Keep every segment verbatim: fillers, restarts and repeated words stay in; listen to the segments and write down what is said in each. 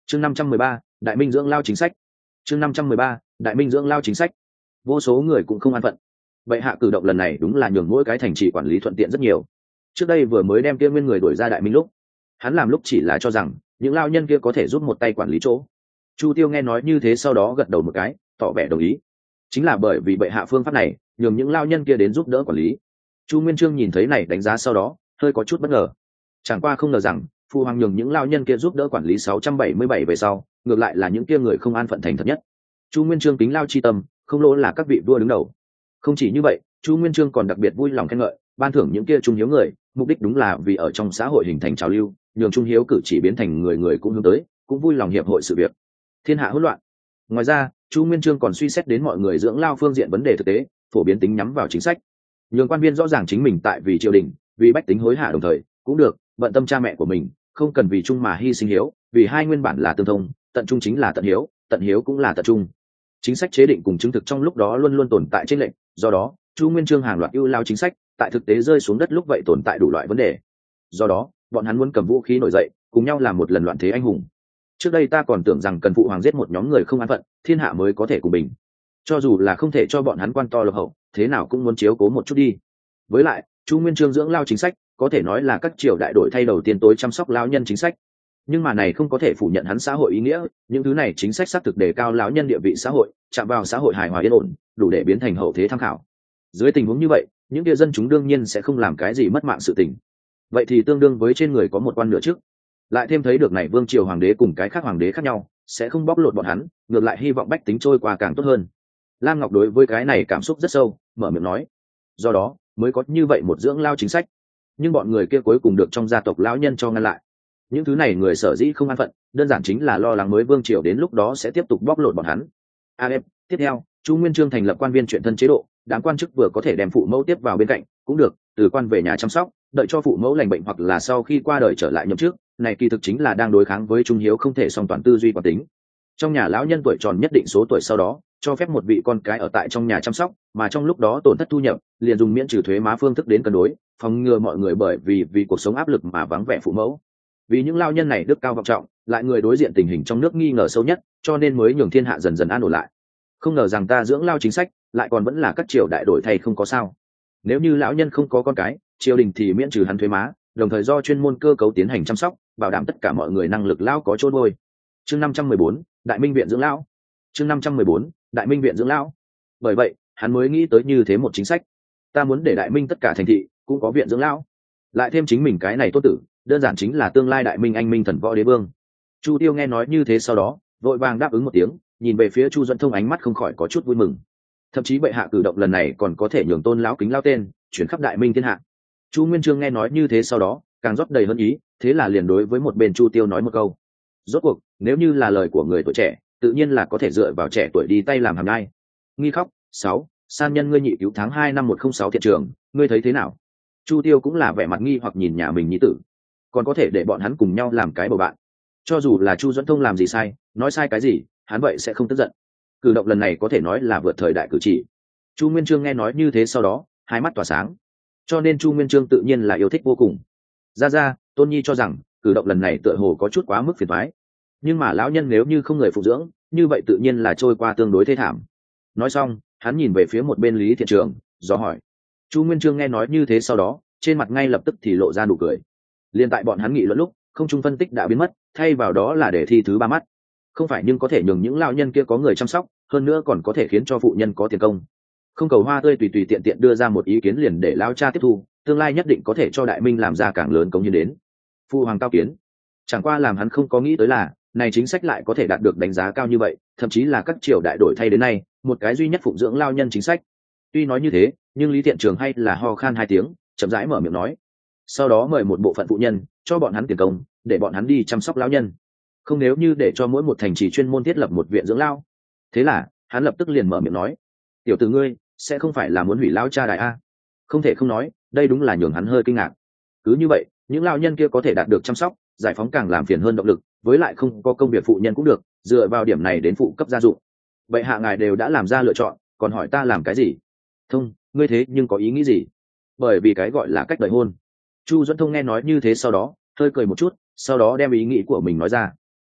chương năm trăm mười ba đại minh dưỡng lao chính sách. chương năm trăm mười ba đại minh dưỡng lao chính sách. Vô số người cũng không an phận. Bệ hạ cử động lần này đúng là nhường mỗi cái thành trì quản lý thuận tiện rất nhiều. Trước đây vừa mới đem kia nguyên người đuổi ra đại minh lúc, hắn làm lúc chỉ là cho rằng những lao nhân kia có thể giúp một tay quản lý chỗ. Chu Tiêu nghe nói như thế sau đó gật đầu một cái, tỏ vẻ đồng ý. Chính là bởi vì bệ hạ phương pháp này nhường những lao nhân kia đến giúp đỡ quản lý. Chu Nguyên Chương nhìn thấy này đánh giá sau đó hơi có chút bất ngờ. Chẳng qua không ngờ rằng phụ hoàng nhường những lao nhân kia giúp đỡ quản lý sáu trăm bảy mươi bảy về sau, ngược lại là những kia người không an phận thành thật nhất. Chu Nguyên Chương tính lao chi tâm, không lỗ là các vị vua đứng đầu. Không chỉ như vậy, Chu Nguyên Chương còn đặc biệt vui lòng khen ngợi, ban thưởng những kia trung hiếu người, mục đích đúng là vì ở trong xã hội hình thành trào lưu, nhường trung hiếu cử chỉ biến thành người người cũng hướng tới, cũng vui lòng hiệp hội sự việc. Thiên hạ hỗn loạn. Ngoài ra, Chu Nguyên Chương còn suy xét đến mọi người dưỡng lao phương diện vấn đề thực tế, phổ biến tính nhắm vào chính sách. Nhường quan viên rõ ràng chính mình tại vì triều đình, vì bách tính hối hả đồng thời, cũng được, bận tâm cha mẹ của mình, không cần vì trung mà hy sinh hiếu, vì hai nguyên bản là tương thông, tận trung chính là tận hiếu, tận hiếu cũng là tận trung. Chính sách chế định cùng chứng thực trong lúc đó luôn luôn tồn tại chênh lệch, do đó, Chu Nguyên Chương hàng loạt ưu lao chính sách, tại thực tế rơi xuống đất lúc vậy tồn tại đủ loại vấn đề. Do đó, bọn hắn muốn cầm vũ khí nổi dậy, cùng nhau làm một lần loạn thế anh hùng. Trước đây ta còn tưởng rằng cần phụ hoàng giết một nhóm người không an phận, thiên hạ mới có thể cùng bình. Cho dù là không thể cho bọn hắn quan to lộc hậu, thế nào cũng muốn chiếu cố một chút đi. Với lại, Chu Nguyên Chương dưỡng lao chính sách, có thể nói là các triều đại đổi thay đầu tiên tối chăm sóc lão nhân chính sách. Nhưng mà này không có thể phủ nhận hắn xã hội ý nghĩa, những thứ này chính sách xác thực đề cao lão nhân địa vị xã hội, chạm vào xã hội hài hòa yên ổn, đủ để biến thành hậu thế tham khảo. Dưới tình huống như vậy, những địa dân chúng đương nhiên sẽ không làm cái gì mất mạng sự tình. Vậy thì tương đương với trên người có một quan nửa trước. Lại thêm thấy được này vương triều hoàng đế cùng cái khác hoàng đế khác nhau, sẽ không bóc lột bọn hắn, ngược lại hy vọng bách tính trôi qua càng tốt hơn. Lam Ngọc đối với cái này cảm xúc rất sâu, mở miệng nói. Do đó, mới có như vậy một dưỡng lao chính sách. Nhưng bọn người kia cuối cùng được trong gia tộc lão nhân cho ngăn lại. Những thứ này người sở dĩ không an phận, đơn giản chính là lo lắng mới vương triều đến lúc đó sẽ tiếp tục bóc lột bọn hắn. A F, tiếp theo, Chu Nguyên Chương thành lập quan viên chuyện thân chế độ, đám quan chức vừa có thể đem phụ mẫu tiếp vào bên cạnh, cũng được, từ quan về nhà chăm sóc, đợi cho phụ mẫu lành bệnh hoặc là sau khi qua đời trở lại nhậm chức, này kỳ thực chính là đang đối kháng với trung hiếu không thể song toàn tư duy quán tính. Trong nhà lão nhân tuổi tròn nhất định số tuổi sau đó, cho phép một vị con cái ở tại trong nhà chăm sóc, mà trong lúc đó tổn thất thu nhập, liền dùng miễn trừ thuế má phương thức đến cân đối, phòng ngừa mọi người bởi vì vì cuộc sống áp lực mà vắng vẻ phụ mẫu. Vì những lao nhân này đức cao vọng trọng, lại người đối diện tình hình trong nước nghi ngờ sâu nhất, cho nên mới nhường thiên hạ dần dần an ổn lại. Không ngờ rằng ta dưỡng lao chính sách, lại còn vẫn là các triều đại đổi thay không có sao. Nếu như lão nhân không có con cái, triều đình thì miễn trừ hắn thuế má, đồng thời do chuyên môn cơ cấu tiến hành chăm sóc, bảo đảm tất cả mọi người năng lực lao có chôn vôi. Chương năm trăm mười bốn, Đại Minh viện dưỡng lão. Chương năm trăm mười bốn, Đại Minh viện dưỡng lão. Bởi vậy, hắn mới nghĩ tới như thế một chính sách. Ta muốn để Đại Minh tất cả thành thị cũng có viện dưỡng lão. Lại thêm chính mình cái này tốt tử, đơn giản chính là tương lai Đại Minh anh minh thần võ đế vương. Chu Tiêu nghe nói như thế sau đó, vội vàng đáp ứng một tiếng, nhìn về phía Chu Duẫn Thông ánh mắt không khỏi có chút vui mừng. Thậm chí bệ hạ cử động lần này còn có thể nhường tôn lão kính lao tên, chuyển khắp Đại Minh thiên hạ. Chu Nguyên Chương nghe nói như thế sau đó, càng rót đầy hơn ý, thế là liền đối với một bên Chu Tiêu nói một câu. Rốt cuộc, nếu như là lời của người tuổi trẻ, tự nhiên là có thể dựa vào trẻ tuổi đi tay làm hàm nhai. Nghi khóc, sáu, san nhân ngươi nhị cứu tháng hai năm một không sáu thiện trường, ngươi thấy thế nào? Chu Tiêu cũng là vẻ mặt nghi hoặc nhìn nhà mình nhi tử, còn có thể để bọn hắn cùng nhau làm cái bầu bạn. Cho dù là Chu Duẫn Thông làm gì sai, nói sai cái gì, hắn vậy sẽ không tức giận. Cử động lần này có thể nói là vượt thời đại cử chỉ. Chu Nguyên Chương nghe nói như thế sau đó, hai mắt tỏa sáng. Cho nên Chu Nguyên Chương tự nhiên là yêu thích vô cùng. Ra ra, Tôn Nhi cho rằng cử động lần này tựa hồ có chút quá mức phiền toái. Nhưng mà lão nhân nếu như không người phụ dưỡng, như vậy tự nhiên là trôi qua tương đối thê thảm. Nói xong, hắn nhìn về phía một bên Lý Thiện Trường, do hỏi. Chu Nguyên Chương nghe nói như thế sau đó, trên mặt ngay lập tức thì lộ ra nụ cười. Liên tại bọn hắn nghị luận lúc, không trung phân tích đã biến mất, thay vào đó là đề thi thứ ba mắt. Không phải nhưng có thể nhường những lão nhân kia có người chăm sóc, hơn nữa còn có thể khiến cho phụ nhân có tiền công. Không cầu hoa tươi tùy tùy tiện tiện đưa ra một ý kiến liền để lão cha tiếp thu, tương lai nhất định có thể cho Đại Minh làm ra càng lớn công hiến đến. Phu hoàng cao kiến. Chẳng qua làm hắn không có nghĩ tới là, này chính sách lại có thể đạt được đánh giá cao như vậy, thậm chí là các triều đại đổi thay đến nay, một cái duy nhất phụng dưỡng lao nhân chính sách. Tuy nói như thế, nhưng Lý Thiện Trường hay là ho khan hai tiếng, chậm rãi mở miệng nói. Sau đó mời một bộ phận phụ nhân, cho bọn hắn tiền công, để bọn hắn đi chăm sóc lão nhân. Không nếu như để cho mỗi một thành trì chuyên môn thiết lập một viện dưỡng lao. Thế là, hắn lập tức liền mở miệng nói. Tiểu tử ngươi, sẽ không phải là muốn hủy lao cha đại a? Không thể không nói, đây đúng là nhường hắn hơi kinh ngạc. Cứ như vậy, những lao nhân kia có thể đạt được chăm sóc, giải phóng càng làm phiền hơn động lực, với lại không có công việc phụ nhân cũng được, dựa vào điểm này đến phụ cấp gia dụng. Vậy hạ ngài đều đã làm ra lựa chọn, còn hỏi ta làm cái gì? Thông, ngươi thế nhưng có ý nghĩ gì? Bởi vì cái gọi là cách đợi hôn. Chu Duẫn Thông nghe nói như thế sau đó, hơi cười một chút, sau đó đem ý nghĩ của mình nói ra.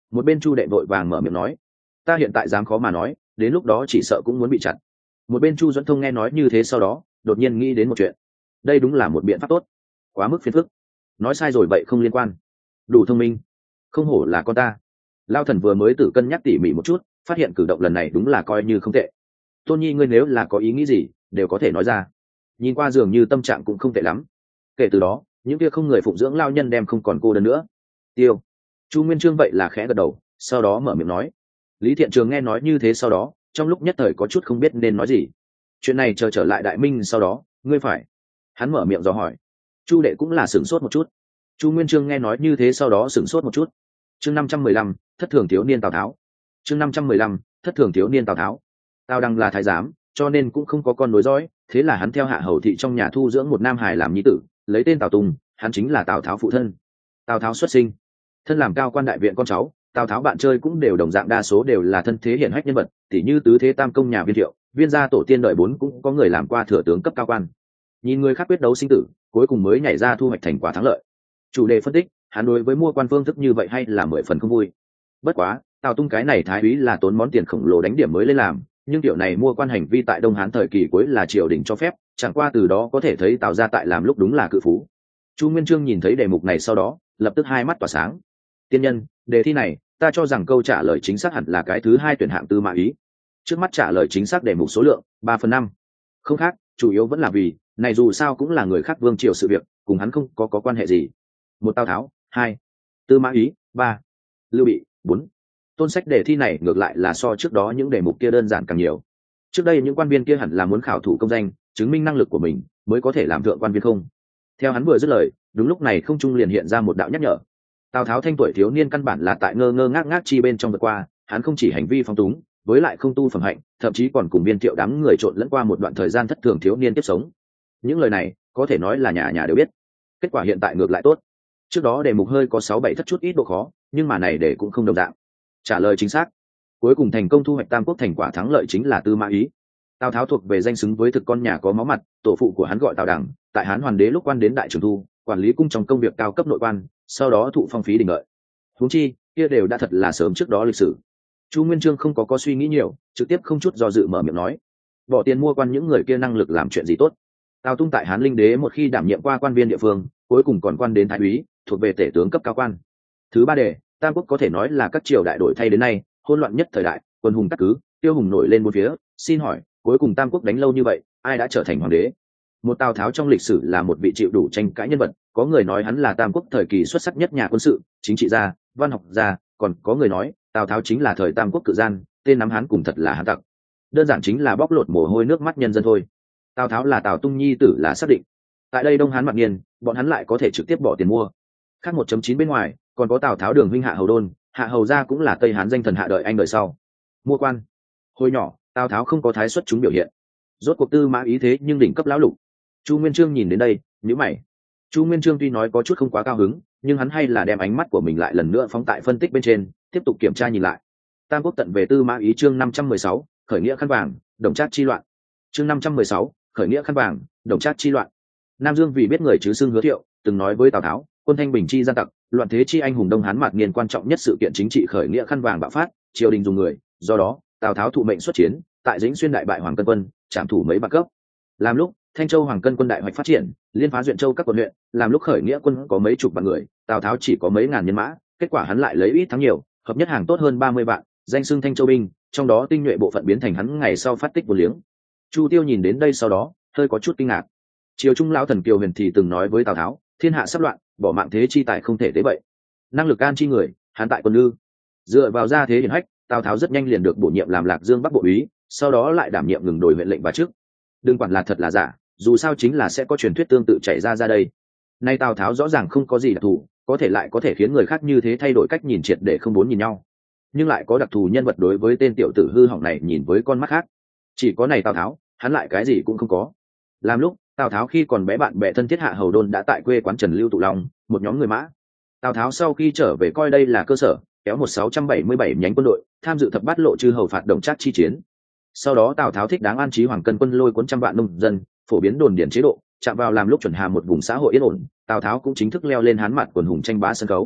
Một bên Chu Đệ vội vàng mở miệng nói, ta hiện tại dám khó mà nói, đến lúc đó chỉ sợ cũng muốn bị chặt. Một bên Chu Duẫn Thông nghe nói như thế sau đó đột nhiên nghĩ đến một chuyện, đây đúng là một biện pháp tốt, quá mức phiền phức. Nói sai rồi vậy không liên quan, đủ thông minh, không hổ là con ta. Lao Thần vừa mới tự cân nhắc tỉ mỉ một chút, phát hiện cử động lần này đúng là coi như không tệ. Tôn Nhi ngươi nếu là có ý nghĩ gì đều có thể nói ra. Nhìn qua dường như tâm trạng cũng không tệ lắm. Kể từ đó những kia không người phụng dưỡng lao nhân đem không còn cô đơn nữa. Tiêu. Chu Nguyên Chương vậy là khẽ gật đầu, sau đó mở miệng nói. Lý Thiện Trường nghe nói như thế sau đó trong lúc nhất thời có chút không biết nên nói gì. Chuyện này chờ trở lại Đại Minh sau đó ngươi phải. Hắn mở miệng dò hỏi. Chu Đệ cũng là sửng sốt một chút. Chu Nguyên Chương nghe nói như thế sau đó sửng sốt một chút. Chương năm trăm mười lăm, thất thường thiếu niên Tào Tháo. Chương năm trăm mười lăm, thất thường thiếu niên Tào Tháo. Tào Đăng là thái giám, cho nên cũng không có con nối dõi, thế là hắn theo hạ hầu thị trong nhà thu dưỡng một nam hải làm nhi tử, lấy tên Tào Tùng, hắn chính là Tào Tháo phụ thân. Tào Tháo xuất sinh, thân làm cao quan đại viện con cháu, Tào Tháo bạn chơi cũng đều đồng dạng, đa số đều là thân thế hiển hách nhân vật, tỉ như tứ thế tam công nhà Viên Thiệu, Viên gia tổ tiên đợi bốn cũng có người làm qua thừa tướng cấp cao quan. Nhìn người khác quyết đấu sinh tử, cuối cùng mới nhảy ra thu hoạch thành quả thắng lợi. Chủ đề phân tích, hắn đối với mua quan phương thức như vậy hay là mười phần không vui. Bất quá, Tào Tung cái này thái úy là tốn món tiền khổng lồ đánh điểm mới lên làm, nhưng kiểu này mua quan hành vi tại Đông Hán thời kỳ cuối là triều đình cho phép, chẳng qua từ đó có thể thấy Tào gia tại làm lúc đúng là cự phú. Chu Nguyên Chương nhìn thấy đề mục này sau đó lập tức hai mắt tỏa sáng. Tiên nhân, đề thi này ta cho rằng câu trả lời chính xác hẳn là cái thứ hai tuyển hạng Tư Mã Ý. Trước mắt trả lời chính xác đề mục số lượng ba phần năm, không khác, chủ yếu vẫn là vì này dù sao cũng là người khác vương triều sự việc, cùng hắn không có có quan hệ gì. Một Tào Tháo, hai Tư Mã Ý, ba Lưu Bị, bốn. Tôn sách đề thi này ngược lại là so trước đó những đề mục kia đơn giản càng nhiều. Trước đây những quan viên kia hẳn là muốn khảo thủ công danh, chứng minh năng lực của mình mới có thể làm thượng quan viên không. Theo hắn vừa dứt lời, đúng lúc này không trung liền hiện ra một đạo nhắc nhở. Tào Tháo thanh tuổi thiếu niên căn bản là tại ngơ ngơ ngác ngác chi bên trong vượt qua, hắn không chỉ hành vi phóng túng, với lại không tu phẩm hạnh, thậm chí còn cùng Viên Thiệu đám người trộn lẫn qua một đoạn thời gian thất thường thiếu niên tiếp sống. Những lời này có thể nói là nhà nhà đều biết. Kết quả hiện tại ngược lại tốt. Trước đó đề mục hơi có sáu bảy thất chút ít độ khó, nhưng mà này để cũng không đồng dạng. Trả lời chính xác, cuối cùng thành công thu hoạch tam quốc thành quả thắng lợi chính là Tư Mã Ý. Tào Tháo thuộc về danh xứng với thực con nhà có máu mặt, tổ phụ của hắn gọi Tào Đằng, tại Hán Hoàn Đế lúc quan đến Đại Trường Thu, quản lý cung trong công việc cao cấp nội quan, sau đó thụ phong phí đình lợi. Huống chi, kia đều đã thật là sớm trước đó lịch sử. Chu Nguyên Chương không có có suy nghĩ nhiều, trực tiếp không chút do dự mở miệng nói, bỏ tiền mua quan những người kia năng lực làm chuyện gì tốt. Tào Tung tại Hán Linh Đế một khi đảm nhiệm qua quan viên địa phương, cuối cùng còn quan đến thái úy, thuộc về tể tướng cấp cao quan. Thứ ba đề, Tam Quốc có thể nói là các triều đại đổi thay đến nay hỗn loạn nhất thời đại, quân hùng cắt cứ, tiêu hùng nổi lên bốn phía. Xin hỏi, cuối cùng Tam Quốc đánh lâu như vậy, ai đã trở thành hoàng đế? Một Tào Tháo trong lịch sử là một vị chịu đủ tranh cãi nhân vật, có người nói hắn là Tam Quốc thời kỳ xuất sắc nhất nhà quân sự, chính trị gia, văn học gia, còn có người nói Tào Tháo chính là thời Tam Quốc cự gian, tên nắm Hán cùng thật là Hán tặc. Đơn giản chính là bóc lột mồ hôi nước mắt nhân dân thôi. Tào Tháo là Tào Tung nhi tử là xác định. Tại đây Đông Hán mặt nghiền, bọn hắn lại có thể trực tiếp bỏ tiền mua. Khác một chấm chín bên ngoài, còn có Tào Tháo đường huynh Hạ Hầu Đôn, Hạ Hầu gia cũng là Tây Hán danh thần hạ đợi anh đời sau. Mua quan. Hồi nhỏ, Tào Tháo không có thái xuất chúng biểu hiện. Rốt cuộc Tư Mã Ý thế nhưng đỉnh cấp lão lục. Chu Nguyên Chương nhìn đến đây, nhíu mày. Chu Nguyên Chương tuy nói có chút không quá cao hứng, nhưng hắn hay là đem ánh mắt của mình lại lần nữa phóng tại phân tích bên trên, tiếp tục kiểm tra nhìn lại. Tam Quốc tận về Tư Mã Ý chương năm trăm mười sáu, khởi nghĩa khăn vàng, Đồng Trác chi loạn. Chương năm trăm mười sáu, khởi nghĩa khăn vàng, Đồng Trác chi loạn. Nam Dương vì biết người chứ xưng Hứa Thiệu, từng nói với Tào Tháo, quân thanh bình chi gian tặc, loạn thế chi anh hùng Đông Hán mạt niên quan trọng nhất sự kiện chính trị khởi nghĩa khăn vàng bạo phát, triều đình dùng người, do đó Tào Tháo thụ mệnh xuất chiến, tại Dĩnh Xuyên đại bại Hoàng Cân quân, trảm thủ mấy bạc cấp. Làm lúc Thanh Châu Hoàng Cân quân đại hoạch phát triển, liên phá duyện châu các quận huyện, làm lúc khởi nghĩa quân có mấy chục vạn người, Tào Tháo chỉ có mấy ngàn nhân mã, kết quả hắn lại lấy ít thắng nhiều, hợp nhất hàng tốt hơn ba mươi vạn, danh xưng Thanh Châu binh, trong đó tinh nhuệ bộ phận biến thành hắn ngày sau phát tích vô liếng. Chu Tiêu nhìn đến đây sau đó, hơi có chút kinh ngạc. Triều Trung lão thần Kiều Huyền thì từng nói với Tào Tháo, thiên hạ sắp loạn, bỏ mạng thế chi tài không thể thế vậy. Năng lực can chi người, hắn tại quân lư. Dựa vào gia thế hiển hách, Tào Tháo rất nhanh liền được bổ nhiệm làm Lạc Dương Bắc bộ úy, sau đó lại đảm nhiệm ngừng đổi huyện lệnh và chức. Đừng quản là thật là giả, dù sao chính là sẽ có truyền thuyết tương tự chảy ra ra đây. Nay Tào Tháo rõ ràng không có gì đặc thù, có thể lại có thể khiến người khác như thế thay đổi cách nhìn triệt để không muốn nhìn nhau. Nhưng lại có đặc thù nhân vật đối với tên tiểu tử hư hỏng này nhìn với con mắt khác. Chỉ có này Tào Tháo, hắn lại cái gì cũng không có. Làm lúc Tào Tháo khi còn bé bạn bè thân thiết Hạ Hầu Đôn đã tại quê quán Trần Lưu tụ lòng, một nhóm người mã. Tào Tháo sau khi trở về coi đây là cơ sở, kéo một sáu trăm bảy mươi bảy nhánh quân đội, tham dự thập bát lộ chư hầu phạt Đồng Trác chi chiến. Sau đó Tào Tháo thích đáng an trí Hoàng Cân quân lôi cuốn trăm vạn nông dân, phổ biến đồn điển chế độ, chạm vào làm lúc chuẩn hà một vùng xã hội yên ổn. Tào Tháo cũng chính thức leo lên Hán mặt quần hùng tranh bá sân khấu.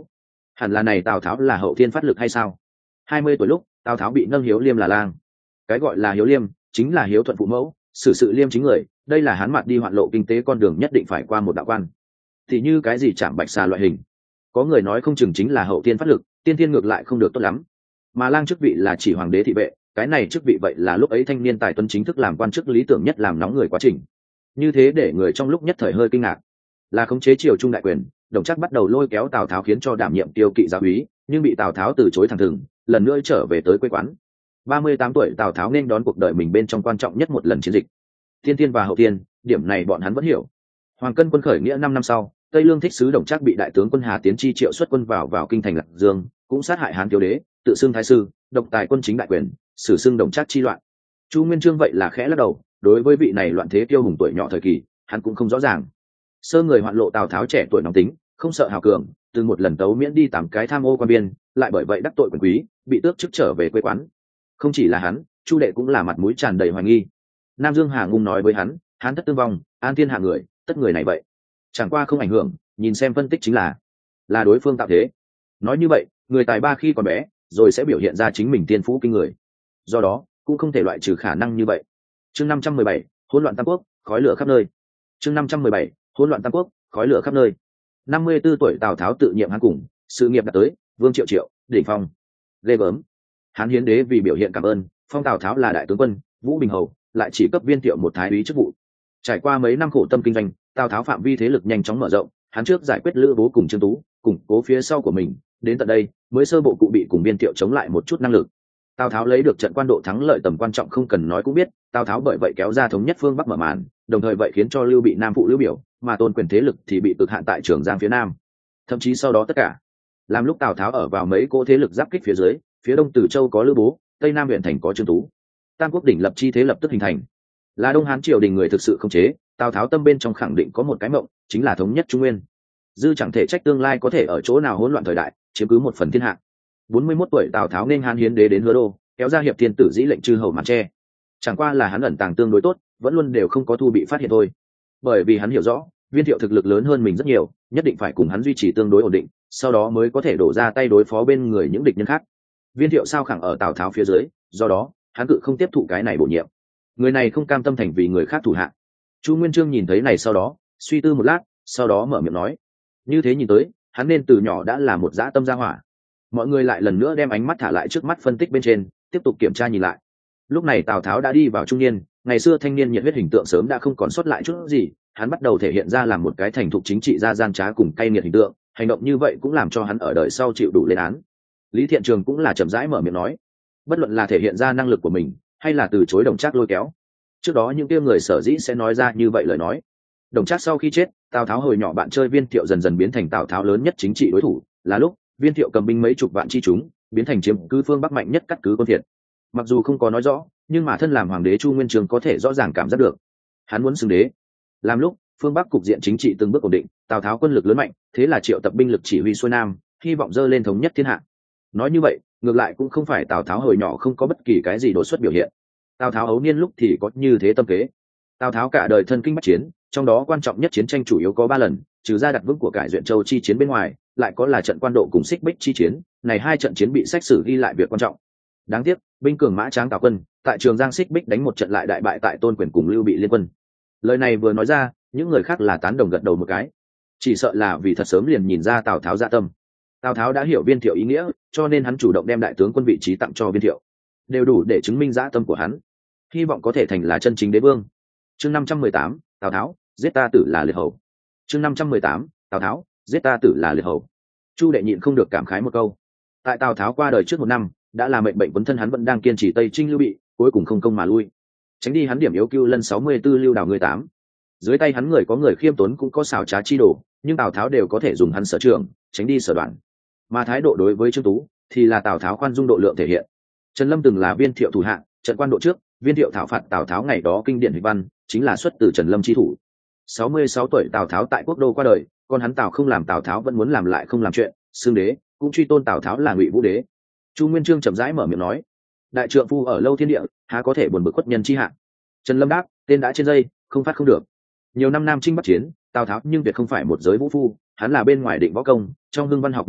hẳn là này Tào Tháo là hậu thiên phát lực hay sao? Hai mươi tuổi lúc Tào Tháo bị nâng hiếu liêm là lang. Cái gọi là hiếu liêm chính là hiếu thuận phụ mẫu, xử sự liêm chính người, đây là hắn mặt đi hoạn lộ kinh tế con đường nhất định phải qua một đạo quan. Thì như cái gì chạm bạch xà loại hình, có người nói không chừng chính là hậu thiên phát lực, tiên thiên ngược lại không được tốt lắm. Mà lang chức vị là chỉ hoàng đế thị vệ, cái này chức vị vậy là lúc ấy thanh niên tài tuấn chính thức làm quan chức lý tưởng nhất, làm nóng người quá trình. Như thế để người trong lúc nhất thời hơi kinh ngạc. Là khống chế triều trung đại quyền, Đồng Trác bắt đầu lôi kéo Tào Tháo khiến cho đảm nhiệm tiêu kỵ giáo úy, nhưng bị Tào Tháo từ chối thẳng thừng, lần nữa trở về tới quê quán. ba mươi tám tuổi Tào Tháo nên đón cuộc đời mình bên trong quan trọng nhất một lần chiến dịch. Tiên tiên và hậu tiên, điểm này bọn hắn vẫn hiểu. Hoàng Cân quân khởi nghĩa năm năm sau, Tây Lương thích sứ Đồng Trác bị đại tướng quân Hà Tiến chi triệu xuất quân vào vào kinh thành Lạc Dương, cũng sát hại Hán thiếu đế, tự xưng thái sư, độc tài quân chính đại quyền, xử xưng Đồng Trác chi loạn. Chu Nguyên Chương vậy là khẽ lắc đầu, đối với vị này loạn thế tiêu hùng tuổi nhỏ thời kỳ, hắn cũng không rõ ràng. Sơ người hoạn lộ Tào Tháo trẻ tuổi nóng tính, không sợ hào cường, từng một lần tấu miễn đi tám cái tham ô quan biên, lại bởi vậy đắc tội quyền quý, bị tước chức trở về quê quán. Không chỉ là hắn, Chu Đệ cũng là mặt mũi tràn đầy hoài nghi. Nam Dương Hà Ngung nói với hắn, hắn tất tương vong, an thiên hạ người, tất người này vậy. Chẳng qua không ảnh hưởng, nhìn xem phân tích chính là là đối phương tạo thế. Nói như vậy, người tài ba khi còn bé, rồi sẽ biểu hiện ra chính mình tiên phú kinh người. Do đó, cũng không thể loại trừ khả năng như vậy. Chương năm trăm mười bảy, hỗn loạn tam quốc, khói lửa khắp nơi. Chương năm trăm mười bảy, hỗn loạn tam quốc, khói lửa khắp nơi. năm mươi tư tuổi Tào Tháo tự nhiệm Hán cùng, sự nghiệp đạt tới vương triệu triệu, đỉnh phong. Ghê gớm. Hán Hiến đế vì biểu hiện cảm ơn, phong Tào Tháo là đại tướng quân, Vũ Bình hầu, lại chỉ cấp Viên Thiệu một thái úy chức vụ. Trải qua mấy năm khổ tâm kinh doanh, Tào Tháo phạm vi thế lực nhanh chóng mở rộng, hắn trước giải quyết Lữ Bố cùng Trương Tú, củng cố phía sau của mình, đến tận đây mới sơ bộ cụ bị cùng Viên Thiệu chống lại một chút năng lực. Tào Tháo lấy được trận quan độ thắng lợi tầm quan trọng không cần nói cũng biết, Tào Tháo bởi vậy kéo ra thống nhất phương Bắc mở màn, đồng thời vậy khiến cho Lưu Bị Nam phụ Lưu Biểu, mà tôn quyền thế lực thì bị cực hạn tại Trường Giang phía Nam. Thậm chí sau đó tất cả, làm lúc Tào Tháo ở vào mấy cỗ thế lực giáp kích phía dưới, phía Đông Từ Châu có Lữ Bố, Tây Nam huyện thành có Trương Tú, Tam quốc đỉnh lập chi thế lập tức hình thành. Là Đông Hán triều đình người thực sự không chế, Tào Tháo tâm bên trong khẳng định có một cái mộng, chính là thống nhất Trung Nguyên. Dư chẳng thể trách tương lai có thể ở chỗ nào hỗn loạn thời đại, chiếm cứ một phần thiên hạ. bốn mươi mốt tuổi Tào Tháo nên Hán Hiến đế đến Hứa Đô, kéo ra hiệp thiên tử dĩ lệnh chư hầu màn tre. Chẳng qua là hắn ẩn tàng tương đối tốt, vẫn luôn đều không có thu bị phát hiện thôi. Bởi vì hắn hiểu rõ, Viên Thiệu thực lực lớn hơn mình rất nhiều, nhất định phải cùng hắn duy trì tương đối ổn định, sau đó mới có thể đổ ra tay đối phó bên người những địch nhân khác. Viên Thiệu sao khẳng ở Tào Tháo phía dưới, do đó hắn cự không tiếp thụ cái này bổ nhiệm. Người này không cam tâm thành vì người khác thủ hạ. Chu Nguyên Chương nhìn thấy này sau đó, suy tư một lát, sau đó mở miệng nói: như thế nhìn tới, hắn nên từ nhỏ đã là một dã tâm gia hỏa. Mọi người lại lần nữa đem ánh mắt thả lại trước mắt phân tích bên trên, tiếp tục kiểm tra nhìn lại. Lúc này Tào Tháo đã đi vào trung niên, ngày xưa thanh niên nhiệt huyết hình tượng sớm đã không còn sót lại chút gì, hắn bắt đầu thể hiện ra làm một cái thành thục chính trị gia gian trá cùng cay nghiệt hình tượng, hành động như vậy cũng làm cho hắn ở đời sau chịu đủ lên án. Lý Thiện Trường cũng là chậm rãi mở miệng nói, bất luận là thể hiện ra năng lực của mình, hay là từ chối Đồng Trác lôi kéo. Trước đó những kia người sở dĩ sẽ nói ra như vậy lời nói. Đồng Trác sau khi chết, Tào Tháo hồi nhỏ bạn chơi Viên Thiệu dần dần biến thành Tào Tháo lớn nhất chính trị đối thủ, là lúc Viên Thiệu cầm binh mấy chục vạn chi chúng, biến thành chiếm cứ phương Bắc mạnh nhất cắt cứ quân thiệt. Mặc dù không có nói rõ, nhưng mà thân làm hoàng đế Chu Nguyên Chương có thể rõ ràng cảm giác được, hắn muốn xưng đế. Làm lúc phương Bắc cục diện chính trị từng bước ổn định, Tào Tháo quân lực lớn mạnh, thế là triệu tập binh lực chỉ huy xuôi nam, hy vọng dơ lên thống nhất thiên hạ. Nói như vậy, ngược lại cũng không phải Tào Tháo hồi nhỏ không có bất kỳ cái gì đột xuất biểu hiện. Tào Tháo ấu niên lúc thì có như thế tâm kế. Tào Tháo cả đời thân kinh bách chiến, trong đó quan trọng nhất chiến tranh chủ yếu có ba lần, trừ ra đặt vững của cải Duyện Châu chi chiến bên ngoài, lại có là trận Quan Độ cùng Xích Bích chi chiến, này hai trận chiến bị sách sử ghi lại việc quan trọng. Đáng tiếc, binh cường mã tráng Tào quân, tại Trường Giang Xích Bích đánh một trận lại đại bại tại Tôn Quyền cùng Lưu Bị liên quân. Lời này vừa nói ra, những người khác là tán đồng gật đầu một cái. Chỉ sợ là vì thật sớm liền nhìn ra Tào Tháo dạ tâm. Tào Tháo đã hiểu Viên Thiệu ý nghĩa, cho nên hắn chủ động đem đại tướng quân vị trí tặng cho Viên Thiệu, đều đủ để chứng minh dạ tâm của hắn, hy vọng có thể thành là chân chính đế vương. Chương năm trăm mười tám, Tào Tháo giết ta tử là liệt hầu. Chương năm trăm mười tám, Tào Tháo giết ta tử là liệt hầu. Chu Đệ nhịn không được cảm khái một câu. Tại Tào Tháo qua đời trước một năm, đã là mệnh bệnh quấn thân, hắn vẫn đang kiên trì Tây Trinh Lưu Bị, cuối cùng không công mà lui, tránh đi hắn điểm yếu Cưu Lân sáu mươi tư lưu đảo người tám. Dưới tay hắn người có người khiêm tốn cũng có xảo trá chi đồ, nhưng Tào Tháo đều có thể dùng hắn sở trường, tránh đi sở đoạn. Mà thái độ đối với Trương Tú thì là Tào Tháo khoan dung độ lượng thể hiện. Trần Lâm từng là Viên Thiệu thủ hạ, trận Quan Độ trước, Viên Thiệu thảo phạt Tào Tháo ngày đó kinh điển hịch văn chính là xuất từ Trần Lâm chi thủ. sáu mươi sáu tuổi Tào Tháo tại Quốc Đô qua đời, còn hắn Tào không làm Tào Tháo vẫn muốn làm lại không làm chuyện, xưng đế, cũng truy tôn Tào Tháo là Ngụy Vũ đế. Chu Nguyên Chương chậm rãi mở miệng nói, đại trượng phu ở lâu thiên địa, há có thể buồn bực khuất nhân chi hạ. Trần Lâm đáp, tên đã trên dây, không phát không được. Nhiều năm Nam Chinh Bắc chiến, Tào Tháo nhưng việc không phải một giới vũ phu, hắn là bên ngoài định võ công, trong hương văn học nhân tài,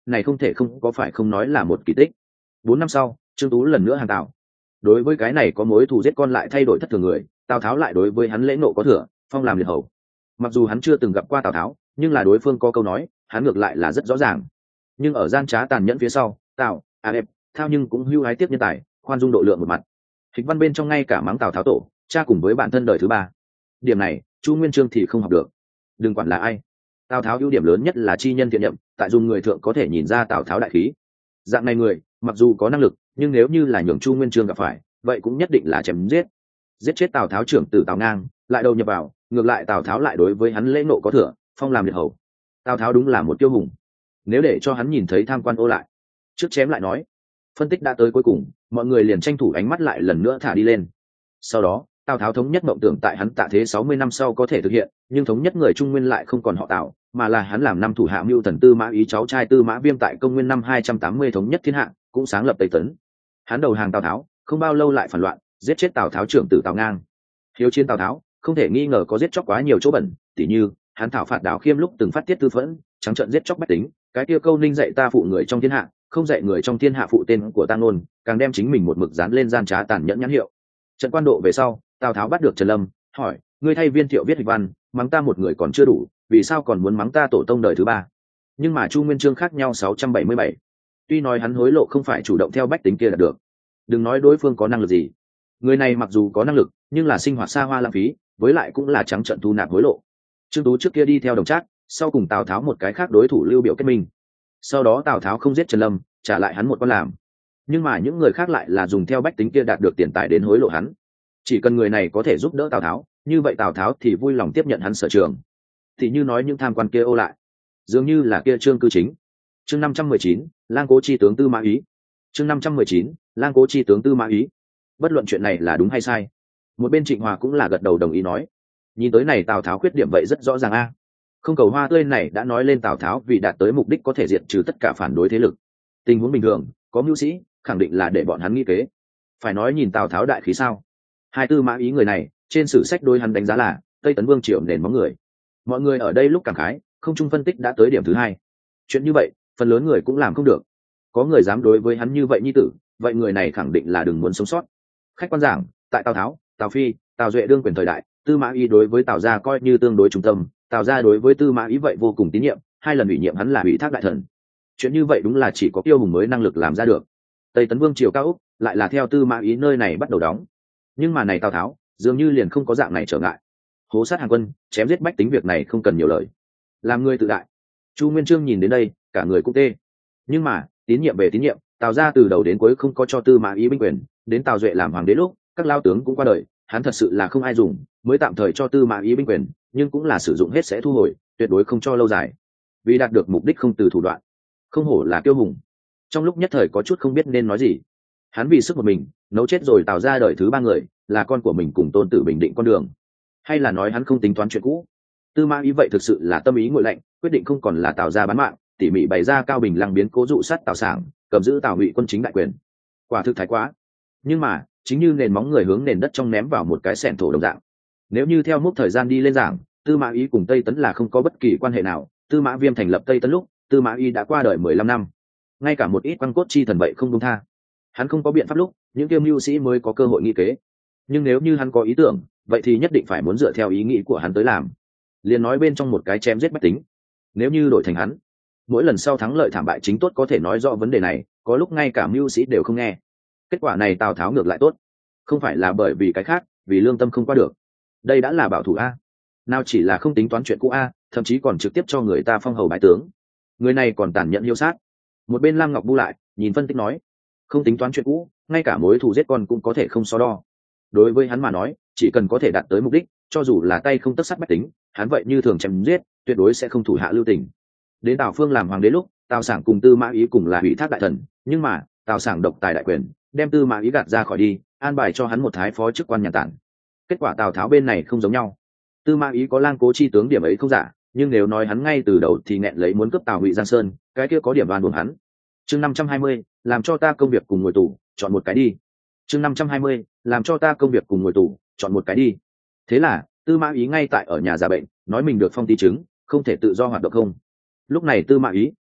này không thể không có phải không nói là một kỳ tích. Bốn năm sau, Trương Tú lần nữa hàng Tào. Đối với cái này có mối thù giết con lại thay đổi thất thường người, Tào Tháo lại đối với hắn lễ nộ có thừa, phong làm liệt hầu. Mặc dù hắn chưa từng gặp qua Tào Tháo, nhưng là đối phương có câu nói, hắn ngược lại là rất rõ ràng. Nhưng ở gian trá tàn nhẫn phía sau, Tào, à đẹp, thao nhưng cũng hưu hái tiếp nhân tài, khoan dung độ lượng một mặt. Hịch văn bên trong ngay cả mắng Tào Tháo tổ, cha cùng với bản thân đời thứ ba. Điểm này, Chu Nguyên Chương thì không học được. Đừng quản là ai, Tào Tháo ưu điểm lớn nhất là chi nhân thiện nhậm, tại dùng người thượng có thể nhìn ra Tào Tháo đại khí. Dạng này người, mặc dù có năng lực, nhưng nếu như là nhường Chu Nguyên Chương gặp phải, vậy cũng nhất định là chém giết. Giết chết Tào Tháo trưởng tử Tào Ngang, lại đầu nhập vào, ngược lại Tào Tháo lại đối với hắn lễ nộ có thừa, phong làm liệt hầu. Tào Tháo đúng là một tiêu hùng. Nếu để cho hắn nhìn thấy tham quan ô lại, trước chém lại nói. Phân tích đã tới cuối cùng, mọi người liền tranh thủ ánh mắt lại lần nữa thả đi lên. Sau đó, Tào Tháo thống nhất mộng tưởng tại hắn tạ thế sáu mươi năm sau có thể thực hiện, nhưng thống nhất người Trung Nguyên lại không còn họ Tào, mà là hắn làm năm thủ hạ mưu thần Tư Mã Ý cháu trai Tư Mã Viêm tại công nguyên năm hai trăm tám mươi thống nhất thiên hạ, cũng sáng lập Tây Tấn. Hắn đầu hàng Tào Tháo, không bao lâu lại phản loạn, giết chết Tào Tháo trưởng tử Tào Ngang. Hiếu chiến Tào Tháo, không thể nghi ngờ có giết chóc quá nhiều chỗ bẩn, tỉ như hắn thảo phạt Đào Khiêm lúc từng phát tiết tư phẫn, trắng trợn giết chóc bách tính, cái kia câu ninh dạy ta phụ người trong thiên hạ, không dạy người trong thiên hạ phụ tên của ta ngôn, càng đem chính mình một mực dán lên gian trá tàn nhẫn nhãn hiệu. Trận quan độ về sau, Tào Tháo bắt được Trần Lâm, hỏi: ngươi thay Viên Thiệu viết hịch văn, mắng ta một người còn chưa đủ, vì sao còn muốn mắng ta tổ tông đời thứ ba? Nhưng mà Chu Nguyên Chương khác nhau sáu trăm bảy mươi bảy. Tuy nói hắn hối lộ không phải chủ động theo bách tính kia là được, đừng nói đối phương có năng lực gì, người này mặc dù có năng lực, nhưng là sinh hoạt xa hoa lãng phí, với lại cũng là trắng trợn thu nạp hối lộ. Trương Tú trước kia đi theo Đồng Trác, sau cùng Tào Tháo một cái khác đối thủ Lưu Biểu kết minh. Sau đó Tào Tháo không giết Trần Lâm, trả lại hắn một con làm, nhưng mà những người khác lại là dùng theo bách tính kia đạt được tiền tài đến hối lộ hắn. Chỉ cần người này có thể giúp đỡ Tào Tháo, như vậy Tào Tháo thì vui lòng tiếp nhận hắn sở trường. Thì như nói những tham quan kia ô lại, dường như là kia Trương Cư Chính. Chương năm trăm mười chín, Lang Cố chi tướng Tư Mã Ý. Chương năm trăm mười chín, Lang Cố chi tướng Tư Mã Ý. Bất luận chuyện này là đúng hay sai, một bên Trịnh Hòa cũng là gật đầu đồng ý nói. Nhìn tới này Tào Tháo khuyết điểm vậy rất rõ ràng a. Không cầu hoa tươi này đã nói lên Tào Tháo vì đạt tới mục đích có thể diệt trừ tất cả phản đối thế lực. Tình huống bình thường, có mưu sĩ, khẳng định là để bọn hắn nghĩ kế. Phải nói nhìn Tào Tháo đại khí sao? Hai Tư Mã Ý người này, trên sử sách đôi hắn đánh giá là Tây Tấn Vương triều nền móng người. Mọi người ở đây lúc cảm khái, không chung phân tích đã tới điểm thứ hai. Chuyện như vậy, phần lớn người cũng làm không được. Có người dám đối với hắn như vậy nhi tử, vậy người này khẳng định là đừng muốn sống sót. Khách quan giảng, tại Tào Tháo, Tào Phi, Tào Duệ đương quyền thời đại, Tư Mã Ý đối với Tào gia coi như tương đối trung tâm, Tào gia đối với Tư Mã Ý vậy vô cùng tín nhiệm, hai lần ủy nhiệm hắn là ủy thác đại thần. Chuyện như vậy đúng là chỉ có Tiêu Hùng mới năng lực làm ra được. Tây Tấn Vương triều cao úc lại là theo Tư Mã Ý nơi này bắt đầu đóng, nhưng mà này Tào Tháo dường như liền không có dạng này trở ngại. Hố sát hàng quân, chém giết bách tính việc này không cần nhiều lời, làm người tự đại. Chu Nguyên Chương nhìn đến đây, cả người cũng tê. Nhưng mà tín nhiệm về tín nhiệm, Tào gia từ đầu đến cuối không có cho Tư Mã Ý binh quyền, đến Tào Duệ làm hoàng đế lúc các lao tướng cũng qua đời, hắn thật sự là không ai dùng, mới tạm thời cho Tư Mã Ý binh quyền, nhưng cũng là sử dụng hết sẽ thu hồi, tuyệt đối không cho lâu dài, vì đạt được mục đích không từ thủ đoạn. Không hổ là Tiêu Hùng, trong lúc nhất thời có chút không biết nên nói gì. Hắn vì sức một mình nấu chết rồi Tào ra đời thứ ba người, là con của mình cùng tôn tử bình định con đường, hay là nói hắn không tính toán chuyện cũ? Tư Mã Ý vậy thực sự là tâm ý nguội lạnh, quyết định không còn là Tào ra bán mạng, tỉ mỉ bày ra Cao Bình Lăng biến cố dụ sát Tào Sảng, cầm giữ Tào Ngụy quân chính đại quyền. Quả thực thái quá. Nhưng mà chính như nền móng người hướng nền đất trong ném vào một cái xẻng thổ đồng dạng. Nếu như theo mốc thời gian đi lên giảng, Tư Mã Ý cùng Tây Tấn là không có bất kỳ quan hệ nào. Tư Mã Viêm thành lập Tây Tấn lúc, Tư Mã Ý đã qua đời mười lăm năm, ngay cả một ít quan cốt chi thần vậy không buông tha. Hắn không có biện pháp lúc, những kiêm mưu sĩ mới có cơ hội nghĩ kế. Nhưng nếu như hắn có ý tưởng, vậy thì nhất định phải muốn dựa theo ý nghĩ của hắn tới làm. Liền nói bên trong một cái chém giết bách tính, nếu như đổi thành hắn, mỗi lần sau thắng lợi thảm bại chính tốt có thể nói rõ vấn đề này, có lúc ngay cả mưu sĩ đều không nghe. Kết quả này Tào Tháo ngược lại tốt, không phải là bởi vì cái khác, vì lương tâm không qua được. Đây đã là bảo thủ a, nào chỉ là không tính toán chuyện cũ a, thậm chí còn trực tiếp cho người ta phong hầu bái tướng. Người này còn tàn nhẫn hiếu sát. Một bên Lam Ngọc bu lại nhìn phân tích nói, không tính toán chuyện cũ, ngay cả mối thù giết con cũng có thể không so đo. Đối với hắn mà nói, chỉ cần có thể đạt tới mục đích, cho dù là tay không tất sát bách tính, hắn vậy như thường chém giết, tuyệt đối sẽ không thủ hạ lưu tình. Đến Tào Phương làm hoàng đế lúc, Tào Sảng cùng Tư Mã Ý cùng là ủy thác đại thần, nhưng mà Tào Sảng độc tài đại quyền, đem Tư Mã Ý gạt ra khỏi đi, an bài cho hắn một thái phó chức quan nhàn tản. Kết quả Tào Tháo bên này không giống nhau. Tư Mã Ý có Lang Cố chi tướng điểm ấy không giả, nhưng nếu nói hắn ngay từ đầu thì nghẹn lấy muốn cướp Tào Ngụy Giang Sơn, cái kia có điểm oan uổng hắn. Chương năm trăm hai mươi, làm cho ta công việc cùng ngồi tù, chọn một cái đi. Chương năm trăm hai mươi, làm cho ta công việc cùng ngồi tù, chọn một cái đi. Thế là Tư Mã Ý ngay tại ở nhà giả bệnh, nói mình được phong tí chứng, không thể tự do hoạt động không. Lúc này Tư Mã Ý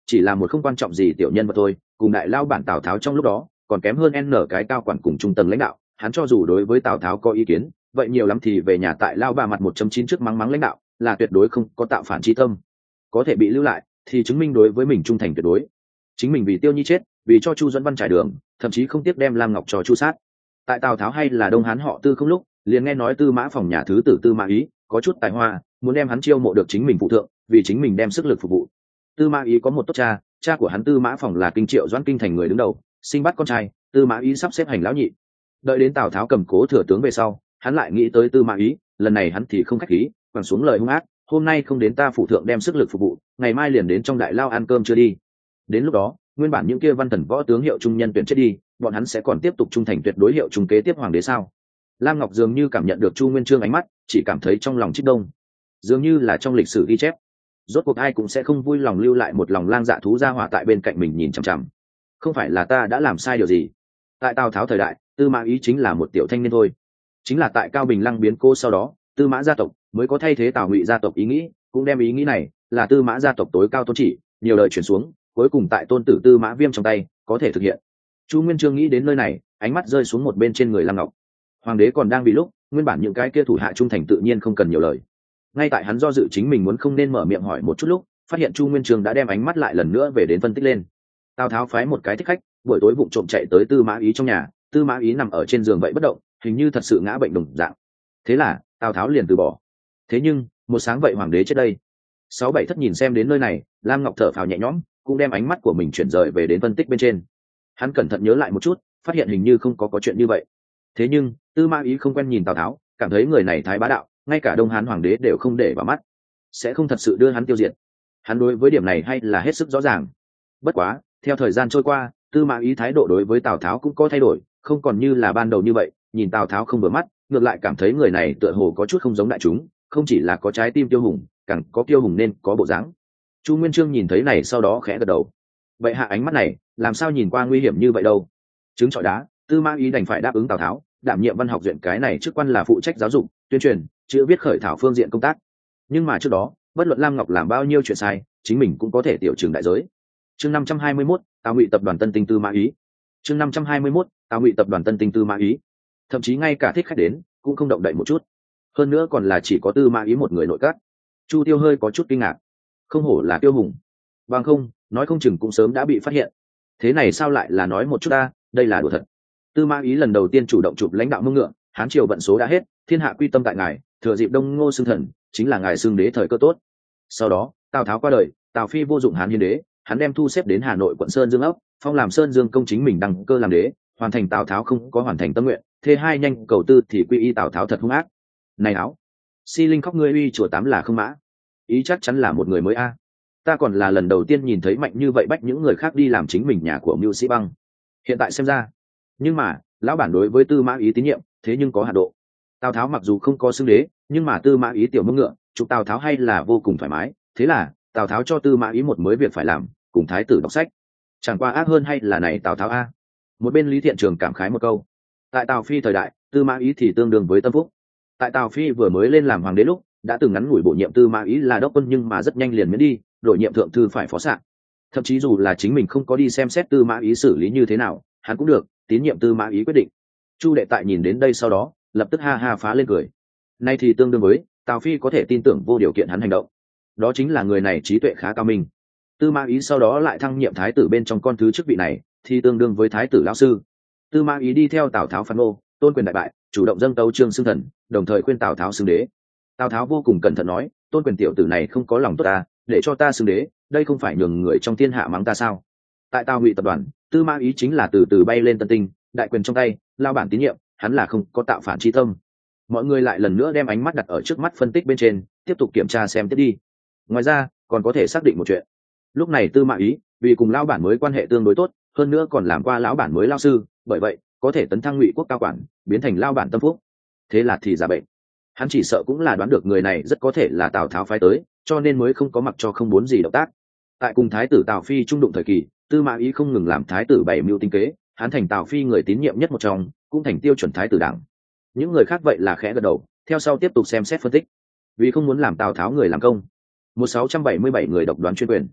chỉ là một không quan trọng gì tiểu nhân vật thôi, cùng đại lao bản Tào Tháo trong lúc đó còn kém hơn n cái cao quản cùng trung tầng lãnh đạo. Hắn cho dù đối với Tào Tháo có ý kiến, vậy nhiều lắm thì về nhà tại lao bà mặt một chấm chín trước mắng mắng lãnh đạo, là tuyệt đối không có tạo phản chi tâm. Có thể bị lưu lại thì chứng minh đối với mình trung thành tuyệt đối. Chính mình vì Tiêu Nhi chết, vì cho Chu Duẫn Văn trải đường, thậm chí không tiếc đem Lam Ngọc cho Chu sát. Tại Tào Tháo hay là Đông Hán họ Tư không lúc, liền nghe nói Tư Mã Phòng nhà thứ tử Tư Mã Ý có chút tài hoa, muốn đem hắn chiêu mộ được chính mình phụ thượng, vì chính mình đem sức lực phục vụ. Tư Mã Ý có một tốt cha, cha của hắn Tư Mã Phòng là Kinh Triệu Doãn kinh thành người đứng đầu, sinh bắt con trai, Tư Mã Ý sắp xếp hành lão nhị. Đợi đến Tào Tháo cầm cố thừa tướng về sau, hắn lại nghĩ tới Tư Mã Ý, lần này hắn thì không khách khí, quẳng xuống lời hung ác, hôm nay không đến ta phụ thượng đem sức lực phục vụ, ngày mai liền đến trong đại lao ăn cơm chưa đi. Đến lúc đó, nguyên bản những kia văn thần võ tướng hiệu trung nhân tuyển chết đi, bọn hắn sẽ còn tiếp tục trung thành tuyệt đối hiệu trung kế tiếp hoàng đế sao? Lam Ngọc dường như cảm nhận được Chu Nguyên Chương ánh mắt, chỉ cảm thấy trong lòng chích đông, dường như là trong lịch sử ghi chép, rốt cuộc ai cũng sẽ không vui lòng lưu lại một lòng lang dạ thú ra hỏa tại bên cạnh mình nhìn chằm chằm. Không phải là ta đã làm sai điều gì? Tại Tào Tháo thời đại, Tư Mã Ý chính là một tiểu thanh niên thôi. Chính là tại Cao Bình Lăng biến cô sau đó, Tư Mã gia tộc mới có thay thế Tào Ngụy gia tộc ý nghĩ, cũng đem ý nghĩ này là Tư Mã gia tộc tối cao tôn chỉ, nhiều đời chuyển xuống, cuối cùng tại tôn tử Tư Mã Viêm trong tay có thể thực hiện. Chu Nguyên Chương nghĩ đến nơi này, ánh mắt rơi xuống một bên trên người Lam Ngọc. Hoàng đế còn đang bị lúc, nguyên bản những cái kia thủ hạ trung thành tự nhiên không cần nhiều lời. Ngay tại hắn do dự chính mình muốn không nên mở miệng hỏi một chút lúc, phát hiện Chu Nguyên Chương đã đem ánh mắt lại lần nữa về đến phân tích lên. Tào Tháo phái một cái thích khách, buổi tối vụng trộm chạy tới Tư Mã Ý trong nhà, Tư Mã Ý nằm ở trên giường vậy bất động, hình như thật sự ngã bệnh đồng dạng. Thế là Tào Tháo liền từ bỏ. Thế nhưng một sáng vậy hoàng đế chết đây. Sáu bảy thất nhìn xem đến nơi này, Lam Ngọc thở phào nhẹ nhõm, cũng đem ánh mắt của mình chuyển rời về đến phân tích bên trên. Hắn cẩn thận nhớ lại một chút, phát hiện hình như không có có chuyện như vậy. Thế nhưng Tư Mã Ý không quen nhìn Tào Tháo, cảm thấy người này thái bá đạo, ngay cả Đông Hán hoàng đế đều không để vào mắt, sẽ không thật sự đưa hắn tiêu diệt. Hắn đối với điểm này hay là hết sức rõ ràng. Bất quá theo thời gian trôi qua, Tư Mã Ý thái độ đối với Tào Tháo cũng có thay đổi, không còn như là ban đầu như vậy, nhìn Tào Tháo không vừa mắt, ngược lại cảm thấy người này tựa hồ có chút không giống đại chúng, không chỉ là có trái tim kiêu hùng, càng có kiêu hùng nên có bộ dáng. Chu Nguyên Chương nhìn thấy này sau đó khẽ gật đầu. Vậy hạ ánh mắt này, làm sao nhìn qua nguy hiểm như vậy đâu? Trứng trọi đá, Tư Mã Ý đành phải đáp ứng Tào Tháo, đảm nhiệm văn học viện cái này chức quan là phụ trách giáo dục, tuyên truyền, chữ viết khởi thảo phương diện công tác. Nhưng mà trước đó, bất luận Lam Ngọc làm bao nhiêu chuyện sai, chính mình cũng có thể tiểu trường đại giới. Chương năm trăm hai mươi mốt, Tào Ngụy tập đoàn Tân Tinh Tư Mã Ý. Chương năm trăm hai mươi mốt, Tào Ngụy tập đoàn Tân Tinh Tư Mã Ý. Thậm chí ngay cả thích khách đến, cũng không động đậy một chút. Hơn nữa còn là chỉ có Tư Mã Ý một người nội các. Chu Tiêu hơi có chút kinh ngạc. Không hổ là Tiêu hùng. Bằng không, nói không chừng cũng sớm đã bị phát hiện. Thế này sao lại là nói một chút ta, đây là đùa thật. Tư Mã Ý lần đầu tiên chủ động chụp lãnh đạo mông ngựa, Hán triều vận số đã hết, thiên hạ quy tâm tại ngài, thừa dịp Đông Ngô xưng thần, chính là ngài xưng đế thời cơ tốt. Sau đó, Tào Tháo qua đời, Tào Phi vô dụng Hán hiến đế, hắn đem thu xếp đến Hà Nội quận Sơn Dương ấp, phong làm Sơn Dương công chính mình đăng cơ làm đế, hoàn thành Tào Tháo không có hoàn thành tâm nguyện, thế hai nhanh cầu tư thì quy y Tào Tháo thật hung ác. Này áo, si linh khóc ngươi uy chùa tám là không mã, ý chắc chắn là một người mới a. Ta còn là lần đầu tiên nhìn thấy mạnh như vậy bách những người khác đi làm chính mình nhà của Mưu Sĩ Băng. Hiện tại xem ra, nhưng mà lão bản đối với Tư Mã Ý tín nhiệm, thế nhưng có hạn độ. Tào Tháo mặc dù không có xưng đế, nhưng mà Tư Mã Ý tiểu mông ngựa, chụp Tào Tháo hay là vô cùng thoải mái. Thế là Tào Tháo cho Tư Mã Ý một mới việc phải làm, cùng thái tử đọc sách. Chẳng qua ác hơn hay là này Tào Tháo a. Một bên Lý Thiện Trường cảm khái một câu. Tại Tào Phi thời đại, Tư Mã Ý thì tương đương với Tâm Phúc. Tại Tào Phi vừa mới lên làm hoàng đế lúc, đã từng ngắn ngủi bổ nhiệm Tư Mã Ý là đốc quân, nhưng mà rất nhanh liền miễn đi, đổi nhiệm thượng thư phải phó sạn. Thậm chí dù là chính mình không có đi xem xét Tư Mã Ý xử lý như thế nào, hắn cũng được tín nhiệm Tư Mã Ý quyết định. Chu Đệ tại nhìn đến đây sau đó, lập tức ha ha phá lên cười. Nay thì tương đương với Tào Phi có thể tin tưởng vô điều kiện hắn hành động, đó chính là người này trí tuệ khá cao minh. Tư Mã Ý sau đó lại thăng nhiệm thái tử bên trong con thứ chức vị này, thì tương đương với thái tử lão sư. Tư Mã Ý đi theo Tào Tháo phản ô, tôn quyền đại bại, chủ động dâng tấu trương xưng thần, đồng thời khuyên Tào Tháo xưng đế. Tào Tháo vô cùng cẩn thận nói, tôn quyền tiểu tử này không có lòng tốt ta, để cho ta xưng đế, đây không phải nhường người trong thiên hạ mắng ta sao? Tại Tào Ngụy tập đoàn, Tư Mã Ý chính là từ từ bay lên Tân Tinh, đại quyền trong tay, lao bản tín nhiệm, hắn là không có tạo phản chi tâm. Mọi người lại lần nữa đem ánh mắt đặt ở trước mắt phân tích bên trên, tiếp tục kiểm tra xem tiếp đi. Ngoài ra còn có thể xác định một chuyện. Lúc này Tư Mã Ý vì cùng lão bản mới quan hệ tương đối tốt, hơn nữa còn làm qua lão bản mới lao sư, bởi vậy có thể tấn thăng Ngụy quốc cao quản, biến thành lão bản Tâm Phúc. Thế là thì giả bệnh. Hắn chỉ sợ cũng là đoán được người này rất có thể là Tào Tháo phái tới, cho nên mới không có mặc cho không muốn gì động tác. Tại cùng thái tử Tào Phi trung đụng thời kỳ, Tư Mã Ý không ngừng làm thái tử bảy mưu tinh kế, hắn thành Tào Phi người tín nhiệm nhất một trong, cũng thành tiêu chuẩn thái tử đảng. Những người khác vậy là khẽ gật đầu, theo sau tiếp tục xem xét phân tích. Vì không muốn làm Tào Tháo người làm công, một sáu trăm bảy mươi bảy người độc đoán chuyên quyền.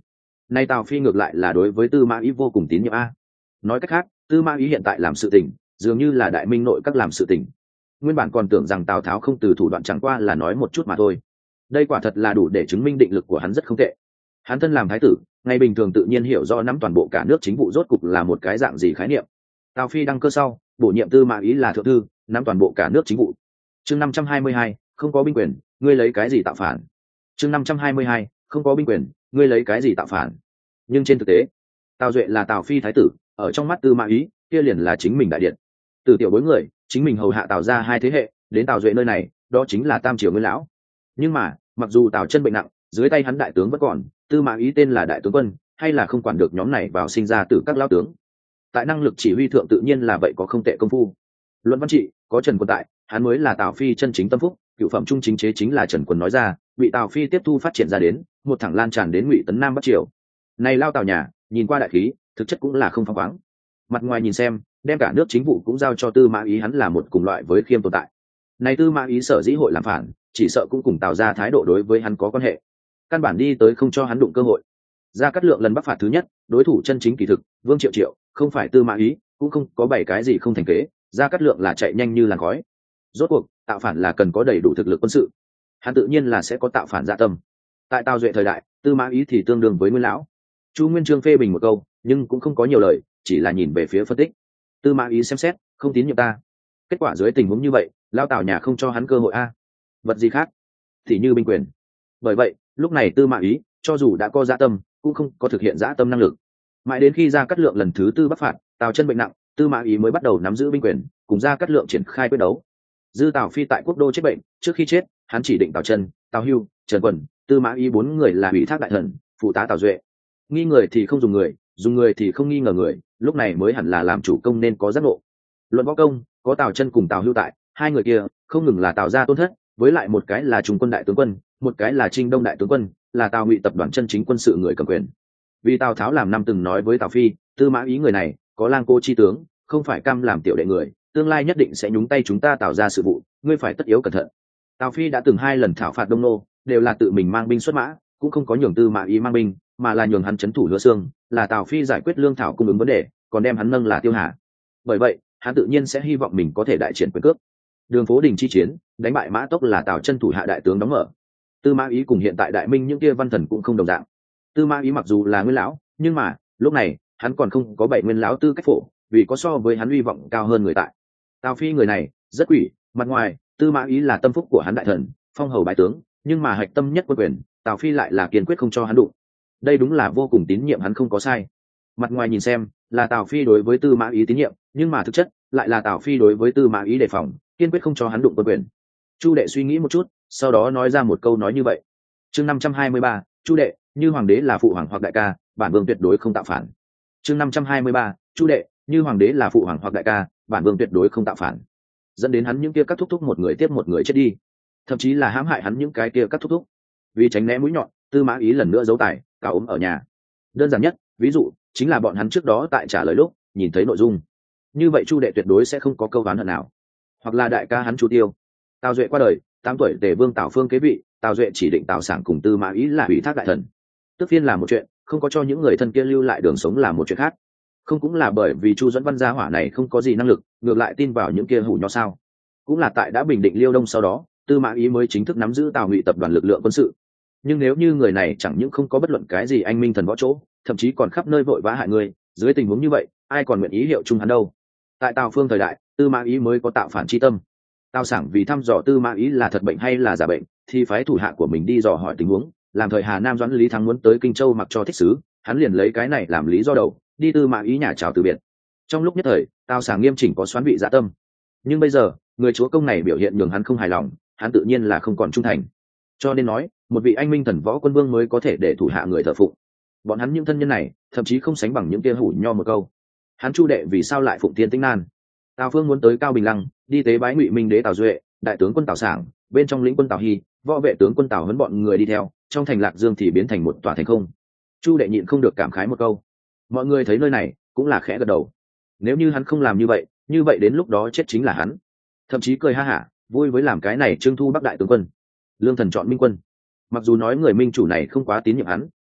nay Tào Phi ngược lại là đối với Tư Mã Ý vô cùng tín nhiệm a. Nói cách khác, Tư Mã Ý hiện tại làm sự tình dường như là Đại Minh nội các làm sự tình. Nguyên bản còn tưởng rằng Tào Tháo không từ thủ đoạn, chẳng qua là nói một chút mà thôi. Đây quả thật là đủ để chứng minh định lực của hắn rất không tệ. Hắn thân làm thái tử, ngày bình thường tự nhiên hiểu rõ nắm toàn bộ cả nước chính vụ rốt cục là một cái dạng gì khái niệm. Tào Phi đăng cơ sau, bổ nhiệm Tư Mã Ý là thượng thư, nắm toàn bộ cả nước chính vụ. Chương năm trăm hai mươi hai, không có binh quyền, ngươi lấy cái gì tạo phản? Chương năm trăm hai mươi hai, không có binh quyền, ngươi lấy cái gì tạo phản? Nhưng trên thực tế, Tào Duệ là Tào Phi thái tử, ở trong mắt Tư Mã Ý, kia liền là chính mình đại điện. Từ tiểu bối người, chính mình hầu hạ Tào ra hai thế hệ, đến Tào Duệ nơi này, đó chính là tam triều nguyên lão. Nhưng mà, mặc dù Tào Chân bệnh nặng, dưới tay hắn đại tướng vẫn còn, Tư Mã Ý tên là đại tướng quân, hay là không quản được nhóm này vào sinh ra từ các lão tướng. Tại năng lực chỉ huy thượng tự nhiên là vậy có không tệ công phu. Luận văn trị, có Trần Quân tại, hắn mới là Tào Phi chân chính tâm phúc, cựu phẩm trung chính chế chính là Trần Quân nói ra, bị Tào Phi tiếp thu phát triển ra đến, một thẳng lan tràn đến Ngụy Tấn Nam Bắc Triều. Này lao Tào nhà, nhìn qua đại khí, thực chất cũng là không phóng khoáng. Mặt ngoài nhìn xem, đem cả nước chính vụ cũng giao cho Tư Mã Ý, hắn là một cùng loại với Khiêm tồn tại. Này Tư Mã Ý sở dĩ hội làm phản, chỉ sợ cũng cùng Tào ra thái độ đối với hắn có quan hệ. Căn bản đi tới không cho hắn đụng cơ hội. Gia Cát Lượng lần bắc phạt thứ nhất, đối thủ chân chính kỳ thực, Vương Triệu Triệu, không phải Tư Mã Ý, cũng không có bảy cái gì không thành kế, Gia Cát Lượng là chạy nhanh như làn khói. Rốt cuộc, tạo phản là cần có đầy đủ thực lực quân sự. Hắn tự nhiên là sẽ có tạo phản dạ tâm. Tại Tào Duệ thời đại, Tư Mã Ý thì tương đương với Nguyên lão. Chu Nguyên Chương phê bình một câu, nhưng cũng không có nhiều lời, chỉ là nhìn về phía phân tích. Tư Mã Ý xem xét, không tín nhiệm ta. Kết quả dưới tình huống như vậy, lao Tào nhà không cho hắn cơ hội a. Vật gì khác? Thì như binh quyền. Bởi vậy, lúc này Tư Mã Ý, cho dù đã có dạ tâm, cũng không có thực hiện dã tâm năng lực. Mãi đến khi Gia Cát Lượng lần thứ tư bắc phạt, Tào Chân bệnh nặng, Tư Mã Ý mới bắt đầu nắm giữ binh quyền, cùng Gia Cát Lượng triển khai quyết đấu. Dư Tào Phi tại quốc đô chết bệnh, trước khi chết, hắn chỉ định Tào Chân, Tào Hưu, Trần Quần, Tư Mã Ý bốn người là ủy thác đại thần, phụ tá Tào Duệ. Nghi người thì không dùng người, dùng người thì không nghi ngờ người, lúc này mới hẳn là làm chủ công nên có giác ngộ. Luận võ công, có Tào Chân cùng Tào Hưu tại, hai người kia không ngừng là Tào gia tôn thất, với lại một cái là Trung quân đại tướng quân, một cái là Trinh Đông đại tướng quân, là Tào Ngụy tập đoàn chân chính quân sự người cầm quyền. Vì Tào Tháo làm năm từng nói với Tào Phi, Tư Mã Ý người này có lang cô chi tướng, không phải cam làm tiểu đệ người, tương lai nhất định sẽ nhúng tay chúng ta Tào ra sự vụ, ngươi phải tất yếu cẩn thận. Tào Phi đã từng hai lần thảo phạt Đông Nô, đều là tự mình mang binh xuất mã, cũng không có nhường Tư Mã Ý mang binh, mà là nhường hắn trấn thủ Hứa Xương, là Tào Phi giải quyết lương thảo cung ứng vấn đề, còn đem hắn nâng là Tiêu Hà. Bởi vậy, hắn tự nhiên sẽ hy vọng mình có thể đại triển quyền cước. Đường Phố Đình chi chiến, đánh bại Mã Tốc là Tào Chân thủ hạ đại tướng đóng mở. Tư Mã Ý cùng hiện tại Đại Minh những kia văn thần cũng không đồng dạng. Tư Mã Ý mặc dù là nguyên lão, nhưng mà lúc này hắn còn không có bảy nguyên lão tư cách phổ, vì có so với hắn uy vọng cao hơn người tại. Tào Phi người này rất quỷ, mặt ngoài Tư Mã Ý là tâm phúc của hắn đại thần, phong hầu bái tướng, nhưng mà hạch tâm nhất quân quyền, Tào Phi lại là kiên quyết không cho hắn đụng. Đây đúng là vô cùng tín nhiệm hắn không có sai. Mặt ngoài nhìn xem là Tào Phi đối với Tư Mã Ý tín nhiệm, nhưng mà thực chất lại là Tào Phi đối với Tư Mã Ý đề phòng, kiên quyết không cho hắn đụng quân quyền. Chu Đệ suy nghĩ một chút, sau đó nói ra một câu nói như vậy. Chương năm trăm hai mươi ba, Chu Đệ, như hoàng đế là phụ hoàng hoặc đại ca, bản vương tuyệt đối không tạo phản. Chương năm trăm hai mươi ba, Chu Đệ, như hoàng đế là phụ hoàng hoặc đại ca, bản vương tuyệt đối không tạo phản. Dẫn đến hắn những kia các thúc thúc một người tiếp một người chết đi, thậm chí là hãm hại hắn những cái kia các thúc thúc. Vì tránh né mũi nhọn, Tư Mã Ý lần nữa giấu tài, cả ốm ở nhà. Đơn giản nhất, ví dụ chính là bọn hắn trước đó tại trả lời lúc nhìn thấy nội dung như vậy, Chu Đệ tuyệt đối sẽ không có câu oán hận nào. Hoặc là đại ca hắn Chu Tiêu, Tào Duệ qua đời, tám tuổi Tề Vương Tào Phương kế vị, Tào Duệ chỉ định Tào Sảng cùng Tư Mã Ý là ủy thác đại thần. Tức phiên là một chuyện, không có cho những người thân kia lưu lại đường sống là một chuyện khác. Không cũng là bởi vì Chu Duẫn Văn gia hỏa này không có gì năng lực, ngược lại tin vào những kia hủ nho sao? Cũng là tại đã bình định Liêu Đông sau đó, Tư Mã Ý mới chính thức nắm giữ Tào Ngụy tập đoàn lực lượng quân sự. Nhưng nếu như người này chẳng những không có bất luận cái gì anh minh thần võ chỗ, thậm chí còn khắp nơi vội vã hại người, dưới tình huống như vậy, ai còn nguyện ý hiệu chung hắn đâu? Tại Tào Phương thời đại, Tư Mã Ý mới có tạo phản chi tâm. Tào Sảng vì thăm dò Tư Mã Ý là thật bệnh hay là giả bệnh, thì phái thủ hạ của mình đi dò hỏi tình huống, làm thời Hà Nam Doãn Lý Thắng muốn tới Kinh Châu mặc cho thích sứ, hắn liền lấy cái này làm lý do đầu, đi Tư Mã Ý nhà chào từ biệt. Trong lúc nhất thời, Tào Sảng nghiêm chỉnh có xoán vị dạ tâm. Nhưng bây giờ, người chúa công này biểu hiện nhường hắn không hài lòng, hắn tự nhiên là không còn trung thành. Cho nên nói, một vị anh minh thần võ quân vương mới có thể để thủ hạ người thờ phụng. Bọn hắn những thân nhân này, thậm chí không sánh bằng những kia hủ nho một câu. Hắn Chu Đệ vì sao lại phụng tiên tinh nan? Tào Phương muốn tới Cao Bình Lăng, đi tế bái Ngụy Minh đế Tào Duệ, đại tướng quân Tào Sảng, bên trong lĩnh quân Tào Hy, võ vệ tướng quân Tào Huấn bọn người đi theo, trong thành Lạc Dương thì biến thành một tòa thành không. Chu Đệ nhịn không được cảm khái một câu. Mọi người thấy nơi này, cũng là khẽ gật đầu. Nếu như hắn không làm như vậy, như vậy đến lúc đó chết chính là hắn. Thậm chí cười ha hả, vui với làm cái này trương thu Bắc đại tướng quân. Lương Thần chọn minh quân. Mặc dù nói người minh chủ này không quá tín nhiệm hắn,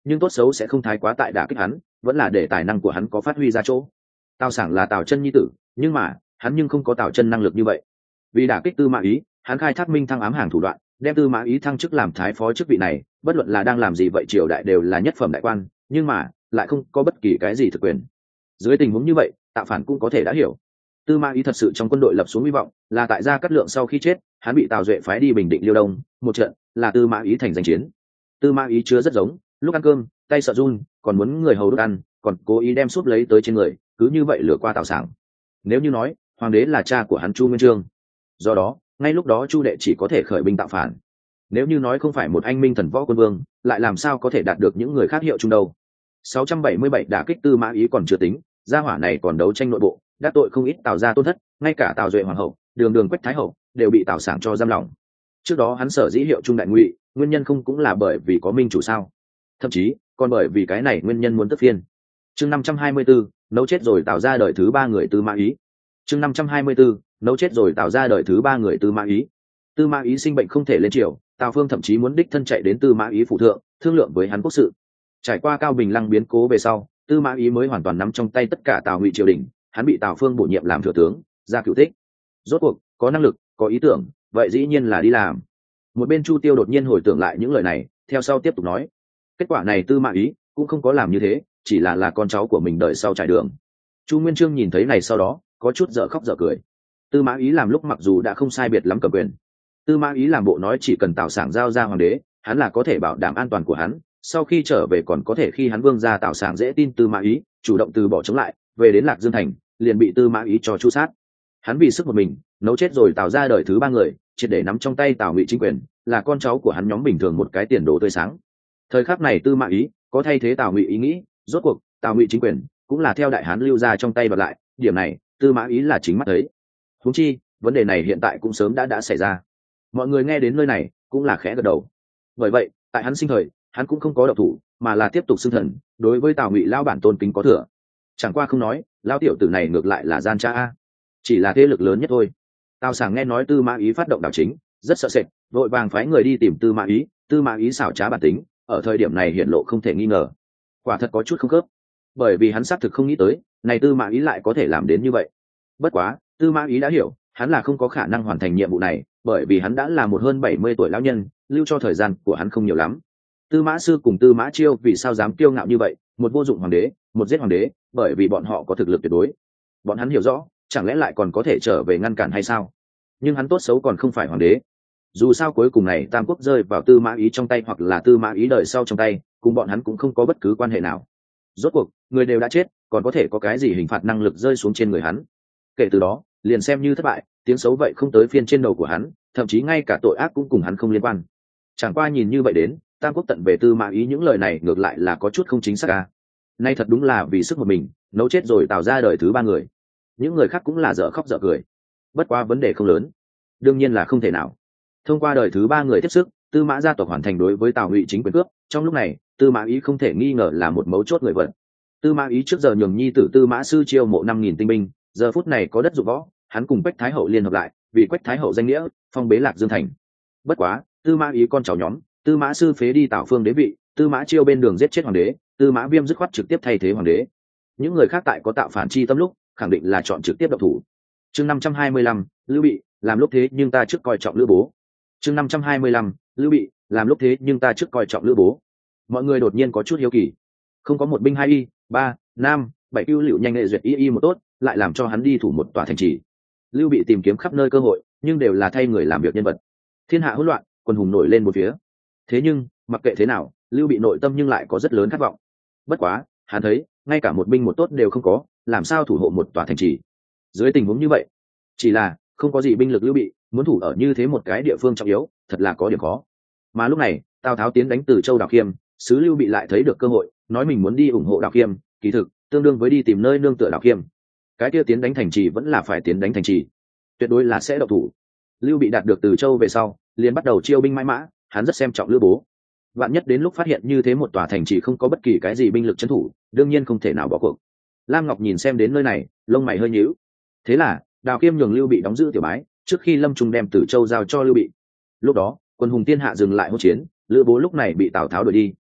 nhưng tốt xấu sẽ không thái quá tại đả kích hắn, vẫn là để tài năng của hắn có phát huy ra chỗ. Tào Sảng là Tào Chân nhi tử, nhưng mà hắn nhưng không có Tào Chân năng lực như vậy. Vì đả kích Tư Mã Ý, hắn khai thác minh thăng ám hàng thủ đoạn, đem Tư Mã Ý thăng chức làm thái phó chức vị này, bất luận là đang làm gì vậy triều đại đều là nhất phẩm đại quan, nhưng mà lại không có bất kỳ cái gì thực quyền. Dưới tình huống như vậy, Tạo Phản cũng có thể đã hiểu. Tư Mã Ý thật sự trong quân đội lập xuống hy vọng, là tại Gia Cát Lượng sau khi chết, hắn bị Tào Duệ phái đi bình định Liêu Đông, một trận là Tư Mã Ý thành danh chiến. Tư Mã Ý chứa rất giống, lúc ăn cơm, tay sợ run, còn muốn người hầu đốt ăn, còn cố ý đem súp lấy tới trên người, cứ như vậy lừa qua Tào Sảng. Nếu như nói, hoàng đế là cha của hắn Chu Nguyên Chương, do đó, ngay lúc đó Chu đệ chỉ có thể khởi binh tạo phản. Nếu như nói không phải một anh minh thần võ quân vương, lại làm sao có thể đạt được những người khác hiệu chung đâu. sáu trăm bảy mươi bảy đả kích Tư Mã Ý còn chưa tính, gia hỏa này còn đấu tranh nội bộ, đắc tội không ít Tào gia tôn thất, ngay cả Tào Duệ hoàng hậu, Đường Đường Quách thái hậu đều bị Tào Sảng cho giam lỏng. Trước đó hắn sở dĩ hiệu trung đại ngụy, nguyên nhân không cũng là bởi vì có minh chủ sao? Thậm chí còn bởi vì cái này nguyên nhân muốn tất phiên. Chương năm trăm hai mươi bốn, nấu chết rồi tạo ra đời thứ ba người Tư Mã Ý. Chương năm trăm hai mươi bốn, nấu chết rồi tạo ra đời thứ ba người Tư Mã Ý. Tư Mã Ý sinh bệnh không thể lên triều, Tào Phương thậm chí muốn đích thân chạy đến Tư Mã Ý phủ thượng, thương lượng với hắn quốc sự. Trải qua Cao Bình Lăng biến cố về sau, Tư Mã Ý mới hoàn toàn nắm trong tay tất cả Tào Ngụy triều đình, hắn bị Tào Phương bổ nhiệm làm thừa tướng, ra cựu tích. Rốt cuộc, có năng lực, có ý tưởng, vậy dĩ nhiên là đi làm. Một bên Chu Tiêu đột nhiên hồi tưởng lại những lời này, theo sau tiếp tục nói: kết quả này Tư Mã Ý cũng không có làm như thế, chỉ là là con cháu của mình đợi sau trải đường. Chu Nguyên Chương nhìn thấy này sau đó, có chút dở khóc dở cười. Tư Mã Ý làm lúc mặc dù đã không sai biệt lắm cầm quyền, Tư Mã Ý làm bộ nói chỉ cần Tào Sảng giao ra hoàng đế, hắn là có thể bảo đảm an toàn của hắn, sau khi trở về còn có thể khi hắn vương gia Tào Sảng dễ tin Tư Mã Ý, chủ động từ bỏ chống lại, về đến Lạc Dương thành, liền bị Tư Mã Ý cho chu sát. Hắn vì sức một mình, nấu chết rồi Tào ra đời thứ ba người, triệt để nắm trong tay Tào Ngụy chính quyền, là con cháu của hắn nhóm bình thường một cái tiền đồ tươi sáng. Thời khắc này Tư Mã Ý có thay thế Tào Ngụy ý nghĩ, rốt cuộc Tào Ngụy chính quyền cũng là theo đại hán lưu ra trong tay bật lại, điểm này Tư Mã Ý là chính mắt thấy. Huống chi vấn đề này hiện tại cũng sớm đã đã xảy ra. Mọi người nghe đến nơi này cũng là khẽ gật đầu. Bởi vậy tại hắn sinh thời, hắn cũng không có động thủ, mà là tiếp tục xưng thần, đối với Tào Ngụy lao bản tôn kính có thừa. Chẳng qua không nói, lao tiểu tử này ngược lại là gian tra a, chỉ là thế lực lớn nhất thôi. Tào Sảng nghe nói Tư Mã Ý phát động đảo chính, rất sợ sệt, vội vàng phái người đi tìm Tư Mã Ý. Tư Mã Ý xảo trá bản tính, ở thời điểm này hiện lộ không thể nghi ngờ, quả thật có chút không khớp, bởi vì hắn xác thực không nghĩ tới này Tư Mã Ý lại có thể làm đến như vậy. Bất quá Tư Mã Ý đã hiểu hắn là không có khả năng hoàn thành nhiệm vụ này, bởi vì hắn đã là một hơn bảy mươi tuổi lão nhân, lưu cho thời gian của hắn không nhiều lắm. Tư Mã Sư cùng Tư Mã Chiêu vì sao dám kiêu ngạo như vậy, một vô dụng hoàng đế, một giết hoàng đế, bởi vì bọn họ có thực lực tuyệt đối. Bọn hắn hiểu rõ, chẳng lẽ lại còn có thể trở về ngăn cản hay sao? Nhưng hắn tốt xấu còn không phải hoàng đế. Dù sao cuối cùng này Tam Quốc rơi vào Tư Mã Ý trong tay hoặc là Tư Mã Ý đời sau trong tay, cùng bọn hắn cũng không có bất cứ quan hệ nào. Rốt cuộc, người đều đã chết, còn có thể có cái gì hình phạt năng lực rơi xuống trên người hắn? Kể từ đó, liền xem như thất bại, tiếng xấu vậy không tới phiên trên đầu của hắn, thậm chí ngay cả tội ác cũng cùng hắn không liên quan. Chẳng qua nhìn như vậy đến, Tam Quốc tận về Tư Mã Ý những lời này ngược lại là có chút không chính xác à. Nay thật đúng là vì sức một mình, nấu chết rồi tạo ra đời thứ ba người. Những người khác cũng là dở khóc dở cười. Bất quá vấn đề không lớn, đương nhiên là không thể nào. Thông qua đời thứ ba người tiếp sức, Tư Mã gia tộc hoàn thành đối với Tào Ngụy chính quyền cướp. Trong lúc này, Tư Mã Ý không thể nghi ngờ là một mấu chốt người vật. Tư Mã Ý trước giờ nhường nhi tử Tư Mã Sư chiêu mộ năm nghìn tinh binh, giờ phút này có đất dụng võ, hắn cùng Quách Thái hậu liên hợp lại, vì Quách Thái hậu danh nghĩa, phong bế Lạc Dương thành. Bất quá, Tư Mã Ý con cháu nhóm, Tư Mã Sư phế đi Tào Phương đế vị, Tư Mã Chiêu bên đường giết chết hoàng đế, Tư Mã Viêm dứt khoát trực tiếp thay thế hoàng đế. Những người khác tại có tạo phản chi tâm lúc, khẳng định là chọn trực tiếp độc thủ. Chương năm trăm hai mươi lăm, Lưu Bị, làm lúc thế nhưng ta trước coi trọng Lữ Bố. Chương năm trăm hai mươi lăm, Lưu Bị, làm lúc thế nhưng ta trước coi trọng Lữ Bố. Mọi người đột nhiên có chút hiếu kỳ. Không có một binh hai y, ba, nam, bảy ưu liệu nhanh nghệ duyệt y y một tốt, lại làm cho hắn đi thủ một tòa thành trì. Lưu Bị tìm kiếm khắp nơi cơ hội, nhưng đều là thay người làm việc nhân vật. Thiên hạ hỗn loạn, quân hùng nổi lên một phía. Thế nhưng, mặc kệ thế nào, Lưu Bị nội tâm nhưng lại có rất lớn khát vọng. Bất quá, hắn thấy, ngay cả một binh một tốt đều không có, làm sao thủ hộ một tòa thành trì? Dưới tình huống như vậy, chỉ là không có gì binh lực Lưu Bị, muốn thủ ở như thế một cái địa phương trọng yếu, thật là có điểm khó. Mà lúc này, Tào Tháo tiến đánh từ Châu Đào Khiêm, sứ Lưu Bị lại thấy được cơ hội, nói mình muốn đi ủng hộ Đào Khiêm, kỳ thực tương đương với đi tìm nơi nương tựa Đào Khiêm. Cái kia tiến đánh thành trì vẫn là phải tiến đánh thành trì, tuyệt đối là sẽ độc thủ. Lưu Bị đạt được từ Châu về sau, liền bắt đầu chiêu binh mãi mã, hắn rất xem trọng Lữ Bố. Vạn nhất đến lúc phát hiện như thế một tòa thành trì không có bất kỳ cái gì binh lực trấn thủ, đương nhiên không thể nào bỏ cuộc. Lam Ngọc nhìn xem đến nơi này, lông mày hơi nhíu. Thế là, Đào Khiêm nhường Lưu Bị đóng giữ tiểu bái, trước khi Lâm Trung đem Tử Châu giao cho Lưu Bị. Lúc đó, quân hùng thiên hạ dừng lại hỗn chiến, Lữ Bố lúc này bị Tào Tháo đuổi đi,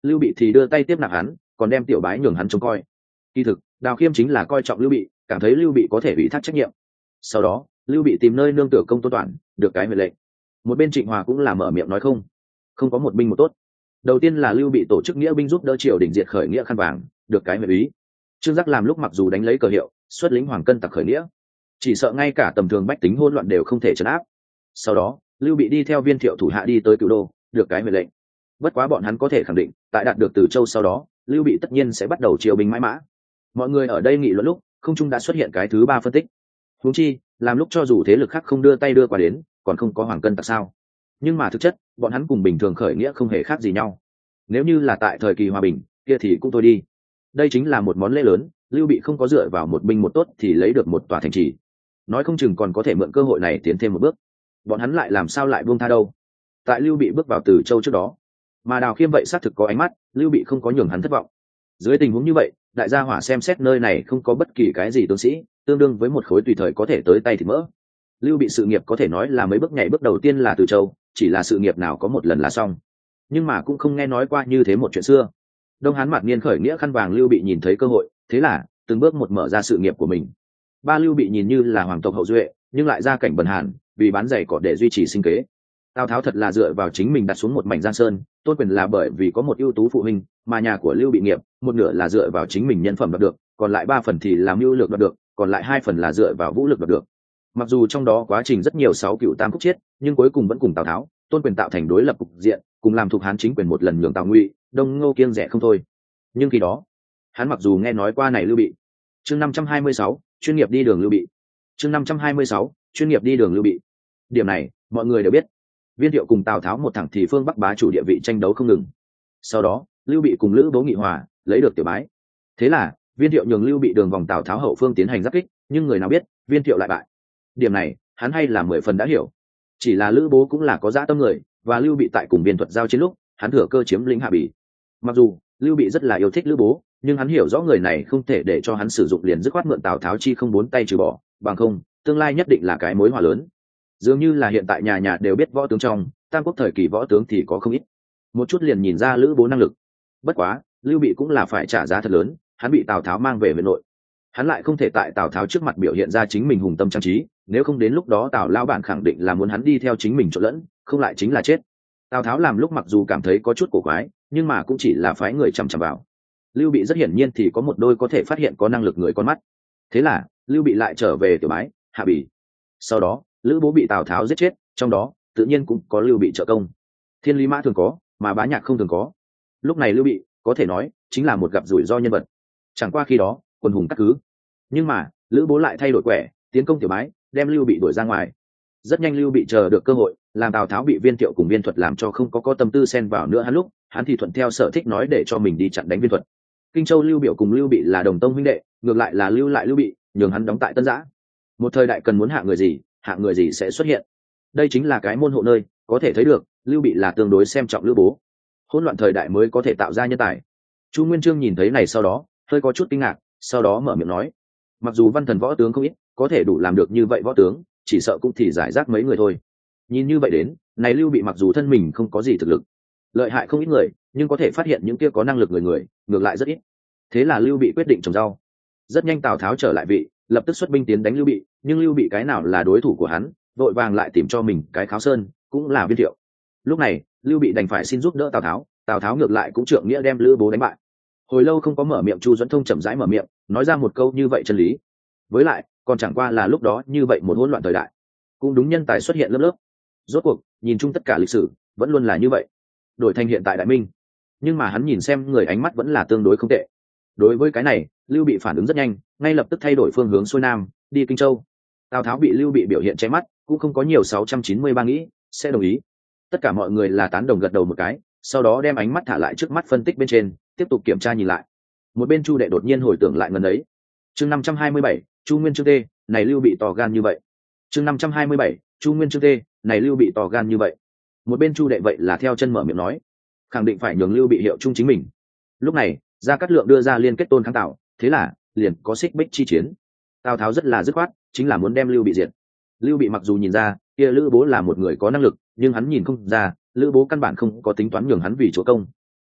lưu bị thì đưa tay tiếp nạp hắn, còn đem tiểu bái nhường hắn trông coi. Kỳ thực Đào Khiêm chính là coi trọng lưu bị, cảm thấy lưu bị có thể ủy thác trách nhiệm. Sau đó lưu bị tìm nơi nương tựa công tôn toản, được cái mệnh lệnh. Một bên Trịnh Hòa cũng là mở miệng nói không không có một binh một tốt. Đầu tiên là lưu bị tổ chức nghĩa binh giúp đỡ triều đình diệt khởi nghĩa khăn vàng, được cái mệnh ý. Trương Giác làm lúc mặc dù đánh lấy cờ hiệu, xuất lính hoàng cân tặc khởi nghĩa, chỉ sợ ngay cả tầm thường bách tính hỗn loạn đều không thể trấn áp. Sau đó lưu bị đi theo Viên Thiệu thủ hạ đi tới Cửu Đô, được cái mệnh lệnh. Bất quá bọn hắn có thể khẳng định, tại đạt được Từ Châu sau đó, lưu bị tất nhiên sẽ bắt đầu triều binh mãi mã. Mọi người ở đây nghị luận lúc, không trung đã xuất hiện cái thứ ba phân tích. Huống chi, làm lúc cho dù thế lực khác không đưa tay đưa qua đến, còn không có hoàng cân tặc sao? Nhưng mà thực chất, bọn hắn cùng bình thường khởi nghĩa không hề khác gì nhau. Nếu như là tại thời kỳ hòa bình, kia thì cũng thôi đi. Đây chính là một món lễ lớn, lưu bị không có dựa vào một binh một tốt thì lấy được một tòa thành trì, nói không chừng còn có thể mượn cơ hội này tiến thêm một bước. Bọn hắn lại làm sao lại buông tha đâu? Tại lưu bị bước vào Từ Châu trước đó, mà Đào Khiêm vậy xác thực có ánh mắt, lưu bị không có nhường hắn thất vọng. Dưới tình huống như vậy, đại gia hỏa xem xét nơi này không có bất kỳ cái gì tướng sĩ, tương đương với một khối tùy thời có thể tới tay thì mỡ. Lưu bị sự nghiệp có thể nói là mấy bước nhảy bước đầu tiên là Từ Châu, chỉ là sự nghiệp nào có một lần là xong. Nhưng mà cũng không nghe nói qua như thế một chuyện xưa. Đông Hán Mạt Niên khởi nghĩa khăn vàng, lưu bị nhìn thấy cơ hội, thế là từng bước một mở ra sự nghiệp của mình. Ba lưu bị nhìn như là hoàng tộc hậu duệ, nhưng lại ra cảnh bần hàn, vì bán giày cỏ để duy trì sinh kế. Tào Tháo thật là dựa vào chính mình đặt xuống một mảnh giang sơn, Tôn Quyền là bởi vì có một ưu tú phụ huynh, mà nhà của lưu bị nghiệp một nửa là dựa vào chính mình nhân phẩm đoạt được, còn lại ba phần thì làm mưu lược đoạt được, còn lại hai phần là dựa vào vũ lực đoạt được. Mặc dù trong đó quá trình rất nhiều sáu cựu tam khúc chiết, nhưng cuối cùng vẫn cùng Tào Tháo, Tôn Quyền tạo thành đối lập cục diện, cùng làm thuộc Hán chính quyền một lần nhường Tào Ngụy, Đông Ngô kiêng rẻ không thôi. Nhưng khi đó, hắn mặc dù nghe nói qua này lưu bị. Chương năm trăm hai mươi sáu, chuyên nghiệp đi đường lưu bị. Chương năm trăm hai mươi sáu, chuyên nghiệp đi đường lưu bị. Điểm này, mọi người đều biết. Viên Thiệu cùng Tào Tháo một thẳng thì phương Bắc bá chủ địa vị tranh đấu không ngừng. Sau đó, lưu bị cùng Lữ Bố nghị hòa, lấy được tiểu bái. Thế là, Viên Thiệu nhường lưu bị đường vòng Tào Tháo hậu phương tiến hành giáp kích, nhưng người nào biết, Viên Thiệu lại bại. Điểm này, hắn hay là mười phần đã hiểu. Chỉ là Lữ Bố cũng là có dã tâm người, và lưu bị tại cùng Viên Thuật giao chiến lúc, hắn thừa cơ chiếm lĩnh Hạ Bỉ. Mặc dù lưu bị rất là yêu thích Lữ Bố, nhưng hắn hiểu rõ người này không thể để cho hắn sử dụng liền dứt khoát mượn Tào Tháo chi không bốn tay trừ bỏ, bằng không tương lai nhất định là cái mối họa lớn. Dường như là hiện tại nhà nhà đều biết võ tướng, trong Tam Quốc thời kỳ võ tướng thì có không ít, một chút liền nhìn ra Lữ Bố năng lực. Bất quá lưu bị cũng là phải trả giá thật lớn, hắn bị Tào Tháo mang về huyện nội, hắn lại không thể tại Tào Tháo trước mặt biểu hiện ra chính mình hùng tâm trang trí, nếu không đến lúc đó Tào lao bản khẳng định là muốn hắn đi theo chính mình trộn lẫn, không lại chính là chết. Tào Tháo làm lúc mặc dù cảm thấy có chút cổ quái, nhưng mà cũng chỉ là phái người chằm chằm vào. Lưu bị rất hiển nhiên thì có một đôi có thể phát hiện có năng lực người con mắt. Thế là lưu bị lại trở về tiểu bái, Hạ Bỉ. Sau đó Lữ Bố bị Tào Tháo giết chết, trong đó tự nhiên cũng có lưu bị trợ công. Thiên lý mã thường có, mà bá nhạc không thường có. Lúc này lưu bị có thể nói chính là một gặp rủi ro nhân vật. Chẳng qua khi đó quân hùng cắt cứ, nhưng mà Lữ Bố lại thay đổi quẻ, tiến công tiểu bái, đem lưu bị đuổi ra ngoài. Rất nhanh lưu bị chờ được cơ hội, làm Tào Tháo bị Viên Thiệu cùng Viên Thuật làm cho không có có tâm tư xen vào nữa, hắn lúc hắn thì thuận theo sở thích nói để cho mình đi chặn đánh Viên Thuật. Kinh Châu Lưu Biểu cùng Lưu Bị là đồng tông huynh đệ, ngược lại là lưu lại Lưu Bị, nhường hắn đóng tại Tân Giã. Một thời đại cần muốn hạ người gì, hạ người gì sẽ xuất hiện. Đây chính là cái môn hộ nơi, có thể thấy được Lưu Bị là tương đối xem trọng Lữ Bố. Hỗn loạn thời đại mới có thể tạo ra nhân tài. Chu Nguyên Chương nhìn thấy này sau đó, hơi có chút kinh ngạc, sau đó mở miệng nói: mặc dù văn thần võ tướng không ít, có thể đủ làm được như vậy võ tướng, chỉ sợ cũng thì giải rác mấy người thôi. Nhìn như vậy đến, này Lưu Bị mặc dù thân mình không có gì thực lực, lợi hại không ít người, nhưng có thể phát hiện những kia có năng lực người người, ngược lại rất ít. Thế là Lưu Bị quyết định trồng rau. Rất nhanh Tào Tháo trở lại vị, lập tức xuất binh tiến đánh Lưu Bị, nhưng Lưu Bị cái nào là đối thủ của hắn, vội vàng lại tìm cho mình cái Kháo Sơn, cũng là Viên Thiệu. Lúc này Lưu Bị đành phải xin giúp đỡ Tào Tháo, Tào Tháo ngược lại cũng trượng nghĩa đem Lữ Bố đánh bại. Hồi lâu không có mở miệng, Chu Duẫn Thông chậm rãi mở miệng, nói ra một câu như vậy chân lý. Với lại còn chẳng qua là lúc đó như vậy một hỗn loạn thời đại, cũng đúng nhân tài xuất hiện lớp lớp. Rốt cuộc nhìn chung tất cả lịch sử vẫn luôn là như vậy, đổi thành hiện tại đại minh, nhưng mà hắn nhìn xem người ánh mắt vẫn là tương đối không tệ. Đối với cái này Lưu Bị phản ứng rất nhanh, ngay lập tức thay đổi phương hướng xuôi nam đi Kinh Châu. Tào Tháo bị Lưu Bị biểu hiện che mắt, cũng không có nhiều sáu trăm chín mươi ba nghĩ sẽ đồng ý. Tất cả mọi người là tán đồng gật đầu một cái, sau đó đem ánh mắt thả lại trước mắt phân tích bên trên, tiếp tục kiểm tra nhìn lại. Một bên Chu Đệ đột nhiên hồi tưởng lại ngần ấy. Chương năm trăm hai mươi bảy, Chu Nguyên Chương Tê, này Lưu Bị to gan như vậy. Chương năm trăm hai mươi bảy, Chu Nguyên Chương Tê, này Lưu Bị to gan như vậy. Một bên Chu Đệ vậy là theo chân mở miệng nói, khẳng định phải nhường Lưu Bị hiệu chung chính mình. Lúc này Gia Cát Lượng đưa ra liên kết Tôn Kháng Tào, thế là liền có xích bích chi chiến. Tào Tháo rất là dứt khoát, chính là muốn đem Lưu Bị diệt. Lưu Bị mặc dù nhìn ra kia Lữ Bố là một người có năng lực, nhưng hắn nhìn không ra Lữ Bố căn bản không có tính toán nhường hắn vì chúa công.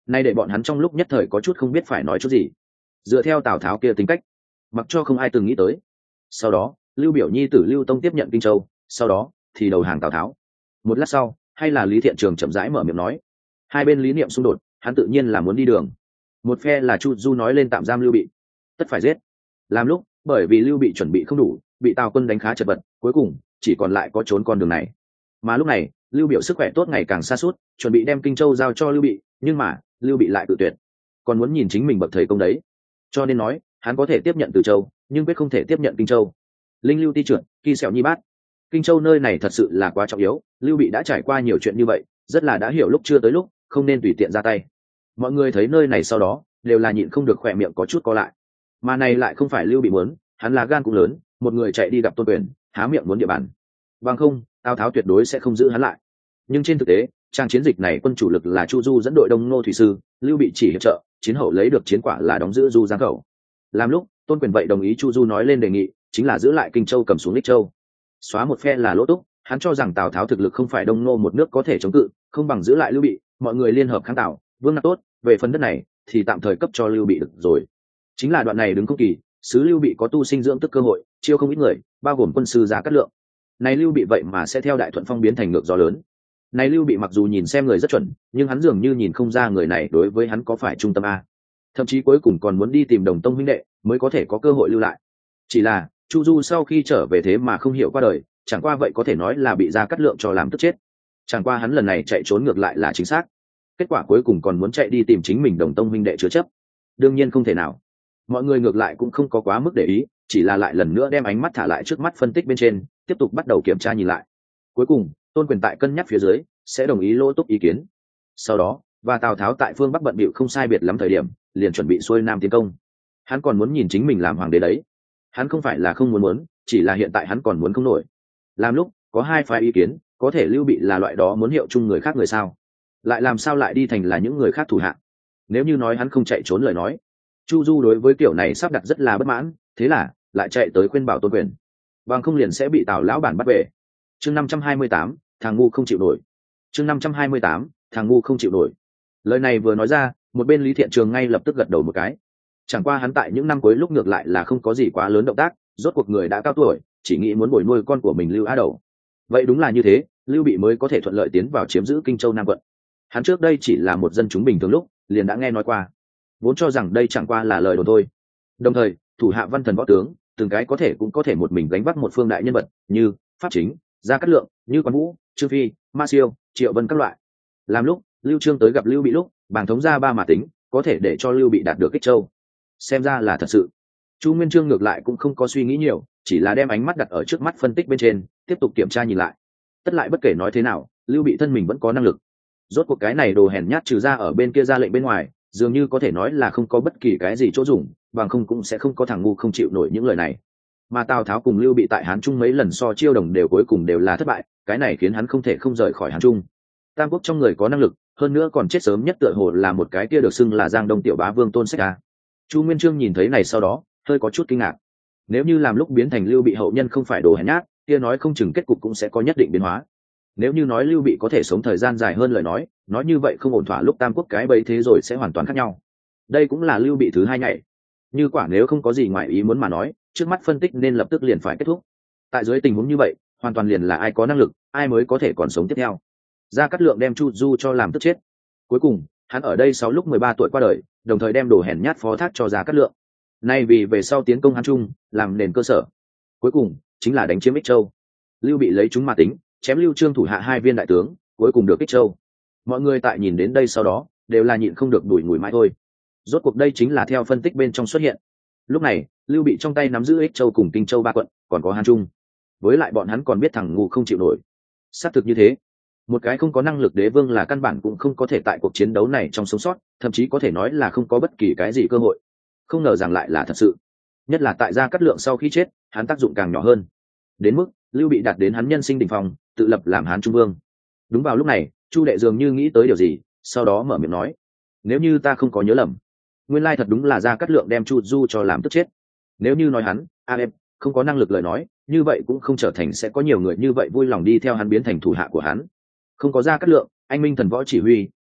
nay để bọn hắn trong lúc nhất thời có chút không biết phải nói chút gì. Dựa theo Tào Tháo kia tính cách, mặc cho không ai từng nghĩ tới. Sau đó Lưu Biểu nhi tử Lưu Tông tiếp nhận Kinh Châu, sau đó thì đầu hàng Tào Tháo. Một lát sau, hay là Lý Thiện Trường chậm rãi mở miệng nói, hai bên lý niệm xung đột, hắn tự nhiên là muốn đi đường. Một phe là Chu Du nói lên tạm giam Lưu Bị, tất phải giết. Làm lúc bởi vì Lưu Bị chuẩn bị không đủ, bị Tào quân đánh khá chật vật, cuối cùng chỉ còn lại có trốn con đường này. Mà lúc này Lưu Biểu sức khỏe tốt ngày càng sa sút, chuẩn bị đem Kinh Châu giao cho Lưu Bị, nhưng mà Lưu Bị lại cự tuyệt, còn muốn nhìn chính mình bậc thầy công đấy. Cho nên nói hắn có thể tiếp nhận Từ Châu, nhưng quyết không thể tiếp nhận Kinh Châu. Linh lưu ti trưởng, kỳ sẹo nhi bát. Kinh Châu nơi này thật sự là quá trọng yếu, Lưu Bị đã trải qua nhiều chuyện như vậy, rất là đã hiểu lúc chưa tới lúc, không nên tùy tiện ra tay. Mọi người thấy nơi này sau đó đều là nhịn không được khỏe miệng có chút co lại. Mà này lại không phải Lưu Bị muốn, hắn là gan cũng lớn, một người chạy đi gặp Tôn Quyền, há miệng muốn địa bàn. Bằng không, Tào Tháo tuyệt đối sẽ không giữ hắn lại. Nhưng trên thực tế, trang chiến dịch này quân chủ lực là Chu Du dẫn đội Đông Nô thủy sư, Lưu Bị chỉ hiệp trợ, chiến hậu lấy được chiến quả là đóng giữ Du Giang khẩu. Làm lúc Tôn Quyền vậy đồng ý Chu Du nói lên đề nghị, chính là giữ lại Kinh Châu cầm xuống Lích Châu. Xóa một phe là lỗ túc, hắn cho rằng Tào Tháo thực lực không phải Đông Nô một nước có thể chống cự, không bằng giữ lại Lưu Bị, mọi người liên hợp kháng Tào, vương nạp tốt, về phần đất này thì tạm thời cấp cho Lưu Bị được rồi. Chính là đoạn này đứng không kỳ, sứ Lưu Bị có tu sinh dưỡng tức cơ hội, chiêu không ít người, bao gồm quân sư Giá Cát Lượng. Này Lưu Bị vậy mà sẽ theo Đại Thuận Phong biến thành ngược gió lớn. Này Lưu Bị mặc dù nhìn xem người rất chuẩn, nhưng hắn dường như nhìn không ra người này đối với hắn có phải trung tâm a. Thậm chí cuối cùng còn muốn đi tìm Đồng Tông huynh đệ mới có thể có cơ hội lưu lại. Chỉ là Chu Du sau khi trở về thế mà không hiểu qua đời, chẳng qua vậy có thể nói là bị Gia Cát Lượng cho làm tức chết. Chẳng qua hắn lần này chạy trốn ngược lại là chính xác, kết quả cuối cùng còn muốn chạy đi tìm chính mình Đồng Tông huynh đệ chứa chấp, đương nhiên không thể nào. Mọi người ngược lại cũng không có quá mức để ý, chỉ là lại lần nữa đem ánh mắt thả lại trước mắt phân tích bên trên, tiếp tục bắt đầu kiểm tra nhìn lại. Cuối cùng Tôn Quyền tại cân nhắc phía dưới sẽ đồng ý Lỗ Túc ý kiến. Sau đó và Tào Tháo tại phương Bắc bận bịu không sai biệt lắm thời điểm, liền chuẩn bị xuôi nam tiến công. Hắn còn muốn nhìn chính mình làm hoàng đế đấy. Hắn không phải là không muốn muốn, chỉ là hiện tại hắn còn muốn không nổi. Làm lúc có hai phái ý kiến, có thể Lưu Bị là loại đó muốn hiệu chung người khác người sao, lại làm sao lại đi thành là những người khác thủ hạ. Nếu như nói hắn không chạy trốn lời nói, Chu Du đối với kiểu này sắp đặt rất là bất mãn, thế là lại chạy tới khuyên bảo Tôn Quyền, bằng không liền sẽ bị Tào lão bản bắt về. Chương năm trăm hai mươi tám, thằng ngu không chịu nổi. Chương năm trăm hai mươi tám, thằng ngu không chịu nổi. Lời này vừa nói ra, một bên Lý Thiện Trường ngay lập tức gật đầu một cái. Chẳng qua hắn tại những năm cuối lúc ngược lại là không có gì quá lớn động tác, rốt cuộc người đã cao tuổi, chỉ nghĩ muốn bồi nuôi con của mình Lưu Á Đầu. Vậy đúng là như thế, Lưu Bị mới có thể thuận lợi tiến vào chiếm giữ Kinh Châu Nam quận. Hắn trước đây chỉ là một dân chúng bình thường lúc, liền đã nghe nói qua, vốn cho rằng đây chẳng qua là lời đồn thôi. Đồng thời, thủ hạ văn thần võ tướng, từng cái có thể cũng có thể một mình gánh vác một phương đại nhân vật, như Pháp Chính, Gia Cát Lượng, như Quan Vũ, Trương Phi, Ma Siêu, Triệu Vân các loại. Làm lúc Lưu Trương tới gặp Lưu Bị lúc, bảng thống ra ba mà tính, có thể để cho Lưu Bị đạt được Kích Châu. Xem ra là thật sự. Chu Nguyên Chương ngược lại cũng không có suy nghĩ nhiều, chỉ là đem ánh mắt đặt ở trước mắt phân tích bên trên, tiếp tục kiểm tra nhìn lại. Tất lại bất kể nói thế nào, Lưu Bị thân mình vẫn có năng lực. Rốt cuộc cái này đồ hèn nhát trừ ra ở bên kia ra lệnh bên ngoài, dường như có thể nói là không có bất kỳ cái gì chỗ dùng, bằng không cũng sẽ không có thằng ngu không chịu nổi những lời này. Mà Tào Tháo cùng Lưu Bị tại Hán Trung mấy lần so chiêu đồng đều cuối cùng đều là thất bại, cái này khiến hắn không thể không rời khỏi Hán Trung. Tam Quốc trong người có năng lực, hơn nữa còn chết sớm nhất tựa hồ là một cái kia được xưng là Giang Đông tiểu bá vương Tôn Sách a. Chu Nguyên Chương nhìn thấy này sau đó hơi có chút kinh ngạc. Nếu như làm lúc biến thành Lưu Bị hậu nhân không phải đồ hèn nhát, kia nói không chừng kết cục cũng sẽ có nhất định biến hóa. Nếu như nói Lưu Bị có thể sống thời gian dài hơn lời nói, nói như vậy không ổn thỏa lúc Tam Quốc cái bấy thế rồi sẽ hoàn toàn khác nhau. Đây cũng là Lưu Bị thứ hai nhảy. Như quả nếu không có gì ngoài ý muốn mà nói, trước mắt phân tích nên lập tức liền phải kết thúc. Tại dưới tình huống như vậy, hoàn toàn liền là ai có năng lực, ai mới có thể còn sống tiếp theo. Gia Cát Lượng đem Chu Du cho làm tức chết. Cuối cùng, hắn ở đây sáu lúc mười ba tuổi qua đời, đồng thời đem đồ hèn nhát phó thác cho Gia Cát Lượng. Nay vì về sau tiến công Hán Trung, làm nền cơ sở. Cuối cùng, chính là đánh chiếm Ích Châu. Lưu Bị lấy chúng mà tính, chém Lưu Trương thủ hạ hai viên đại tướng, cuối cùng được Ích Châu. Mọi người tại nhìn đến đây sau đó, đều là nhịn không được đuổi ngùi mãi thôi. Rốt cuộc đây chính là theo phân tích bên trong xuất hiện. Lúc này, Lưu Bị trong tay nắm giữ Ích Châu cùng Kinh Châu ba quận, còn có Hán Trung. Với lại bọn hắn còn biết thằng ngu không chịu nổi. Xác thực như thế, một cái không có năng lực đế vương là căn bản cũng không có thể tại cuộc chiến đấu này trong sống sót, thậm chí có thể nói là không có bất kỳ cái gì cơ hội. Không ngờ rằng lại là thật sự, nhất là tại Gia Cát Lượng sau khi chết, hắn tác dụng càng nhỏ hơn, đến mức Lưu Bị đạt đến hắn nhân sinh đỉnh phong, tự lập làm Hán Trung vương. Đúng vào lúc này, Chu Đệ dường như nghĩ tới điều gì, sau đó mở miệng nói: nếu như ta không có nhớ lầm, nguyên lai thật đúng là Gia Cát Lượng đem Chu Du cho làm tức chết. Nếu như nói hắn a em không có năng lực lời nói, như vậy cũng không trở thành sẽ có nhiều người như vậy vui lòng đi theo hắn biến thành thủ hạ của hắn. Không có Gia Cát Lượng, anh minh thần võ chỉ huy,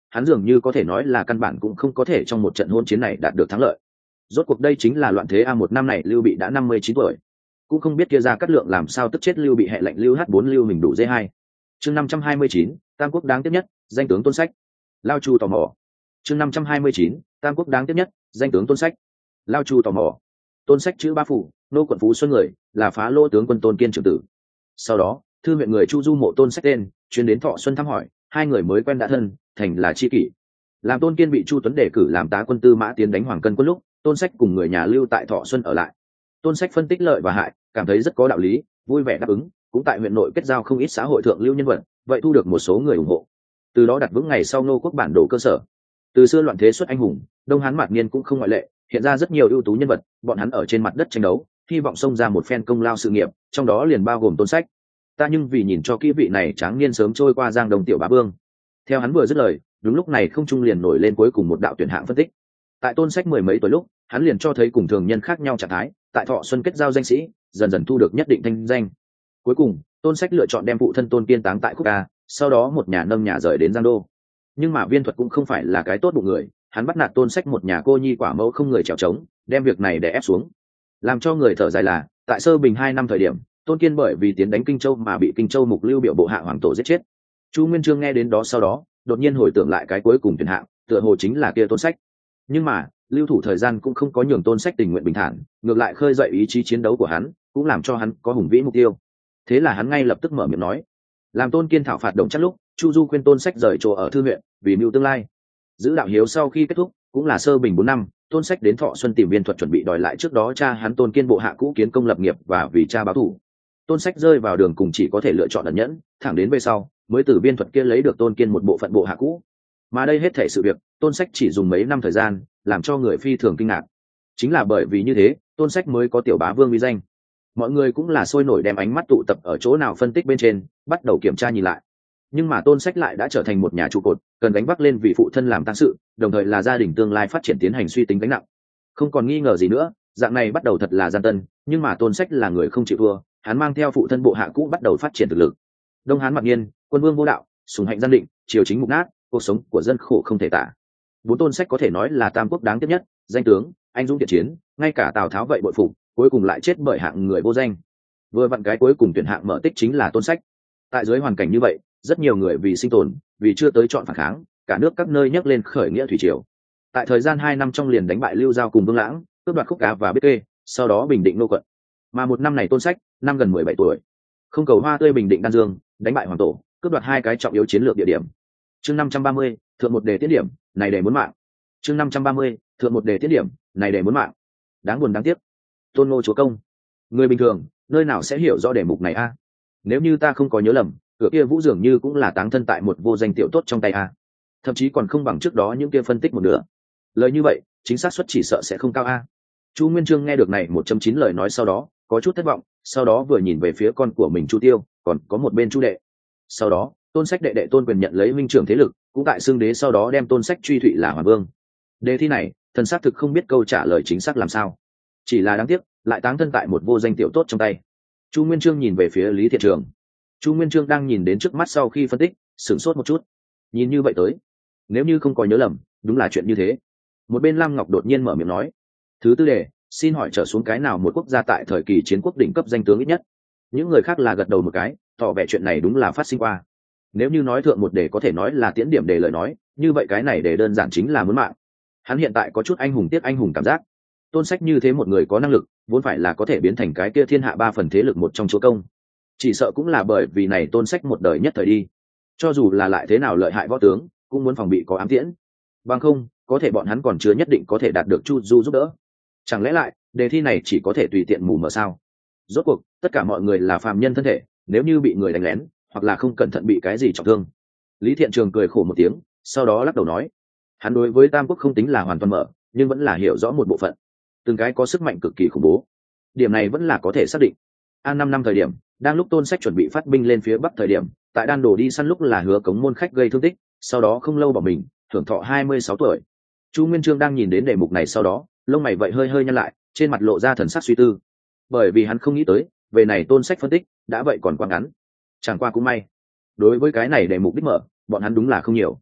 hắn dường như có thể nói là căn bản cũng không có thể trong một trận hôn chiến này đạt được thắng lợi. Rốt cuộc đây chính là loạn thế a một năm này Lưu Bị đã năm mươi chín tuổi, cũng không biết kia ra cắt lượng làm sao tức chết Lưu Bị hệ lệnh Lưu h bốn lưu mình đủ dê hai. Chương năm trăm hai mươi chín, Tam Quốc đáng tiếc nhất, danh tướng Tôn Sách. Lao Chu tò mò. Chương năm trăm hai mươi chín, Tam Quốc đáng tiếc nhất, danh tướng Tôn Sách. Lao Chu tò mò. Tôn Sách chữ Ba Phủ, nô quận Phú Xuân người, là Phá Lô tướng quân Tôn Kiên trưởng tử. Sau đó, thư huyện người Chu Du mộ Tôn Sách tên, chuyến đến Thọ Xuân thăm hỏi, hai người mới quen đã thân, thành là chi kỷ. Làm Tôn Kiên bị Chu Tuấn đề cử làm tá quân tư mã tiến đánh Hoàng Cân quân lúc, Tôn Sách cùng người nhà lưu tại Thọ Xuân ở lại. Tôn Sách phân tích lợi và hại, cảm thấy rất có đạo lý, vui vẻ đáp ứng, cũng tại huyện nội kết giao không ít xã hội thượng lưu nhân vật, vậy thu được một số người ủng hộ. Từ đó đặt vững ngày sau nô quốc bản đồ cơ sở. Từ xưa loạn thế xuất anh hùng, Đông Hán Mạt Niên cũng không ngoại lệ, hiện ra rất nhiều ưu tú nhân vật, bọn hắn ở trên mặt đất tranh đấu, hy vọng xông ra một phen công lao sự nghiệp, trong đó liền bao gồm Tôn Sách. Ta nhưng vì nhìn cho kỹ vị này tráng niên sớm trôi qua Giang Đông tiểu bá vương. Theo hắn vừa dứt lời, đúng lúc này không trung liền nổi lên cuối cùng một đạo tuyển hạng phân tích. Tại Tôn Sách mười mấy tuổi lúc, hắn liền cho thấy cùng thường nhân khác nhau trạng thái, tại Thọ Xuân kết giao danh sĩ, dần dần thu được nhất định thanh danh. Cuối cùng, Tôn Sách lựa chọn đem phụ thân Tôn Kiên táng tại Khúc Ca, sau đó một nhà nâng nhà rời đến Giang Đô. Nhưng mà Viên Thuật cũng không phải là cái tốt bụng người, hắn bắt nạt Tôn Sách một nhà cô nhi quả mẫu không người chèo trống, đem việc này để ép xuống. Làm cho người thở dài là, tại Sơ Bình hai năm thời điểm, Tôn Kiên bởi vì tiến đánh Kinh Châu mà bị Kinh Châu mục lưu biểu bộ hạ hoàng tổ giết chết. Chu Nguyên Chương nghe đến đó sau đó, đột nhiên hồi tưởng lại cái cuối cùng tuyển hạng, tựa hồ chính là kia Tôn Sách. Nhưng mà, lưu thủ thời gian cũng không có nhường Tôn Sách tình nguyện bình thản, ngược lại khơi dậy ý chí chiến đấu của hắn, cũng làm cho hắn có hùng vĩ mục tiêu. Thế là hắn ngay lập tức mở miệng nói, làm Tôn Kiên thảo phạt Đồng Trác lúc, Chu Du khuyên Tôn Sách rời chỗ ở thư huyện, vì mưu tương lai. Giữ đạo hiếu sau khi kết thúc, cũng là Sơ Bình bốn năm, Tôn Sách đến Thọ Xuân tìm Viên Thuật chuẩn bị đòi lại trước đó cha hắn Tôn Kiên bộ hạ cũ kiến công lập nghiệp và vì cha báo thù. Tôn Sách rơi vào đường cùng chỉ có thể lựa chọn ẩn nhẫn, thẳng đến về sau mới từ Viên Thuật kia lấy được Tôn Kiên một bộ phận bộ hạ cũ. Mà đây hết thảy sự việc, Tôn Sách chỉ dùng mấy năm thời gian, làm cho người phi thường kinh ngạc. Chính là bởi vì như thế, Tôn Sách mới có tiểu bá vương uy danh. Mọi người cũng là sôi nổi đem ánh mắt tụ tập ở chỗ nào phân tích bên trên, bắt đầu kiểm tra nhìn lại. Nhưng mà Tôn Sách lại đã trở thành một nhà trụ cột, cần gánh vác lên vị phụ thân làm tang sự, đồng thời là gia đình tương lai phát triển tiến hành suy tính gánh nặng. Không còn nghi ngờ gì nữa, dạng này bắt đầu thật là gian tân, nhưng mà Tôn Sách là người không chịu thua, hắn mang theo phụ thân bộ hạ cũ bắt đầu phát triển thực lực. Đông Hán Mạt Niên, quân vương vô đạo, sùng hạnh gian định, triều chính mục nát, cuộc sống của dân khổ không thể tả. Bốn Tôn Sách có thể nói là Tam Quốc đáng tiếc nhất, danh tướng, anh dũng thiện chiến, ngay cả Tào Tháo vậy bội phục, cuối cùng lại chết bởi hạng người vô danh. Vừa vặn cái cuối cùng tuyển hạng mở tích chính là Tôn Sách. Tại dưới hoàn cảnh như vậy, rất nhiều người vì sinh tồn, vì chưa tới chọn phản kháng, cả nước các nơi nhấc lên khởi nghĩa thủy triều. Tại thời gian hai năm trong liền đánh bại Lưu Giao cùng Vương Lãng, cướp đoạt Khúc Cá và Biết Kê, sau đó bình định nô quận. Mà một năm này Tôn Sách, năm gần mười bảy tuổi, không cầu hoa tươi bình định Đan Dương, đánh bại Hoàng Tổ, cướp đoạt hai cái trọng yếu chiến lược địa điểm. Chương năm trăm ba mươi, thượng một đề tiết điểm, này để muốn mạng. Chương năm trăm ba mươi, thượng một đề tiết điểm, này để muốn mạng. Đáng buồn đáng tiếc. Tôn Ngô chúa công. Người bình thường, nơi nào sẽ hiểu rõ đề mục này a? Nếu như ta không có nhớ lầm, cửa kia Vũ dường như cũng là táng thân tại một vô danh tiểu tốt trong tay a. Thậm chí còn không bằng trước đó những kia phân tích một nửa. Lời như vậy, chính xác suất chỉ sợ sẽ không cao a. Chu Nguyên Chương nghe được này một chấm chín lời nói sau đó, có chút thất vọng, sau đó vừa nhìn về phía con của mình Chu Tiêu, còn có một bên Chu đệ. Sau đó, Tôn Sách đệ đệ Tôn Quyền nhận lấy minh trưởng thế lực, cũng tại xưng đế sau đó đem Tôn Sách truy thụy là Hoàng Vương. Đề thi này, thần xác thực không biết câu trả lời chính xác làm sao. Chỉ là đáng tiếc, lại táng thân tại một vô danh tiểu tốt trong tay. Chu Nguyên Chương nhìn về phía Lý Thiện Trường. Chu Nguyên Chương đang nhìn đến trước mắt sau khi phân tích, sửng sốt một chút. Nhìn như vậy tới, nếu như không có nhớ lầm, đúng là chuyện như thế. Một bên Lam Ngọc đột nhiên mở miệng nói, thứ tư đề, xin hỏi trở xuống cái nào một quốc gia tại thời kỳ chiến quốc đỉnh cấp danh tướng ít nhất? Những người khác là gật đầu một cái, tỏ vẻ chuyện này đúng là phát sinh qua. Nếu như nói thượng một đề có thể nói là tiễn điểm đề lời nói, như vậy cái này đề đơn giản chính là muốn mạng. Hắn hiện tại có chút anh hùng tiếc anh hùng cảm giác. Tôn Sách như thế một người có năng lực, vốn phải là có thể biến thành cái kia thiên hạ ba phần thế lực một trong chúa công. Chỉ sợ cũng là bởi vì này Tôn Sách một đời nhất thời đi. Cho dù là lại thế nào lợi hại võ tướng, cũng muốn phòng bị có ám tiễn. Bằng không, có thể bọn hắn còn chưa nhất định có thể đạt được Chu Du giúp đỡ. Chẳng lẽ lại, đề thi này chỉ có thể tùy tiện mù mờ sao? Rốt cuộc, tất cả mọi người là phàm nhân thân thể, nếu như bị người đánh lén, hoặc là không cẩn thận bị cái gì trọng thương. Lý Thiện Trường cười khổ một tiếng, sau đó lắc đầu nói, hắn đối với Tam Quốc không tính là hoàn toàn mở, nhưng vẫn là hiểu rõ một bộ phận. Từng cái có sức mạnh cực kỳ khủng bố. Điểm này vẫn là có thể xác định. An năm năm thời điểm, đang lúc Tôn Sách chuẩn bị phát binh lên phía bắc thời điểm, tại Đan Đồ đi săn lúc là Hứa Cống môn khách gây thương tích, sau đó không lâu bỏ mình, hưởng thọ hai mươi sáu tuổi. Chu Nguyên Chương đang nhìn đến đề mục này sau đó, lông mày vậy hơi hơi nhăn lại, trên mặt lộ ra thần sắc suy tư. Bởi vì hắn không nghĩ tới, về này Tôn Sách phân tích, đã vậy còn quá ngắn. Chẳng qua cũng may, đối với cái này đề mục đích mở, bọn hắn đúng là không nhiều.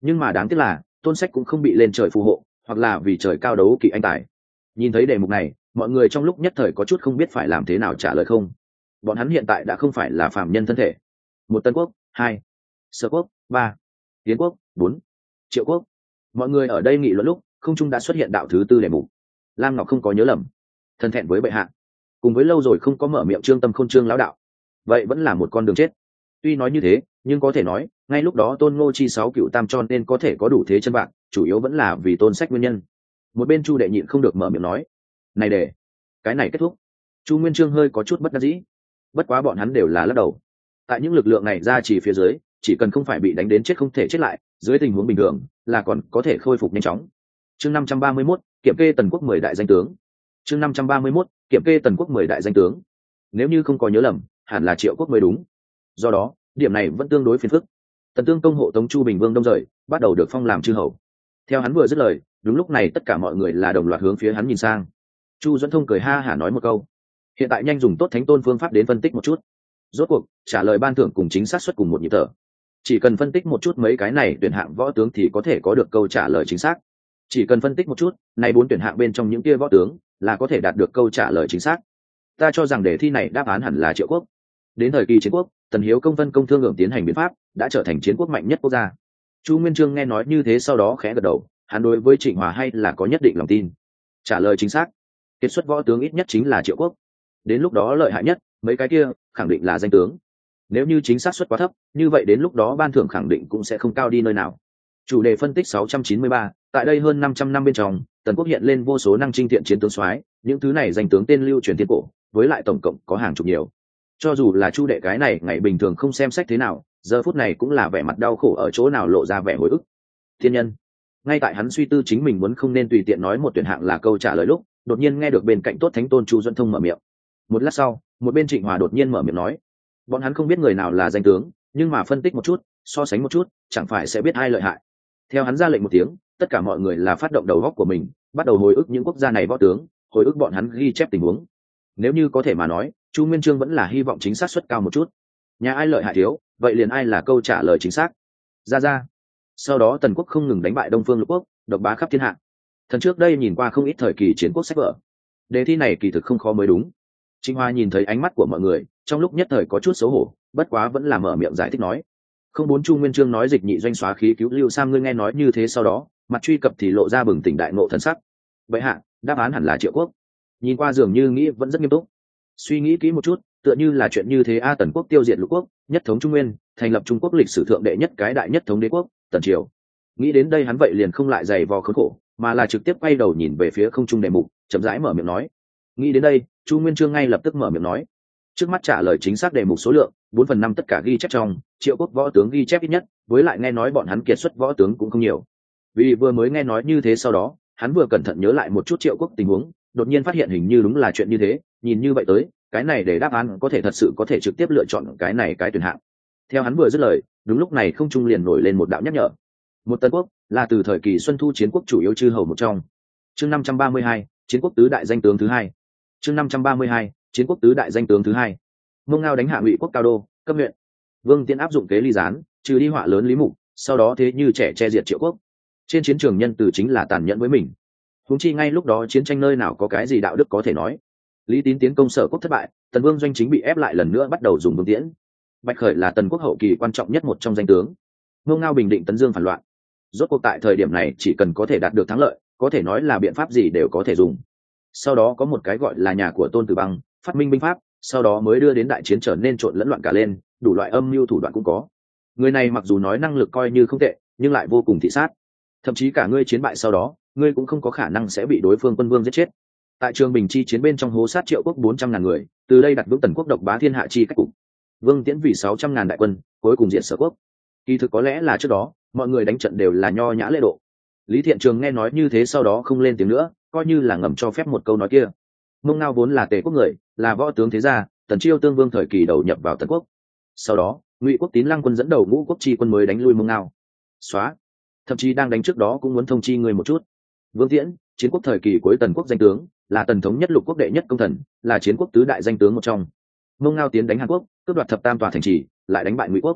nhưng mà đáng tiếc là Tôn Sách cũng không bị lên trời phù hộ, hoặc là vì trời cao đấu kỵ anh tài. Nhìn thấy đề mục này, mọi người trong lúc nhất thời có chút không biết phải làm thế nào trả lời không. Bọn hắn hiện tại đã không phải là phàm nhân thân thể. Một Tân Quốc, hai Sở Quốc, ba Tiến Quốc, bốn Triệu Quốc. Mọi người ở đây nghị luận lúc, không trung đã xuất hiện đạo thứ tư đề mục. Lam Ngọc không có nhớ lầm, thân thẹn với bệ hạ, cùng với lâu rồi không có mở miệng Trương Tâm Khôn Trương lão đạo, vậy vẫn là một con đường chết. Tuy nói như thế, nhưng có thể nói, ngay lúc đó Tôn Ngô chi sáu cựu tam cho nên có thể có đủ thế chân bạc, chủ yếu vẫn là vì Tôn Sách nguyên nhân. Một bên Chu Đệ nhịn không được mở miệng nói, này để cái này kết thúc. Chu Nguyên Chương hơi có chút bất đắc dĩ, bất quá bọn hắn đều là lắc đầu. Tại những lực lượng này ra chỉ phía dưới, chỉ cần không phải bị đánh đến chết không thể chết lại, dưới tình huống bình thường là còn có thể khôi phục nhanh chóng. Chương năm trăm ba mươi mốt, kiểm kê Tần Quốc mười đại danh tướng. Chương năm trăm ba mươi mốt, kiểm kê Tần Quốc mười đại danh tướng. Nếu như không có nhớ lầm, hẳn là Triệu Quốc mới đúng. Do đó, điểm này vẫn tương đối phiền phức. Tần Tương công hộ tống Chu Bình Vương đông rời, bắt đầu được phong làm chư hầu. Theo hắn vừa dứt lời, đúng lúc này tất cả mọi người là đồng loạt hướng phía hắn nhìn sang. Chu Duẫn Thông cười ha hả nói một câu, hiện tại nhanh dùng tốt thánh tôn phương pháp đến phân tích một chút. Rốt cuộc trả lời ban thưởng cùng chính xác suất cùng một nhịp thở. Chỉ cần phân tích một chút mấy cái này tuyển hạng võ tướng thì có thể có được câu trả lời chính xác. Chỉ cần phân tích một chút, này bốn tuyển hạng bên trong những kia võ tướng là có thể đạt được câu trả lời chính xác. Ta cho rằng đề thi này đáp án hẳn là Triệu Quốc. Đến thời kỳ chiến quốc, Tần Hiếu công vân công thương lượng tiến hành biện pháp, đã trở thành chiến quốc mạnh nhất quốc gia. Chu Nguyên Chương nghe nói như thế sau đó khẽ gật đầu, hắn đối với Trịnh Hòa hay là có nhất định lòng tin. Trả lời chính xác, kết xuất võ tướng ít nhất chính là Triệu Quốc. Đến lúc đó lợi hại nhất, mấy cái kia khẳng định là danh tướng. Nếu như chính xác suất quá thấp, như vậy đến lúc đó ban thưởng khẳng định cũng sẽ không cao đi nơi nào. Chủ đề phân tích sáu trăm chín mươi ba, tại đây hơn năm trăm năm bên trong, Tần Quốc hiện lên vô số năng trinh thiện chiến tướng soái, những thứ này danh tướng tên lưu truyền thiên cổ, với lại tổng cộng có hàng chục nhiều. Cho dù là Chu đệ cái này ngày bình thường không xem sách thế nào, giờ phút này cũng là vẻ mặt đau khổ ở chỗ nào lộ ra vẻ hồi ức. Thiên nhân. Ngay tại hắn suy tư chính mình muốn không nên tùy tiện nói một tuyển hạng là câu trả lời lúc, đột nhiên nghe được bên cạnh tốt thánh tôn Chu Duẫn Thông mở miệng. Một lát sau, một bên Trịnh Hòa đột nhiên mở miệng nói, bọn hắn không biết người nào là danh tướng, nhưng mà phân tích một chút, so sánh một chút, chẳng phải sẽ biết ai lợi hại. Theo hắn ra lệnh một tiếng, tất cả mọi người là phát động đầu góc của mình, bắt đầu hồi ức những quốc gia này võ tướng, hồi ức bọn hắn ghi chép tình huống. Nếu như có thể mà nói, Chu Nguyên Chương vẫn là hy vọng chính xác suất cao một chút. Nhà ai lợi hại thiếu, vậy liền ai là câu trả lời chính xác. Ra ra. Sau đó Tần Quốc không ngừng đánh bại Đông Phương Lục Quốc, độc bá khắp thiên hạ. Thần trước đây nhìn qua không ít thời kỳ chiến quốc sách vở. Đề thi này kỳ thực không khó mới đúng. Trịnh Hoa nhìn thấy ánh mắt của mọi người, trong lúc nhất thời có chút xấu hổ, bất quá vẫn là mở miệng giải thích nói. Không bốn Chu Nguyên Chương nói dịch nhị doanh xóa khí cứu Lưu Sam, ngươi nghe nói như thế sau đó, mặt truy cập thì lộ ra bừng tỉnh đại ngộ thần sắc. Vậy hạ, đáp án hẳn là Triệu Quốc. Nhìn qua dường như nghĩ vẫn rất nghiêm túc. Suy nghĩ kỹ một chút, tựa như là chuyện như thế a. Tần Quốc tiêu diệt Lục Quốc, nhất thống Trung Nguyên, thành lập Trung Quốc lịch sử thượng đệ nhất cái đại nhất thống đế quốc, Tần Triều. Nghĩ đến đây hắn vậy liền không lại dày vò khốn khổ, mà là trực tiếp quay đầu nhìn về phía không trung đề mục, chậm rãi mở miệng nói. Nghĩ đến đây, Chu Nguyên Chương ngay lập tức mở miệng nói. Trước mắt trả lời chính xác đề mục số lượng, bốn phần năm tất cả ghi chép trong, Triệu Quốc võ tướng ghi chép ít nhất, với lại nghe nói bọn hắn kiệt xuất võ tướng cũng không nhiều. Vì vừa mới nghe nói như thế sau đó, hắn vừa cẩn thận nhớ lại một chút Triệu Quốc tình huống, đột nhiên phát hiện hình như đúng là chuyện như thế, nhìn như vậy tới, cái này để đáp án có thể thật sự có thể trực tiếp lựa chọn cái này cái tuyển hạng. Theo hắn vừa dứt lời, đúng lúc này không trung liền nổi lên một đạo nhắc nhở. Một Tần Quốc là từ thời kỳ Xuân Thu chiến quốc chủ yếu chư hầu một trong. Chương năm trăm ba mươi hai, chiến quốc tứ đại danh tướng thứ hai. Chương năm trăm ba mươi hai, chiến quốc tứ đại danh tướng thứ hai. Mông Ngao đánh hạ Ngụy quốc Cao Đô, cấp huyện. Vương Tiễn áp dụng kế ly gián, trừ đi họa lớn Lý Mục, sau đó thế như trẻ che diệt Triệu Quốc. Trên chiến trường nhân từ chính là tàn nhẫn với mình. Huống chi ngay lúc đó chiến tranh nơi nào có cái gì đạo đức có thể nói. Lý Tín tiến công Sở Quốc thất bại, Tần Vương doanh chính bị ép lại lần nữa bắt đầu dùng Vương Tiễn. Bạch Khởi là Tần Quốc hậu kỳ quan trọng nhất một trong danh tướng. Mông Ngao bình định Tấn Dương phản loạn. Rốt cuộc tại thời điểm này chỉ cần có thể đạt được thắng lợi, có thể nói là biện pháp gì đều có thể dùng. Sau đó có một cái gọi là nhà của Tôn Tử Băng, phát minh binh pháp, sau đó mới đưa đến đại chiến trở nên trộn lẫn loạn cả lên, đủ loại âm mưu thủ đoạn cũng có. Người này mặc dù nói năng lực coi như không tệ, nhưng lại vô cùng thị sát. Thậm chí cả ngươi chiến bại sau đó, ngươi cũng không có khả năng sẽ bị đối phương quân vương giết chết. Tại Trường Bình chi chiến bên trong hố sát Triệu Quốc bốn trăm ngàn người, từ đây đặt vững Tần Quốc độc bá thiên hạ chi cách cục. Vương Tiễn vì sáu trăm ngàn đại quân, cuối cùng diệt Sở Quốc. Kỳ thực có lẽ là trước đó, mọi người đánh trận đều là nho nhã lễ độ. Lý Thiện Trường nghe nói như thế sau đó không lên tiếng nữa, coi như là ngầm cho phép một câu nói kia. Mông Ngao vốn là Tề quốc người, là võ tướng thế gia, Tần Chiêu Tương Vương thời kỳ đầu nhập vào Tần Quốc. Sau đó, Ngụy quốc Tín Lăng quân dẫn đầu Ngũ quốc chi quân mới đánh lui Mông Ngao. Xóa. Thậm chí đang đánh trước đó cũng muốn thông chi người một chút. Vương Tiễn, chiến quốc thời kỳ cuối Tần Quốc danh tướng, là Tần thống nhất lục quốc đệ nhất công thần, là chiến quốc tứ đại danh tướng một trong. Mông Ngao tiến đánh Hàn Quốc, cướp đoạt thập tam tòa thành trì, lại đánh bại Ngụy quốc.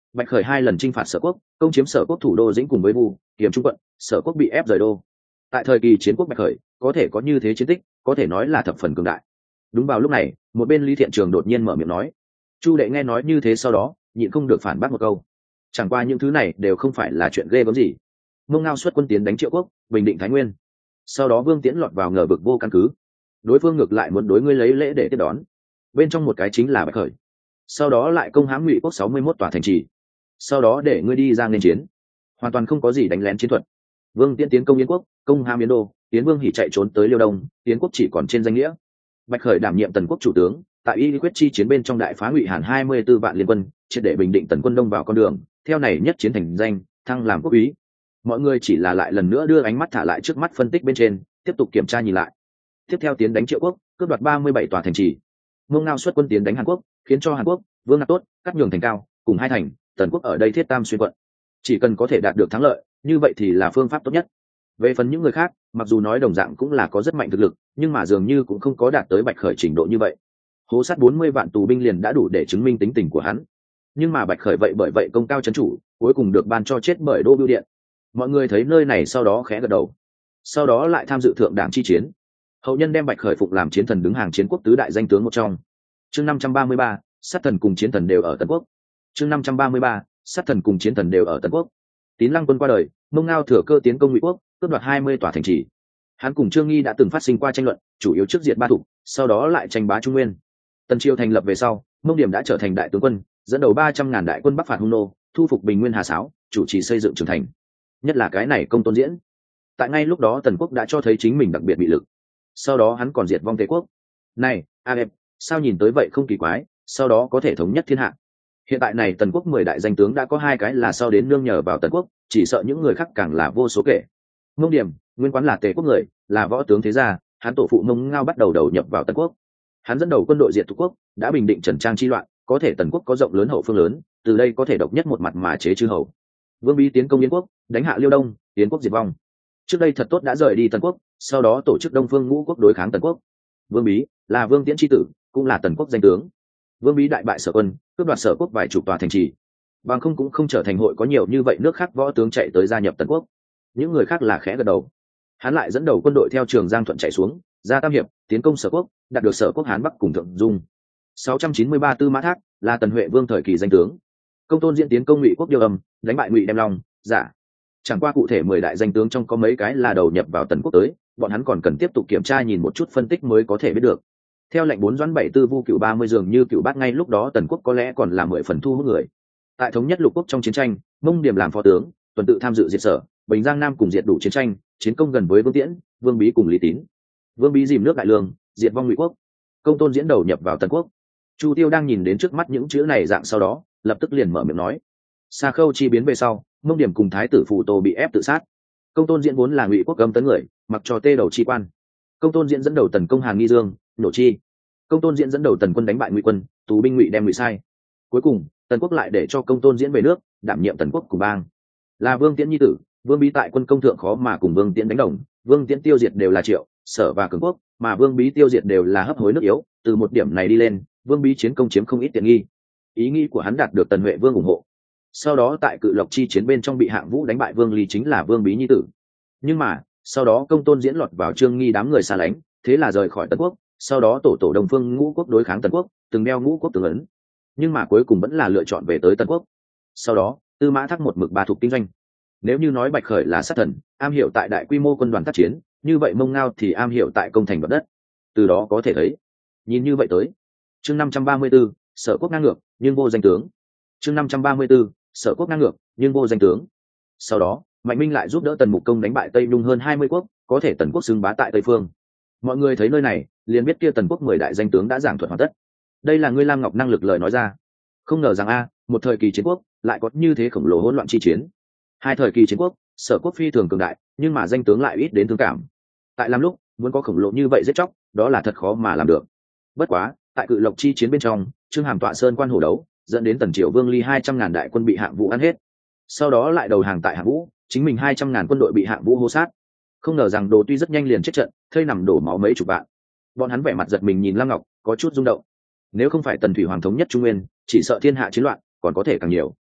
Bạch Khởi hai lần chinh phạt Sở Quốc, công chiếm Sở Quốc thủ đô Dĩnh cùng với Vu, Kiếm Trung quận, Sở Quốc bị ép rời đô. Tại thời kỳ chiến quốc Bạch Khởi, có thể có như thế chiến tích, có thể nói là thập phần cường đại. Đúng vào lúc này, một bên Lý Thiện Trường đột nhiên mở miệng nói. Chu Đệ nghe nói như thế sau đó, nhịn không được phản bác một câu. Chẳng qua những thứ này đều không phải là chuyện ghê gớm gì. Mông Ngao xuất quân tiến đánh Triệu Quốc, bình định Thái Nguyên. Sau đó Vương Tiễn lọt vào ngờ vực vô căn cứ. Đối phương ngược lại muốn đối ngươi lấy lễ để tiếp đón. Bên trong một cái chính là Bạch Khởi. Sau đó lại công hãm Ngụy Quốc sáu mươi mốt tòa thành trì. Sau đó để ngươi đi ra nên chiến. Hoàn toàn không có gì đánh lén chiến thuật. Vương Tiễn tiến công Yến Quốc, công hãm Yến Đô, Yến Vương Hỉ chạy trốn tới Liêu Đông, Yến Quốc chỉ còn trên danh nghĩa. Bạch Khởi đảm nhiệm Tần Quốc chủ tướng, tại Y quyết chi chiến bên trong đại phá Ngụy Hàn hai mươi tư vạn liên quân, triệt để bình định Tần quân đông vào con đường, theo này nhất chiến thành danh, thăng làm quốc úy. Mọi người chỉ là lại lần nữa đưa ánh mắt thả lại trước mắt phân tích bên trên, tiếp tục kiểm tra nhìn lại. Tiếp theo tiến đánh Triệu Quốc, cướp đoạt ba mươi bảy tòa thành trì. Mông Ngao xuất quân tiến đánh Hàn Quốc, khiến cho Hàn Quốc vương ngạc tốt, cắt nhường thành cao, cùng hai thành, Tần Quốc ở đây thiết tam xuyên quận. Chỉ cần có thể đạt được thắng lợi, như vậy thì là phương pháp tốt nhất. Về phần những người khác, mặc dù nói đồng dạng cũng là có rất mạnh thực lực, nhưng mà dường như cũng không có đạt tới Bạch Khởi trình độ như vậy. Hố sát bốn mươi vạn tù binh liền đã đủ để chứng minh tính tình của hắn. Nhưng mà Bạch Khởi vậy bởi vậy công cao chấn chủ, cuối cùng được ban cho chết bởi Đô Bưu Điện. Mọi người thấy nơi này sau đó khẽ gật đầu. Sau đó lại tham dự thượng đảng chi chiến. Hậu nhân đem Bạch Khởi phụng làm chiến thần đứng hàng chiến quốc tứ đại danh tướng một trong. Chương năm trăm ba mươi ba, sát thần cùng chiến thần đều ở Tần Quốc. Chương năm trăm ba mươi ba, sát thần cùng chiến thần đều ở Tần Quốc. Tín Lăng quân qua đời, Mông Ngao thừa cơ tiến công Ngụy Quốc, cướp đoạt hai mươi tòa thành trì. Hắn cùng Trương Nghi đã từng phát sinh qua tranh luận, chủ yếu trước diệt ba thủ, sau đó lại tranh bá Trung Nguyên. Tần Triều thành lập về sau, Mông Điểm đã trở thành đại tướng quân, dẫn đầu ba trăm ngàn đại quân bắc phạt Hung nô, thu phục Bình Nguyên Hà Sáo, chủ trì xây dựng trưởng thành. Nhất là cái này Công Tôn Diễn. Tại ngay lúc đó Tần Quốc đã cho thấy chính mình đặc biệt bị lực. Sau đó hắn còn diệt vong Tề Quốc. Này, a em, sao nhìn tới vậy không kỳ quái, sau đó có thể thống nhất thiên hạ. Hiện tại này Tần Quốc mười đại danh tướng đã có hai cái là sau đến nương nhờ vào Tần Quốc, chỉ sợ những người khác càng là vô số kể. Mông Điểm, nguyên quán là Tề Quốc người, là võ tướng thế gia, hắn tổ phụ Mông Ngao bắt đầu đầu nhập vào Tần Quốc. Hắn dẫn đầu quân đội diệt Thục Quốc, đã bình định Trần Trang chi loạn, có thể Tần Quốc có rộng lớn hậu phương lớn, từ đây có thể độc nhất một mặt mà chế chư hầu. Vương Bí tiến công Yến Quốc, đánh hạ Liêu Đông, Yến Quốc diệt vong. Trước đây thật tốt đã rời đi Tần Quốc, sau đó tổ chức Đông Phương Ngũ Quốc đối kháng Tần Quốc. Vương Bí là Vương Tiễn chi tử, cũng là Tần Quốc danh tướng. Vương Bí đại bại Sở quân, cướp đoạt Sở Quốc vài chục tòa thành trì. Bằng không cũng không trở thành hội có nhiều như vậy nước khác võ tướng chạy tới gia nhập Tần Quốc. Những người khác là khẽ gật đầu. Hắn lại dẫn đầu quân đội theo Trường Giang thuận chạy xuống, ra Tam Hiệp, tiến công Sở Quốc, đạt được Sở Quốc Hán Bắc cùng Thượng Dung. sáu trăm chín mươi ba Tư Mã Thác là Tần Huệ Vương thời kỳ danh tướng. Công Tôn Diễn tiến công Ngụy Quốc Điêu Âm, đánh bại Ngụy Đem Long, giả. Chẳng qua cụ thể mười đại danh tướng trong có mấy cái là đầu nhập vào Tần Quốc tới, bọn hắn còn cần tiếp tục kiểm tra nhìn một chút phân tích mới có thể biết được. Theo lệnh bốn doãn bảy tư Vu Cựu ba mươi dường như Cựu Bát ngay lúc đó Tần Quốc có lẽ còn là mười phần thu hút người. Tại thống nhất lục quốc trong chiến tranh, Mông Điểm làm phó tướng, tuần tự tham dự diệt Sở, Bình Giang Nam cùng diệt đủ chiến tranh, chiến công gần với Vương Tiễn, Vương Bí cùng Lý Tín. Vương Bí dìm nước đại lương, diệt vong Ngụy Quốc. Công Tôn Diễn đầu nhập vào Tần Quốc. Chu Tiêu đang nhìn đến trước mắt những chữ này dạng sau đó, lập tức liền mở miệng nói: Sa Khâu chi biến về sau, Mông Điểm cùng thái tử Phù Tô bị ép tự sát. Công Tôn Diễn vốn là Ngụy Quốc gầm tấn người, mặc cho tê đầu chi quan. Công Tôn Diễn dẫn đầu tần công Hàn Nghi Dương, nổ chi. Công Tôn Diễn dẫn đầu tần quân đánh bại Ngụy quân, tù binh Ngụy đem Ngụy sai. Cuối cùng, Tần Quốc lại để cho Công Tôn Diễn về nước, đảm nhiệm Tần Quốc cùng bang. Là Vương Tiễn nhi tử, Vương Bí tại quân công thượng khó mà cùng Vương Tiễn đánh đồng, Vương Tiễn tiêu diệt đều là Triệu, Sở và Cường Quốc, mà Vương Bí tiêu diệt đều là hấp hối nước yếu, từ một điểm này đi lên, Vương Bí chiến công chiếm không ít tiện nghi. Ý nghĩ của hắn đạt được Tần Huệ Vương ủng hộ. Sau đó tại Cự Lộc chi chiến bên trong bị Hạng Vũ đánh bại Vương Lý chính là Vương Bí nhi tử. Nhưng mà, sau đó Công Tôn Diễn lọt vào Trương Nghi đám người xa lánh, thế là rời khỏi Tần Quốc, sau đó tổ tổ Đông Phương Ngũ Quốc đối kháng Tần Quốc, từng đeo Ngũ Quốc tướng ấn. Nhưng mà cuối cùng vẫn là lựa chọn về tới Tần Quốc. Sau đó, Tư Mã Thác một mực ba thuộc kinh doanh. Nếu như nói Bạch Khởi là sát thần, am hiểu tại đại quy mô quân đoàn tác chiến, như vậy Mông Ngao thì am hiểu tại công thành đoạt đất. Từ đó có thể thấy, nhìn như vậy tới. Chương năm trăm ba mươi 534, Sở Quốc ngang ngược, nhưng vô danh tướng. Chương năm trăm ba mươi 534, Sở Quốc ngang ngược, nhưng vô danh tướng. Sau đó, Mạnh Minh lại giúp đỡ Tần Mục Công đánh bại Tây Nhung hơn hai mươi quốc, có thể Tần Quốc xưng bá tại Tây phương. Mọi người thấy nơi này, liền biết kia Tần Quốc mười đại danh tướng đã giảng thuật hoàn tất. Đây là ngươi Lam Ngọc năng lực lời nói ra. Không ngờ rằng a, một thời kỳ chiến quốc lại có như thế khổng lồ hỗn loạn chi chiến. Hai thời kỳ chiến quốc, Sở Quốc phi thường cường đại, nhưng mà danh tướng lại ít đến thương cảm. Tại làm lúc muốn có khổng lồ như vậy giết chóc, đó là thật khó mà làm được. Bất quá, tại Cự Lộc chi chiến bên trong, Trương Hàm tọa sơn quan hổ đấu, dẫn đến Tần Triều Vương Ly hai trăm ngàn đại quân bị Hạng Vũ ăn hết. Sau đó lại đầu hàng tại Hạng Vũ, chính mình hai trăm ngàn quân đội bị Hạng Vũ hô sát. Không ngờ rằng Đồ tuy rất nhanh liền chết trận, thây nằm đổ máu mấy chục vạn. Bọn hắn vẻ mặt giật mình nhìn Lam Ngọc, có chút rung động. Nếu không phải Tần Thủy Hoàng thống nhất Trung Nguyên, chỉ sợ thiên hạ chiến loạn còn có thể càng nhiều.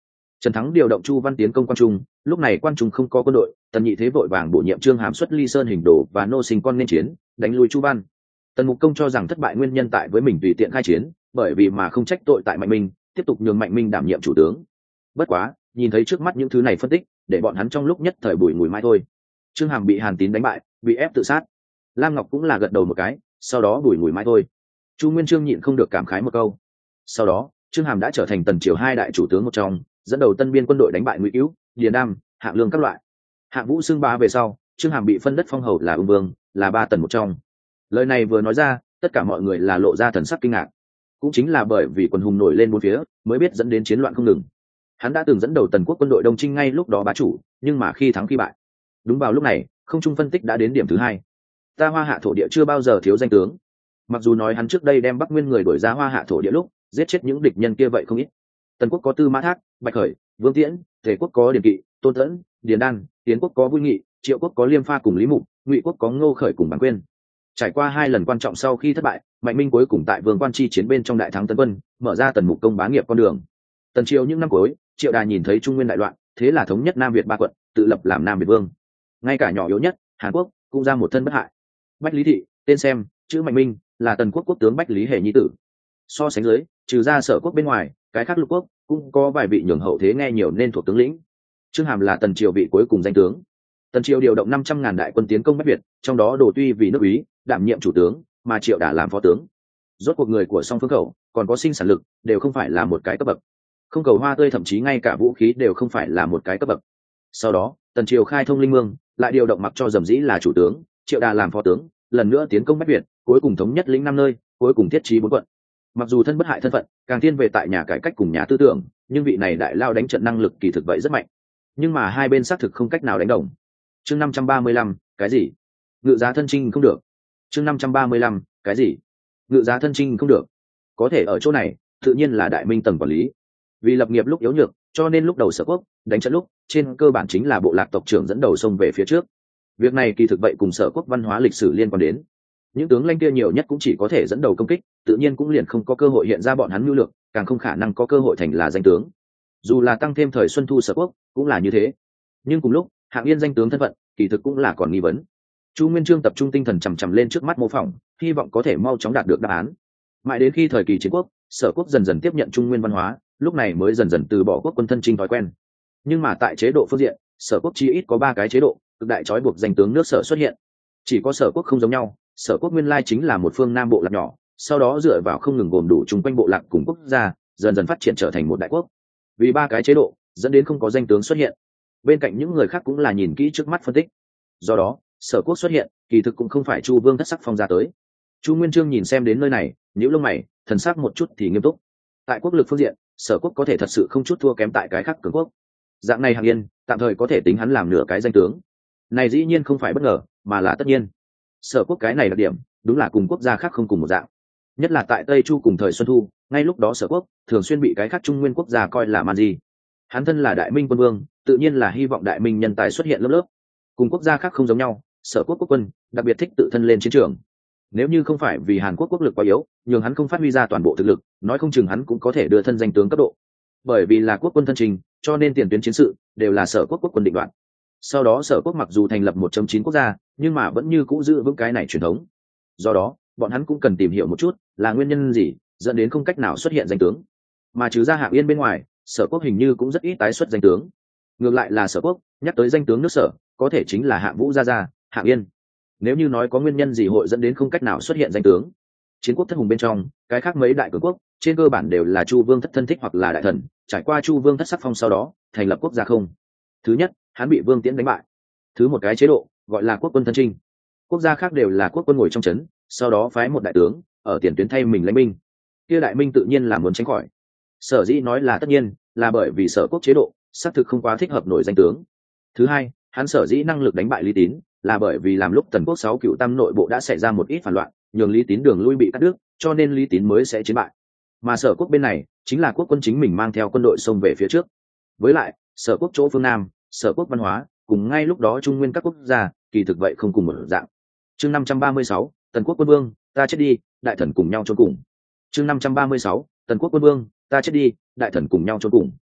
Trần Thắng điều động Chu Văn tiến công Quan Trung, lúc này Quan Trung không có quân đội, Tần Nhị Thế vội vàng bổ nhiệm Trương Hàm xuất Ly Sơn hình đồ và nô sinh con nên chiến, đánh lui Chu Văn. Tần Mục Công cho rằng thất bại nguyên nhân tại với mình tùy tiện khai chiến, bởi vì mà không trách tội tại Mạnh Minh, tiếp tục nhường Mạnh Minh đảm nhiệm chủ tướng. Bất quá, nhìn thấy trước mắt những thứ này phân tích, để bọn hắn trong lúc nhất thời bùi ngùi mai thôi. Trương Hàm bị Hàn Tín đánh bại, bị ép tự sát. Lam Ngọc cũng là gật đầu một cái, sau đó bùi ngùi mai thôi. Chu Nguyên Chương nhịn không được cảm khái một câu. Sau đó, Trương Hàm đã trở thành Tần triều hai đại chủ tướng một trong, dẫn đầu Tân Biên quân đội đánh bại Ngụy Cứu, Điền Đam, Hạng Lương các loại. Hạng Vũ xưng bá về sau, Trương Hàm bị phân đất phong hầu là ung vương, là ba tần một trong. Lời này vừa nói ra, tất cả mọi người là lộ ra thần sắc kinh ngạc. Cũng chính là bởi vì quân hùng nổi lên bốn phía, mới biết dẫn đến chiến loạn không ngừng. Hắn đã từng dẫn đầu Tần quốc quân đội Đông Chinh ngay lúc đó bá chủ, nhưng mà khi thắng khi bại. Đúng vào lúc này, không trung phân tích đã đến điểm thứ hai. Ta Hoa Hạ thổ địa chưa bao giờ thiếu danh tướng. Mặc dù nói hắn trước đây đem Bắc Nguyên người đuổi ra Hoa Hạ thổ địa lúc, giết chết những địch nhân kia vậy không ít. Tần quốc có Tư Mã Thác, Bạch Khởi, Vương Tiễn, Tề quốc có Điền Kỵ, Tôn Tẫn, Điền Đan, Tiến quốc có Vui Nghị, Triệu quốc có Liêm Pha cùng Lý Mục, Ngụy quốc có Ngô Khởi cùng Bằng Quyên. Trải qua hai lần quan trọng sau khi thất bại, Mạnh Minh cuối cùng tại Vương Quan chi chiến bên trong đại thắng Tấn Quân, mở ra Tần Mục Công bá nghiệp con đường. Tần triều những năm cuối, Triệu Đà nhìn thấy Trung Nguyên đại loạn, thế là thống nhất Nam Việt ba quận, tự lập làm Nam Việt Vương. Ngay cả nhỏ yếu nhất, Hàn Quốc cũng ra một thân bất hại. Bách Lý Thị, tên xem, chữ Mạnh Minh, là Tần quốc quốc tướng Bách Lý Hề nhi tử. So sánh dưới, trừ ra Sở quốc bên ngoài, cái khác lục quốc cũng có vài vị nhường hậu thế nghe nhiều nên thuộc tướng lĩnh. Trương Hàm là Tần triều vị cuối cùng danh tướng. Tần triều điều động năm trăm ngàn đại quân tiến công Bách Việt, trong đó Đồ Tuy vì nước úy, đảm nhiệm chủ tướng, mà Triệu Đà làm phó tướng. Rốt cuộc người của song phương khẩu, còn có sinh sản lực, đều không phải là một cái cấp bậc. Không cầu hoa tươi thậm chí ngay cả vũ khí đều không phải là một cái cấp bậc. Sau đó, Tần triều khai thông Linh Mương, lại điều động mặc cho Dầm Dĩ là chủ tướng, Triệu Đà làm phó tướng, lần nữa tiến công Bách Việt, cuối cùng thống nhất lĩnh năm nơi, cuối cùng thiết trí bốn quận. Mặc dù thân bất hại thân phận, càng thiên về tại nhà cải cách cùng nhà tư tưởng, nhưng vị này đại lao đánh trận năng lực kỳ thực vậy rất mạnh. Nhưng mà hai bên xác thực không cách nào đánh đồng. Chương năm trăm ba mươi lăm, cái gì? Ngự giá thân chinh không được. Chương năm trăm ba mươi lăm, cái gì? Ngự giá thân chinh không được. Có thể ở chỗ này, tự nhiên là Đại Minh tầng quản lý. Vì lập nghiệp lúc yếu nhược, cho nên lúc đầu Sở quốc đánh trận lúc, trên cơ bản chính là bộ lạc tộc trưởng dẫn đầu xông về phía trước. Việc này kỳ thực vậy cùng Sở quốc văn hóa lịch sử liên quan đến. Những tướng lãnh kia nhiều nhất cũng chỉ có thể dẫn đầu công kích, tự nhiên cũng liền không có cơ hội hiện ra bọn hắn mưu lược, càng không khả năng có cơ hội thành là danh tướng. Dù là tăng thêm thời Xuân Thu Sở quốc, cũng là như thế. Nhưng cùng lúc, Hạng Yên danh tướng thân phận, kỳ thực cũng là còn nghi vấn. Chu Nguyên Chương tập trung tinh thần chằm chằm lên trước mắt mô phỏng, hy vọng có thể mau chóng đạt được đáp án. Mãi đến khi thời kỳ chiến quốc, Sở quốc dần dần tiếp nhận Trung Nguyên văn hóa, lúc này mới dần dần từ bỏ quốc quân thân chinh thói quen. Nhưng mà tại chế độ phương diện, Sở quốc chỉ ít có ba cái chế độ, cực đại trói buộc danh tướng nước Sở xuất hiện. Chỉ có Sở quốc không giống nhau, Sở quốc nguyên lai chính là một phương nam bộ lạc nhỏ, sau đó dựa vào không ngừng gồm đủ chung quanh bộ lạc cùng quốc gia, dần dần phát triển trở thành một đại quốc. Vì ba cái chế độ, dẫn đến không có danh tướng xuất hiện. Bên cạnh những người khác cũng là nhìn kỹ trước mắt phân tích. Do đó, Sở quốc xuất hiện, kỳ thực cũng không phải Chu Vương thất sắc phong ra tới. Chu Nguyên Chương nhìn xem đến nơi này, nhíu lông mày, thần sắc một chút thì nghiêm túc. Tại quốc lực phương diện, Sở quốc có thể thật sự không chút thua kém tại cái khác cường quốc. Dạng này Hạng Yên, tạm thời có thể tính hắn làm nửa cái danh tướng. Này dĩ nhiên không phải bất ngờ, mà là tất nhiên. Sở quốc cái này đặc điểm, đúng là cùng quốc gia khác không cùng một dạng. Nhất là tại Tây Chu cùng thời Xuân Thu, ngay lúc đó Sở quốc thường xuyên bị cái khác Trung Nguyên quốc gia coi là man di. Hắn thân là Đại Minh quân vương, tự nhiên là hy vọng Đại Minh nhân tài xuất hiện lớp lớp. Cùng quốc gia khác không giống nhau, Sở quốc quốc quân đặc biệt thích tự thân lên chiến trường. Nếu như không phải vì Hàn Quốc quốc lực quá yếu, nhường hắn không phát huy ra toàn bộ thực lực, nói không chừng hắn cũng có thể đưa thân danh tướng cấp độ. Bởi vì là quốc quân thân trình, cho nên tiền tuyến chiến sự đều là Sở quốc quốc quân định đoạt. Sau đó Sở quốc mặc dù thành lập một trong chín quốc gia, nhưng mà vẫn như cũ giữ vững cái này truyền thống. Do đó, bọn hắn cũng cần tìm hiểu một chút, là nguyên nhân gì dẫn đến không cách nào xuất hiện danh tướng. Mà trừ ra Hạng Yên bên ngoài, Sở quốc hình như cũng rất ít tái xuất danh tướng. Ngược lại là Sở quốc nhắc tới danh tướng nước Sở, có thể chính là Hạng Vũ gia gia, Hạng Yên. Nếu như nói có nguyên nhân gì hội dẫn đến không cách nào xuất hiện danh tướng, chiến quốc thất hùng bên trong, cái khác mấy đại cường quốc trên cơ bản đều là Chu Vương thất thân thích hoặc là đại thần, trải qua Chu Vương thất sắc phong sau đó thành lập quốc gia không. Thứ nhất, hắn bị Vương Tiễn đánh bại. Thứ một cái chế độ gọi là quốc quân thân chinh. Quốc gia khác đều là quốc quân ngồi trong trấn, sau đó phái một đại tướng ở tiền tuyến thay mình lãnh binh. Kia Đại Minh tự nhiên là muốn tránh khỏi. Sở dĩ nói là tất nhiên, là bởi vì Sở quốc chế độ xác thực không quá thích hợp nổi danh tướng. Thứ hai, hắn sở dĩ năng lực đánh bại Lý Tín, là bởi vì làm lúc Tần quốc sáu cựu tam nội bộ đã xảy ra một ít phản loạn, nhường Lý Tín đường lui bị cắt đứt, cho nên Lý Tín mới sẽ chiến bại. Mà Sở quốc bên này chính là quốc quân chính mình mang theo quân đội xông về phía trước. Với lại, Sở quốc chỗ phương Nam, Sở quốc văn hóa cùng ngay lúc đó Trung Nguyên các quốc gia kỳ thực vậy không cùng một dạng. Chương năm trăm ba mươi sáu, Tần quốc quân vương, ta chết đi, đại thần cùng nhau chôn cùng. Chương năm trăm ba mươi sáu, Tần quốc quân vương, ta chết đi, đại thần cùng nhau chôn cùng.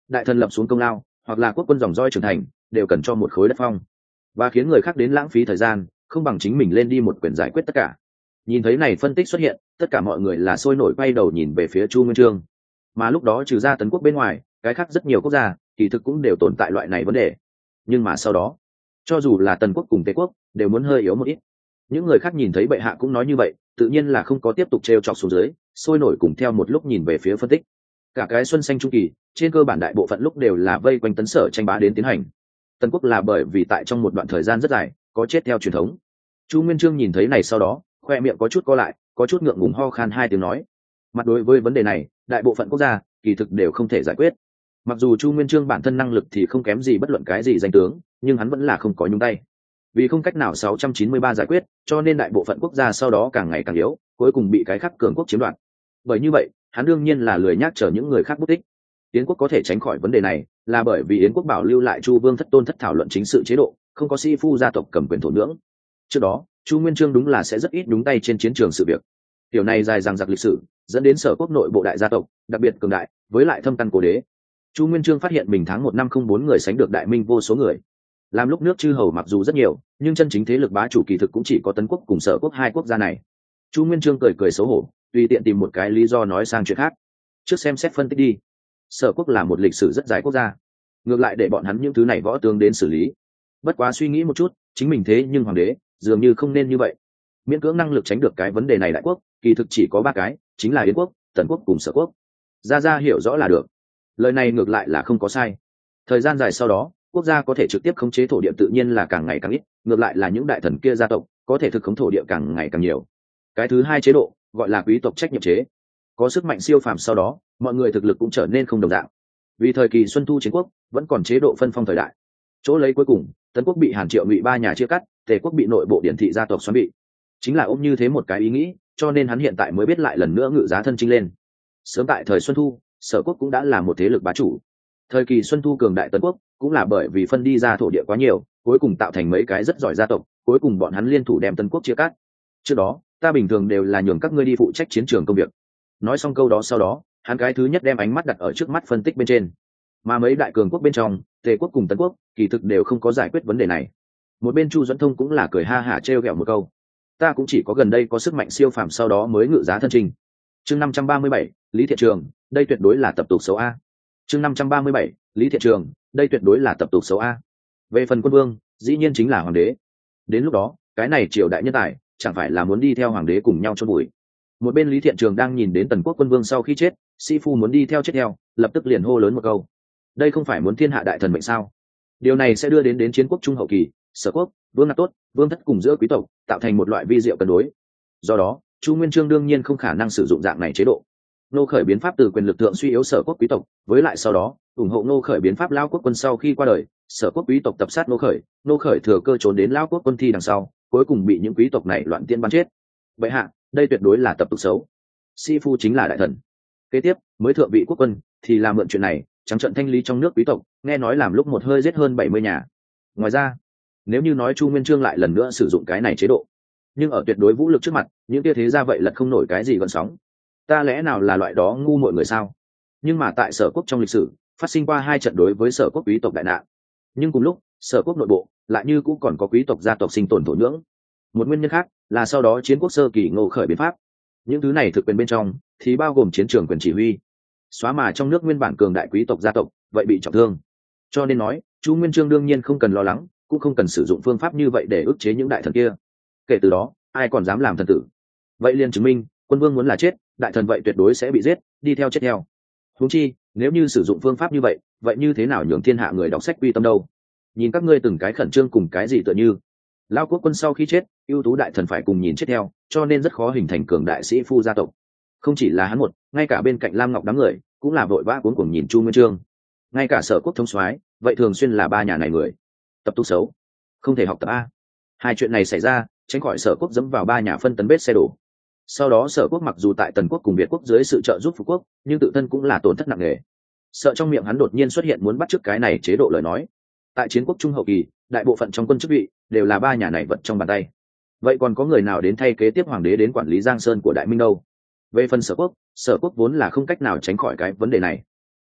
đại thần lập xuống công lao hoặc là quốc quân dòng roi trưởng thành đều cần cho một khối đất phong, và khiến người khác đến lãng phí thời gian không bằng chính mình lên đi một quyền giải quyết tất cả. Nhìn thấy này phân tích xuất hiện, tất cả mọi người là sôi nổi quay đầu nhìn về phía Chu Nguyên Chương. Mà lúc đó trừ ra Tấn quốc bên ngoài, cái khác rất nhiều quốc gia kỳ thực cũng đều tồn tại loại này vấn đề. Nhưng mà sau đó, cho dù là Tần quốc cùng Tề quốc đều muốn hơi yếu một ít. Những người khác nhìn thấy bệ hạ cũng nói như vậy, tự nhiên là không có tiếp tục trêu chọc xuống dưới, sôi nổi cùng theo một lúc nhìn về phía phân tích. Cả cái xuân xanh trung kỳ, trên cơ bản đại bộ phận lúc đều là vây quanh Tấn Sở tranh bá đến tiến hành. Tần quốc là bởi vì tại trong một đoạn thời gian rất dài có chết theo truyền thống. Chu Nguyên Chương nhìn thấy này sau đó, khoe miệng có chút co lại, có chút ngượng ngùng ho khan hai tiếng nói. Mặt đối với vấn đề này, đại bộ phận quốc gia kỳ thực đều không thể giải quyết. Mặc dù Chu Nguyên Chương bản thân năng lực thì không kém gì bất luận cái gì danh tướng, nhưng hắn vẫn là không có nhúng tay. Vì không cách nào sáu trăm chín mươi ba giải quyết, cho nên đại bộ phận quốc gia sau đó càng ngày càng yếu, cuối cùng bị cái khác cường quốc chiếm đoạt. Bởi như vậy, hắn đương nhiên là lười nhác chờ những người khác bút tích. Yến quốc có thể tránh khỏi vấn đề này, là bởi vì Yến quốc bảo lưu lại Chu Vương thất tôn thất thảo luận chính sự chế độ, không có sĩ phu gia tộc cầm quyền thổ nhưỡng. Trước đó, Chu Nguyên Chương đúng là sẽ rất ít đúng tay trên chiến trường sự việc. Điều này dài dằng dặc lịch sử, dẫn đến Sở quốc nội bộ đại gia tộc, đặc biệt cường đại, với lại thâm căn cố đế. Chu Nguyên Chương phát hiện mình tháng một năm không bốn người sánh được đại minh vô số người. Làm lúc nước chư hầu mặc dù rất nhiều, nhưng chân chính thế lực bá chủ kỳ thực cũng chỉ có Tấn quốc cùng Sở quốc hai quốc gia này. Chu Nguyên Chương cười cười xấu hổ, tùy tiện tìm một cái lý do nói sang chuyện khác. Trước xem xét phân tích đi. Sở quốc là một lịch sử rất dài quốc gia, ngược lại để bọn hắn những thứ này võ tướng đến xử lý. Bất quá suy nghĩ một chút, chính mình thế nhưng hoàng đế dường như không nên như vậy. Miễn cưỡng năng lực tránh được cái vấn đề này đại quốc kỳ thực chỉ có ba cái, chính là Yến quốc, Tần quốc cùng Sở quốc. Ra ra hiểu rõ là được. Lời này ngược lại là không có sai. Thời gian dài sau đó, quốc gia có thể trực tiếp khống chế thổ địa tự nhiên là càng ngày càng ít, ngược lại là những đại thần kia gia tộc có thể thực khống thổ địa càng ngày càng nhiều. Cái thứ hai chế độ gọi là quý tộc trách nhiệm chế. Có sức mạnh siêu phàm sau đó, mọi người thực lực cũng trở nên không đồng dạng. Vì thời kỳ Xuân Thu chiến quốc vẫn còn chế độ phân phong thời đại. Chỗ lấy cuối cùng, Tấn quốc bị Hàn Triệu Ngụy ba nhà chia cắt, Tề quốc bị nội bộ điển thị gia tộc xoắn bị. Chính là ôm như thế một cái ý nghĩ, cho nên hắn hiện tại mới biết lại lần nữa ngự giá thân chinh lên. Sớm tại thời Xuân Thu, Sở quốc cũng đã là một thế lực bá chủ. Thời kỳ Xuân Thu cường đại Tấn quốc cũng là bởi vì phân đi ra thổ địa quá nhiều, cuối cùng tạo thành mấy cái rất giỏi gia tộc, cuối cùng bọn hắn liên thủ đem Tấn quốc chia cắt. Trước đó, ta bình thường đều là nhường các ngươi đi phụ trách chiến trường công việc. Nói xong câu đó sau đó, hắn cái thứ nhất đem ánh mắt đặt ở trước mắt phân tích bên trên. Mà mấy đại cường quốc bên trong, Tề quốc cùng Tấn quốc kỳ thực đều không có giải quyết vấn đề này. Một bên Chu Duẫn Thông cũng là cười ha hả trêu ghẹo một câu, ta cũng chỉ có gần đây có sức mạnh siêu phàm sau đó mới ngự giá thân trình. Chương năm trăm ba mươi bảy, Lý Thiện Trường, đây tuyệt đối là tập tục xấu a. Chương năm trăm ba mươi bảy, Lý Thiện Trường, đây tuyệt đối là tập tục xấu a. Về phần quân vương, dĩ nhiên chính là hoàng đế. Đến lúc đó, cái này triều đại nhân tài, chẳng phải là muốn đi theo hoàng đế cùng nhau chôn bụi. Một bên Lý Thiện Trường đang nhìn đến Tần quốc quân vương sau khi chết, sĩ phu muốn đi theo chết theo, lập tức liền hô lớn một câu, đây không phải muốn thiên hạ đại thần mệnh sao? Điều này sẽ đưa đến đến chiến quốc trung hậu kỳ, Sở quốc, vương ngạc tốt, vương thất cùng giữa quý tộc tạo thành một loại vi diệu cân đối. Do đó, Chu Nguyên Chương đương nhiên không khả năng sử dụng dạng này chế độ. Nô khởi biến pháp từ quyền lực thượng suy yếu Sở quốc quý tộc, với lại sau đó ủng hộ Nô khởi biến pháp lao quốc quân sau khi qua đời, Sở quốc quý tộc tập sát Nô khởi, Nô khởi thừa cơ trốn đến lao quốc quân thi đằng sau, cuối cùng bị những quý tộc này loạn tiên bắn chết. Vậy hạ, đây tuyệt đối là tập tục xấu. Sĩ phu chính là đại thần. Kế tiếp, mới thượng vị quốc quân thì làm mượn chuyện này, trắng trợn thanh lý trong nước quý tộc, nghe nói làm lúc một hơi giết hơn bảy mươi nhà. Ngoài ra, nếu như nói Chu Nguyên Chương lại lần nữa sử dụng cái này chế độ, nhưng ở tuyệt đối vũ lực trước mặt, những kia thế ra vậy lật không nổi cái gì gợn sóng. Ta lẽ nào là loại đó ngu muội người sao? Nhưng mà tại Sở quốc trong lịch sử, phát sinh qua hai trận đối với Sở quốc quý tộc đại nạn. Nhưng cùng lúc, Sở quốc nội bộ lại như cũng còn có quý tộc gia tộc sinh tồn thổ nhưỡng. Một nguyên nhân khác là sau đó chiến quốc sơ kỳ Ngô khởi biến pháp. Những thứ này thực quyền bên trong thì bao gồm chiến trường quyền chỉ huy, xóa mà trong nước nguyên bản cường đại quý tộc gia tộc vậy bị trọng thương. Cho nên nói, Chu Nguyên Chương đương nhiên không cần lo lắng, cũng không cần sử dụng phương pháp như vậy để ức chế những đại thần kia. Kể từ đó, ai còn dám làm thần tử? Vậy liền chứng minh, quân vương muốn là chết, đại thần vậy tuyệt đối sẽ bị giết, đi theo chết theo. Huống chi, nếu như sử dụng phương pháp như vậy, vậy như thế nào nhường thiên hạ người đọc sách quy tâm đâu? Nhìn các ngươi từng cái khẩn trương cùng cái gì tựa như lao quốc quân sau khi chết, ưu tú đại thần phải cùng nhìn chết theo, cho nên rất khó hình thành cường đại sĩ phu gia tộc. Không chỉ là hắn một, ngay cả bên cạnh Lam Ngọc đám người cũng là vội vã cuống cuồng nhìn Chu Nguyên Chương. Ngay cả Sở quốc thống soái, vậy thường xuyên là ba nhà này người. Tập tu xấu, không thể học tập a. Hai chuyện này xảy ra, tránh khỏi Sở quốc dẫm vào ba nhà phân tấn bết xe đổ. Sau đó Sở quốc mặc dù tại Tần quốc cùng Việt quốc dưới sự trợ giúp Phục quốc, nhưng tự thân cũng là tổn thất nặng nề. Sợ trong miệng hắn đột nhiên xuất hiện muốn bắt chước cái này chế độ lời nói. Tại chiến quốc trung hậu kỳ, đại bộ phận trong quân chức vị đều là ba nhà này vật trong bàn tay. Vậy còn có người nào đến thay kế tiếp hoàng đế đến quản lý Giang Sơn của Đại Minh đâu? Về phần Sở quốc, Sở quốc vốn là không cách nào tránh khỏi cái vấn đề này.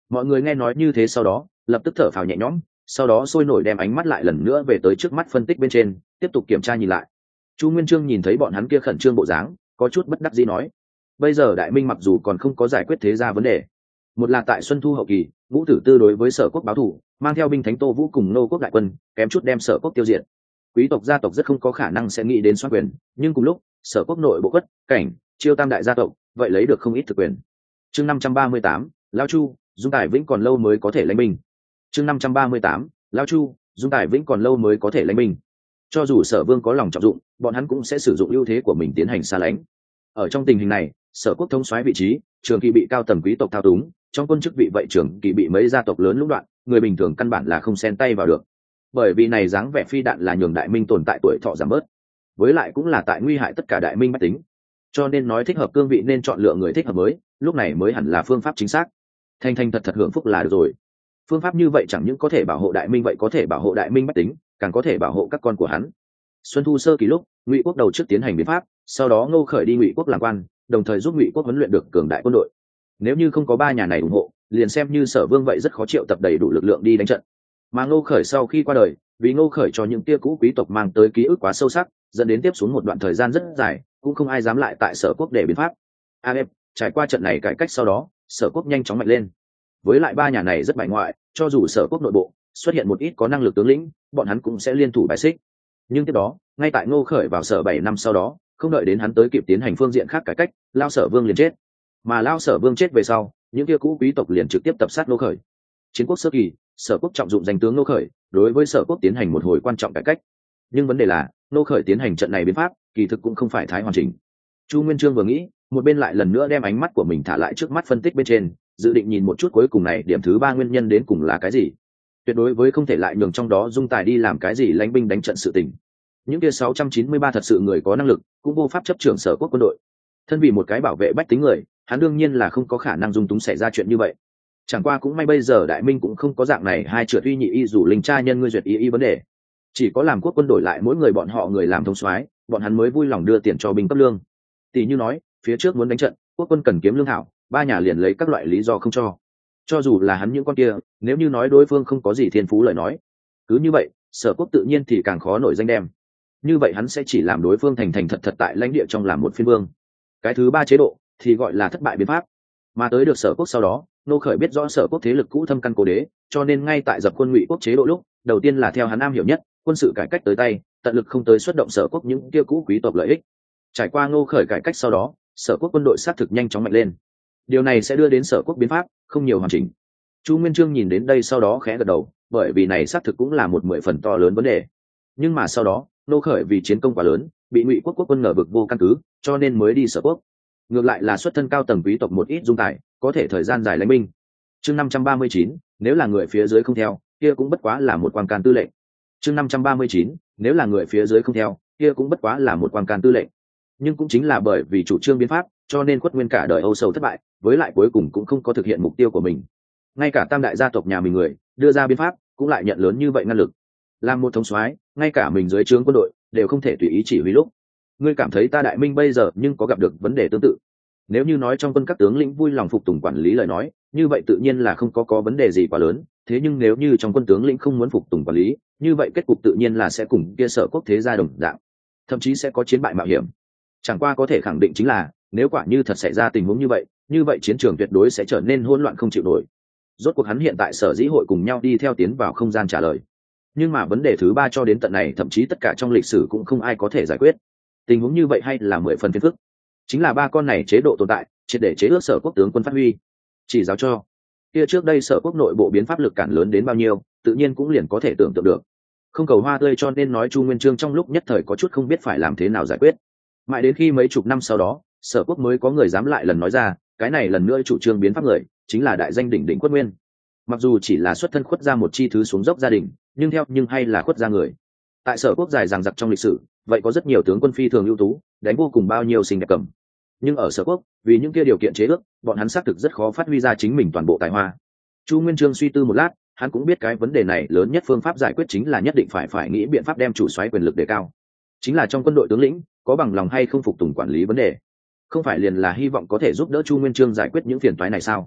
Mọi người nghe nói như thế sau đó lập tức thở phào nhẹ nhõm, sau đó sôi nổi đem ánh mắt lại lần nữa về tới trước mắt phân tích bên trên, tiếp tục kiểm tra nhìn lại. Chu Nguyên Chương nhìn thấy bọn hắn kia khẩn trương bộ dáng, có chút bất đắc dĩ nói: bây giờ Đại Minh mặc dù còn không có giải quyết thế gia vấn đề, một là tại Xuân Thu hậu kỳ, Vũ Tử Tư đối với Sở Quốc báo thù, mang theo binh thánh Tô Vũ cùng nô quốc đại quân, kém chút đem Sở Quốc tiêu diệt. Quý tộc gia tộc rất không có khả năng sẽ nghĩ đến xoát quyền, nhưng cùng lúc, Sở Quốc nội bộ quất cảnh, chiêu tam đại gia tộc, vậy lấy được không ít thực quyền. Chương năm trăm ba mươi tám, Lão Chu, Dung Tài Vĩnh còn lâu mới có thể lãnh binh. Chương năm trăm ba mươi tám, Lão Chu, Dung Tài Vĩnh còn lâu mới có thể lãnh binh. Cho dù Sở Vương có lòng trọng dụng, bọn hắn cũng sẽ sử dụng ưu thế của mình tiến hành xa lãnh. Ở trong tình hình này, Sở Quốc thống soái vị trí, trường kỳ bị cao tầng quý tộc thao túng, trong quân chức vị vậy trường kỳ bị mấy gia tộc lớn lũng đoạn, người bình thường căn bản là không xen tay vào được. Bởi vì này dáng vẻ phi đạn là nhường Đại Minh tồn tại tuổi thọ giảm bớt, với lại cũng là tại nguy hại tất cả Đại Minh bách tính. Cho nên nói thích hợp cương vị nên chọn lựa người thích hợp mới, lúc này mới hẳn là phương pháp chính xác. Thanh thanh thật thật hưởng phúc là được rồi. Phương pháp như vậy chẳng những có thể bảo hộ Đại Minh, vậy có thể bảo hộ Đại Minh bách tính, càng có thể bảo hộ các con của hắn. Xuân Thu sơ kỳ lúc, Ngụy Quốc đầu trước tiến hành biến pháp, sau đó Ngô Khởi đi Ngụy Quốc làm quan, đồng thời giúp Ngụy Quốc huấn luyện được cường đại quân đội. Nếu như không có ba nhà này ủng hộ, liền xem như Sở Vương vậy rất khó triệu tập đầy đủ lực lượng đi đánh trận. Mà Ngô Khởi sau khi qua đời, vì Ngô Khởi cho những tia cũ quý tộc mang tới ký ức quá sâu sắc, dẫn đến tiếp xuống một đoạn thời gian rất dài, cũng không ai dám lại tại Sở Quốc để biến pháp. a ép trải qua trận này cải cách sau đó, Sở Quốc nhanh chóng mạnh lên. Với lại ba nhà này rất bại ngoại, cho dù Sở Quốc nội bộ xuất hiện một ít có năng lực tướng lĩnh, bọn hắn cũng sẽ liên thủ bài xích. Nhưng tiếp đó, ngay tại Ngô Khởi vào Sở bảy năm sau đó, không đợi đến hắn tới kịp tiến hành phương diện khác cải cách, Lao Sở Vương liền chết. Mà Lao Sở Vương chết về sau, những kia cũ quý tộc liền trực tiếp tập sát Ngô Khởi. Chiến quốc sơ kỳ, Sở Quốc trọng dụng danh tướng Ngô Khởi, đối với Sở Quốc tiến hành một hồi quan trọng cải cách. Nhưng vấn đề là, Ngô Khởi tiến hành trận này biến pháp, kỳ thực cũng không phải thái hoàn chỉnh. Chu Nguyên Chương vừa nghĩ, một bên lại lần nữa đem ánh mắt của mình thả lại trước mắt phân tích bên trên, dự định nhìn một chút cuối cùng này điểm thứ ba nguyên nhân đến cùng là cái gì. Tuyệt đối với không thể lại nhường trong đó Dung Tài đi làm cái gì lãnh binh đánh trận sự tình. Những kia sáu trăm chín mươi ba thật sự người có năng lực, cũng vô pháp chấp trưởng Sở Quốc quân đội. Thân vì một cái bảo vệ bách tính người, hắn đương nhiên là không có khả năng dung túng xảy ra chuyện như vậy. Chẳng qua cũng may bây giờ Đại Minh cũng không có dạng này hai trượt uy nhị y dù linh tra nhân ngươi duyệt ý y vấn đề. Chỉ có làm quốc quân đổi lại mỗi người bọn họ người làm thống soái, bọn hắn mới vui lòng đưa tiền cho binh cấp lương. Tỷ như nói, phía trước muốn đánh trận, quốc quân cần kiếm lương thảo, ba nhà liền lấy các loại lý do không cho. Cho dù là hắn những con kia, nếu như nói đối phương không có gì thiên phú lời nói, cứ như vậy, Sở Quốc tự nhiên thì càng khó nổi danh đem. Như vậy hắn sẽ chỉ làm đối phương thành thành thật thật tại lãnh địa trong làm một phiên vương. Cái thứ ba chế độ thì gọi là thất bại biến pháp. Mà tới được Sở Quốc sau đó, Nô Khởi biết rõ Sở Quốc thế lực cũ thâm căn cố đế, cho nên ngay tại dập quân Ngụy Quốc chế độ lúc, đầu tiên là theo hắn am hiểu nhất, quân sự cải cách tới tay, tận lực không tới xuất động Sở Quốc những kia cũ quý tộc lợi ích. Trải qua Nô Khởi cải cách sau đó, Sở Quốc quân đội sát thực nhanh chóng mạnh lên. Điều này sẽ đưa đến Sở Quốc biến pháp không nhiều hoàn chỉnh. Chu Nguyên Chương nhìn đến đây sau đó khẽ gật đầu, bởi vì này sát thực cũng là một mười phần to lớn vấn đề. Nhưng mà sau đó, Nô Khởi vì chiến công quá lớn, bị Ngụy Quốc quốc quân ngờ vực vô căn cứ, cho nên mới đi Sở Quốc. Ngược lại là xuất thân cao tầng quý tộc một ít dung tài, có thể thời gian dài lãnh binh. Chương năm trăm ba mươi chín, nếu là người phía dưới không theo, kia cũng bất quá là một quan can tư lệnh. Chương năm trăm ba mươi chín, nếu là người phía dưới không theo, kia cũng bất quá là một quan can tư lệnh. Nhưng cũng chính là bởi vì chủ trương biến pháp, cho nên Khuất Nguyên cả đời âu sầu thất bại, với lại cuối cùng cũng không có thực hiện mục tiêu của mình. Ngay cả tam đại gia tộc nhà mình người đưa ra biến pháp, cũng lại nhận lớn như vậy ngăn lực. Làm một thống soái, ngay cả mình dưới trướng quân đội đều không thể tùy ý chỉ huy lúc. Ngươi cảm thấy ta Đại Minh bây giờ nhưng có gặp được vấn đề tương tự. Nếu như nói trong quân các tướng lĩnh vui lòng phục tùng quản lý lời nói, như vậy tự nhiên là không có có vấn đề gì quá lớn. Thế nhưng nếu như trong quân tướng lĩnh không muốn phục tùng quản lý, như vậy kết cục tự nhiên là sẽ cùng kia Sở Quốc thế gia đồng dạng, thậm chí sẽ có chiến bại mạo hiểm. Chẳng qua có thể khẳng định chính là, nếu quả như thật xảy ra tình huống như vậy, như vậy chiến trường tuyệt đối sẽ trở nên hỗn loạn không chịu nổi. Rốt cuộc hắn hiện tại Sở Dĩ hội cùng nhau đi theo tiến vào không gian trả lời. Nhưng mà vấn đề thứ ba cho đến tận này thậm chí tất cả trong lịch sử cũng không ai có thể giải quyết. Tình huống như vậy hay là mười phần phiền phức. Chính là ba con này chế độ tồn tại, triệt để chế ước Sở Quốc tướng quân phát huy. Chỉ giáo cho kia trước đây Sở Quốc nội bộ biến pháp lực cản lớn đến bao nhiêu, tự nhiên cũng liền có thể tưởng tượng được. Không cầu hoa tươi cho nên nói Chu Nguyên Chương trong lúc nhất thời có chút không biết phải làm thế nào giải quyết. Mãi đến khi mấy chục năm sau đó, Sở Quốc mới có người dám lại lần nói ra, cái này lần nữa chủ trương biến pháp người, chính là đại danh đỉnh đỉnh Khuất Nguyên. Mặc dù chỉ là xuất thân khuất ra một chi thứ xuống dốc gia đình, nhưng theo nhưng hay là khuất ra người. Tại Sở Quốc dài dằng dặc trong lịch sử, vậy có rất nhiều tướng quân phi thường ưu tú, đánh vô cùng bao nhiêu xinh đẹp cầm. Nhưng ở Sở Quốc, vì những kia điều kiện chế ước, bọn hắn xác thực rất khó phát huy ra chính mình toàn bộ tài hoa. Chu Nguyên Chương suy tư một lát, hắn cũng biết cái vấn đề này lớn nhất phương pháp giải quyết chính là nhất định phải phải nghĩ biện pháp đem chủ soái quyền lực đề cao. Chính là trong quân đội tướng lĩnh, có bằng lòng hay không phục tùng quản lý vấn đề. Không phải liền là hy vọng có thể giúp đỡ Chu Nguyên Chương giải quyết những phiền toái này sao?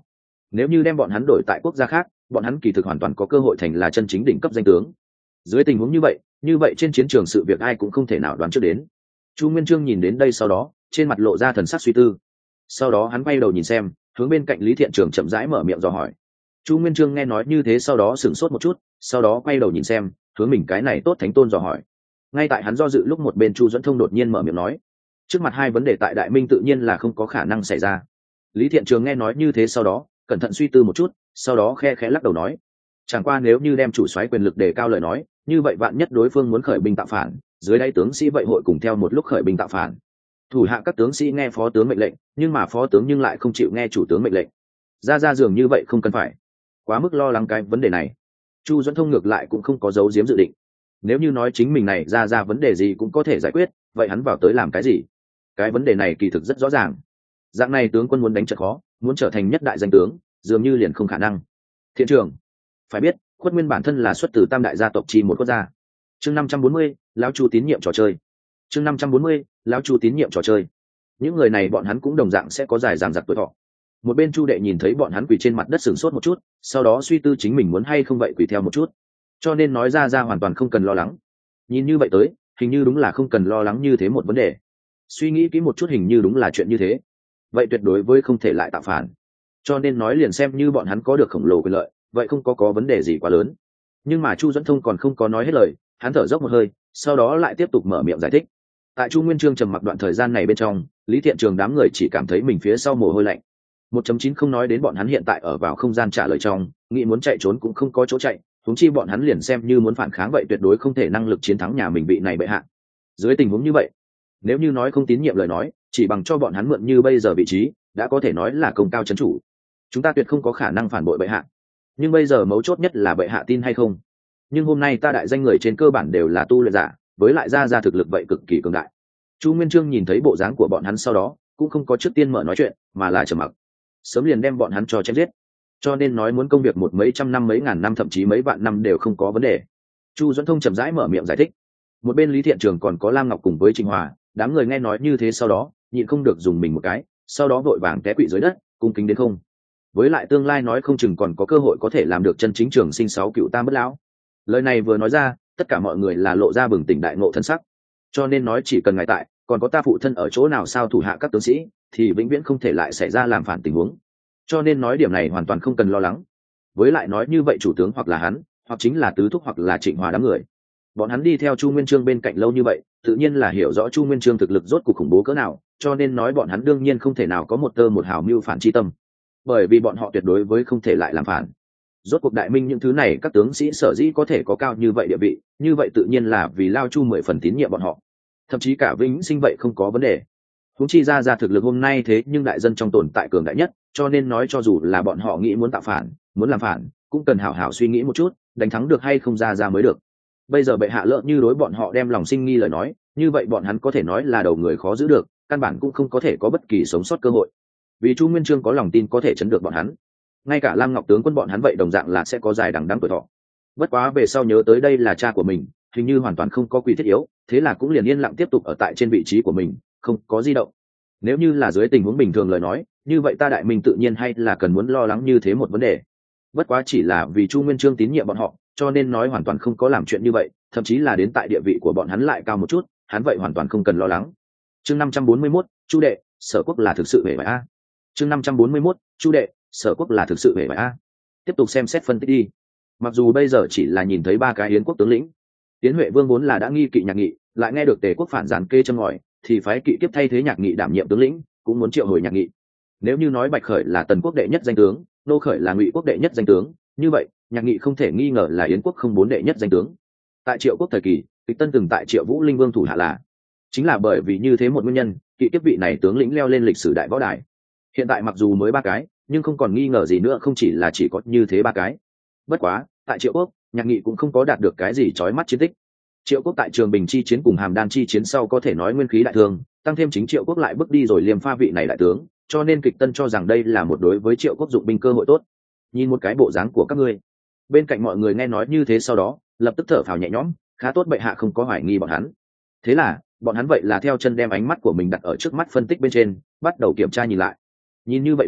nếu như đem bọn hắn đổi tại quốc gia khác, bọn hắn kỳ thực hoàn toàn có cơ hội thành là chân chính đỉnh cấp danh tướng. Dưới tình huống như vậy, như vậy trên chiến trường sự việc ai cũng không thể nào đoán trước đến. Chu Nguyên Chương nhìn đến đây sau đó, trên mặt lộ ra thần sắc suy tư. Sau đó hắn quay đầu nhìn xem, hướng bên cạnh Lý Thiện Trường chậm rãi mở miệng dò hỏi. Chu Nguyên Chương nghe nói như thế sau đó sửng sốt một chút, sau đó quay đầu nhìn xem, hướng mình cái này tốt thánh tôn dò hỏi. Ngay tại hắn do dự lúc một bên Chu Duẫn Thông đột nhiên mở miệng nói, trước mặt hai vấn đề tại Đại Minh tự nhiên là không có khả năng xảy ra. Lý Thiện Trường nghe nói như thế sau đó, cẩn thận suy tư một chút, sau đó khe khẽ lắc đầu nói, chẳng qua nếu như đem chủ soái quyền lực đề cao lời nói, như vậy vạn nhất đối phương muốn khởi binh tạo phản, dưới đáy tướng sĩ vậy hội cùng theo một lúc khởi binh tạo phản. Thủ hạ các tướng sĩ nghe phó tướng mệnh lệnh, nhưng mà phó tướng nhưng lại không chịu nghe chủ tướng mệnh lệnh. Ra ra dường như vậy không cần phải quá mức lo lắng cái vấn đề này. Chu Duẫn Thông ngược lại cũng không có giấu giếm dự định. Nếu như nói chính mình này ra ra vấn đề gì cũng có thể giải quyết, vậy hắn vào tới làm cái gì? Cái vấn đề này kỳ thực rất rõ ràng. Dạng này tướng quân muốn đánh trận khó, muốn trở thành nhất đại danh tướng, dường như liền không khả năng. Thiện Trường, phải biết, Khuất Nguyên bản thân là xuất từ tam đại gia tộc chi một quốc gia. Chương năm trăm bốn mươi, lão Chu tín nhiệm trò chơi. Chương năm trăm bốn mươi, lão Chu tín nhiệm trò chơi. Những người này bọn hắn cũng đồng dạng sẽ có dài dằng dặc tuổi thọ. Một bên Chu đệ nhìn thấy bọn hắn quỳ trên mặt đất sửng sốt một chút, sau đó suy tư chính mình muốn hay không vậy quỳ theo một chút. Cho nên nói ra ra hoàn toàn không cần lo lắng. Nhìn như vậy tới, hình như đúng là không cần lo lắng như thế một vấn đề. Suy nghĩ kỹ một chút hình như đúng là chuyện như thế. Vậy tuyệt đối với không thể lại tạo phản. Cho nên nói liền xem như bọn hắn có được khổng lồ quyền lợi, vậy không có có vấn đề gì quá lớn. Nhưng mà Chu Duẫn Thông còn không có nói hết lời, hắn thở dốc một hơi, sau đó lại tiếp tục mở miệng giải thích. Tại Chu Nguyên Chương trầm mặc đoạn thời gian này bên trong, Lý Thiện Trường đám người chỉ cảm thấy mình phía sau mồ hôi lạnh. một chấm chín không nói đến bọn hắn hiện tại ở vào không gian trả lời trong, nghĩ muốn chạy trốn cũng không có chỗ chạy, huống chi bọn hắn liền xem như muốn phản kháng vậy tuyệt đối không thể năng lực chiến thắng nhà mình bị này bệ hạ. Dưới tình huống như vậy, nếu như nói không tín nhiệm lời nói, chỉ bằng cho bọn hắn mượn như bây giờ vị trí, đã có thể nói là công cao chấn chủ. Chúng ta tuyệt không có khả năng phản bội bệ hạ. Nhưng bây giờ mấu chốt nhất là bệ hạ tin hay không. Nhưng hôm nay ta đại danh người trên cơ bản đều là tu luyện giả, với lại ra ra thực lực vậy cực kỳ cường đại. Chu Nguyên Chương nhìn thấy bộ dáng của bọn hắn sau đó, cũng không có trước tiên mở nói chuyện, mà là trầm mặc. Sớm liền đem bọn hắn cho chém giết. Cho nên nói muốn công việc một mấy trăm năm mấy ngàn năm thậm chí mấy vạn năm đều không có vấn đề. Chu Duẫn Thông chậm rãi mở miệng giải thích. Một bên Lý Thiện Trường còn có Lam Ngọc cùng với Trình Hòa, đám người nghe nói như thế sau đó, nhịn không được dùng mình một cái, sau đó vội vàng té quỵ dưới đất, cung kính đến không. Với lại tương lai nói không chừng còn có cơ hội có thể làm được chân chính trường sinh sáu cựu tam bất lão. Lời này vừa nói ra, tất cả mọi người là lộ ra bừng tỉnh đại ngộ thân sắc. Cho nên nói chỉ cần ngài tại, còn có ta phụ thân ở chỗ nào sao thủ hạ các tướng sĩ, thì vĩnh viễn không thể lại xảy ra làm phản tình huống. Cho nên nói điểm này hoàn toàn không cần lo lắng. Với lại nói như vậy chủ tướng hoặc là hắn, hoặc chính là tứ thúc hoặc là Trịnh Hòa đám người. Bọn hắn đi theo Chu Nguyên Chương bên cạnh lâu như vậy, tự nhiên là hiểu rõ Chu Nguyên Chương thực lực rốt cuộc khủng bố cỡ nào, cho nên nói bọn hắn đương nhiên không thể nào có một tơ một hào mưu phản chi tâm. Bởi vì bọn họ tuyệt đối với không thể lại làm phản. Rốt cuộc Đại Minh những thứ này các tướng sĩ sở dĩ có thể có cao như vậy địa vị, như vậy tự nhiên là vì Lao Chu mười phần tín nhiệm bọn họ. Thậm chí cả vĩnh sinh vậy không có vấn đề. Huống chi ra ra thực lực hôm nay thế nhưng đại dân trong tồn tại cường đại nhất, cho nên nói cho dù là bọn họ nghĩ muốn tạo phản, muốn làm phản, cũng cần hảo hảo suy nghĩ một chút, đánh thắng được hay không ra ra mới được. Bây giờ bệ hạ lỡ như đối bọn họ đem lòng sinh nghi lời nói, như vậy bọn hắn có thể nói là đầu người khó giữ được, căn bản cũng không có thể có bất kỳ sống sót cơ hội. Vì Chu Nguyên Chương có lòng tin có thể chấn được bọn hắn, ngay cả Lam Ngọc tướng quân bọn hắn vậy đồng dạng là sẽ có dài đằng đẵng tuổi thọ. Bất quá về sau nhớ tới đây là cha của mình, hình như hoàn toàn không có quy thiết yếu, thế là cũng liền yên lặng tiếp tục ở tại trên vị trí của mình, không có di động. Nếu như là dưới tình huống bình thường lời nói, như vậy ta Đại Minh tự nhiên hay là cần muốn lo lắng như thế một vấn đề. Bất quá chỉ là vì Chu Nguyên Chương tín nhiệm bọn họ, cho nên nói hoàn toàn không có làm chuyện như vậy, thậm chí là đến tại địa vị của bọn hắn lại cao một chút, hắn vậy hoàn toàn không cần lo lắng. Chương năm trăm bốn mươi mốt, Chu đệ, Sở Quốc là thực sự hề bại a. Chương năm trăm bốn mươi mốt, Chu đệ, Sở Quốc là thực sự hề bại a. Tiếp tục xem xét phân tích đi. Mặc dù bây giờ chỉ là nhìn thấy ba cái Yến quốc tướng lĩnh, Tiến Huệ Vương vốn là đã nghi kỵ Nhạc Nghị, lại nghe được Tề quốc phản gián kê châm ngòi, thì phái kỵ tiếp thay thế Nhạc Nghị đảm nhiệm tướng lĩnh, cũng muốn triệu hồi Nhạc Nghị. Nếu như nói Bạch Khởi là Tần quốc đệ nhất danh tướng, Nô Khởi là Ngụy quốc đệ nhất danh tướng, như vậy Nhạc Nghị không thể nghi ngờ là Yến quốc không bốn đệ nhất danh tướng. Tại Triệu quốc thời kỳ, Kịch Tân từng tại Triệu Vũ Linh Vương thủ hạ là, chính là bởi vì như thế một nguyên nhân, kỵ tiếp vị này tướng lĩnh leo lên lịch sử đại võ đài. Hiện tại mặc dù mới ba cái, nhưng không còn nghi ngờ gì nữa, không chỉ là chỉ có như thế ba cái. Bất quá, tại Triệu quốc, Nhạc Nghị cũng không có đạt được cái gì chói mắt chiến tích. Triệu quốc tại Trường Bình chi chiến cùng Hàm Đan chi chiến sau có thể nói nguyên khí đại thương, tăng thêm chính Triệu quốc lại bước đi rồi liềm pha vị này đại tướng, cho nên Kịch Tân cho rằng đây là một đối với Triệu quốc dụng binh cơ hội tốt. Nhìn một cái bộ dáng của các ngươi. Bên cạnh mọi người nghe nói như thế sau đó, lập tức thở phào nhẹ nhõm, khá tốt bệ hạ không có hoài nghi bọn hắn. Thế là, bọn hắn vậy là theo chân đem ánh mắt của mình đặt ở trước mắt phân tích bên trên, bắt đầu kiểm tra nhìn lại. Nhìn như vậy đến,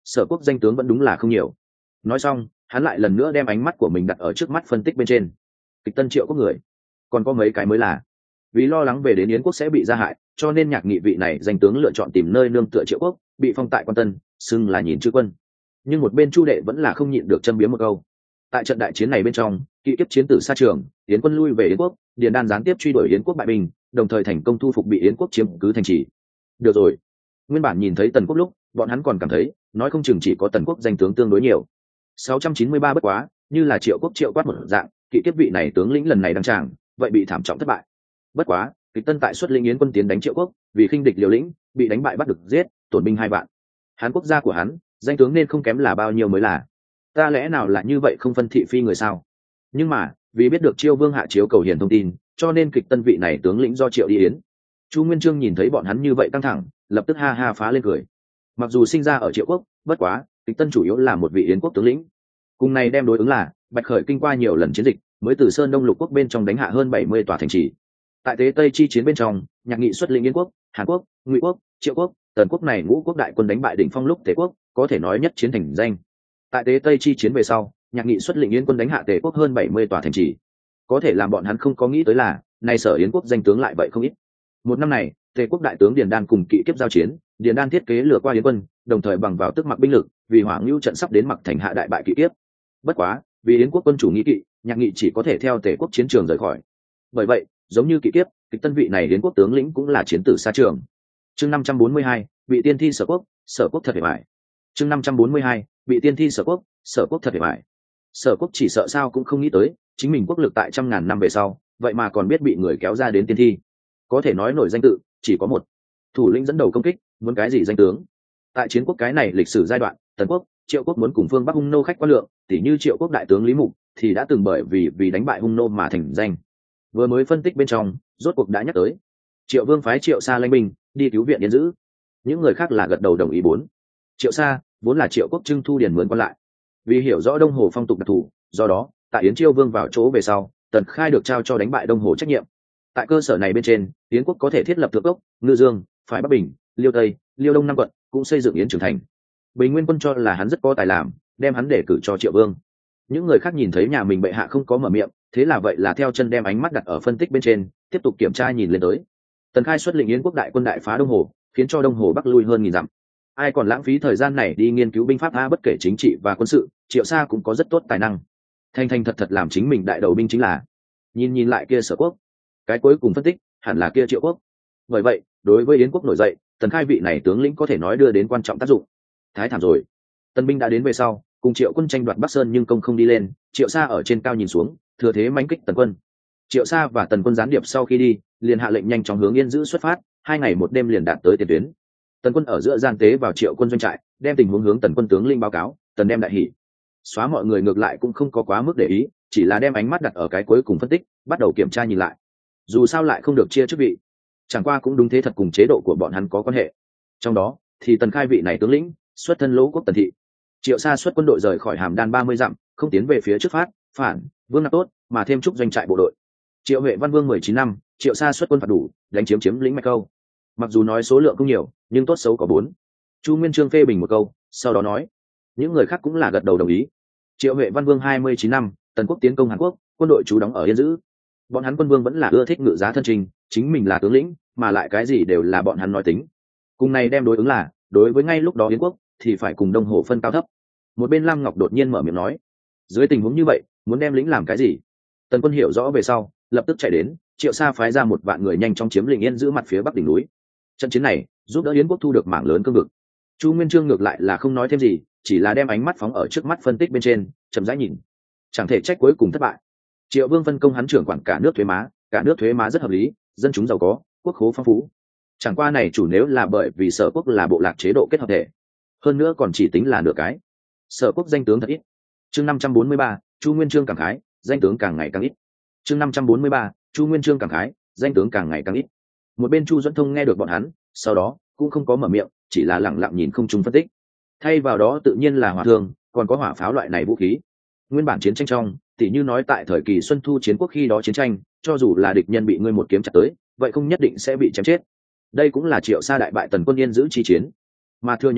Sở quốc danh tướng vẫn đúng là không nhiều. Nói xong hắn lại lần nữa đem ánh mắt của mình đặt ở trước mắt phân tích bên trên. Kịch Tân Triệu quốc người còn có mấy cái mới là, vì lo lắng về đến Yến quốc sẽ bị gia hại, cho nên Nhạc Nghị vị này danh tướng lựa chọn tìm nơi nương tựa Triệu quốc, bị phong tại Quan Tân, xưng là nhìn chư quân. Nhưng một bên Chu Đệ vẫn là không nhịn được châm biếm một câu. Tại trận đại chiến này bên trong, kỵ kiếp chiến tử xa trường, Yến quân lui về Yến quốc, Điền Đan gián tiếp truy đuổi Yến quốc bại binh, đồng thời thành công thu phục bị Yến quốc chiếm cứ thành trì. Được rồi, nguyên bản nhìn thấy Tần quốc lúc, bọn hắn còn cảm thấy, nói không chừng chỉ có Tần quốc danh tướng tương đối nhiều. sáu trăm chín mươi ba bất quá, như là Triệu quốc Triệu quát một dạng, kỵ kiếp vị này tướng lĩnh lần này đăng tràng, vậy bị thảm trọng thất bại. Bất quá, Kịch Tân tại xuất lĩnh Yến quân tiến đánh Triệu quốc, vì khinh địch liều lĩnh, bị đánh bại bắt được giết, tổn binh hai vạn. Hán quốc gia của hắn, danh tướng nên không kém là bao nhiêu mới là. Ta lẽ nào là như vậy không phân thị phi người sao? Nhưng mà, vì biết được Chiêu Vương hạ chiếu cầu hiền thông tin, cho nên Kịch Tân vị này tướng lĩnh do Triệu đi Yến. Chu Nguyên Chương nhìn thấy bọn hắn như vậy căng thẳng, lập tức ha ha phá lên cười. Mặc dù sinh ra ở Triệu quốc, bất quá, Kịch Tân chủ yếu là một vị Yến quốc tướng lĩnh. Cùng này đem đối ứng là, Bạch Khởi kinh qua nhiều lần chiến dịch, mới từ Sơn Đông Lục quốc bên trong đánh hạ hơn bảy mươi tòa thành trì. Tại Tế Tây chi chiến bên trong, Nhạc Nghị xuất lĩnh Yến quốc, Hàn quốc, Ngụy quốc, Triệu quốc, Tần quốc này ngũ quốc đại quân đánh bại đỉnh phong lúc Tề quốc, có thể nói nhất chiến thành danh. Tại Tế Tây chi chiến về sau, Nhạc Nghị xuất lĩnh Yến quân đánh hạ Tề quốc hơn bảy mươi tòa thành trì. Có thể làm bọn hắn không có nghĩ tới là, nay sở Yến quốc danh tướng lại vậy không ít. Một năm này, Tề quốc đại tướng Điền Đan cùng kỵ kiếp giao chiến, Điền Đan thiết kế lừa qua Yến quân, đồng thời bằng vào tức mặc binh lực, vì Hoàng Nưu trận sắp đến mặc thành hạ đại bại kỵ kiếp. Bất quá, vì Yến quốc quân chủ nghĩ kỵ, Nhạc Nghị chỉ có thể theo Tề quốc chiến trường rời khỏi. Bởi vậy, giống như kỵ kiếp, Kịch Tân vị này Yến quốc tướng lĩnh cũng là chiến tử xa trường. Chương năm trăm bốn mươi hai, bị tiên thi Sở quốc, Sở quốc thật hề bại. Chương năm trăm bốn mươi hai, bị tiên thi Sở quốc, Sở quốc thật hề bại. Sở quốc chỉ sợ sao cũng không nghĩ tới, chính mình quốc lực tại trăm ngàn năm về sau, vậy mà còn biết bị người kéo ra đến tiên thi. Có thể nói nổi danh tự chỉ có một, thủ lĩnh dẫn đầu công kích, muốn cái gì danh tướng. Tại chiến quốc cái này lịch sử giai đoạn, Tần quốc, Triệu quốc muốn cùng phương Bắc hung nô khách quan lượng, tỉ như Triệu quốc đại tướng Lý Mục thì đã từng bởi vì vì đánh bại hung nô mà thành danh. Vừa mới phân tích bên trong, rốt cuộc đã nhắc tới Triệu Vương phái Triệu Sa lãnh binh đi cứu viện Yến giữ, những người khác là gật đầu đồng ý. Bốn, Triệu Sa vốn là Triệu quốc trưng thu điền mướn quan lại, vì hiểu rõ Đông Hồ phong tục đặc thù, do đó tại Yến Chiêu Vương vào chỗ về sau, Tần Khai được trao cho đánh bại Đông Hồ trách nhiệm. Tại cơ sở này bên trên, Yến quốc có thể thiết lập thượng cốc, Ngư Dương, phải Bắc Bình, Liêu Tây, Liêu Đông năm quận, cũng xây dựng Yến Trường Thành. Bình Nguyên quân cho là hắn rất có tài làm, đem hắn để cử cho Triệu Vương. Những người khác nhìn thấy nhà mình bệ hạ không có mở miệng, thế là vậy là theo chân đem ánh mắt đặt ở phân tích bên trên, tiếp tục kiểm tra nhìn lên tới. Tần Khai xuất lĩnh Yến quốc đại quân đại phá Đông Hồ, khiến cho Đông Hồ bắc lui hơn nghìn dặm. Ai còn lãng phí thời gian này đi nghiên cứu binh pháp a? Bất kể chính trị và quân sự, Triệu Sa cũng có rất tốt tài năng. Thanh Thanh thật thật làm chính mình đại đầu binh chính là. Nhìn nhìn lại kia Sở quốc, cái cuối cùng phân tích hẳn là kia Triệu quốc. Bởi vậy, đối với Yến quốc nổi dậy, Tần Khai vị này tướng lĩnh có thể nói đưa đến quan trọng tác dụng. Thái thảm rồi. Tần binh đã đến về sau, cùng Triệu quân tranh đoạt Bắc Sơn nhưng công không đi lên, Triệu Sa ở trên cao nhìn xuống, thừa thế mãnh kích Tần quân. Triệu Sa và Tần quân gián điệp sau khi đi, liền hạ lệnh nhanh chóng hướng Yên giữ xuất phát, hai ngày một đêm liền đạt tới tiền tuyến. Tần quân ở giữa gian tế vào Triệu quân doanh trại, đem tình huống hướng Tần quân tướng linh báo cáo, Tần đem đại hỉ. Xóa mọi người ngược lại cũng không có quá mức để ý, chỉ là đem ánh mắt đặt ở cái cuối cùng phân tích, bắt đầu kiểm tra nhìn lại. Dù sao lại không được chia chức vị, chẳng qua cũng đúng thế thật cùng chế độ của bọn hắn có quan hệ. Trong đó, thì Tần Khai vị này tướng lĩnh, xuất thân Lỗ quốc Tần thị. Triệu Sa xuất quân đội rời khỏi Hàm Đan ba mươi dặm, không tiến về phía trước phát, phản, Vương Nạp tốt, mà thêm trúc doanh trại bộ đội. Triệu Huệ Văn Vương mười chín năm, Triệu Sa xuất quân phạt đủ, đánh chiếm chiếm lĩnh Mạch Câu. Mặc dù nói số lượng không nhiều, nhưng tốt xấu có bốn. Chu Nguyên Chương phê bình một câu, sau đó nói, những người khác cũng là gật đầu đồng ý. Triệu Huệ Văn Vương hai mươi chín năm, Tần quốc tiến công Hàn Quốc, quân đội trú đóng ở Yên Dữ. Bọn hắn quân vương vẫn là ưa thích ngự giá thân trình, chính mình là tướng lĩnh, mà lại cái gì đều là bọn hắn nói tính. Cùng này đem đối ứng là, đối với ngay lúc đó Yến quốc thì phải cùng Đông Hồ phân cao thấp. Một bên Lam Ngọc đột nhiên mở miệng nói, dưới tình huống như vậy, muốn đem lĩnh làm cái gì? Tần quân hiểu rõ về sau, lập tức chạy đến, Triệu Sa phái ra một vạn người nhanh chóng chiếm lĩnh Yên giữ mặt phía bắc đỉnh núi. Trận chiến này giúp đỡ Yến quốc thu được mảng lớn cương vực. Chu Nguyên Chương ngược lại là không nói thêm gì, chỉ là đem ánh mắt phóng ở trước mắt phân tích bên trên, chậm rãi nhìn. Chẳng thể trách cuối cùng thất bại. Triệu Vương phân công hắn trưởng quản cả nước thuế má, cả nước thuế má rất hợp lý, dân chúng giàu có, quốc khố phong phú. Chẳng qua này chủ nếu là bởi vì Sở quốc là bộ lạc chế độ kết hợp thể, hơn nữa còn chỉ tính là nửa cái. Sở quốc danh tướng thật ít. Chương năm trăm bốn mươi ba, Chu Nguyên Chương cảm khái, danh tướng càng ngày càng ít. Chương năm trăm bốn mươi ba, Chu Nguyên Chương cảm khái, danh tướng càng ngày càng ít. Một bên Chu Duẫn Thông nghe được bọn hắn, sau đó cũng không có mở miệng, chỉ là lặng lặng nhìn không trung phân tích. Thay vào đó tự nhiên là hỏa thương, còn có hỏa pháo loại này vũ khí. Nguyên bản chiến tranh trong, tỉ như nói tại thời kỳ Xuân Thu chiến quốc khi đó chiến tranh, cho dù là địch nhân bị ngươi một kiếm chặt tới, vậy không nhất định sẽ bị chém chết. Đây cũng là Triệu Sa đại bại Tần quân Yên giữ chi chiến. Mà thừa nhận là,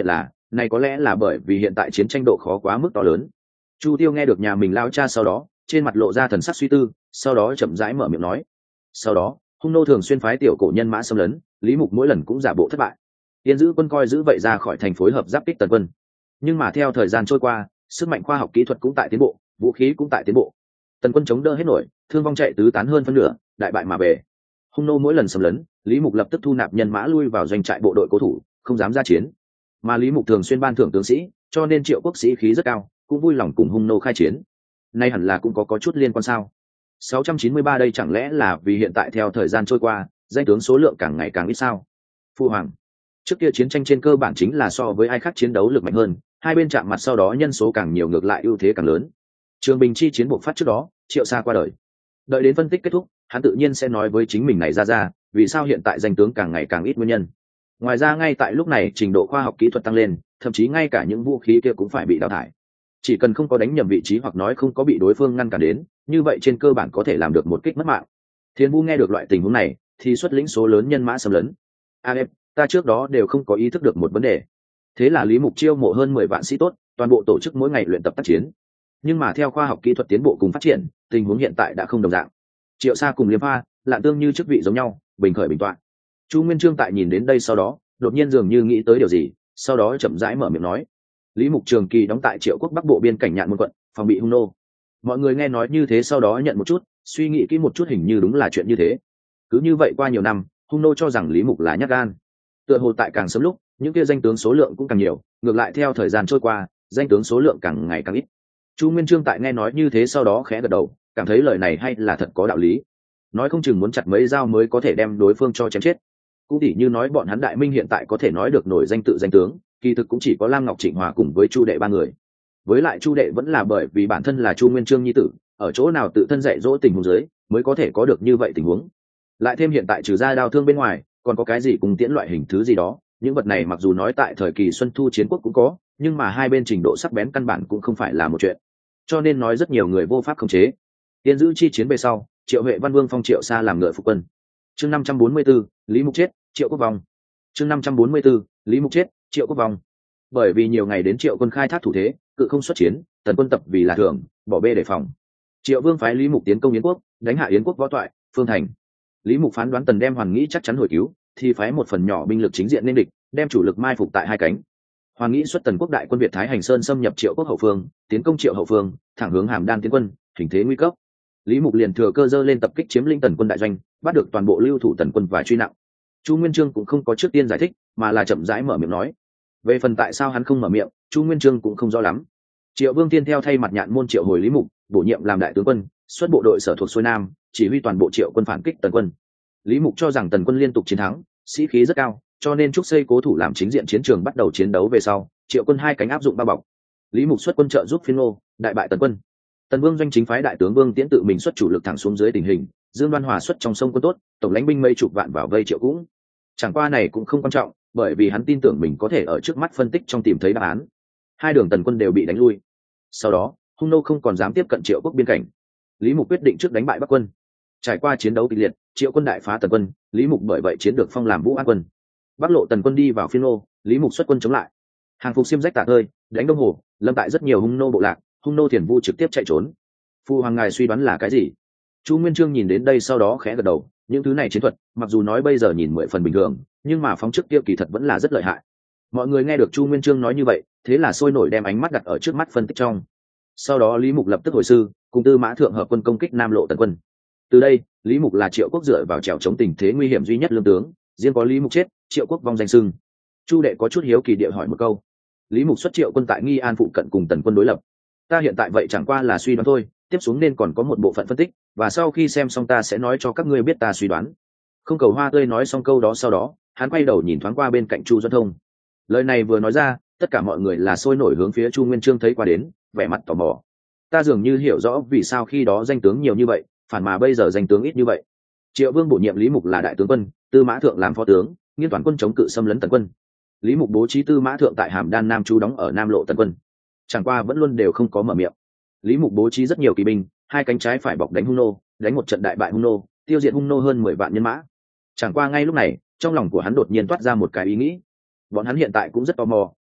này có lẽ là bởi vì hiện tại chiến tranh độ khó quá mức to lớn. Chu Tiêu nghe được nhà mình lao cha sau đó, trên mặt lộ ra thần sắc suy tư, sau đó chậm rãi mở miệng nói. Sau đó, hung nô thường xuyên phái tiểu cổ nhân mã xâm lấn, Lý Mục mỗi lần cũng giả bộ thất bại. Tiên giữ quân coi giữ vậy ra khỏi thành phối hợp giáp kích tần quân. Nhưng mà theo thời gian trôi qua, sức mạnh khoa học kỹ thuật cũng tại tiến bộ, vũ khí cũng tại tiến bộ. Tần quân chống đỡ hết nổi, thương vong chạy tứ tán hơn phân nửa, đại bại mà về. Hung nô mỗi lần xâm lấn, Lý Mục lập tức thu nạp nhân mã lui vào doanh trại bộ đội cố thủ, không dám ra chiến. Mà Lý Mục thường xuyên ban thưởng tướng sĩ, cho nên Triệu Quốc sĩ khí rất cao, cũng vui lòng cùng hung nô khai chiến. Nay hẳn là cũng có có chút liên quan sao? sáu trăm chín mươi ba đây chẳng lẽ là vì hiện tại theo thời gian trôi qua, danh tướng số lượng càng ngày càng ít sao? Phu hoàng, trước kia chiến tranh trên cơ bản chính là so với ai khác chiến đấu lực mạnh hơn, hai bên chạm mặt sau đó nhân số càng nhiều ngược lại ưu thế càng lớn. Trường Bình chi chiến buộc phát trước đó, Triệu Sa qua đời. Đợi đến phân tích kết thúc, hắn tự nhiên sẽ nói với chính mình này ra ra, vì sao hiện tại danh tướng càng ngày càng ít nguyên nhân. Ngoài ra ngay tại lúc này trình độ khoa học kỹ thuật tăng lên, thậm chí ngay cả những vũ khí kia cũng phải bị đào thải. Chỉ cần không có đánh nhầm vị trí hoặc nói không có bị đối phương ngăn cản đến, như vậy trên cơ bản có thể làm được một kích mất mạng. Thiên Vũ nghe được loại tình huống này, thì xuất lĩnh số lớn nhân mã xâm lấn. A em, ta trước đó đều không có ý thức được một vấn đề. Thế là Lý Mục chiêu mộ hơn mười vạn sĩ tốt, toàn bộ tổ chức mỗi ngày luyện tập tác chiến. Nhưng mà theo khoa học kỹ thuật tiến bộ cùng phát triển, tình huống hiện tại đã không đồng dạng. Triệu Sa cùng Liêm Pha, Lạn Tương như chức vị giống nhau, bình khởi bình toạn. Chu Nguyên Chương tại nhìn đến đây sau đó, đột nhiên dường như nghĩ tới điều gì, sau đó chậm rãi mở miệng nói. Lý Mục trường kỳ đóng tại Triệu Quốc Bắc Bộ biên cảnh Nhạn Môn quận, phòng bị hung nô. Mọi người nghe nói như thế sau đó nhận một chút, suy nghĩ kỹ một chút hình như đúng là chuyện như thế. Cứ như vậy qua nhiều năm, hung nô cho rằng Lý Mục là nhát gan. Tựa hồ tại càng sớm lúc, những kia danh tướng số lượng cũng càng nhiều, ngược lại theo thời gian trôi qua, danh tướng số lượng càng ngày càng ít. Chu Nguyên Chương tại nghe nói như thế sau đó khẽ gật đầu, cảm thấy lời này hay là thật có đạo lý. Nói không chừng muốn chặt mấy dao mới có thể đem đối phương cho chém chết. Cũng tỉ như nói bọn hắn Đại Minh hiện tại có thể nói được nổi danh tự danh tướng, kỳ thực cũng chỉ có Lam Ngọc Trịnh Hòa cùng với Chu Đệ ba người. Với lại Chu Đệ vẫn là bởi vì bản thân là Chu Nguyên Chương nhi tử, ở chỗ nào tự thân dạy dỗ tình huống dưới, mới có thể có được như vậy tình huống. Lại thêm hiện tại trừ ra đao thương bên ngoài, còn có cái gì cùng tiễn loại hình thứ gì đó, những vật này mặc dù nói tại thời kỳ Xuân Thu chiến quốc cũng có, nhưng mà hai bên trình độ sắc bén căn bản cũng không phải là một chuyện. Cho nên nói rất nhiều người vô pháp khống chế. Tiên giữ chi chiến về sau, Triệu Huệ Văn Vương phong Triệu Sa làm ngựa phục quân. Chương năm trăm bốn mươi 44, Lý Mục chết, Triệu Quốc vong. Chương năm trăm bốn mươi 44, Lý Mục chết, Triệu Quốc vong. Bởi vì nhiều ngày đến Triệu quân khai thác thủ thế, cự không xuất chiến, tần quân tập vì là thường, bỏ bê đề phòng. Triệu Vương phái Lý Mục tiến công Yến quốc, đánh hạ Yến quốc võ toại, Phương Thành. Lý Mục phán đoán tần đem Hoàn Nghĩ chắc chắn hồi cứu, thì phái một phần nhỏ binh lực chính diện nên địch, đem chủ lực mai phục tại hai cánh. Hoàn Nghĩ xuất tần quốc đại quân Việt Thái Hành Sơn xâm nhập Triệu quốc hậu phương, tiến công Triệu hậu phương, thẳng hướng Hàm Đan tiến quân, hình thế nguy cấp. Lý Mục liền thừa cơ dơ lên tập kích chiếm lĩnh tần quân đại doanh, bắt được toàn bộ lưu thủ tần quân và truy nặng. Chu Nguyên Chương cũng không có trước tiên giải thích, mà là chậm rãi mở miệng nói. Về phần tại sao hắn không mở miệng, Chu Nguyên Chương cũng không rõ lắm. Triệu Vương tiên theo thay mặt Nhạn Môn triệu hồi Lý Mục, bổ nhiệm làm đại tướng quân, xuất bộ đội sở thuộc xuôi nam, chỉ huy toàn bộ Triệu quân phản kích tần quân. Lý Mục cho rằng tần quân liên tục chiến thắng, sĩ khí rất cao, cho nên trúc xây cố thủ làm chính diện chiến trường bắt đầu chiến đấu về sau, Triệu quân hai cánh áp dụng bao bọc. Lý Mục xuất quân trợ giúp Phiên Ngô, đại bại tần quân. Tần Vương doanh chính phái đại tướng Vương Tiễn tự mình xuất chủ lực thẳng xuống dưới tình hình, Dương Đoan Hòa xuất trong sông quân tốt, tổng lãnh binh mấy chục vạn vào vây Triệu cũng. Chẳng qua này cũng không quan trọng, bởi vì hắn tin tưởng mình có thể ở trước mắt phân tích trong tìm thấy đáp án. Hai đường tần quân đều bị đánh lui. Sau đó, hung nô không còn dám tiếp cận Triệu quốc biên cảnh. Lý Mục quyết định trước đánh bại Bắc quân. Trải qua chiến đấu kịch liệt, Triệu quân đại phá tần quân, Lý Mục bởi vậy chiến được phong làm Vũ An quân. Bắc lộ tần quân đi vào Phiên Ngô, Lý Mục xuất quân chống lại. Hàng phục xiêm rách tả tơi, đánh Đông Hồ, lâm tại rất nhiều hung nô bộ lạc, hung nô Thiền Vu trực tiếp chạy trốn. Phu hoàng ngài suy đoán là cái gì? Chu Nguyên Chương nhìn đến đây sau đó khẽ gật đầu, những thứ này chiến thuật, mặc dù nói bây giờ nhìn mười phần bình thường, nhưng mà phóng trước kia kỳ thật vẫn là rất lợi hại. Mọi người nghe được Chu Nguyên Chương nói như vậy, thế là sôi nổi đem ánh mắt đặt ở trước mắt phân tích trong. Sau đó Lý Mục lập tức hồi sư, cùng Tư Mã Thượng hợp quân công kích Nam lộ tần quân. Từ đây, Lý Mục là Triệu quốc dựa vào trèo chống tình thế nguy hiểm duy nhất lương tướng, riêng có Lý Mục chết, Triệu quốc vong danh sưng. Chu Đệ có chút hiếu kỳ địa hỏi một câu. Lý Mục xuất Triệu quân tại Nghi An phụ cận cùng tần quân đối lập. Ta hiện tại vậy chẳng qua là suy đoán thôi, tiếp xuống nên còn có một bộ phận phân tích, và sau khi xem xong ta sẽ nói cho các ngươi biết ta suy đoán. Không Cầu Hoa tươi nói xong câu đó sau đó, hắn quay đầu nhìn thoáng qua bên cạnh Chu Duẫn Thông. Lời này vừa nói ra, tất cả mọi người là sôi nổi hướng phía Chu Nguyên Chương thấy qua đến, vẻ mặt tò mò. Ta dường như hiểu rõ vì sao khi đó danh tướng nhiều như vậy, phản mà bây giờ danh tướng ít như vậy. Triệu Vương bổ nhiệm Lý Mục là đại tướng quân, Tư Mã Thượng làm phó tướng, nghiên toàn quân chống cự xâm lấn tần quân. Lý Mục bố trí Tư Mã Thượng tại Hàm Đan Nam trú đóng ở Nam lộ tần quân. Chẳng qua vẫn luôn đều không có mở miệng. Lý Mục bố trí rất nhiều kỵ binh, hai cánh trái phải bọc đánh hung nô, đánh một trận đại bại hung nô, tiêu diệt hung nô hơn mười vạn nhân mã. Chẳng qua ngay lúc này, trong lòng của hắn đột nhiên toát ra một cái ý nghĩ. Bọn hắn hiện tại cũng rất tò mò,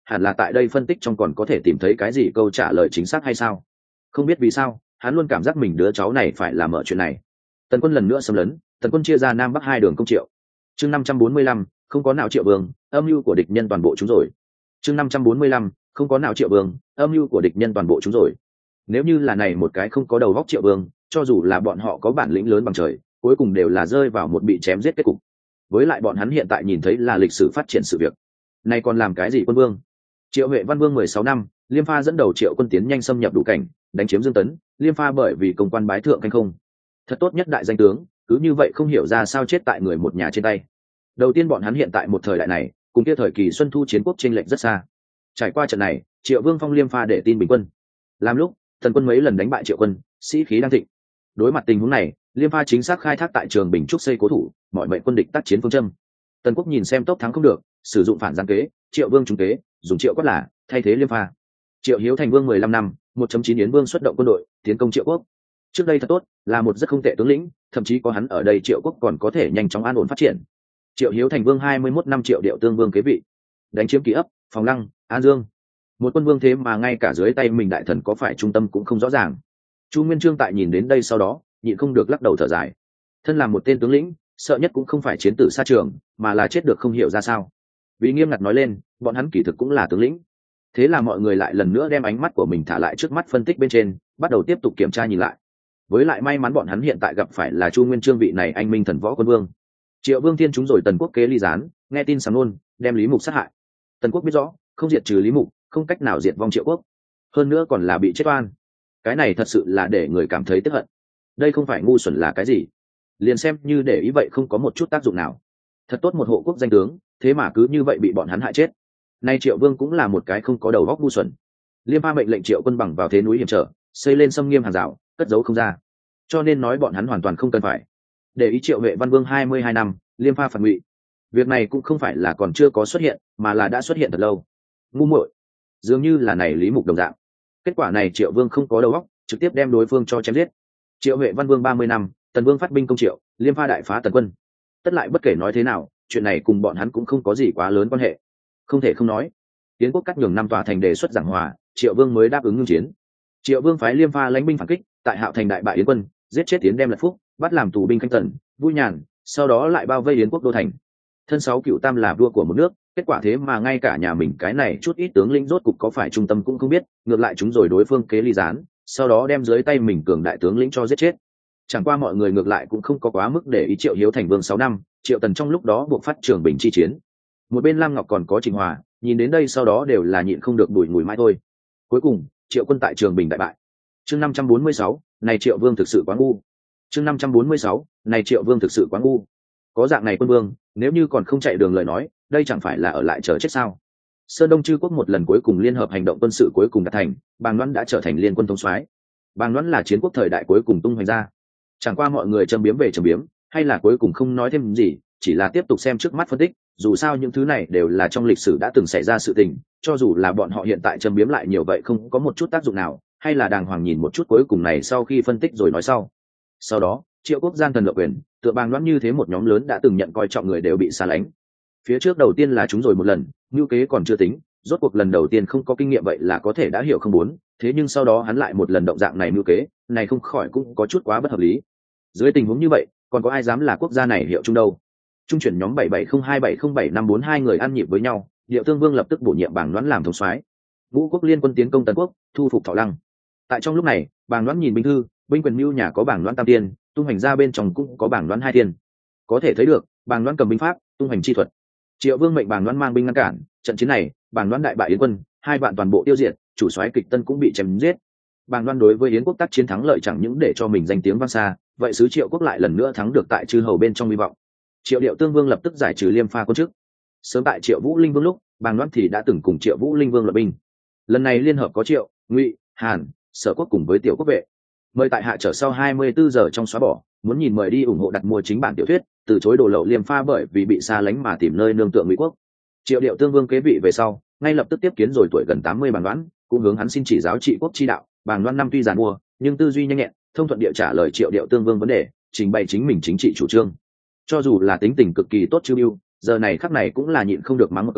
hẳn là tại đây phân tích trong còn có thể tìm thấy cái gì câu trả lời chính xác hay sao? Không biết vì sao hắn luôn cảm giác mình đứa cháu này phải làm mở chuyện này. Tần quân lần nữa xâm lấn, tần quân chia ra nam bắc hai đường công triệu. Chương năm trăm bốn mươi lăm, không có nào Triệu Vương, âm mưu của địch nhân toàn bộ chúng rồi. Chương năm trăm bốn mươi lăm, không có nào Triệu Vương, âm mưu của địch nhân toàn bộ chúng rồi. Nếu như là này một cái không có đầu góc Triệu Vương, cho dù là bọn họ có bản lĩnh lớn bằng trời, cuối cùng đều là rơi vào một bị chém giết kết cục. Với lại bọn hắn hiện tại nhìn thấy là lịch sử phát triển sự việc. Này còn làm cái gì quân vương? Triệu Huệ Văn Vương mười sáu năm, Liêm Pha dẫn đầu Triệu quân tiến nhanh xâm nhập đủ cảnh, đánh chiếm Dương Tấn, Liêm Pha bởi vì công quan bái thượng canh không. Thật tốt nhất đại danh tướng, cứ như vậy không hiểu ra sao chết tại người một nhà trên tay. Đầu tiên bọn hắn hiện tại một thời đại này, cùng kia thời kỳ xuân thu chiến quốc chênh lệch rất xa. Trải qua trận này, Triệu Vương phong Liêm Pha để tin bình quân. Làm lúc, Tần quân mấy lần đánh bại Triệu quân, sĩ khí đang thịnh. Đối mặt tình huống này, Liêm Pha chính xác khai thác tại Trường Bình trúc xây cố thủ, mọi mệnh quân địch tác chiến phương châm. Tần quốc nhìn xem tốc thắng không được, sử dụng phản gián kế, Triệu Vương trúng kế, dùng Triệu quát là thay thế Liêm Pha. Triệu Hiếu thành vương mười lăm năm, một chấm chín Yến Vương xuất động quân đội, tiến công Triệu quốc. Trước đây thật tốt, là một rất không tệ tướng lĩnh, thậm chí có hắn ở đây Triệu quốc còn có thể nhanh chóng an ổn phát triển. Triệu Hiếu thành vương hai mươi mốt năm Triệu Điệu Tương Vương kế vị, đánh chiếm Ký ấp, Phòng Lăng, An Dương. Một quân vương thế mà ngay cả dưới tay mình đại thần có phải trung tâm cũng không rõ ràng. Chu Nguyên Chương tại nhìn đến đây sau đó, nhịn không được lắc đầu thở dài. Thân là một tên tướng lĩnh, sợ nhất cũng không phải chiến tử xa trường, mà là chết được không hiểu ra sao. Vì nghiêm ngặt nói lên, bọn hắn kỳ thực cũng là tướng lĩnh. Thế là mọi người lại lần nữa đem ánh mắt của mình thả lại trước mắt phân tích bên trên, bắt đầu tiếp tục kiểm tra nhìn lại. Với lại may mắn bọn hắn hiện tại gặp phải là Chu Nguyên Chương vị này anh minh thần võ quân vương. Triệu Vương Thiên chúng rồi Tần quốc kế Ly Gián, nghe tin sầm nôn, đem Lý Mục sát hại. Tần quốc biết rõ, không diệt trừ Lý Mục, không cách nào diệt vong Triệu quốc. Hơn nữa còn là bị chết oan. Cái này thật sự là để người cảm thấy tức hận. Đây không phải ngu xuẩn là cái gì? Liền xem như để ý vậy không có một chút tác dụng nào. Thật tốt một hộ quốc danh tướng, thế mà cứ như vậy bị bọn hắn hại chết. Nay Triệu Vương cũng là một cái không có đầu óc ngu xuẩn. Liêm Pha mệnh lệnh Triệu quân bằng vào thế núi hiểm trở, xây lên xâm nghiêm hàng rào, cất giấu không ra. Cho nên nói bọn hắn hoàn toàn không cần phải để ý. Triệu Huệ Văn Vương hai mươi hai năm, Liêm Pha phản ngụy. Việc này cũng không phải là còn chưa có xuất hiện, mà là đã xuất hiện thật lâu. Ngu muội, dường như là này Lý Mục đồng dạng. Kết quả này Triệu Vương không có đầu óc, trực tiếp đem đối phương cho chém giết. Triệu Huệ Văn Vương ba mươi năm, Tần Vương phát binh công Triệu, Liêm Pha đại phá Tần quân. Tất lại bất kể nói thế nào, chuyện này cùng bọn hắn cũng không có gì quá lớn quan hệ. Không thể không nói, Yến quốc cắt nhường năm tòa thành đề xuất giảng hòa, Triệu Vương mới đáp ứng ngưng chiến. Triệu Vương phái Liêm Pha lãnh binh phản kích, tại Hạo thành đại bại Yến quân, giết chết Yến đem Lật Phúc, bắt làm tù binh Khanh Tần, Vui Nhàn, sau đó lại bao vây Yến quốc đô thành. Thân sáu cựu tam là vua của một nước, kết quả thế mà ngay cả nhà mình cái này chút ít tướng lĩnh rốt cục có phải trung tâm cũng không biết, ngược lại chúng rồi đối phương kế Ly Gián, sau đó đem dưới tay mình cường đại tướng lĩnh cho giết chết. Chẳng qua mọi người ngược lại cũng không có quá mức để ý Triệu Hiếu thành vương sáu năm, Triệu Tần trong lúc đó buộc phát Trường Bình chi chiến. Một bên Lam Ngọc còn có Trình Hòa, nhìn đến đây sau đó đều là nhịn không được đùi ngùi mãi thôi. Cuối cùng, Triệu quân tại Trường Bình đại bại. Chương năm trăm bốn mươi sáu, này Triệu Vương thực sự quá ngu. Chương năm trăm bốn mươi sáu, này Triệu Vương thực sự quá ngu. Có dạng này quân vương, nếu như còn không chạy đường lời nói, đây chẳng phải là ở lại chờ chết sao? Sơn Đông Chư quốc một lần cuối cùng liên hợp hành động quân sự cuối cùng đạt thành, Bàng Loan đã trở thành liên quân thống soái. Bàng Loan là chiến quốc thời đại cuối cùng tung hoành ra. Chẳng qua mọi người châm biếm về châm biếm, hay là cuối cùng không nói thêm gì, chỉ là tiếp tục xem trước mắt phân tích, dù sao những thứ này đều là trong lịch sử đã từng xảy ra sự tình, cho dù là bọn họ hiện tại châm biếm lại nhiều vậy không có một chút tác dụng nào, hay là đàng hoàng nhìn một chút cuối cùng này sau khi phân tích rồi nói sau. Sau đó, Triệu quốc gian thần lợi quyền, tựa Bàng Loan như thế một nhóm lớn đã từng nhận coi trọng người đều bị xa lánh. Phía trước đầu tiên là chúng rồi một lần, ngưu kế còn chưa tính, rốt cuộc lần đầu tiên không có kinh nghiệm vậy là có thể đã hiểu không muốn, thế nhưng sau đó hắn lại một lần động dạng này ngưu kế, này không khỏi cũng có chút quá bất hợp lý. Dưới tình huống như vậy, còn có ai dám là quốc gia này hiệu chung đâu? Trung chuyển nhóm bảy bảy không hai bảy không bảy năm bốn hai người ăn nhịp với nhau, Điệu Tương Vương lập tức bổ nhiệm Bàng Loan làm thống soái. Ngũ quốc liên quân tiến công Tần quốc, thu phục Thọ Lăng. Tại trong lúc này, Bàng Loan nhìn binh thư, binh quyền mưu nhà có Bàng Loan tam tiên, tung hành ra bên trong cũng có Bàng Loan hai tiên. Có thể thấy được, Bàng Loan cầm binh pháp, tung hành chi thuật. Triệu Vương mệnh Bàng Loan mang binh ngăn cản, trận chiến này, Bàng Loan đại bại Yến quân, hai vạn toàn bộ tiêu diệt, chủ soái Kịch Tân cũng bị chém giết. Bàng Loan đối với Yến quốc tác chiến thắng lợi chẳng những để cho mình danh tiếng vang xa, vậy sứ Triệu quốc lại lần nữa thắng được tại chư hầu bên trong hy vọng. Triệu Điệu Tương Vương lập tức giải trừ Liêm Pha quân chức. Sớm tại Triệu Vũ Linh Vương lúc, Bàng Loan thì đã từng cùng Triệu Vũ Linh Vương lập binh. Lần này liên hợp có Triệu, Ngụy, Hàn, Sở quốc cùng với Tiểu quốc vệ. Mời tại hạ trở sau hai mươi bốn giờ trong xóa bỏ, muốn nhìn mời đi ủng hộ đặt mua chính bản tiểu thuyết, từ chối đồ lậu Liêm Pha bởi vì bị xa lánh mà tìm nơi nương tựa Ngụy quốc. Triệu Điệu Tương Vương kế vị về sau, ngay lập tức tiếp kiến rồi tuổi gần tám mươi Bàng Loan, cũng hướng hắn xin chỉ giáo trị quốc chi đạo. Bàng Loan năm tuy giàn mua, nhưng tư duy nhanh nhẹn, thông thuận địa trả lời Triệu Điệu Tương Vương vấn đề, trình bày chính mình chính trị chủ trương. Cho dù là tính tình cực kỳ tốt Chư Bưu, giờ này khắc này cũng là nhịn không được mắng một câu,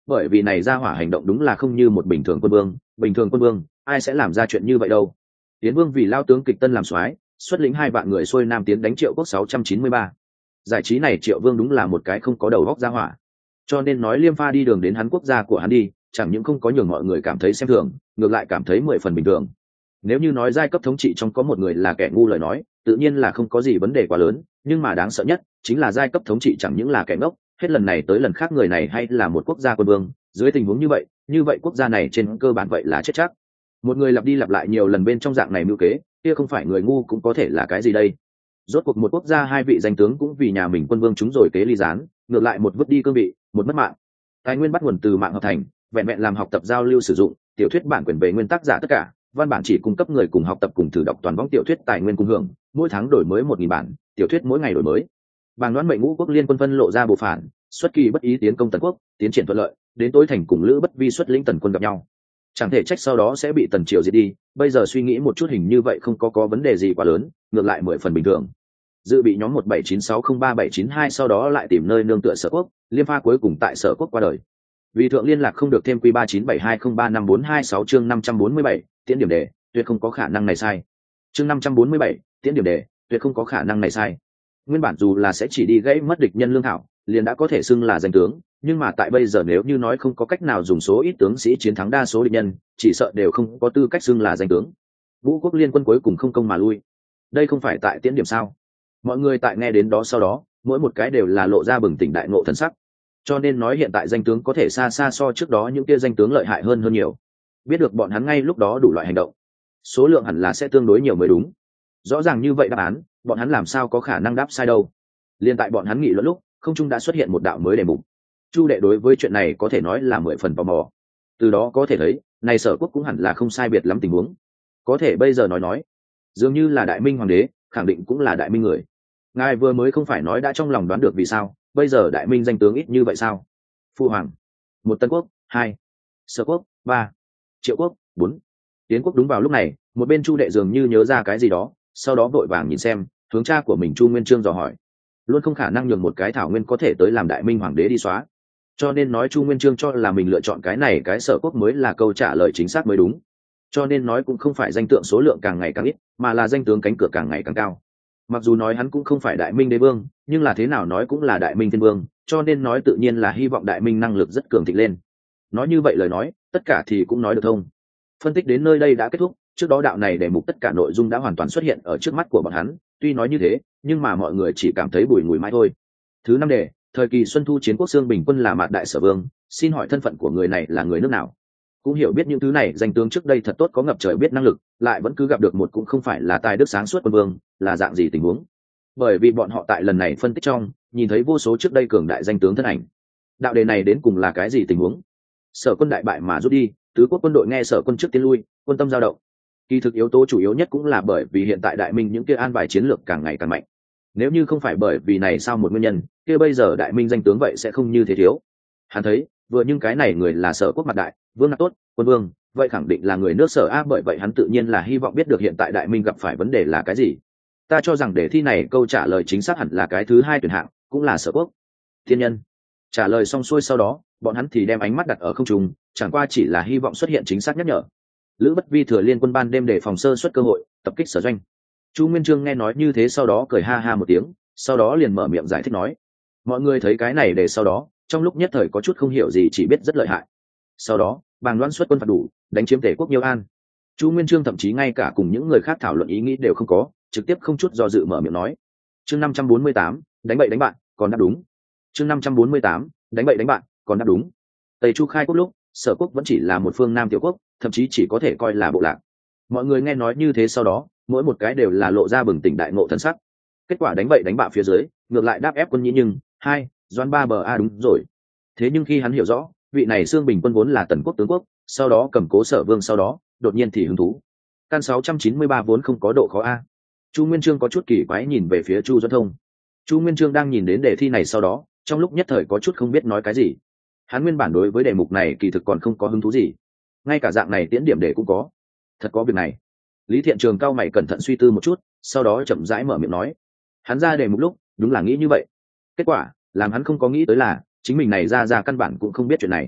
bởi vì này ra hỏa hành động đúng là không như một bình thường quân vương, bình thường quân vương ai sẽ làm ra chuyện như vậy đâu. Tiến vương vì lao tướng kịch tân làm soái, xuất lĩnh hai vạn người xuôi nam tiến đánh Triệu Quốc sáu trăm chín mươi ba. Giải trí này Triệu Vương đúng là một cái không có đầu óc ra hỏa, cho nên nói Liêm Pha đi đường đến hắn quốc gia của hắn đi, chẳng những không có nhường mọi người cảm thấy xem thường, ngược lại cảm thấy mười phần bình thường. Nếu như nói giai cấp thống trị trong có một người là kẻ ngu lời nói, tự nhiên là không có gì vấn đề quá lớn, nhưng mà đáng sợ nhất chính là giai cấp thống trị chẳng những là kẻ ngốc, hết lần này tới lần khác người này hay là một quốc gia quân vương. Dưới tình huống như vậy, như vậy quốc gia này trên cơ bản vậy là chết chắc. Một người lặp đi lặp lại nhiều lần bên trong dạng này mưu kế, kia không phải người ngu cũng có thể là cái gì đây. Rốt cuộc một quốc gia hai vị danh tướng cũng vì nhà mình quân vương chúng rồi kế ly gián, ngược lại một vứt đi cương vị, một mất mạng. Tài nguyên bắt nguồn từ mạng hợp thành, vẹn vẹn làm học tập giao lưu sử dụng, tiểu thuyết bản quyền về nguyên tác giả tất cả, văn bản chỉ cung cấp người cùng học tập cùng thử đọc toàn võng tiểu thuyết tài nguyên cùng hưởng, mỗi tháng đổi mới một nghìn bản, tiểu thuyết mỗi ngày đổi mới. Bàng Đoán mệnh ngũ quốc liên quân phân lộ ra bộ phản, xuất kỳ bất ý tiến công Tần quốc, tiến triển thuận lợi, đến tối thành cùng Lữ Bất Vi xuất lĩnh Tần quân gặp nhau. Chẳng thể trách sau đó sẽ bị Tần triều diệt đi, bây giờ suy nghĩ một chút hình như vậy không có có vấn đề gì quá lớn, ngược lại mười phần bình thường. Dự bị nhóm một bảy chín sáu không ba bảy chín hai sau đó lại tìm nơi nương tựa Sở Quốc, Liêm Pha cuối cùng tại Sở Quốc qua đời. Vì thượng liên lạc không được thêm Q ba chín bảy hai không ba năm bốn hai sáu chương năm trăm bốn mươi bảy, tiễn điểm đề, tuyệt không có khả năng này sai. Chương năm trăm bốn mươi bảy, tiễn điểm đề, tuyệt không có khả năng này sai. Nguyên bản dù là sẽ chỉ đi gãy mất địch nhân lương thảo, liền đã có thể xưng là danh tướng, nhưng mà tại bây giờ nếu như nói không có cách nào dùng số ít tướng sĩ chiến thắng đa số địch nhân, chỉ sợ đều không có tư cách xưng là danh tướng. Ngũ quốc liên quân cuối cùng không công mà lui. Đây không phải tại tiễn điểm sao? Mọi người tại nghe đến đó sau đó, mỗi một cái đều là lộ ra bừng tỉnh đại ngộ thần sắc. Cho nên nói hiện tại danh tướng có thể xa xa so trước đó những kia danh tướng lợi hại hơn hơn nhiều. Biết được bọn hắn ngay lúc đó đủ loại hành động, số lượng hẳn là sẽ tương đối nhiều mới đúng. Rõ ràng như vậy đáp án, bọn hắn làm sao có khả năng đáp sai đâu. Liên tại bọn hắn nghị luận lúc, không trung đã xuất hiện một đạo mới đề mục. Chu đệ đối với chuyện này có thể nói là mười phần tò mò. Từ đó có thể thấy, này Sở Quốc cũng hẳn là không sai biệt lắm tình huống. Có thể bây giờ nói nói, dường như là Đại Minh hoàng đế, khẳng định cũng là Đại Minh người. Ngài vừa mới không phải nói đã trong lòng đoán được vì sao, bây giờ Đại Minh danh tướng ít như vậy sao? Phu hoàng, một Tân Quốc, hai Sở Quốc, ba Triệu Quốc, bốn Tiến Quốc. Đúng vào lúc này, một bên Chu đệ dường như nhớ ra cái gì đó, sau đó vội vàng nhìn xem, hướng cha của mình Chu Nguyên Chương dò hỏi. Luôn không khả năng nhường một cái thảo nguyên có thể tới làm Đại Minh hoàng đế đi xóa. Cho nên nói Chu Nguyên Chương cho là mình lựa chọn cái này cái Sở Quốc mới là câu trả lời chính xác mới đúng. Cho nên nói cũng không phải danh tượng số lượng càng ngày càng ít, mà là danh tướng cánh cửa càng ngày càng cao. Mặc dù nói hắn cũng không phải Đại Minh đế vương, nhưng là thế nào nói cũng là Đại Minh thiên vương, cho nên nói tự nhiên là hy vọng Đại Minh năng lực rất cường thịnh lên. Nói như vậy lời nói, tất cả thì cũng nói được thông. Phân tích đến nơi đây đã kết thúc, trước đó đạo này đề mục tất cả nội dung đã hoàn toàn xuất hiện ở trước mắt của bọn hắn, tuy nói như thế, nhưng mà mọi người chỉ cảm thấy bùi ngùi mãi thôi. Thứ năm đề, thời kỳ Xuân Thu chiến quốc xương bình quân là Mạt Đại Sở Vương, xin hỏi thân phận của người này là người nước nào? Cũng hiểu biết những thứ này, danh tướng trước đây thật tốt có ngập trời biết năng lực, lại vẫn cứ gặp được một cũng không phải là tài đức sáng suốt quân vương, là dạng gì tình huống? Bởi vì bọn họ tại lần này phân tích trong, nhìn thấy vô số trước đây cường đại danh tướng thân ảnh. Đạo đề này đến cùng là cái gì tình huống? Sở quân đại bại mà rút đi, tứ quốc quân đội nghe Sở quân trước tiên lui, quân tâm dao động. Kỳ thực yếu tố chủ yếu nhất cũng là bởi vì hiện tại Đại Minh những kia an bài chiến lược càng ngày càng mạnh. Nếu như không phải bởi vì này sao một nguyên nhân, kia bây giờ Đại Minh danh tướng vậy sẽ không như thế thiếu. Hắn thấy, vừa nhưng cái này người là Sở quốc mặt đại, vương là tốt, quân vương, vậy khẳng định là người nước Sở a, bởi vậy hắn tự nhiên là hy vọng biết được hiện tại Đại Minh gặp phải vấn đề là cái gì. Ta cho rằng để thi này câu trả lời chính xác hẳn là cái thứ hai tuyển hạng, cũng là Sở quốc. Thiên nhân. Trả lời xong xuôi sau đó, bọn hắn thì đem ánh mắt đặt ở không trung, chẳng qua chỉ là hy vọng xuất hiện chính xác nhắc nhở. Lữ Bất Vi thừa liên quân ban đêm để phòng sơ suất cơ hội tập kích Sở doanh. Chu Nguyên Chương nghe nói như thế sau đó cười ha ha một tiếng, sau đó liền mở miệng giải thích nói. Mọi người thấy cái này để sau đó, trong lúc nhất thời có chút không hiểu gì, chỉ biết rất lợi hại. Sau đó, Bàng Loan xuất quân phạt đủ, đánh chiếm Tề quốc Nhiêu An. Chu Nguyên Chương thậm chí ngay cả cùng những người khác thảo luận ý nghĩ đều không có, trực tiếp không chút do dự mở miệng nói. Chương năm trăm bốn mươi tám, đánh bậy đánh bạn, còn đáp đúng. Chương năm trăm bốn mươi tám, đánh bậy đánh bạn, còn đáp đúng. Tây Chu khai quốc lúc, Sở quốc vẫn chỉ là một phương Nam tiểu quốc, thậm chí chỉ có thể coi là bộ lạc. Mọi người nghe nói như thế sau đó, mỗi một cái đều là lộ ra bừng tỉnh đại ngộ thần sắc. Kết quả đánh bậy đánh bạ phía dưới, ngược lại đáp ép quân Nhĩ nhưng hai Doan ba bờ a đúng rồi. Thế nhưng khi hắn hiểu rõ, vị này Xương Bình quân vốn là Tần quốc tướng quốc, sau đó cầm cố Sở vương sau đó, đột nhiên thì hứng thú. Căn sáu trăm chín mươi ba vốn không có độ khó a. Chu Nguyên Chương có chút kỳ quái nhìn về phía Chu Duẫn Thông. Chu Nguyên Chương đang nhìn đến đề thi này sau đó, trong lúc nhất thời có chút không biết nói cái gì. Hắn nguyên bản đối với đề mục này kỳ thực còn không có hứng thú gì, ngay cả dạng này tiễn điểm đề cũng có. Thật có việc này. Lý Thiện Trường cao mày cẩn thận suy tư một chút, sau đó chậm rãi mở miệng nói. Hắn ra đề mục lúc, đúng là nghĩ như vậy. Kết quả, làm hắn không có nghĩ tới là, chính mình này ra ra căn bản cũng không biết chuyện này.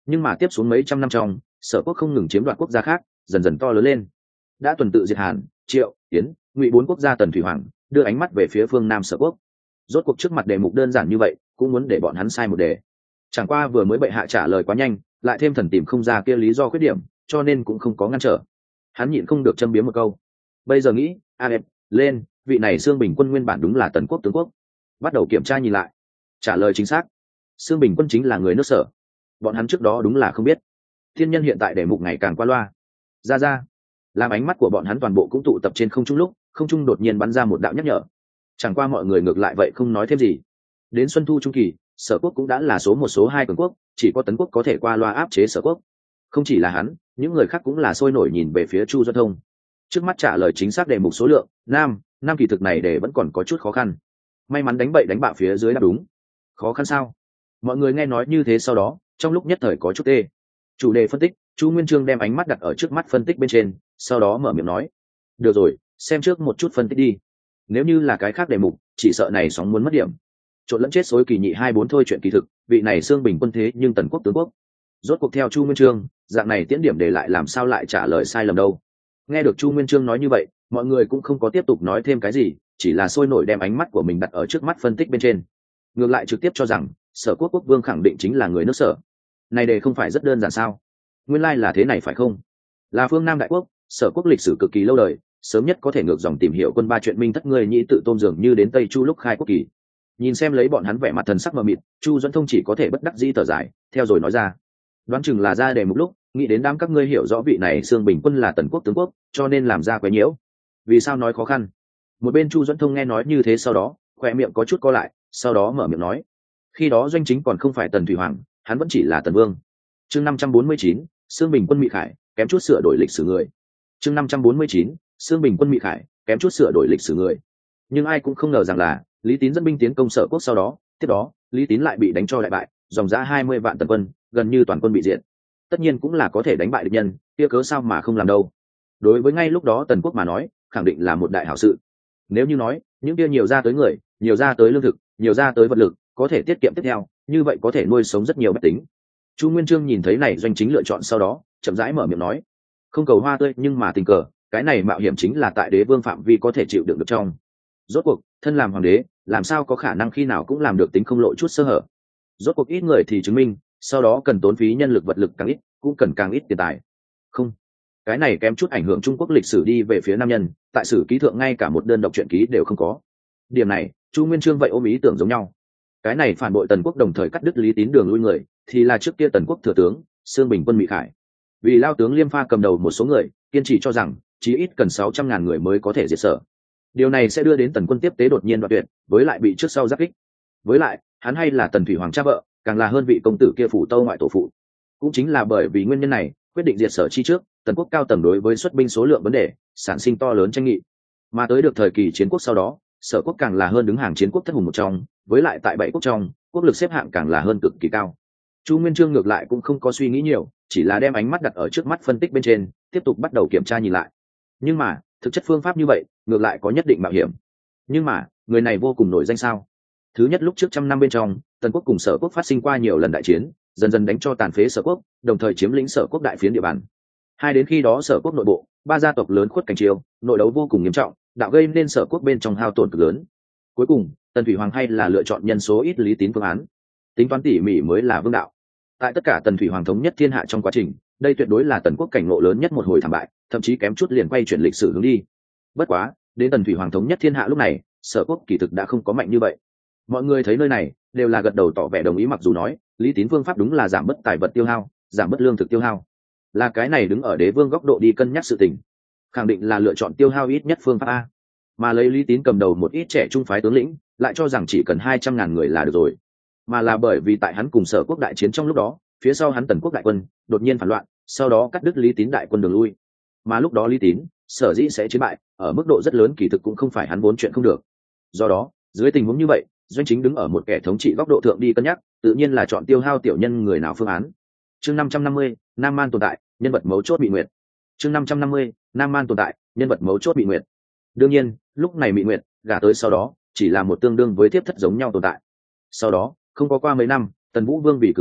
Nhưng mà tiếp xuống mấy trăm năm trong, Sở quốc không ngừng chiếm đoạt quốc gia khác, dần dần to lớn lên. Đã tuần tự diệt Hàn, Triệu, Yến, Ngụy bốn quốc gia Tần Thủy Hoàng, đưa ánh mắt về phía phương Nam Sở quốc. Rốt cuộc trước mặt đề mục đơn giản như vậy, cũng muốn để bọn hắn sai một đề. Chẳng qua vừa mới bệ hạ trả lời quá nhanh, lại thêm thần tìm không ra kia lý do khuyết điểm, cho nên cũng không có ngăn trở. Hắn nhịn không được châm biếm một câu. Bây giờ nghĩ, a đẹp, lên, vị này Xương Bình Quân nguyên bản đúng là Tần quốc tướng quốc. Bắt đầu kiểm tra nhìn lại. Trả lời chính xác. Xương Bình Quân chính là người nước Sở. Bọn hắn trước đó đúng là không biết. Thiên nhân hiện tại đề mục ngày càng qua loa. Ra ra, làm ánh mắt của bọn hắn toàn bộ cũng tụ tập trên không trung lúc, không trung đột nhiên bắn ra một đạo nhắc nhở. Chẳng qua mọi người ngược lại vậy không nói thêm gì. Đến xuân thu trung kỳ, Sở quốc cũng đã là số một số hai cường quốc, chỉ có Tấn quốc có thể qua loa áp chế Sở quốc. Không chỉ là hắn, những người khác cũng là sôi nổi nhìn về phía Chu Duẫn Thông. Trước mắt trả lời chính xác đề mục số lượng, nam, năm kỳ thực này để vẫn còn có chút khó khăn. May mắn đánh bậy đánh bạo phía dưới đáp đúng. Khó khăn sao? Mọi người nghe nói như thế sau đó, trong lúc nhất thời có chút tê. Chủ đề phân tích, Chu Nguyên Chương đem ánh mắt đặt ở trước mắt phân tích bên trên, sau đó mở miệng nói: "Được rồi, xem trước một chút phân tích đi. Nếu như là cái khác đề mục, chỉ sợ này sóng muốn mất điểm. Trộn lẫn chết xối kỳ nhị hai bốn thôi chuyện kỳ thực, vị này Xương Bình Quân thế nhưng Tần quốc tướng quốc. Rốt cuộc theo Chu Nguyên Chương, dạng này tiễn điểm để lại làm sao lại trả lời sai lầm đâu." Nghe được Chu Nguyên Chương nói như vậy, mọi người cũng không có tiếp tục nói thêm cái gì, chỉ là sôi nổi đem ánh mắt của mình đặt ở trước mắt phân tích bên trên. Ngược lại trực tiếp cho rằng, Sở quốc quốc vương khẳng định chính là người nước Sở. Này đề không phải rất đơn giản sao? Nguyên lai là thế này phải không? Là phương Nam đại quốc, Sở quốc lịch sử cực kỳ lâu đời, sớm nhất có thể ngược dòng tìm hiểu quân ba chuyện minh thất người nhĩ tự tôn dường như đến Tây Chu lúc khai quốc kỳ. Nhìn xem lấy bọn hắn vẻ mặt thần sắc mờ mịt, Chu Duẫn Thông chỉ có thể bất đắc dĩ thở dài, theo rồi nói ra: "Đoán chừng là ra đề một lúc, nghĩ đến đám các ngươi hiểu rõ vị này Xương Bình Quân là Tần quốc tướng quốc, cho nên làm ra quấy nhiễu." Vì sao nói khó khăn? Một bên Chu Duẫn Thông nghe nói như thế sau đó, khoe miệng có chút co lại, sau đó mở miệng nói: "Khi đó doanh chính còn không phải Tần Thủy Hoàng, hắn vẫn chỉ là Tần Vương." Chương năm trăm bốn mươi chín, Xương Bình Quân Mị Khải, kém chút sửa đổi lịch sử người. Chương năm trăm bốn mươi chín, Xương Bình Quân Mị Khải, kém chút sửa đổi lịch sử người. Nhưng ai cũng không ngờ rằng là Lý Tín dẫn binh tiến công Sở quốc sau đó, tiếp đó, Lý Tín lại bị đánh cho đại bại, dòng dã hai mươi vạn tần quân, gần như toàn quân bị diệt. Tất nhiên cũng là có thể đánh bại địch nhân, kia cớ sao mà không làm đâu. Đối với ngay lúc đó Tần quốc mà nói, khẳng định là một đại hảo sự. Nếu như nói, những kia nhiều ra tới người, nhiều ra tới lương thực, nhiều ra tới vật lực, có thể tiết kiệm tiếp theo, như vậy có thể nuôi sống rất nhiều bách tính. Chu Nguyên Chương nhìn thấy này doanh chính lựa chọn sau đó, chậm rãi mở miệng nói: "Không cầu hoa tươi nhưng mà tình cờ, cái này mạo hiểm chính là tại đế vương phạm vi có thể chịu đựng được trong. Rốt cuộc, thân làm hoàng đế, làm sao có khả năng khi nào cũng làm được tính không lộ chút sơ hở. Rốt cuộc ít người thì chứng minh, sau đó cần tốn phí nhân lực vật lực càng ít, cũng cần càng ít tiền tài. Không, cái này kém chút ảnh hưởng Trung Quốc lịch sử đi về phía nam nhân, tại sử ký thượng ngay cả một đơn độc truyện ký đều không có. Điểm này, Chu Nguyên Chương vậy ôm ý tưởng giống nhau. Cái này phản bội Tần quốc đồng thời cắt đứt Lý Tín đường lui người, thì là trước kia Tần quốc thừa tướng Xương Bình Quân Mị Khải. Vì lao tướng Liêm Pha cầm đầu một số người, kiên trì cho rằng chí ít cần sáu trăm ngàn người mới có thể diệt Sở. Điều này sẽ đưa đến Tần quân tiếp tế đột nhiên đoạn tuyệt, với lại bị trước sau giáp kích. Với lại, hắn hay là Tần Thủy Hoàng cha vợ, càng là hơn vị công tử kia phủ tâu ngoại tổ phụ. Cũng chính là bởi vì nguyên nhân này, quyết định diệt Sở chi trước, Tần quốc cao tầng đối với xuất binh số lượng vấn đề, sản sinh to lớn tranh nghị. Mà tới được thời kỳ chiến quốc sau đó, Sở quốc càng là hơn đứng hàng chiến quốc thất hùng một trong, với lại tại bảy quốc trong, quốc lực xếp hạng càng là hơn cực kỳ cao. Chu Nguyên Chương ngược lại cũng không có suy nghĩ nhiều, chỉ là đem ánh mắt đặt ở trước mắt phân tích bên trên, tiếp tục bắt đầu kiểm tra nhìn lại. Nhưng mà, thực chất phương pháp như vậy, ngược lại có nhất định mạo hiểm. Nhưng mà, người này vô cùng nổi danh sao? Thứ nhất, lúc trước trăm năm bên trong, Tần quốc cùng Sở quốc phát sinh qua nhiều lần đại chiến, dần dần đánh cho tàn phế Sở quốc, đồng thời chiếm lĩnh Sở quốc đại phiến địa bàn. Hai đến khi đó Sở quốc nội bộ, ba gia tộc lớn khuất cảnh chiêu, nội đấu vô cùng nghiêm trọng, đạo gây nên Sở quốc bên trong hao tổn cực lớn. Cuối cùng, Tần Thủy Hoàng hay là lựa chọn nhân số ít Lý Tín phương án, tính toán tỉ mỉ mới là vương đạo. Tại tất cả Tần Thủy Hoàng thống nhất thiên hạ trong quá trình, đây tuyệt đối là Tần quốc cảnh ngộ lớn nhất một hồi thảm bại, thậm chí kém chút liền quay chuyển lịch sử hướng đi. Bất quá, đến Tần Thủy Hoàng thống nhất thiên hạ lúc này, Sở quốc kỳ thực đã không có mạnh như vậy. Mọi người thấy nơi này, đều là gật đầu tỏ vẻ đồng ý, mặc dù nói, Lý Tín phương pháp đúng là giảm bớt tài vật tiêu hao, giảm bớt lương thực tiêu hao. Là cái này đứng ở đế vương góc độ đi cân nhắc sự tình, khẳng định là lựa chọn tiêu hao ít nhất phương pháp a. Mà lấy Lý Tín cầm đầu một ít trẻ trung phái tướng lĩnh, lại cho rằng chỉ cần hai trăm ngàn người là được rồi. Mà là bởi vì tại hắn cùng Sở quốc đại chiến trong lúc đó, phía sau hắn Tần quốc đại quân đột nhiên phản loạn, sau đó cắt đứt Lý Tín đại quân đường lui. Mà lúc đó Lý Tín sở dĩ sẽ chiến bại, ở mức độ rất lớn kỳ thực cũng không phải hắn vốn chuyện không được. Do đó, dưới tình huống như vậy, doanh chính đứng ở một kẻ thống trị góc độ thượng đi cân nhắc, tự nhiên là chọn tiêu hao tiểu nhân người nào phương án. Chương năm trăm năm mươi, Nam Man tồn tại, nhân vật mấu chốt Mị Nguyệt. Chương năm trăm năm mươi, Nam Man tồn tại, nhân vật mấu chốt Mị Nguyệt. Đương nhiên, lúc này Mị Nguyệt gả tới sau đó, chỉ là một tương đương với tiếp thất giống nhau tồn tại. Sau đó, không có qua mấy năm, Tần Vũ Vương bị cử đỉnh,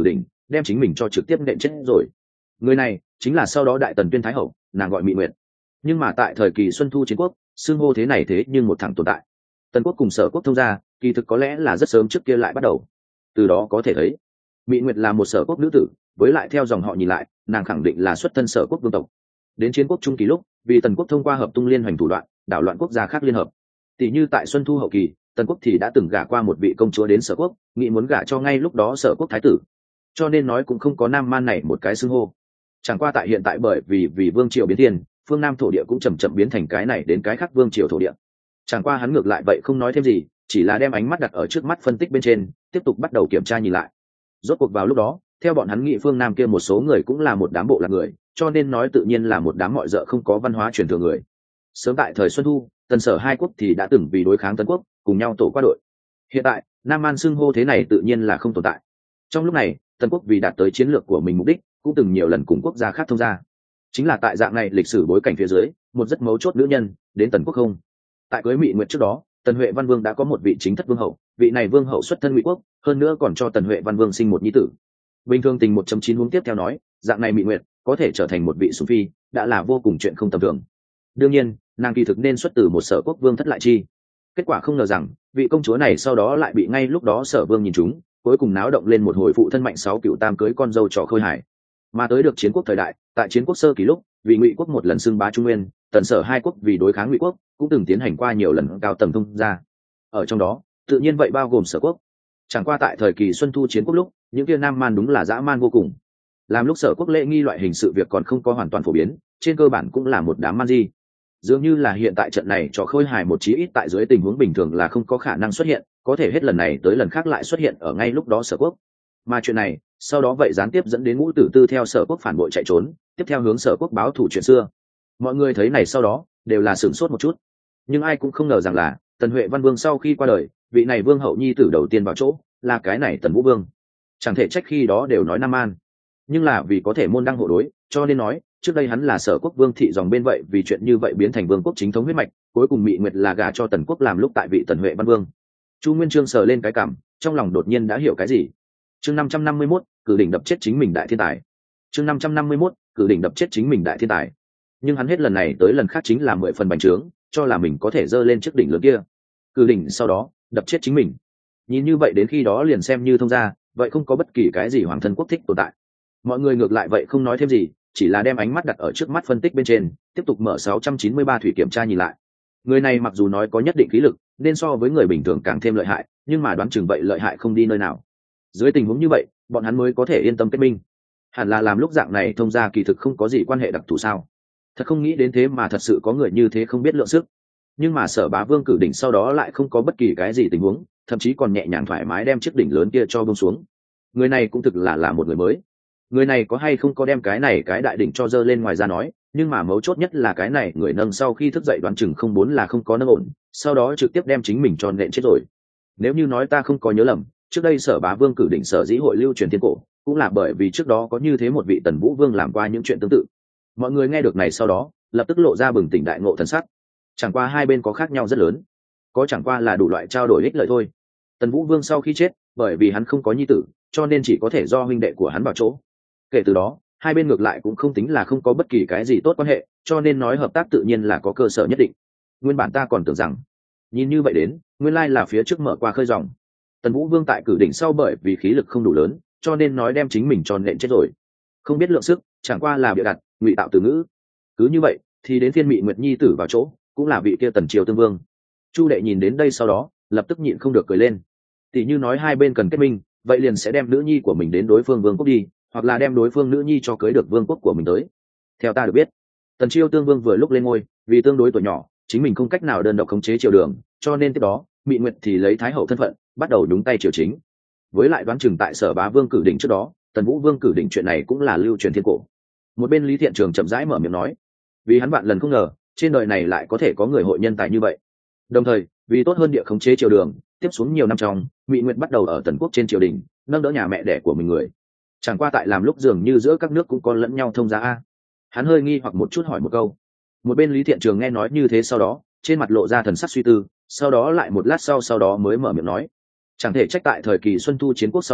đem chính mình cho trực tiếp nện chết rồi. Người này chính là sau đó đại tần tuyên thái hậu, nàng gọi Mị Nguyệt. Nhưng mà tại thời kỳ xuân thu chiến quốc, xưng hô thế này thế nhưng một thằng tồn tại. Tần quốc cùng Sở quốc thông gia, kỳ thực có lẽ là rất sớm trước kia lại bắt đầu. Từ đó có thể thấy, Mị Nguyệt là một Sở quốc nữ tử, với lại theo dòng họ nhìn lại, nàng khẳng định là xuất thân Sở quốc vương tộc. Đến chiến quốc trung kỳ lúc, vì Tần quốc thông qua hợp tung liên hoành thủ đoạn, đảo loạn quốc gia khác liên hợp. Tỷ như tại xuân thu hậu kỳ, Tần quốc thì đã từng gả qua một vị công chúa đến Sở quốc, nghĩ muốn gả cho ngay lúc đó Sở quốc thái tử. Cho nên nói cũng không có nam man này một cái xưng hô. Chẳng qua tại hiện tại bởi vì vì vương triều biến thiên, phương Nam thổ địa cũng chậm chậm biến thành cái này đến cái khác vương triều thổ địa. Chẳng qua hắn ngược lại vậy không nói thêm gì, chỉ là đem ánh mắt đặt ở trước mắt phân tích bên trên, tiếp tục bắt đầu kiểm tra nhìn lại. Rốt cuộc vào lúc đó, theo bọn hắn nghĩ phương Nam kia một số người cũng là một đám bộ lạc người, cho nên nói tự nhiên là một đám mọi dợ không có văn hóa truyền thừa người. Sớm tại thời Xuân Thu, Tần Sở hai quốc thì đã từng vì đối kháng Tần quốc, cùng nhau tổ qua đội. Hiện tại, Nam Man xưng hô thế này tự nhiên là không tồn tại. Trong lúc này, Tần quốc vì đạt tới chiến lược của mình mục đích, cũng từng nhiều lần cùng quốc gia khác thông gia. Chính là tại dạng này lịch sử bối cảnh phía dưới, một rất mấu chốt nữ nhân đến Tần quốc không. Tại cưới Mị Nguyệt trước đó, Tần Huệ Văn Vương đã có một vị chính thất vương hậu, vị này vương hậu xuất thân Ngụy quốc, hơn nữa còn cho Tần Huệ Văn Vương sinh một nhi tử. Bình thường tình một chấm chín huống tiếp theo nói, dạng này Mị Nguyệt có thể trở thành một vị sủng phi, đã là vô cùng chuyện không tầm thường. Đương nhiên, nàng kỳ thực nên xuất từ một Sở quốc vương thất lại chi. Kết quả không ngờ rằng, vị công chúa này sau đó lại bị ngay lúc đó Sở vương nhìn trúng, cuối cùng náo động lên một hồi phụ thân mạnh sáu cựu tam cưới con dâu trò khôi hài. Mà tới được chiến quốc thời đại, tại chiến quốc sơ kỳ lúc, vì Ngụy quốc một lần xưng bá Trung Nguyên, Tần Sở hai quốc vì đối kháng Ngụy quốc, cũng từng tiến hành qua nhiều lần cao tầng thông gia. Ở trong đó, tự nhiên vậy bao gồm Sở quốc. Chẳng qua tại thời kỳ xuân thu chiến quốc lúc, những kia nam man đúng là dã man vô cùng. Làm lúc Sở quốc lễ nghi loại hình sự việc còn không có hoàn toàn phổ biến, trên cơ bản cũng là một đám man di. Dường như là hiện tại trận này trò khôi hài một chí ít tại dưới tình huống bình thường là không có khả năng xuất hiện, có thể hết lần này tới lần khác lại xuất hiện ở ngay lúc đó Sở quốc. Mà chuyện này sau đó vậy gián tiếp dẫn đến Ngũ Tử Tư theo Sở quốc phản bội chạy trốn, tiếp theo hướng Sở quốc báo thủ chuyện xưa. Mọi người thấy này sau đó đều là sửng sốt một chút, nhưng ai cũng không ngờ rằng là Tần Huệ Văn Vương sau khi qua đời, vị này vương hậu nhi tử đầu tiên vào chỗ là cái này Tần Vũ Vương. Chẳng thể trách khi đó đều nói Nam An, nhưng là vì có thể môn đăng hộ đối, cho nên nói trước đây hắn là Sở quốc vương thị dòng bên vậy, vì chuyện như vậy biến thành vương quốc chính thống huyết mạch, cuối cùng Mị Nguyệt là gả cho Tần quốc làm lúc tại vị Tần Huệ Văn Vương. Chu Nguyên Chương sờ lên cái cằm, trong lòng đột nhiên đã hiểu cái gì. Chương năm trăm năm mươi mốt, cử đỉnh đập chết chính mình đại thiên tài. Chương năm trăm năm mươi mốt, cử đỉnh đập chết chính mình đại thiên tài. Nhưng hắn hết lần này tới lần khác chính là mười phần bành trướng, cho là mình có thể dơ lên chiếc đỉnh lớn kia. Cử đỉnh sau đó, đập chết chính mình. Nhìn như vậy đến khi đó liền xem như thông gia, vậy không có bất kỳ cái gì hoàng thân quốc thích tồn tại. Mọi người ngược lại vậy không nói thêm gì, chỉ là đem ánh mắt đặt ở trước mắt phân tích bên trên, tiếp tục mở sáu trăm chín mươi ba thủy kiểm tra nhìn lại. Người này mặc dù nói có nhất định khí lực, nên so với người bình thường càng thêm lợi hại, nhưng mà đoán chừng vậy lợi hại không đi nơi nào. Dưới tình huống như vậy, bọn hắn mới có thể yên tâm kết minh. Hẳn là làm lúc dạng này thông gia kỳ thực không có gì quan hệ đặc thù sao? Thật không nghĩ đến thế mà thật sự có người như thế không biết lượng sức. Nhưng mà Sở Bá Vương cử đỉnh sau đó lại không có bất kỳ cái gì tình huống, thậm chí còn nhẹ nhàng thoải mái đem chiếc đỉnh lớn kia cho buông xuống. Người này cũng thực là là một người mới. Người này có hay không có đem cái này cái đại đỉnh cho dơ lên ngoài ra nói, nhưng mà mấu chốt nhất là cái này người nâng sau khi thức dậy đoán chừng không bốn là không có nâng ổn, sau đó trực tiếp đem chính mình cho nện chết rồi. Nếu như nói ta không có nhớ lầm, trước đây Sở Bá Vương cử đỉnh sở dĩ hội lưu truyền thiên cổ, cũng là bởi vì trước đó có như thế một vị Tần Vũ Vương làm qua những chuyện tương tự. Mọi người nghe được này sau đó, lập tức lộ ra bừng tỉnh đại ngộ thần sắc. Chẳng qua hai bên có khác nhau rất lớn, có chẳng qua là đủ loại trao đổi ích lợi thôi. Tần Vũ Vương sau khi chết, bởi vì hắn không có nhi tử, cho nên chỉ có thể do huynh đệ của hắn vào chỗ. Kể từ đó, hai bên ngược lại cũng không tính là không có bất kỳ cái gì tốt quan hệ, cho nên nói hợp tác tự nhiên là có cơ sở nhất định. Nguyên bản ta còn tưởng rằng, nhìn như vậy đến, nguyên lai là phía trước mở qua khơi dòng. Tần Vũ Vương tại cử đỉnh sau bởi vì khí lực không đủ lớn, cho nên nói đem chính mình cho nện chết rồi. Không biết lượng sức, chẳng qua là bịa đặt, ngụy tạo từ ngữ. Cứ như vậy, thì đến phiên Mị Nguyệt nhi tử vào chỗ, cũng là vị kia Tần Triều Tương Vương. Chu Đệ nhìn đến đây sau đó, lập tức nhịn không được cười lên. Tỷ như nói hai bên cần kết minh, vậy liền sẽ đem nữ nhi của mình đến đối phương vương quốc đi, hoặc là đem đối phương nữ nhi cho cưới được vương quốc của mình tới. Theo ta được biết, Tần Chiêu Tương Vương vừa lúc lên ngôi, vì tương đối tuổi nhỏ, chính mình không cách nào đơn độc khống chế triều đường, cho nên tiếp đó, Mị Nguyệt thì lấy thái hậu thân phận, bắt đầu nhúng tay triều chính. Với lại đoán chừng tại Sở Bá Vương cử đỉnh trước đó, Tần Vũ Vương cử đỉnh chuyện này cũng là lưu truyền thiên cổ. Một bên Lý Thiện Trường chậm rãi mở miệng nói, vì hắn vạn lần không ngờ, trên đời này lại có thể có người hội nhân tài như vậy. Đồng thời, vì tốt hơn địa khống chế triều đường, tiếp xuống nhiều năm trong, Mị Nguyệt bắt đầu ở Tần quốc trên triều đình, nâng đỡ nhà mẹ đẻ của mình người. Chẳng qua tại làm lúc dường như giữa các nước cũng có lẫn nhau thông gia a. Hắn hơi nghi hoặc một chút hỏi một câu. Một bên Lý Thiện Trường nghe nói như thế sau đó, trên mặt lộ ra thần sắc suy tư, sau đó lại một lát sau sau đó mới mở miệng nói, chẳng thể trách tại thời kỳ xuân thu chiến quốc sau đó,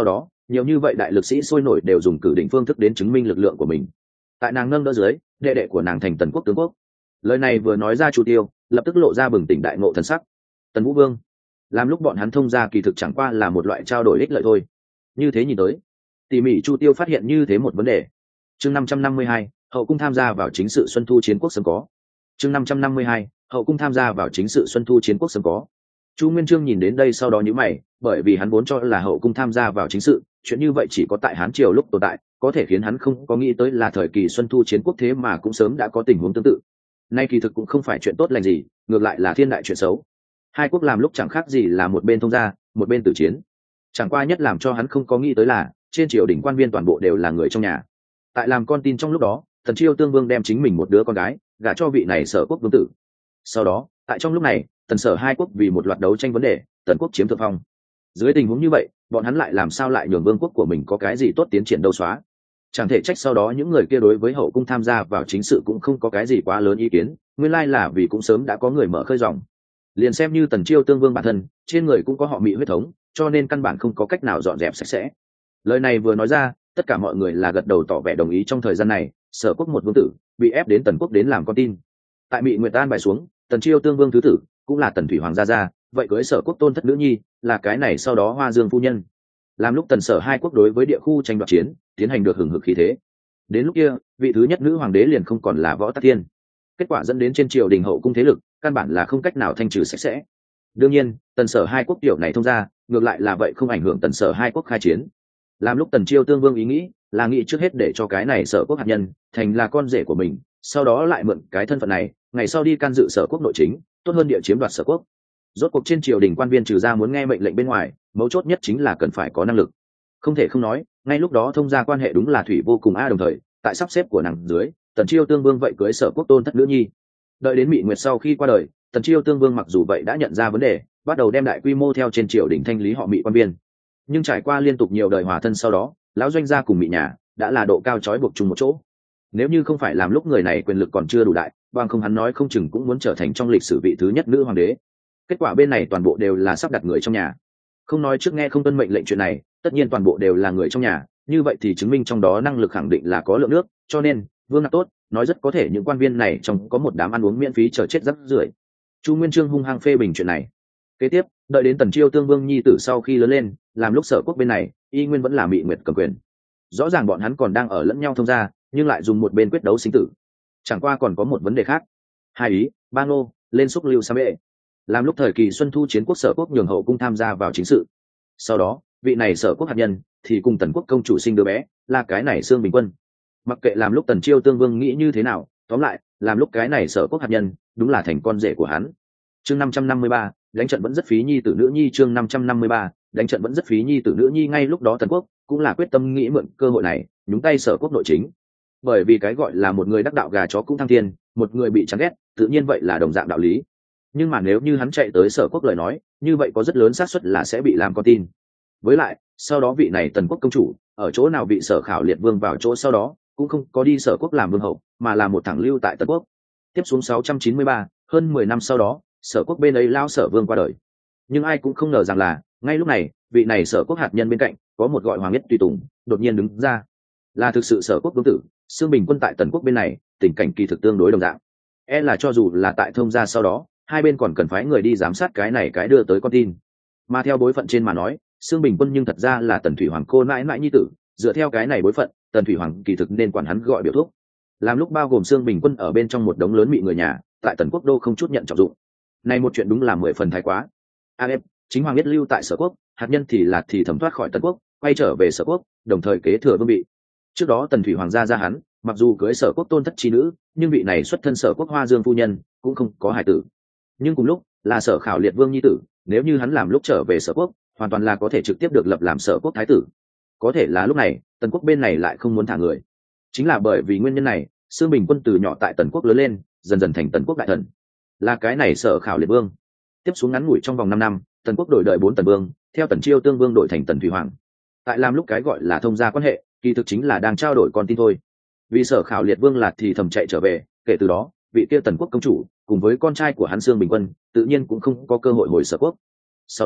nhiều như vậy đại lực sĩ sôi nổi đều dùng cử đỉnh phương thức đến chứng minh lực lượng của mình. Tại nàng nâng đỡ dưới, đệ đệ của nàng thành Tần quốc tướng quốc. Lời này vừa nói ra Chu Tiêu lập tức lộ ra bừng tỉnh đại ngộ thần sắc. Tần Vũ Vương, làm lúc bọn hắn thông ra kỳ thực chẳng qua là một loại trao đổi ích lợi thôi. Như thế nhìn tới, tỉ mỉ Chu Tiêu phát hiện như thế một vấn đề. Chương năm trăm năm mươi hai, hậu cung tham gia vào chính sự xuân thu chiến quốc sớm có. Chương năm trăm năm mươi hai, hậu cung tham gia vào chính sự xuân thu chiến quốc sớm có. Chu Nguyên Chương nhìn đến đây sau đó nhíu mày, bởi vì hắn vốn cho là hậu cung tham gia vào chính sự, chuyện như vậy chỉ có tại Hán triều lúc tồn tại, có thể khiến hắn không có nghĩ tới là thời kỳ xuân thu chiến quốc thế mà cũng sớm đã có tình huống tương tự. Nay kỳ thực cũng không phải chuyện tốt lành gì, ngược lại là thiên đại chuyện xấu. Hai quốc làm lúc chẳng khác gì là một bên thông gia, một bên tử chiến. Chẳng qua nhất làm cho hắn không có nghĩ tới là, trên triều đình quan viên toàn bộ đều là người trong nhà. Tại làm con tin trong lúc đó, Tần Chiêu Tương Vương đem chính mình một đứa con gái gả cho vị này Sở quốc vương tử. Sau đó, tại trong lúc này, Tần Sở hai quốc vì một loạt đấu tranh vấn đề, Tần quốc chiếm thượng phong. Dưới tình huống như vậy, bọn hắn lại làm sao lại nhường vương quốc của mình có cái gì tốt tiến triển đâu xóa? Chẳng thể trách sau đó những người kia đối với hậu cung tham gia vào chính sự cũng không có cái gì quá lớn ý kiến, nguyên lai là vì cũng sớm đã có người mở khơi dòng. Liền xem như Tần Chiêu Tương Vương bản thân, trên người cũng có họ Mị huyết thống, cho nên căn bản không có cách nào dọn dẹp sạch sẽ. Lời này vừa nói ra, tất cả mọi người là gật đầu tỏ vẻ đồng ý. Trong thời gian này, Sở quốc một vương tử bị ép đến Tần quốc đến làm con tin. Tại Mị Nguyệt An bài xuống, Tần Chiêu Tương Vương thứ tử cũng là Tần Thủy Hoàng gia gia, vậy cưới Sở quốc tôn thất nữ nhi là cái này sau đó Hoa Dương phu nhân. Làm lúc Tần Sở hai quốc đối với địa khu tranh đoạt chiến tiến hành được hừng hực khí thế. Đến lúc kia, vị thứ nhất nữ hoàng đế liền không còn là Võ Tắc Thiên. Kết quả dẫn đến trên triều đình hậu cung thế lực căn bản là không cách nào thanh trừ sạch sẽ. Đương nhiên, Tần Sở hai quốc tiểu này thông ra, ngược lại là vậy không ảnh hưởng Tần Sở hai quốc khai chiến. Làm lúc Tần Chiêu Tương Vương ý nghĩ là nghĩ trước hết để cho cái này Sở quốc hạt nhân thành là con rể của mình, sau đó lại mượn cái thân phận này, ngày sau đi can dự Sở quốc nội chính, tốt hơn địa chiếm đoạt Sở quốc. Rốt cuộc trên triều đình quan viên trừ ra muốn nghe mệnh lệnh bên ngoài, mấu chốt nhất chính là cần phải có năng lực. Không thể không nói, ngay lúc đó thông gia quan hệ đúng là thủy vô cùng a. Đồng thời, tại sắp xếp của nàng dưới, Tần Chiêu Tương Vương vậy cưới Sở quốc tôn thất nữ nhi. Đợi đến Mị Nguyệt sau khi qua đời, Tần Chiêu Tương Vương mặc dù vậy đã nhận ra vấn đề, bắt đầu đem đại quy mô theo trên triều đình thanh lý họ Mị quan viên. Nhưng trải qua liên tục nhiều đời hòa thân sau đó, lão doanh gia cùng Mị nhà đã là độ cao trói buộc chung một chỗ. Nếu như không phải làm lúc người này quyền lực còn chưa đủ đại, bằng không hắn nói không chừng cũng muốn trở thành trong lịch sử vị thứ nhất nữ hoàng đế. Kết quả bên này toàn bộ đều là sắp đặt người trong nhà. Không nói trước nghe không tuân mệnh lệnh chuyện này, tất nhiên toàn bộ đều là người trong nhà, như vậy thì chứng minh trong đó năng lực khẳng định là có lượng nước, cho nên vương nạp tốt nói rất có thể những quan viên này trong có một đám ăn uống miễn phí chờ chết rắc rưởi. Chu Nguyên Chương hung hăng phê bình chuyện này. Kế tiếp, đợi đến Tần Chiêu Tương Vương nhi tử sau khi lớn lên, làm lúc Sở quốc bên này y nguyên vẫn là Mị Nguyệt cầm quyền. Rõ ràng bọn hắn còn đang ở lẫn nhau thông gia, nhưng lại dùng một bên quyết đấu sinh tử. Chẳng qua còn có một vấn đề khác. Hai ý, ba ngô lên xúc lưu sa bệ. Làm lúc thời kỳ xuân thu chiến quốc Sở quốc nhường hậu cung tham gia vào chính sự. Sau đó, vị này Sở quốc hạt nhân thì cùng Tần quốc công chủ sinh đứa bé, là cái này Xương Bình Quân. Mặc kệ làm lúc Tần Chiêu Tương Vương nghĩ như thế nào, tóm lại, làm lúc cái này Sở quốc hạt nhân đúng là thành con rể của hắn. Chương năm trăm năm mươi ba, đánh trận vẫn rất phí nhi tử nữ nhi. Chương năm trăm năm mươi ba, đánh trận vẫn rất phí nhi tử nữ nhi. Ngay lúc đó Tần quốc cũng là quyết tâm nghĩ mượn cơ hội này, nhúng tay Sở quốc nội chính. Bởi vì cái gọi là một người đắc đạo gà chó cũng thăng thiên, một người bị chán ghét, tự nhiên vậy là đồng dạng đạo lý. Nhưng mà nếu như hắn chạy tới Sở quốc lời nói, như vậy có rất lớn xác suất là sẽ bị làm con tin. Với lại, sau đó vị này Tần quốc công chủ ở chỗ nào bị Sở Khảo Liệt Vương vào chỗ sau đó, cũng không có đi Sở quốc làm vương hậu, mà là một thẳng lưu tại Tần quốc. Tiếp xuống sáu trăm chín mươi ba, hơn mười năm sau đó, Sở quốc bên ấy lao Sở Vương qua đời. Nhưng ai cũng không ngờ rằng là, ngay lúc này, vị này Sở quốc hạt nhân bên cạnh, có một gọi Hoàng Nhất tùy tùng, đột nhiên đứng ra. Là thực sự Sở quốc vương tử, Xương Bình Quân tại Tần quốc bên này, tình cảnh kỳ thực tương đối đồng dạng. E là cho dù là tại thông gia sau đó, hai bên còn cần phái người đi giám sát cái này cái đưa tới con tin. Mà theo bối phận trên mà nói, Xương Bình Quân nhưng thật ra là Tần Thủy Hoàng cô mãi mãi nhi tử, dựa theo cái này bối phận, Tần Thủy Hoàng kỳ thực nên quản hắn gọi biểu thuốc. Làm lúc bao gồm Xương Bình Quân ở bên trong một đống lớn mị người nhà, tại Tần quốc đô không chút nhận trọng dụng. Này một chuyện đúng là mười phần thái quá. A F, chính Hoàng Nhất lưu tại Sở quốc, hạt nhân thì là thì thẩm thoát khỏi Tần quốc, quay trở về Sở quốc, đồng thời kế thừa vương vị. Trước đó Tần Thủy Hoàng gia gia hắn, mặc dù cưới Sở quốc tôn thất chi nữ, nhưng vị này xuất thân Sở quốc Hoa Dương phu nhân, cũng không có hài tử. Nhưng cùng lúc, là Sở Khảo Liệt Vương nhi tử, nếu như hắn làm lúc trở về Sở quốc, hoàn toàn là có thể trực tiếp được lập làm Sở quốc thái tử. Có thể là lúc này, Tần quốc bên này lại không muốn thả người. Chính là bởi vì nguyên nhân này, Xương Bình Quân từ nhỏ tại Tần quốc lớn lên, dần dần thành Tần quốc đại thần. Là cái này Sở Khảo Liệt Vương. Tiếp xuống ngắn ngủi trong vòng năm năm, Tần quốc đổi đời bốn Tần Vương, theo Tần Chiêu Tương Vương đổi thành Tần Thủy Hoàng. Tại làm lúc cái gọi là thông gia quan hệ, kỳ thực chính là đang trao đổi con tin thôi. Vì Sở Khảo Liệt Vương là thì thầm chạy trở về, kể từ đó, vị kia Tần quốc công chủ cùng với con trai của hắn Xương Bình Quân, tự nhiên cũng không có cơ hội hồi Sở quốc. Sau đó,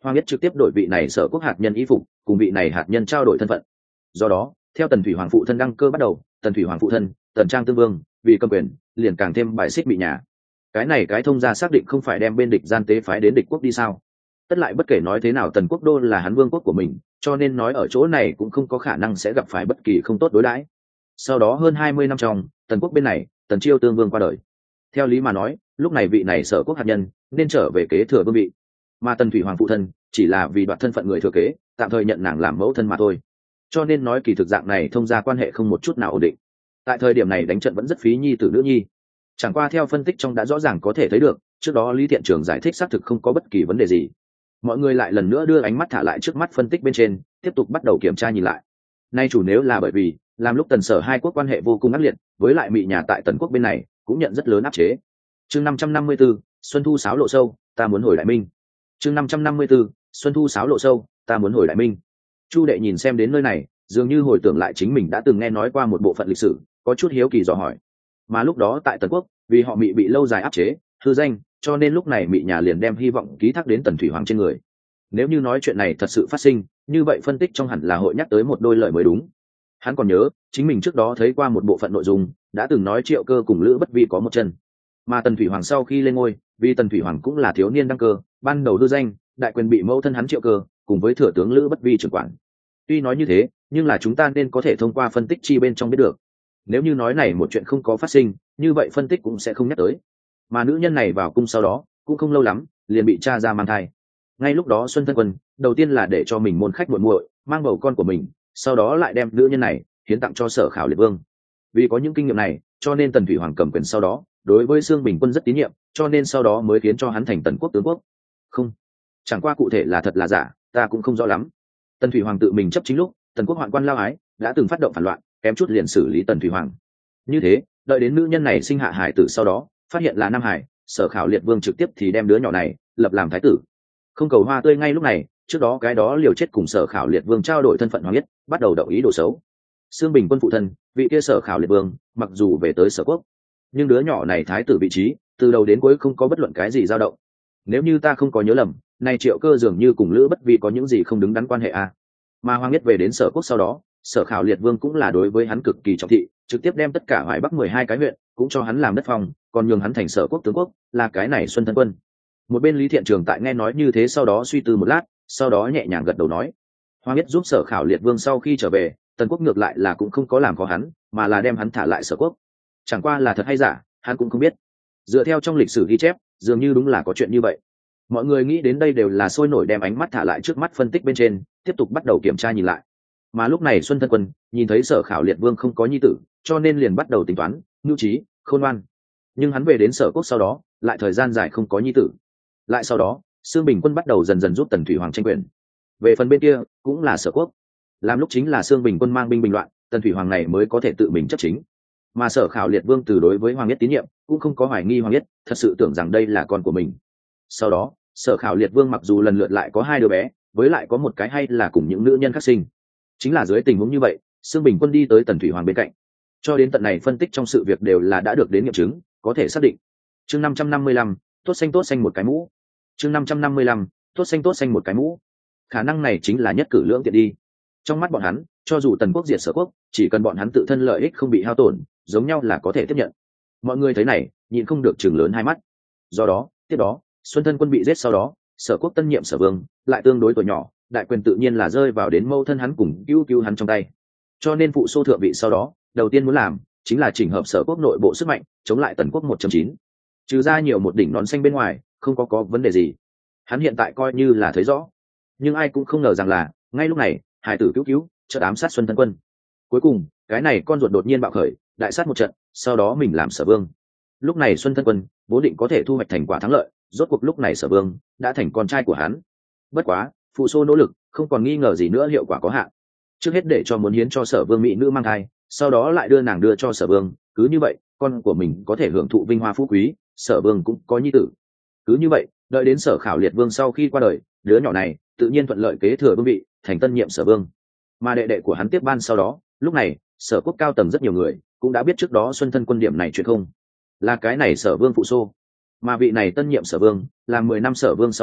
Hoàng Yết trực tiếp đổi vị này sở quốc hạt nhân y phục, cùng vị này hạt nhân trao đổi thân phận. Do đó, theo Tần Thủy Hoàng phụ thân đăng cơ bắt đầu, Tần Thủy Hoàng phụ thân, Tần Trang Tương Vương, vì cầm quyền, liền càng thêm bài xích bị nhà. Cái này cái thông gia xác định không phải đem bên địch gian tế phái đến địch quốc đi sao? Tất lại bất kể nói thế nào Tần Quốc đô là hắn vương quốc của mình, cho nên nói ở chỗ này cũng không có khả năng sẽ gặp phải bất kỳ không tốt đối đãi. Sau đó hơn hai mươi năm trong, Tần Quốc bên này, Tần Chiêu Tương Vương qua đời. Theo lý mà nói, lúc này vị này sở quốc hạt nhân nên trở về kế thừa vương vị, mà Tần Thủy Hoàng phụ thân chỉ là vì đoạt thân phận người thừa kế, tạm thời nhận nàng làm mẫu thân mà thôi. Cho nên nói kỳ thực dạng này thông gia quan hệ không một chút nào ổn định. Tại thời điểm này đánh trận vẫn rất phí nhi tử nữ nhi. Chẳng qua theo phân tích trong đã rõ ràng có thể thấy được, trước đó Lý Thiện Trường giải thích xác thực không có bất kỳ vấn đề gì. Mọi người lại lần nữa đưa ánh mắt thả lại trước mắt phân tích bên trên, tiếp tục bắt đầu kiểm tra nhìn lại. Nay chủ nếu là bởi vì làm lúc Tần Sở hai quốc quan hệ vô cùng ác liệt, với lại Mị nhà tại Tần Quốc bên này cũng nhận rất lớn áp chế. Chương năm trăm năm mươi tư, Xuân Thu sáo lộ sâu, ta muốn hồi Đại Minh. Chương năm trăm năm mươi tư, Xuân Thu sáo lộ sâu, ta muốn hồi Đại Minh. Chu Đệ nhìn xem đến nơi này, dường như hồi tưởng lại chính mình đã từng nghe nói qua một bộ phận lịch sử, có chút hiếu kỳ dò hỏi. Mà lúc đó tại Tần Quốc, vì họ Mị bị lâu dài áp chế, hư danh, cho nên lúc này Mị nhà liền đem hy vọng ký thác đến Tần Thủy Hoàng trên người. Nếu như nói chuyện này thật sự phát sinh, như vậy phân tích trong hẳn là hội nhắc tới một đôi lời mới đúng. Hắn còn nhớ, chính mình trước đó thấy qua một bộ phận nội dung, đã từng nói Triệu Cơ cùng Lữ Bất Vi có một chân. Mà Tần Thủy Hoàng sau khi lên ngôi, vì Tần Thủy Hoàng cũng là thiếu niên đăng cơ, ban đầu hư danh, đại quyền bị mẫu thân hắn Triệu Cơ, cùng với thừa tướng Lữ Bất Vi trưởng quản. Tuy nói như thế, nhưng là chúng ta nên có thể thông qua phân tích chi bên trong biết được. Nếu như nói này một chuyện không có phát sinh, như vậy phân tích cũng sẽ không nhắc tới. Mà nữ nhân này vào cung sau đó, cũng không lâu lắm, liền bị cha ra mang thai. Ngay lúc đó Xuân Thân Quân đầu tiên là để cho mình môn khách muội muội mang bầu con của mình, sau đó lại đem nữ nhân này hiến tặng cho Sở Khảo Liệt Vương. Vì có những kinh nghiệm này, cho nên Tần Thủy Hoàng cầm quyền sau đó, đối với Xương Bình Quân rất tín nhiệm, cho nên sau đó mới khiến cho hắn thành Tần Quốc tướng quốc. Không, chẳng qua cụ thể là thật là giả, ta cũng không rõ lắm. Tần Thủy Hoàng tự mình chấp chính lúc, Tần Quốc hoạn quan lao ái, đã từng phát động phản loạn, kém chút liền xử lý Tần Thủy Hoàng. Như thế, đợi đến nữ nhân này sinh hạ hải tử sau đó, phát hiện là nam hải, Sở Khảo Liệt Vương trực tiếp thì đem đứa nhỏ này lập làm thái tử. Không cầu hoa tươi ngay lúc này, trước đó cái đó liều chết cùng Sở Khảo Liệt Vương trao đổi thân phận Hoàng Yết, bắt đầu động ý đồ xấu. Xương Bình Quân phụ thân, vị kia Sở Khảo Liệt Vương, mặc dù về tới Sở Quốc, nhưng đứa nhỏ này thái tử vị trí, từ đầu đến cuối không có bất luận cái gì dao động. Nếu như ta không có nhớ lầm, nay Triệu Cơ dường như cùng Lữ Bất Vi có những gì không đứng đắn quan hệ à? Mà Hoàng Yết về đến Sở Quốc sau đó, Sở Khảo Liệt Vương cũng là đối với hắn cực kỳ trọng thị, trực tiếp đem tất cả Hoài Bắc mười hai cái huyện cũng cho hắn làm đất phong, còn nhường hắn thành Sở Quốc tướng quốc, là cái này Xuân Thân Quân. Một bên Lý Thiện Trường tại nghe nói như thế sau đó suy tư một lát, sau đó nhẹ nhàng gật đầu nói: Hoàng Yết giúp Sở Khảo Liệt Vương sau khi trở về, Tần Quốc ngược lại là cũng không có làm khó hắn, mà là đem hắn thả lại Sở Quốc. Chẳng qua là thật hay giả, hắn cũng không biết. Dựa theo trong lịch sử ghi chép, dường như đúng là có chuyện như vậy. Mọi người nghĩ đến đây đều là sôi nổi đem ánh mắt thả lại trước mắt phân tích bên trên, tiếp tục bắt đầu kiểm tra nhìn lại. Mà lúc này Xuân Thân Quân nhìn thấy Sở Khảo Liệt Vương không có nhi tử, cho nên liền bắt đầu tính toán, nhu trí, khôn ngoan. Nhưng hắn về đến Sở Quốc sau đó, lại thời gian dài không có nhi tử. Lại sau đó, Xương Bình Quân bắt đầu dần dần giúp Tần Thủy Hoàng tranh quyền. Về phần bên kia, cũng là Sở Quốc. Làm lúc chính là Xương Bình Quân mang binh bình loạn, Tần Thủy Hoàng này mới có thể tự mình chấp chính. Mà Sở Khảo Liệt Vương từ đối với Hoàng Yết tín nhiệm, cũng không có hoài nghi Hoàng Yết thật sự tưởng rằng đây là con của mình. Sau đó, Sở Khảo Liệt Vương mặc dù lần lượt lại có hai đứa bé, với lại có một cái hay là cùng những nữ nhân khác sinh. Chính là dưới tình huống như vậy, Xương Bình Quân đi tới Tần Thủy Hoàng bên cạnh. Cho đến tận này phân tích trong sự việc đều là đã được đến nghiệm chứng, có thể xác định. Chương năm trăm năm mươi lăm, tốt xanh tốt xanh một cái mũ. Chương năm trăm năm mươi lăm, tốt xanh tốt xanh một cái mũ. Khả năng này chính là nhất cử lưỡng tiện đi. Trong mắt bọn hắn, cho dù Tần Quốc diệt Sở Quốc, chỉ cần bọn hắn tự thân lợi ích không bị hao tổn, giống nhau là có thể tiếp nhận. Mọi người thấy này, nhịn không được chừng lớn hai mắt. Do đó, tiếp đó, Xuân Thân Quân bị giết sau đó, Sở Quốc tân nhiệm Sở Vương lại tương đối tuổi nhỏ, đại quyền tự nhiên là rơi vào đến mâu thân hắn cùng cứu cứu hắn trong tay. Cho nên phụ xô thượng vị sau đó, đầu tiên muốn làm chính là chỉnh hợp Sở Quốc nội bộ sức mạnh, chống lại Tần Quốc một chấm chín. Trừ ra nhiều một đỉnh nón xanh bên ngoài, không có có vấn đề gì. Hắn hiện tại coi như là thấy rõ. Nhưng ai cũng không ngờ rằng là, ngay lúc này, hải tử cứu cứu chợt ám sát Xuân Thân Quân. Cuối cùng, cái này con ruột đột nhiên bạo khởi, đại sát một trận, sau đó mình làm Sở Vương. Lúc này Xuân Thân Quân vốn định có thể thu hoạch thành quả thắng lợi, rốt cuộc lúc này Sở Vương đã thành con trai của hắn. Bất quá, phụ xô nỗ lực, không còn nghi ngờ gì nữa hiệu quả có hạn. Trước hết để cho muốn hiến cho Sở Vương mỹ nữ mang thai, sau đó lại đưa nàng đưa cho Sở Vương, cứ như vậy, con của mình có thể hưởng thụ vinh hoa phú quý, Sở Vương cũng có nhi tử. Cứ như vậy, đợi đến Sở Khảo Liệt Vương sau khi qua đời, đứa nhỏ này tự nhiên thuận lợi kế thừa vương vị, thành tân nhiệm Sở Vương. Mà đệ đệ của hắn tiếp ban sau đó, lúc này, Sở Quốc cao tầng rất nhiều người cũng đã biết trước đó Xuân Thân Quân điểm này chuyện không, là cái này Sở Vương phụ xô. Mà vị này tân nhiệm Sở Vương, là mười năm Sở Vương sau đó,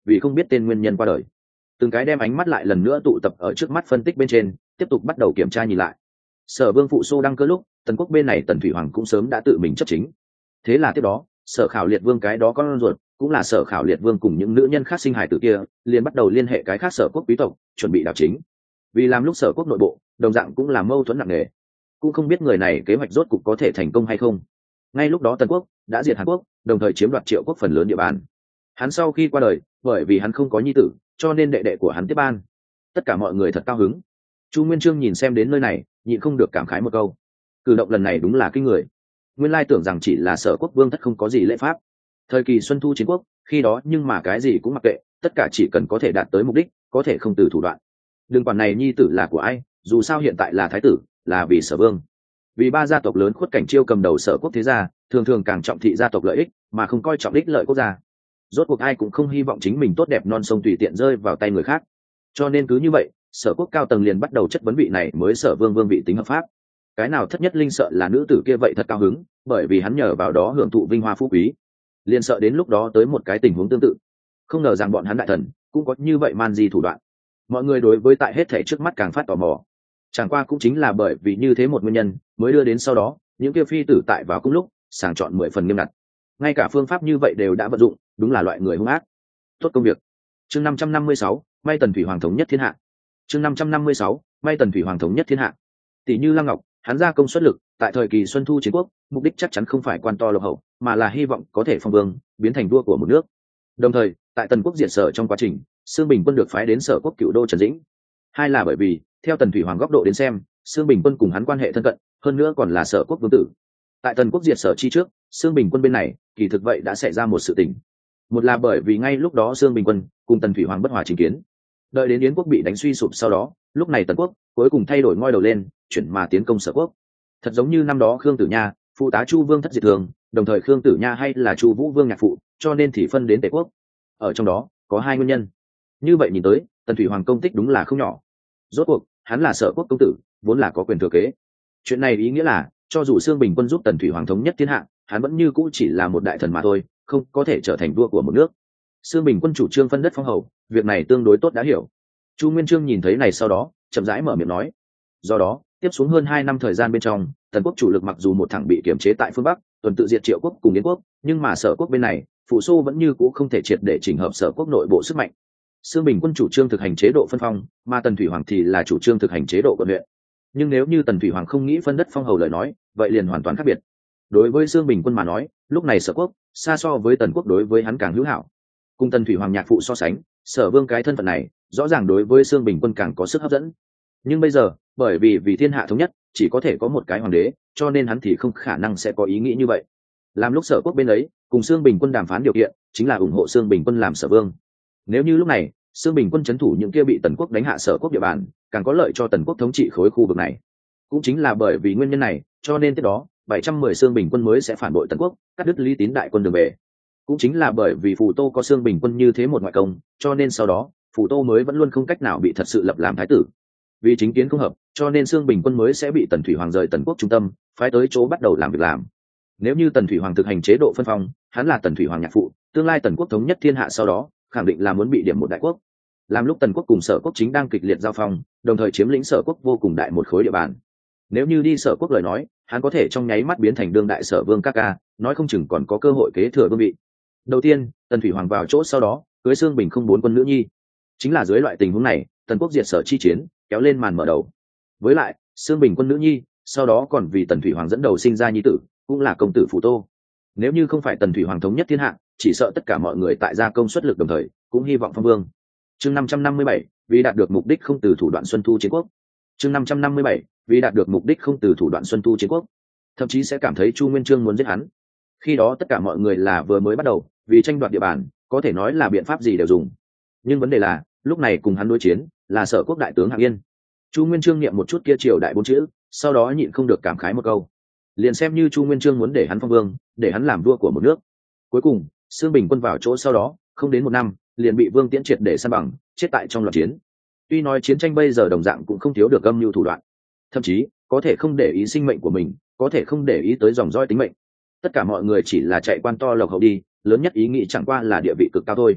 vì không biết tên nguyên nhân qua đời. Từng cái đem ánh mắt lại lần nữa tụ tập ở trước mắt phân tích bên trên, tiếp tục bắt đầu kiểm tra nhìn lại. Sở Vương phụ Xô đăng cơ lúc, Tần quốc bên này Tần Thủy Hoàng cũng sớm đã tự mình chấp chính. Thế là tiếp đó, Sở Khảo Liệt Vương cái đó con ruột, cũng là Sở Khảo Liệt Vương cùng những nữ nhân khác sinh hài tử kia, liền bắt đầu liên hệ cái khác sở quốc quý tộc, chuẩn bị đảo chính. Vì làm lúc sở quốc nội bộ, đồng dạng cũng là mâu thuẫn nặng nề. Cũng không biết người này kế hoạch rốt cục có thể thành công hay không. Ngay lúc đó Tần quốc đã diệt Hàn Quốc, đồng thời chiếm đoạt Triệu quốc phần lớn địa bàn. Hắn sau khi qua đời, bởi vì hắn không có nhi tử, cho nên đệ đệ của hắn tiếp ban. Tất cả mọi người thật cao hứng. Chu Nguyên Chương nhìn xem đến nơi này, nhịn không được cảm khái một câu. Cử động lần này đúng là kinh người. Nguyên lai tưởng rằng chỉ là sở quốc vương thất không có gì lễ pháp. Thời kỳ Xuân Thu chiến quốc, khi đó nhưng mà cái gì cũng mặc kệ, tất cả chỉ cần có thể đạt tới mục đích, có thể không từ thủ đoạn. Đừng quản này nhi tử là của ai, dù sao hiện tại là thái tử, là vì Sở Vương. Vì ba gia tộc lớn khuất cảnh chiêu cầm đầu sở quốc thế gia, thường thường càng trọng thị gia tộc lợi ích, mà không coi trọng ích lợi quốc gia. Rốt cuộc ai cũng không hy vọng chính mình tốt đẹp non sông tùy tiện rơi vào tay người khác. Cho nên cứ như vậy, sở quốc cao tầng liền bắt đầu chất vấn vị này mới Sở Vương vương vị tính hợp pháp. Cái nào thất nhất linh sợ là nữ tử kia vậy thật cao hứng, bởi vì hắn nhờ vào đó hưởng thụ vinh hoa phú quý. Liền sợ đến lúc đó tới một cái tình huống tương tự. Không ngờ rằng bọn hắn đại thần cũng có như vậy man di thủ đoạn. Mọi người đối với tại hết thảy trước mắt càng phát tò mò. Chẳng qua cũng chính là bởi vì như thế một nguyên nhân, mới đưa đến sau đó, những kia phi tử tại vào cùng lúc, sàng chọn mười phần nghiêm ngặt. Ngay cả phương pháp như vậy đều đã vận dụng, đúng là loại người hung ác. Tốt công việc. Chương năm trăm năm mươi sáu, may Tần Thủy Hoàng thống nhất thiên hạ. Chương năm trăm năm mươi sáu, may Tần Thủy Hoàng thống nhất thiên hạ. Tỷ như Lăng Ngọc, hắn ra công suất lực, tại thời kỳ Xuân Thu chiến quốc, mục đích chắc chắn không phải quan to lộc hậu, mà là hy vọng có thể phong vương, biến thành vua của một nước. Đồng thời, tại Tần quốc diệt sở trong quá trình, Xương Bình quân được phái đến sở quốc cựu đô Trần Dĩnh. Hai là bởi vì, theo Tần Thủy Hoàng góc độ đến xem, Xương Bình quân cùng hắn quan hệ thân cận, hơn nữa còn là sở quốc vương tử. Tại Tần quốc diệt sở chi trước, Xương Bình quân bên này, kỳ thực vậy đã xảy ra một sự tình. Một là bởi vì ngay lúc đó Xương Bình quân cùng Tần Thủy Hoàng bất hòa chính kiến. Đợi đến Yến quốc bị đánh suy sụp sau đó, lúc này Tần quốc cuối cùng thay đổi ngôi đầu lên, chuyển mà tiến công sở quốc. Thật giống như năm đó Khương Tử Nha, phụ tá Chu Vương thất diệt thường, đồng thời Khương Tử Nha hay là Chu Vũ Vương nhạc phụ, cho nên thì phân đến Tề quốc. Ở trong đó có hai nguyên nhân. Như vậy nhìn tới, Tần Thủy Hoàng công tích đúng là không nhỏ. Rốt cuộc, hắn là sở quốc công tử, vốn là có quyền thừa kế. Chuyện này ý nghĩa là, cho dù Xương Bình quân giúp Tần Thủy Hoàng thống nhất thiên hạ, hắn vẫn như cũ chỉ là một đại thần mà thôi, không có thể trở thành vua của một nước. Xương Bình quân chủ trương phân đất phong hầu, việc này tương đối tốt đã hiểu. Chu Nguyên Chương nhìn thấy này sau đó, chậm rãi mở miệng nói. Do đó, tiếp xuống hơn hai năm thời gian bên trong, Tần quốc chủ lực mặc dù một thẳng bị kiềm chế tại phương Bắc, tuần tự diệt Triệu quốc cùng Yến quốc, nhưng mà sở quốc bên này, phụ xô vẫn như cũ không thể triệt để chỉnh hợp sở quốc nội bộ sức mạnh. Xương Bình quân chủ trương thực hành chế độ phân phong, mà Tần Thủy Hoàng thì là chủ trương thực hành chế độ quận huyện. Nhưng nếu như Tần Thủy Hoàng không nghĩ phân đất phong hầu lời nói, vậy liền hoàn toàn khác biệt. Đối với Xương Bình quân mà nói, lúc này sở quốc xa so với Tần quốc đối với hắn càng hữu hảo. Cùng Tần Thủy Hoàng nhạc phụ so sánh, Sở Vương cái thân phận này, rõ ràng đối với Xương Bình quân càng có sức hấp dẫn. Nhưng bây giờ, bởi vì vì thiên hạ thống nhất, chỉ có thể có một cái hoàng đế, cho nên hắn thì không khả năng sẽ có ý nghĩ như vậy. Làm lúc sở quốc bên ấy, cùng Xương Bình quân đàm phán điều kiện, chính là ủng hộ Xương Bình quân làm sở vương. Nếu như lúc này, Xương Bình quân trấn thủ những kia bị Tần quốc đánh hạ sở quốc địa bàn, càng có lợi cho Tần quốc thống trị khối khu vực này. Cũng chính là bởi vì nguyên nhân này, cho nên tiếp đó, bảy trăm mười Xương Bình quân mới sẽ phản bội Tần quốc, cắt đứt Lý Tín đại quân đường về. Cũng chính là bởi vì Phù Tô có Xương Bình quân như thế một ngoại công, cho nên sau đó, Phù Tô mới vẫn luôn không cách nào bị thật sự lập làm thái tử. Vì chính kiến không hợp, cho nên Xương Bình quân mới sẽ bị Tần Thủy Hoàng rời Tần quốc trung tâm, phái tới chỗ bắt đầu làm việc làm. Nếu như Tần Thủy Hoàng thực hành chế độ phân phong, hắn là Tần Thủy Hoàng nhạc phụ, tương lai Tần quốc thống nhất thiên hạ sau đó, khẳng định là muốn bị điểm một đại quốc. Làm lúc Tần quốc cùng sở quốc chính đang kịch liệt giao phong, đồng thời chiếm lĩnh sở quốc vô cùng đại một khối địa bàn. Nếu như đi sở quốc lời nói, hắn có thể trong nháy mắt biến thành đương đại sở vương các ca, nói không chừng còn có cơ hội kế thừa vương vị. Đầu tiên, Tần Thủy Hoàng vào chỗ sau đó, cưới Xương Bình không bốn quân nữ nhi. Chính là dưới loại tình huống này, Tần quốc diệt sở chi chiến, kéo lên màn mở đầu. Với lại, Xương Bình quân nữ nhi, sau đó còn vì Tần Thủy Hoàng dẫn đầu sinh ra nhi tử, cũng là công tử Phù Tô. Nếu như không phải Tần Thủy Hoàng thống nhất thiên hạ, chỉ sợ tất cả mọi người tại gia công suất lực đồng thời, cũng hy vọng phong vương. Chương năm trăm năm mươi bảy, vì đạt được mục đích không từ thủ đoạn Xuân Thu chiến quốc. Chương năm trăm năm mươi bảy, vì đạt được mục đích không từ thủ đoạn Xuân Thu chiến quốc. Thậm chí sẽ cảm thấy Chu Nguyên Chương muốn giết hắn. Khi đó tất cả mọi người là vừa mới bắt đầu, vì tranh đoạt địa bàn, có thể nói là biện pháp gì đều dùng. Nhưng vấn đề là, lúc này cùng hắn đối chiến, là Sở quốc đại tướng Hạng Yên. Chu Nguyên Chương niệm một chút kia triều đại bốn chữ, sau đó nhịn không được cảm khái một câu. Liền xem như Chu Nguyên Chương muốn để hắn phong vương, để hắn làm vua của một nước. Cuối cùng, Xương Bình quân vào chỗ sau đó, không đến một năm, liền bị Vương Tiễn triệt để san bằng, chết tại trong loạt chiến. Tuy nói chiến tranh bây giờ đồng dạng cũng không thiếu được âm mưu thủ đoạn, thậm chí có thể không để ý sinh mệnh của mình, có thể không để ý tới dòng dõi tính mệnh. Tất cả mọi người chỉ là chạy quan to lộc hậu đi, lớn nhất ý nghĩ chẳng qua là địa vị cực cao thôi.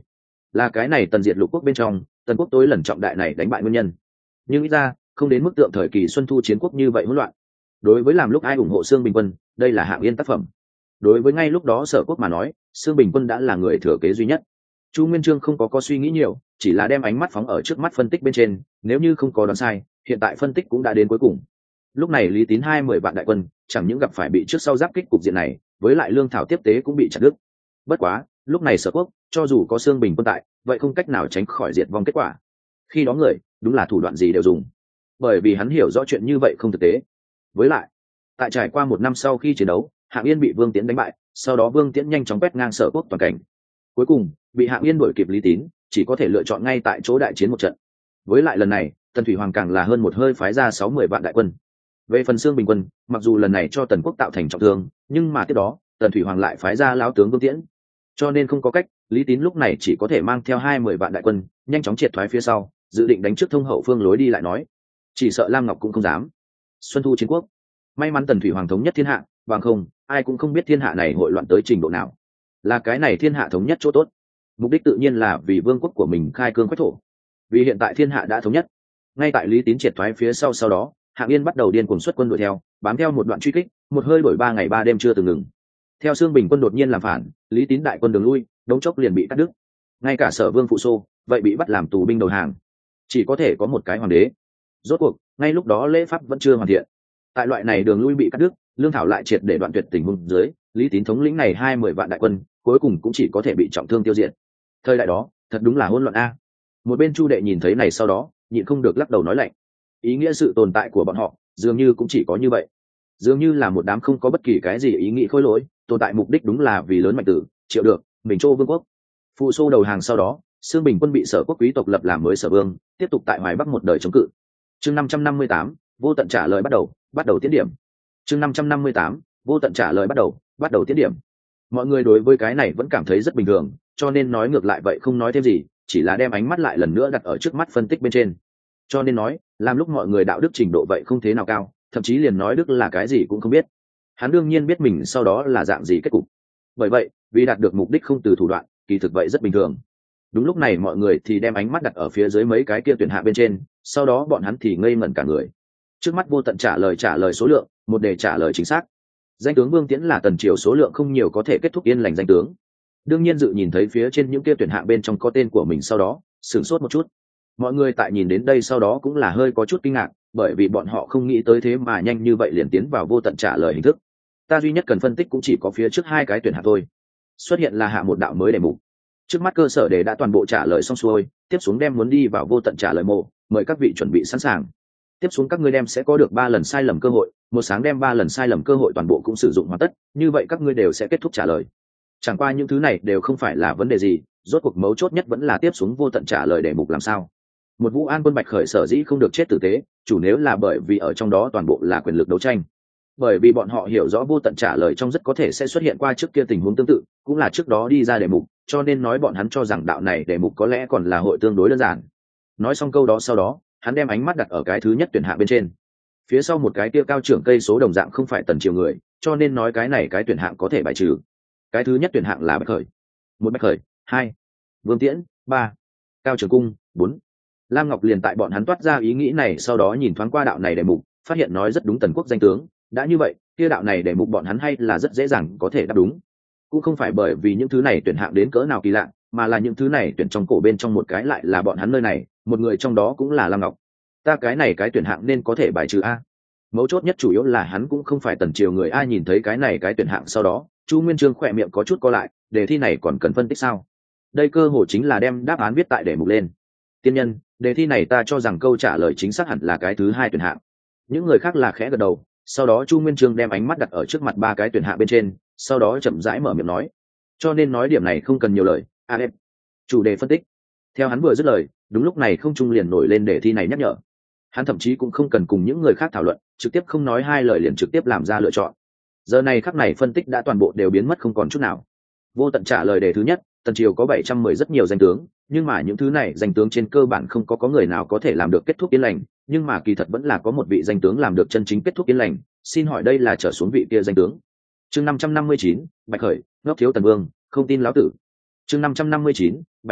là cái này tần diệt lục quốc bên trong tần quốc tối lần trọng đại này đánh bại nguyên nhân. Nhưng ít ra không đến mức tượng thời kỳ xuân thu chiến quốc như vậy hỗn loạn. Đối với làm lúc ai ủng hộ Xương Bình Quân, đây là hạng yên tác phẩm. Đối với ngay lúc đó Sở Quốc mà nói, Xương Bình Quân đã là người thừa kế duy nhất. Chu Nguyên Chương không có có suy nghĩ nhiều, chỉ là đem ánh mắt phóng ở trước mắt phân tích bên trên, nếu như không có đoán sai, hiện tại phân tích cũng đã đến cuối cùng. Lúc này Lý Tín hai mươi vạn đại quân, chẳng những gặp phải bị trước sau giáp kích cục diện này, với lại lương thảo tiếp tế cũng bị chặt đứt. Bất quá, lúc này Sở Quốc, cho dù có Xương Bình Quân tại, vậy không cách nào tránh khỏi diệt vong kết quả. Khi đó người, đúng là thủ đoạn gì đều dùng. Bởi vì hắn hiểu rõ chuyện như vậy không thực tế. Với lại, tại trải qua một năm sau khi chiến đấu, Hạng Yên bị Vương Tiễn đánh bại, sau đó Vương Tiễn nhanh chóng quét ngang Sở Quốc toàn cảnh. Cuối cùng, bị Hạng Yên đuổi kịp Lý Tín, chỉ có thể lựa chọn ngay tại chỗ đại chiến một trận. Với lại lần này, Tần Thủy Hoàng càng là hơn một hơi phái ra sáu mươi vạn đại quân. Về phần Xương Bình Quân, mặc dù lần này cho Tần Quốc tạo thành trọng thương, nhưng mà tiếp đó, Tần Thủy Hoàng lại phái ra lão tướng Vương Tiễn. Cho nên không có cách, Lý Tín lúc này chỉ có thể mang theo hai mươi vạn đại quân, nhanh chóng triệt thoái phía sau, dự định đánh trước thông hậu phương lối đi lại nói. Chỉ sợ Lam Ngọc cũng không dám. Xuân thu chiến quốc, may mắn Tần Thủy Hoàng thống nhất thiên hạ, bằng không, ai cũng không biết thiên hạ này hội loạn tới trình độ nào. Là cái này thiên hạ thống nhất chỗ tốt. Mục đích tự nhiên là vì vương quốc của mình khai cương quách thổ. Vì hiện tại thiên hạ đã thống nhất. Ngay tại Lý Tín triệt thoái phía sau sau đó, Hạng Yên bắt đầu điên cuồng xuất quân đuổi theo, bám theo một đoạn truy kích, một hơi đổi ba ngày ba đêm chưa từng ngừng. Theo Xương Bình Quân đột nhiên làm phản, Lý Tín đại quân đường lui, đống chốc liền bị cắt đứt. Ngay cả Sở Vương phụ Xô, vậy bị bắt làm tù binh đầu hàng. Chỉ có thể có một cái hoàng đế. Rốt cuộc, ngay lúc đó lễ pháp vẫn chưa hoàn thiện. Tại loại này đường lui bị cắt đứt, lương thảo lại triệt để đoạn tuyệt tình huống dưới, Lý Tín thống lĩnh này hai mươi vạn đại quân, cuối cùng cũng chỉ có thể bị trọng thương tiêu diệt. Thời đại đó, thật đúng là hỗn loạn a. Một bên Chu Đệ nhìn thấy này sau đó, nhịn không được lắc đầu nói lạnh. Ý nghĩa sự tồn tại của bọn họ, dường như cũng chỉ có như vậy. Dường như là một đám không có bất kỳ cái gì ý nghĩ khôi lỗi, tồn tại mục đích đúng là vì lớn mạnh tử, triệu được, mình Châu Vương quốc. Phụ Xô đầu hàng sau đó, Xương Bình Quân bị Sở Quốc quý tộc lập làm mới Sở Vương, tiếp tục tại Hoài Bắc một đời chống cự. Chương năm trăm năm mươi tám, vô tận trả lời bắt đầu, bắt đầu tiến điểm. Chương năm trăm năm mươi tám, vô tận trả lời bắt đầu, bắt đầu tiến điểm. Mọi người đối với cái này vẫn cảm thấy rất bình thường, cho nên nói ngược lại vậy không nói thêm gì, chỉ là đem ánh mắt lại lần nữa đặt ở trước mắt phân tích bên trên. Cho nên nói, làm lúc mọi người đạo đức trình độ vậy không thế nào cao, thậm chí liền nói đức là cái gì cũng không biết. Hắn đương nhiên biết mình sau đó là dạng gì kết cục. Bởi vậy, vì đạt được mục đích không từ thủ đoạn, kỳ thực vậy rất bình thường. Đúng lúc này mọi người thì đem ánh mắt đặt ở phía dưới mấy cái kia tuyển hạ bên trên, sau đó bọn hắn thì ngây ngẩn cả người. Trước mắt vô tận trả lời trả lời số lượng, một đề trả lời chính xác. Danh tướng Vương Tiễn là Tần triều số lượng không nhiều có thể kết thúc yên lành danh tướng. Đương nhiên dự nhìn thấy phía trên những kia tuyển hạ bên trong có tên của mình sau đó, sửng sốt một chút. Mọi người tại nhìn đến đây sau đó cũng là hơi có chút kinh ngạc, bởi vì bọn họ không nghĩ tới thế mà nhanh như vậy liền tiến vào vô tận trả lời hình thức. Ta duy nhất cần phân tích cũng chỉ có phía trước hai cái tuyển hạ thôi. Xuất hiện là hạ một đạo mới đề mục. Trước mắt cơ sở đề đã toàn bộ trả lời xong xuôi, tiếp xuống đem muốn đi vào vô tận trả lời mộ, mời các vị chuẩn bị sẵn sàng. Tiếp xuống các ngươi đem sẽ có được ba lần sai lầm cơ hội, một sáng đem ba lần sai lầm cơ hội toàn bộ cũng sử dụng hoàn tất, như vậy các ngươi đều sẽ kết thúc trả lời. Chẳng qua những thứ này đều không phải là vấn đề gì, rốt cuộc mấu chốt nhất vẫn là tiếp xuống vô tận trả lời đề mục làm sao. Một Vũ An quân Bạch Khởi sở dĩ không được chết tử tế, chủ nếu là bởi vì ở trong đó toàn bộ là quyền lực đấu tranh. Bởi vì bọn họ hiểu rõ vô tận trả lời trong rất có thể sẽ xuất hiện qua trước kia tình huống tương tự, cũng là trước đó đi ra đề mục, cho nên nói bọn hắn cho rằng đạo này đề mục có lẽ còn là hội tương đối đơn giản. Nói xong câu đó sau đó, hắn đem ánh mắt đặt ở cái thứ nhất tuyển hạ bên trên. Phía sau một cái kia cao trưởng cây số đồng dạng không phải Tần triều người, cho nên nói cái này cái tuyển hạng có thể bài trừ. Cái thứ nhất tuyển hạng là Bạch Khởi. Một Bạch Khởi, hai Vương Tiễn, ba Cao Trường Cung, bốn Lam Ngọc liền tại bọn hắn toát ra ý nghĩ này sau đó nhìn thoáng qua đạo này đề mục, phát hiện nói rất đúng Tần quốc danh tướng, đã như vậy, kia đạo này đề mục bọn hắn hay là rất dễ dàng có thể đáp đúng. Cũng không phải bởi vì những thứ này tuyển hạng đến cỡ nào kỳ lạ, mà là những thứ này tuyển trong cổ bên trong một cái lại là bọn hắn nơi này, một người trong đó cũng là Lam Ngọc. Ta cái này cái tuyển hạng nên có thể bài trừ a. Mấu chốt nhất chủ yếu là hắn cũng không phải Tần triều người, ai nhìn thấy cái này cái tuyển hạng sau đó, Chu Nguyên Chương khỏe miệng có chút co lại, đề thi này còn cần phân tích sao? Đây cơ hội chính là đem đáp án viết tại đề mục lên. Tiên nhân, đề thi này ta cho rằng câu trả lời chính xác hẳn là cái thứ hai tuyển hạng. Những người khác là khẽ gật đầu, sau đó Chu Nguyên Chương đem ánh mắt đặt ở trước mặt ba cái tuyển hạng bên trên, sau đó chậm rãi mở miệng nói. Cho nên nói điểm này không cần nhiều lời, a em. Chủ đề phân tích. Theo hắn vừa dứt lời, đúng lúc này không trung liền nổi lên đề thi này nhắc nhở. Hắn thậm chí cũng không cần cùng những người khác thảo luận, trực tiếp không nói hai lời liền trực tiếp làm ra lựa chọn. Giờ này khắc này phân tích đã toàn bộ đều biến mất không còn chút nào. Vô tận trả lời đề thứ nhất, Tần triều có bảy trăm mười rất nhiều danh tướng, nhưng mà những thứ này danh tướng trên cơ bản không có có người nào có thể làm được kết thúc yên lành, nhưng mà kỳ thật vẫn là có một vị danh tướng làm được chân chính kết thúc yên lành, xin hỏi đây là trở xuống vị kia danh tướng. Chương năm trăm năm mươi chín, Bạch Khởi, ngốc thiếu Tần Vương, không tin lão tử. Chương năm trăm năm mươi chín, Bạch Khởi,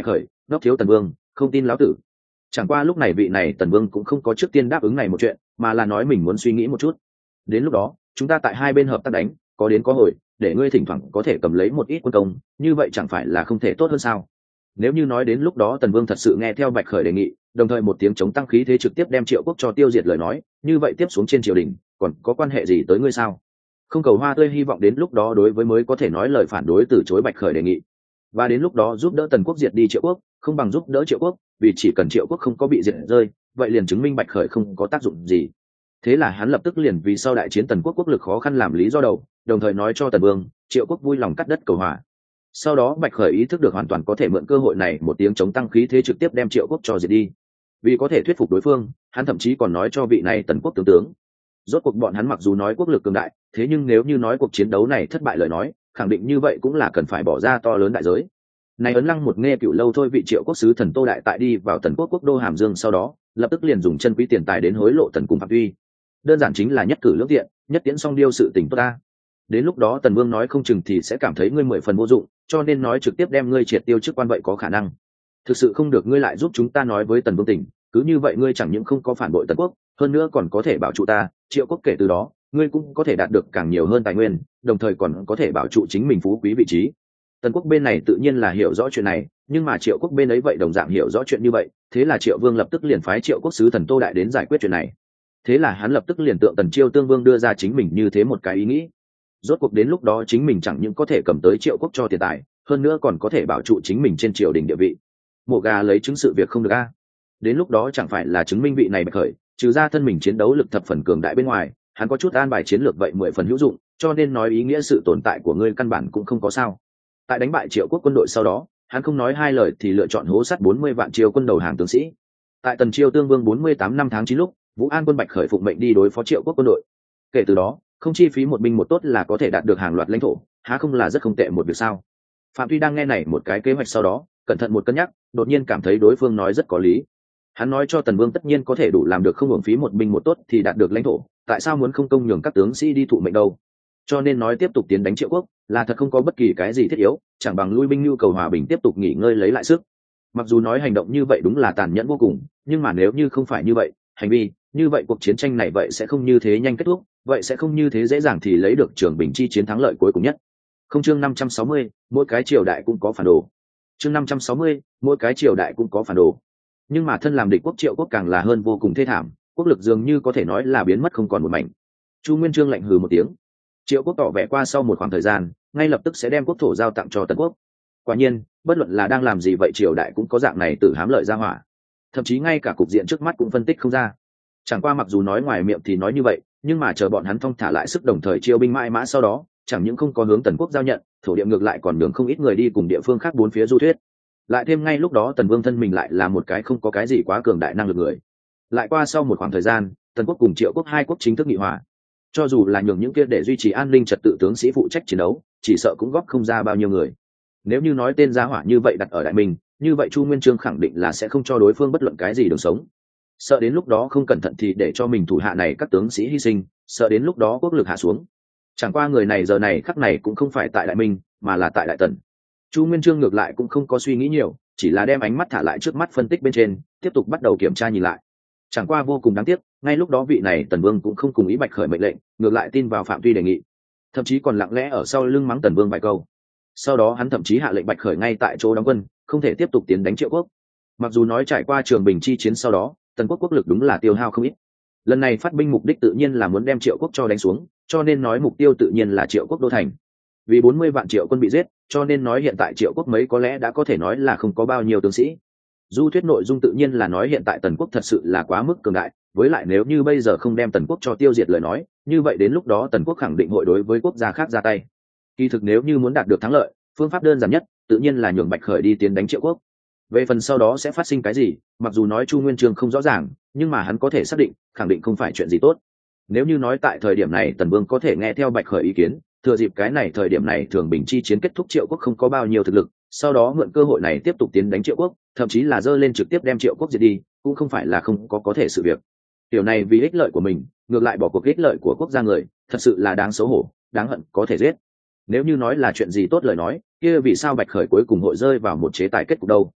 ngốc thiếu Tần Vương, không tin lão tử. Chẳng qua lúc này vị này Tần Vương cũng không có trước tiên đáp ứng này một chuyện, mà là nói mình muốn suy nghĩ một chút. Đến lúc đó chúng ta tại hai bên hợp tác đánh, có đến có hồi, để ngươi thỉnh thoảng có thể cầm lấy một ít quân công, như vậy chẳng phải là không thể tốt hơn sao? Nếu như nói đến lúc đó Tần Vương thật sự nghe theo Bạch Khởi đề nghị, đồng thời một tiếng chống tăng khí thế trực tiếp đem Triệu Quốc cho tiêu diệt lời nói, như vậy tiếp xuống trên triều đình còn có quan hệ gì tới ngươi sao? Không cầu hoa tươi hy vọng đến lúc đó đối với mới có thể nói lời phản đối từ chối Bạch Khởi đề nghị, và đến lúc đó giúp đỡ Tần Quốc diệt đi Triệu Quốc, không bằng giúp đỡ Triệu Quốc, vì chỉ cần Triệu Quốc không có bị diệt rơi, vậy liền chứng minh Bạch Khởi không có tác dụng gì. Thế là hắn lập tức liền vì sau đại chiến Tần Quốc quốc lực khó khăn làm lý do đầu, đồng thời nói cho Tần Vương, Triệu Quốc vui lòng cắt đất cầu hòa. Sau đó Bạch Khởi ý thức được hoàn toàn có thể mượn cơ hội này một tiếng chống tăng khí thế trực tiếp đem Triệu Quốc cho diệt đi. Vì có thể thuyết phục đối phương, hắn thậm chí còn nói cho vị này Tần Quốc tướng tướng, rốt cuộc bọn hắn mặc dù nói quốc lực cường đại, thế nhưng nếu như nói cuộc chiến đấu này thất bại lời nói, khẳng định như vậy cũng là cần phải bỏ ra to lớn đại giới. Này ấn lăng một nghe cựu lâu thôi vị Triệu Quốc sứ thần Tô Đại tại đi vào Tần Quốc quốc đô Hàm Dương sau đó, lập tức liền dùng chân quý tiền tài đến hối lộ Tần cùng Phạm Uy. Đơn giản chính là nhất cử lưỡng tiện, nhất tiễn song điêu sự tình tốt ta. Đến lúc đó Tần Vương nói không chừng thì sẽ cảm thấy ngươi mười phần vô dụng, cho nên nói trực tiếp đem ngươi triệt tiêu chức quan vậy có khả năng. Thực sự không được ngươi lại giúp chúng ta nói với Tần Vương tỉnh, cứ như vậy ngươi chẳng những không có phản bội Tần Quốc, hơn nữa còn có thể bảo trụ ta, Triệu Quốc, kể từ đó, ngươi cũng có thể đạt được càng nhiều hơn tài nguyên, đồng thời còn có thể bảo trụ chính mình phú quý vị trí. Tần Quốc bên này tự nhiên là hiểu rõ chuyện này, nhưng mà Triệu Quốc bên ấy vậy đồng dạng hiểu rõ chuyện như vậy, thế là Triệu Vương lập tức liền phái Triệu Quốc sứ thần Tô Đại đến giải quyết chuyện này. Thế là hắn lập tức liền tượng Tần Chiêu Tương Vương đưa ra chính mình như thế một cái ý nghĩ. Rốt cuộc đến lúc đó chính mình chẳng những có thể cầm tới Triệu Quốc cho tiền tài, hơn nữa còn có thể bảo trụ chính mình trên triều đình địa vị. Mộ gà lấy chứng sự việc không được a. Đến lúc đó chẳng phải là chứng minh vị này Bạch Khởi, trừ ra thân mình chiến đấu lực thập phần cường đại bên ngoài, hắn có chút an bài chiến lược vậy mười phần hữu dụng, cho nên nói ý nghĩa sự tồn tại của ngươi căn bản cũng không có sao. Tại đánh bại Triệu Quốc quân đội sau đó, hắn không nói hai lời thì lựa chọn hố sắt bốn mươi vạn Triều quân đầu hàng tướng sĩ. Tại Tần Chiêu Tương Vương bốn mươi tám năm tháng chín lúc, Vũ An quân Bạch Khởi phụng mệnh đi đối phó Triệu Quốc quân đội. Kể từ đó, không chi phí một binh một tốt là có thể đạt được hàng loạt lãnh thổ, há không là rất không tệ một việc sao? Phạm Tuy đang nghe này một cái kế hoạch sau đó, cẩn thận một cân nhắc, đột nhiên cảm thấy đối phương nói rất có lý. Hắn nói cho Tần Vương tất nhiên có thể đủ làm được không hưởng phí một binh một tốt thì đạt được lãnh thổ, tại sao muốn không công nhường các tướng sĩ đi thụ mệnh đâu? Cho nên nói tiếp tục tiến đánh Triệu Quốc là thật không có bất kỳ cái gì thiết yếu, chẳng bằng lui binh nhu cầu hòa bình tiếp tục nghỉ ngơi lấy lại sức. Mặc dù nói hành động như vậy đúng là tàn nhẫn vô cùng, nhưng mà nếu như không phải như vậy, hành vi như vậy cuộc chiến tranh này vậy sẽ không như thế nhanh kết thúc, vậy sẽ không như thế dễ dàng thì lấy được Trường Bình chi chiến thắng lợi cuối cùng nhất. Không, chương năm trăm sáu mươi, mỗi cái triều đại cũng có phản đồ. Chương năm trăm sáu mươi, mỗi cái triều đại cũng có phản đồ. Nhưng mà thân làm địch quốc Triệu Quốc càng là hơn vô cùng thê thảm, quốc lực dường như có thể nói là biến mất không còn một mảnh. Chu Nguyên Chương lạnh hừ một tiếng. Triệu Quốc tỏ vẻ qua sau một khoảng thời gian, ngay lập tức sẽ đem quốc thổ giao tặng cho Tần Quốc. Quả nhiên, bất luận là đang làm gì vậy triều đại cũng có dạng này tự hám lợi ra hỏa. Thậm chí ngay cả cục diện trước mắt cũng phân tích không ra. Chẳng qua mặc dù nói ngoài miệng thì nói như vậy, nhưng mà chờ bọn hắn thong thả lại sức đồng thời chiêu binh mãi mã sau đó, chẳng những không có hướng Tần Quốc giao nhận, thổ địa ngược lại còn đường không ít người đi cùng địa phương khác bốn phía du thuyết. Lại thêm ngay lúc đó Tần Vương thân mình lại là một cái không có cái gì quá cường đại năng lực người. Lại qua sau một khoảng thời gian, Tần Quốc cùng Triệu Quốc hai quốc chính thức nghị hòa. Cho dù là nhường những kia để duy trì an ninh trật tự tướng sĩ phụ trách chiến đấu, chỉ sợ cũng góp không ra bao nhiêu người. Nếu như nói tên gia hỏa như vậy đặt ở Đại Minh, như vậy Chu Nguyên Chương khẳng định là sẽ không cho đối phương bất luận cái gì đường sống. Sợ đến lúc đó không cẩn thận thì để cho mình thủ hạ này các tướng sĩ hy sinh, sợ đến lúc đó quốc lực hạ xuống. Chẳng qua người này giờ này khắc này cũng không phải tại Đại Minh, mà là tại Đại Tần. Chu Nguyên Chương ngược lại cũng không có suy nghĩ nhiều, chỉ là đem ánh mắt thả lại trước mắt phân tích bên trên, tiếp tục bắt đầu kiểm tra nhìn lại. Chẳng qua vô cùng đáng tiếc, ngay lúc đó vị này Tần Vương cũng không cùng ý Bạch Khởi mệnh lệnh, ngược lại tin vào Phạm Tuy đề nghị, thậm chí còn lặng lẽ ở sau lưng mắng Tần Vương vài câu. Sau đó hắn thậm chí hạ lệnh Bạch Khởi ngay tại chỗ đóng quân, không thể tiếp tục tiến đánh Triệu Quốc. Mặc dù nói trải qua Trường Bình chi chiến sau đó, Tần Quốc quốc lực đúng là tiêu hao không ít. Lần này phát binh mục đích tự nhiên là muốn đem Triệu Quốc cho đánh xuống, cho nên nói mục tiêu tự nhiên là Triệu Quốc đô thành. Vì bốn mươi vạn Triệu quân bị giết, cho nên nói hiện tại Triệu Quốc mấy có lẽ đã có thể nói là không có bao nhiêu tướng sĩ. Du thuyết nội dung tự nhiên là nói hiện tại Tần Quốc thật sự là quá mức cường đại, với lại nếu như bây giờ không đem Tần Quốc cho tiêu diệt lời nói, như vậy đến lúc đó Tần Quốc khẳng định hội đối với quốc gia khác ra tay. Kỳ thực nếu như muốn đạt được thắng lợi, phương pháp đơn giản nhất tự nhiên là nhường Bạch Khởi đi tiến đánh Triệu Quốc. Về phần sau đó sẽ phát sinh cái gì, mặc dù nói Chu Nguyên Chương không rõ ràng, nhưng mà hắn có thể xác định, khẳng định không phải chuyện gì tốt. Nếu như nói tại thời điểm này Tần Vương có thể nghe theo Bạch Khởi ý kiến, thừa dịp cái này thời điểm này Thường Bình chi chiến kết thúc Triệu Quốc không có bao nhiêu thực lực, sau đó mượn cơ hội này tiếp tục tiến đánh Triệu Quốc, thậm chí là dơ lên trực tiếp đem Triệu Quốc diệt đi, cũng không phải là không có có thể sự việc. Điều này vì ích lợi của mình, ngược lại bỏ cuộc ích lợi của quốc gia người, thật sự là đáng xấu hổ, đáng hận có thể giết. Nếu như nói là chuyện gì tốt lời nói, kia vì sao Bạch Khởi cuối cùng hội rơi vào một chế tài kết cục đâu?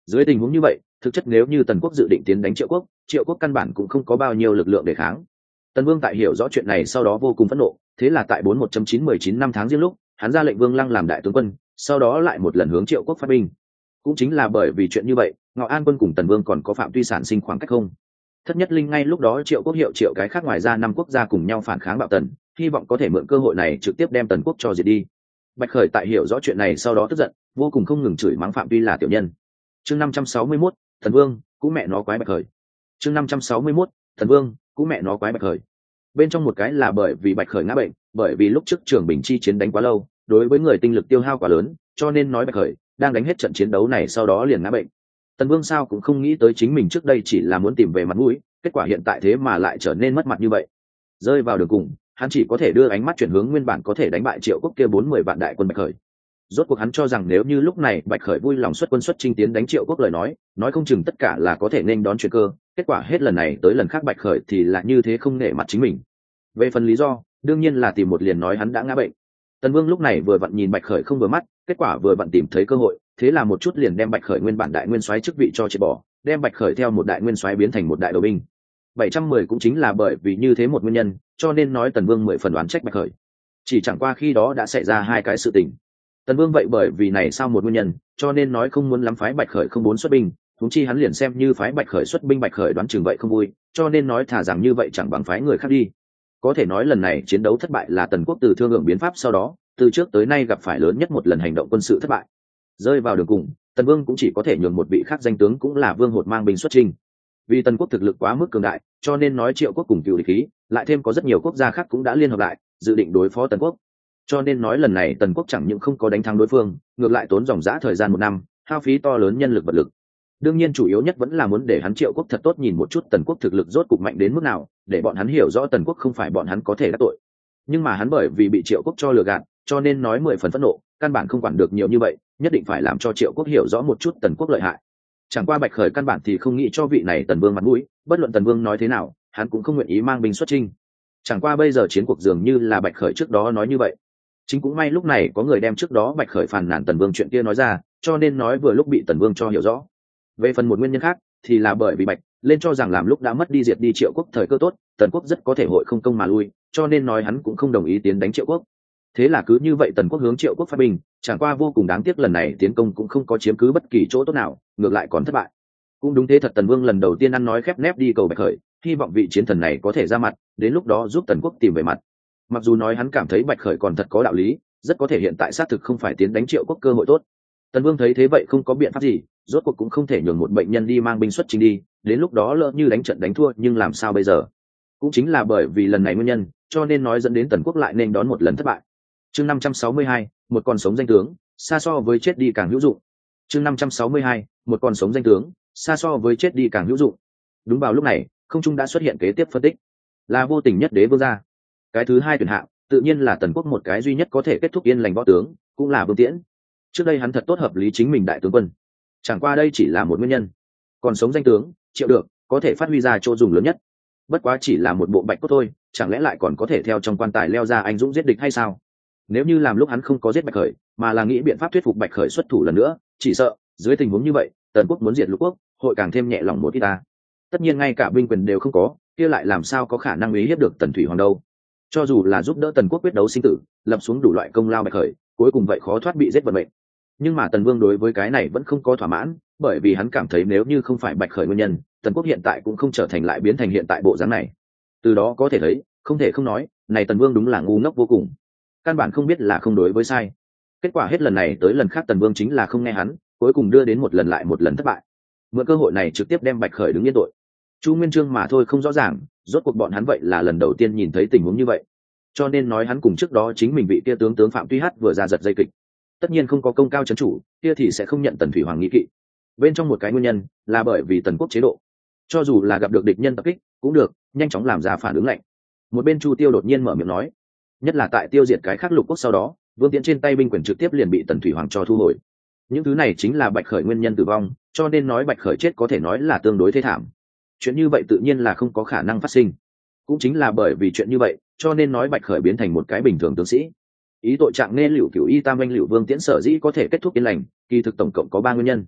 Dưới tình huống như vậy, thực chất nếu như Tần Quốc dự định tiến đánh Triệu Quốc, Triệu Quốc căn bản cũng không có bao nhiêu lực lượng để kháng. Tần Vương tại hiểu rõ chuyện này sau đó vô cùng phẫn nộ, thế là tại bốn một chín mười chín năm tháng riêng lúc, hắn ra lệnh Vương Lăng làm đại tướng quân, sau đó lại một lần hướng Triệu Quốc phát binh. Cũng chính là bởi vì chuyện như vậy, Ngọ An quân cùng Tần Vương còn có Phạm Tuy sản sinh khoảng cách không. Thất Nhất Linh ngay lúc đó Triệu Quốc hiệu triệu cái khác ngoài ra năm quốc gia cùng nhau phản kháng bạo Tần, hy vọng có thể mượn cơ hội này trực tiếp đem Tần Quốc cho diệt đi. Bạch Khởi tại hiểu rõ chuyện này sau đó tức giận, vô cùng không ngừng chửi mắng Phạm Tuy là tiểu nhân. Chương năm trăm sáu mươi mốt, Thần Vương, cũng mẹ nó quái Bạch Khởi. Chương năm trăm sáu mươi mốt, Thần Vương, cũng mẹ nó quái Bạch Khởi. Bên trong một cái là bởi vì Bạch Khởi ngã bệnh, bởi vì lúc trước Trường Bình chi chiến đánh quá lâu, đối với người tinh lực tiêu hao quá lớn, cho nên nói Bạch Khởi đang đánh hết trận chiến đấu này sau đó liền ngã bệnh. Tần Vương sao cũng không nghĩ tới chính mình trước đây chỉ là muốn tìm về mặt mũi, kết quả hiện tại thế mà lại trở nên mất mặt như vậy. Rơi vào đường cùng, hắn chỉ có thể đưa ánh mắt chuyển hướng nguyên bản có thể đánh bại Triệu Quốc kia bốn mươi vạn đại quân Bạch Khởi. Rốt cuộc hắn cho rằng nếu như lúc này Bạch Khởi vui lòng xuất quân xuất chinh tiến đánh Triệu Quốc lời nói, nói không chừng tất cả là có thể nên đón chuyện cơ, kết quả hết lần này tới lần khác Bạch Khởi thì là như thế không nể mặt chính mình. Về phần lý do, đương nhiên là tìm một liền nói hắn đã ngã bệnh. Tần Vương lúc này vừa vặn nhìn Bạch Khởi không vừa mắt, kết quả vừa vặn tìm thấy cơ hội, thế là một chút liền đem Bạch Khởi nguyên bản đại nguyên soái chức vị cho triệt bỏ, đem Bạch Khởi theo một đại nguyên soái biến thành một đại đầu binh. bảy trăm mười cũng chính là bởi vì như thế một nguyên nhân, cho nên nói Tần Vương mười phần đoán trách Bạch Khởi. Chỉ chẳng qua khi đó đã xảy ra hai cái sự tình. Tần Vương vậy bởi vì này sao một nguyên nhân, cho nên nói không muốn lắm phái Bạch Khởi không muốn xuất binh, huống chi hắn liền xem như phái Bạch Khởi xuất binh Bạch Khởi đoán chừng vậy không vui, cho nên nói thả rằng như vậy chẳng bằng phái người khác đi. Có thể nói lần này chiến đấu thất bại là Tần Quốc từ thương lượng biến pháp sau đó, từ trước tới nay gặp phải lớn nhất một lần hành động quân sự thất bại. Rơi vào đường cùng, Tần Vương cũng chỉ có thể nhường một vị khác danh tướng cũng là Vương Hột mang binh xuất chinh. Vì Tần Quốc thực lực quá mức cường đại, cho nên nói Triệu Quốc cùng cựu địch khí, lại thêm có rất nhiều quốc gia khác cũng đã liên hợp lại, dự định đối phó Tần Quốc. Cho nên nói lần này Tần Quốc chẳng những không có đánh thắng đối phương, ngược lại tốn dòng dã thời gian một năm, hao phí to lớn nhân lực vật lực. Đương nhiên chủ yếu nhất vẫn là muốn để hắn Triệu Quốc thật tốt nhìn một chút Tần Quốc thực lực rốt cục mạnh đến mức nào, để bọn hắn hiểu rõ Tần Quốc không phải bọn hắn có thể đắc tội. Nhưng mà hắn bởi vì bị Triệu Quốc cho lừa gạt, cho nên nói mười phần phẫn nộ, căn bản không quản được nhiều như vậy, nhất định phải làm cho Triệu Quốc hiểu rõ một chút Tần Quốc lợi hại. Chẳng qua Bạch Khởi căn bản thì không nghĩ cho vị này Tần Vương mặt mũi, bất luận Tần Vương nói thế nào, hắn cũng không nguyện ý mang binh xuất chinh. Chẳng qua bây giờ chiến cuộc dường như là Bạch Khởi trước đó nói như vậy. Chính cũng may lúc này có người đem trước đó Bạch Khởi phàn nàn Tần Vương chuyện kia nói ra, cho nên nói vừa lúc bị Tần Vương cho hiểu rõ. Về phần một nguyên nhân khác, thì là bởi vì Bạch lên cho rằng làm lúc đã mất đi diệt đi Triệu Quốc thời cơ tốt, Tần Quốc rất có thể hội không công mà lui, cho nên nói hắn cũng không đồng ý tiến đánh Triệu Quốc. Thế là cứ như vậy Tần Quốc hướng Triệu Quốc phát binh, chẳng qua vô cùng đáng tiếc lần này tiến công cũng không có chiếm cứ bất kỳ chỗ tốt nào, ngược lại còn thất bại. Cũng đúng thế thật, Tần Vương lần đầu tiên ăn nói khép nép đi cầu Bạch Khởi, hy vọng vị chiến thần này có thể ra mặt, đến lúc đó giúp Tần Quốc tìm về mặt. Mặc dù nói hắn cảm thấy Bạch Khởi còn thật có đạo lý, rất có thể hiện tại xác thực không phải tiến đánh Triệu Quốc cơ hội tốt. Tần Vương thấy thế vậy không có biện pháp gì, rốt cuộc cũng không thể nhường một bệnh nhân đi mang binh xuất chinh đi, đến lúc đó lỡ như đánh trận đánh thua nhưng làm sao bây giờ. Cũng chính là bởi vì lần này nguyên nhân, cho nên nói dẫn đến Tần Quốc lại nên đón một lần thất bại. Chương năm trăm sáu mươi hai, một con sống danh tướng, xa so với chết đi càng hữu dụng. Chương năm trăm sáu mươi hai, một con sống danh tướng, xa so với chết đi càng hữu dụng. Đúng vào lúc này, không trung đã xuất hiện kế tiếp phân tích, là vô tình nhất đế vương gia. Cái thứ hai tuyển hạng, tự nhiên là Tần Quốc một cái duy nhất có thể kết thúc yên lành võ tướng, cũng là Vương Tiễn. Trước đây hắn thật tốt hợp lý chính mình đại tướng quân, chẳng qua đây chỉ là một nguyên nhân. Còn sống danh tướng, Triệu được, có thể phát huy ra chỗ dùng lớn nhất. Bất quá chỉ là một bộ bạch cốt thôi, chẳng lẽ lại còn có thể theo trong quan tài leo ra anh dũng giết địch hay sao? Nếu như làm lúc hắn không có giết Bạch Khởi, mà là nghĩ biện pháp thuyết phục Bạch Khởi xuất thủ lần nữa, chỉ sợ dưới tình huống như vậy, Tần Quốc muốn diệt Lục Quốc, hội càng thêm nhẹ lòng một ít ta. Tất nhiên ngay cả binh quyền đều không có, kia lại làm sao có khả năng uy hiếp được Tần Thủy Hoàng đâu? Cho dù là giúp đỡ Tần Quốc quyết đấu sinh tử, lập xuống đủ loại công lao Bạch Khởi, cuối cùng vậy khó thoát bị giết vận mệnh. Nhưng mà Tần Vương đối với cái này vẫn không có thỏa mãn, bởi vì hắn cảm thấy nếu như không phải Bạch Khởi nguyên nhân, Tần Quốc hiện tại cũng không trở thành lại biến thành hiện tại bộ dáng này. Từ đó có thể thấy, không thể không nói, này Tần Vương đúng là ngu ngốc vô cùng, căn bản không biết là không đối với sai. Kết quả hết lần này tới lần khác Tần Vương chính là không nghe hắn, cuối cùng đưa đến một lần lại một lần thất bại. Mượn cơ hội này trực tiếp đem Bạch Khởi đứng yên tội. Chu Nguyên Chương mà thôi không rõ ràng, rốt cuộc bọn hắn vậy là lần đầu tiên nhìn thấy tình huống như vậy, cho nên nói hắn cùng trước đó chính mình vị kia tướng tướng Phạm Tuy Hát vừa ra giật dây kịch. Tất nhiên không có công cao chấn chủ, kia thì sẽ không nhận Tần Thủy Hoàng nghi kỵ. Bên trong một cái nguyên nhân là bởi vì Tần Quốc chế độ, cho dù là gặp được địch nhân tập kích cũng được nhanh chóng làm ra phản ứng lạnh. Một bên Chu Tiêu đột nhiên mở miệng nói, nhất là tại tiêu diệt cái khác lục quốc sau đó, Vương Tiễn trên tay binh quyền trực tiếp liền bị Tần Thủy Hoàng cho thu hồi. Những thứ này chính là Bạch Khởi nguyên nhân tử vong, cho nên nói Bạch Khởi chết có thể nói là tương đối thê thảm. Chuyện như vậy tự nhiên là không có khả năng phát sinh. Cũng chính là bởi vì chuyện như vậy, cho nên nói Bạch Khởi biến thành một cái bình thường tướng sĩ. Ý tội trạng nghe Liễu Cửu Y Tam Anh Liễu Vương Tiễn sở dĩ có thể kết thúc yên lành, kỳ thực tổng cộng có ba nguyên nhân.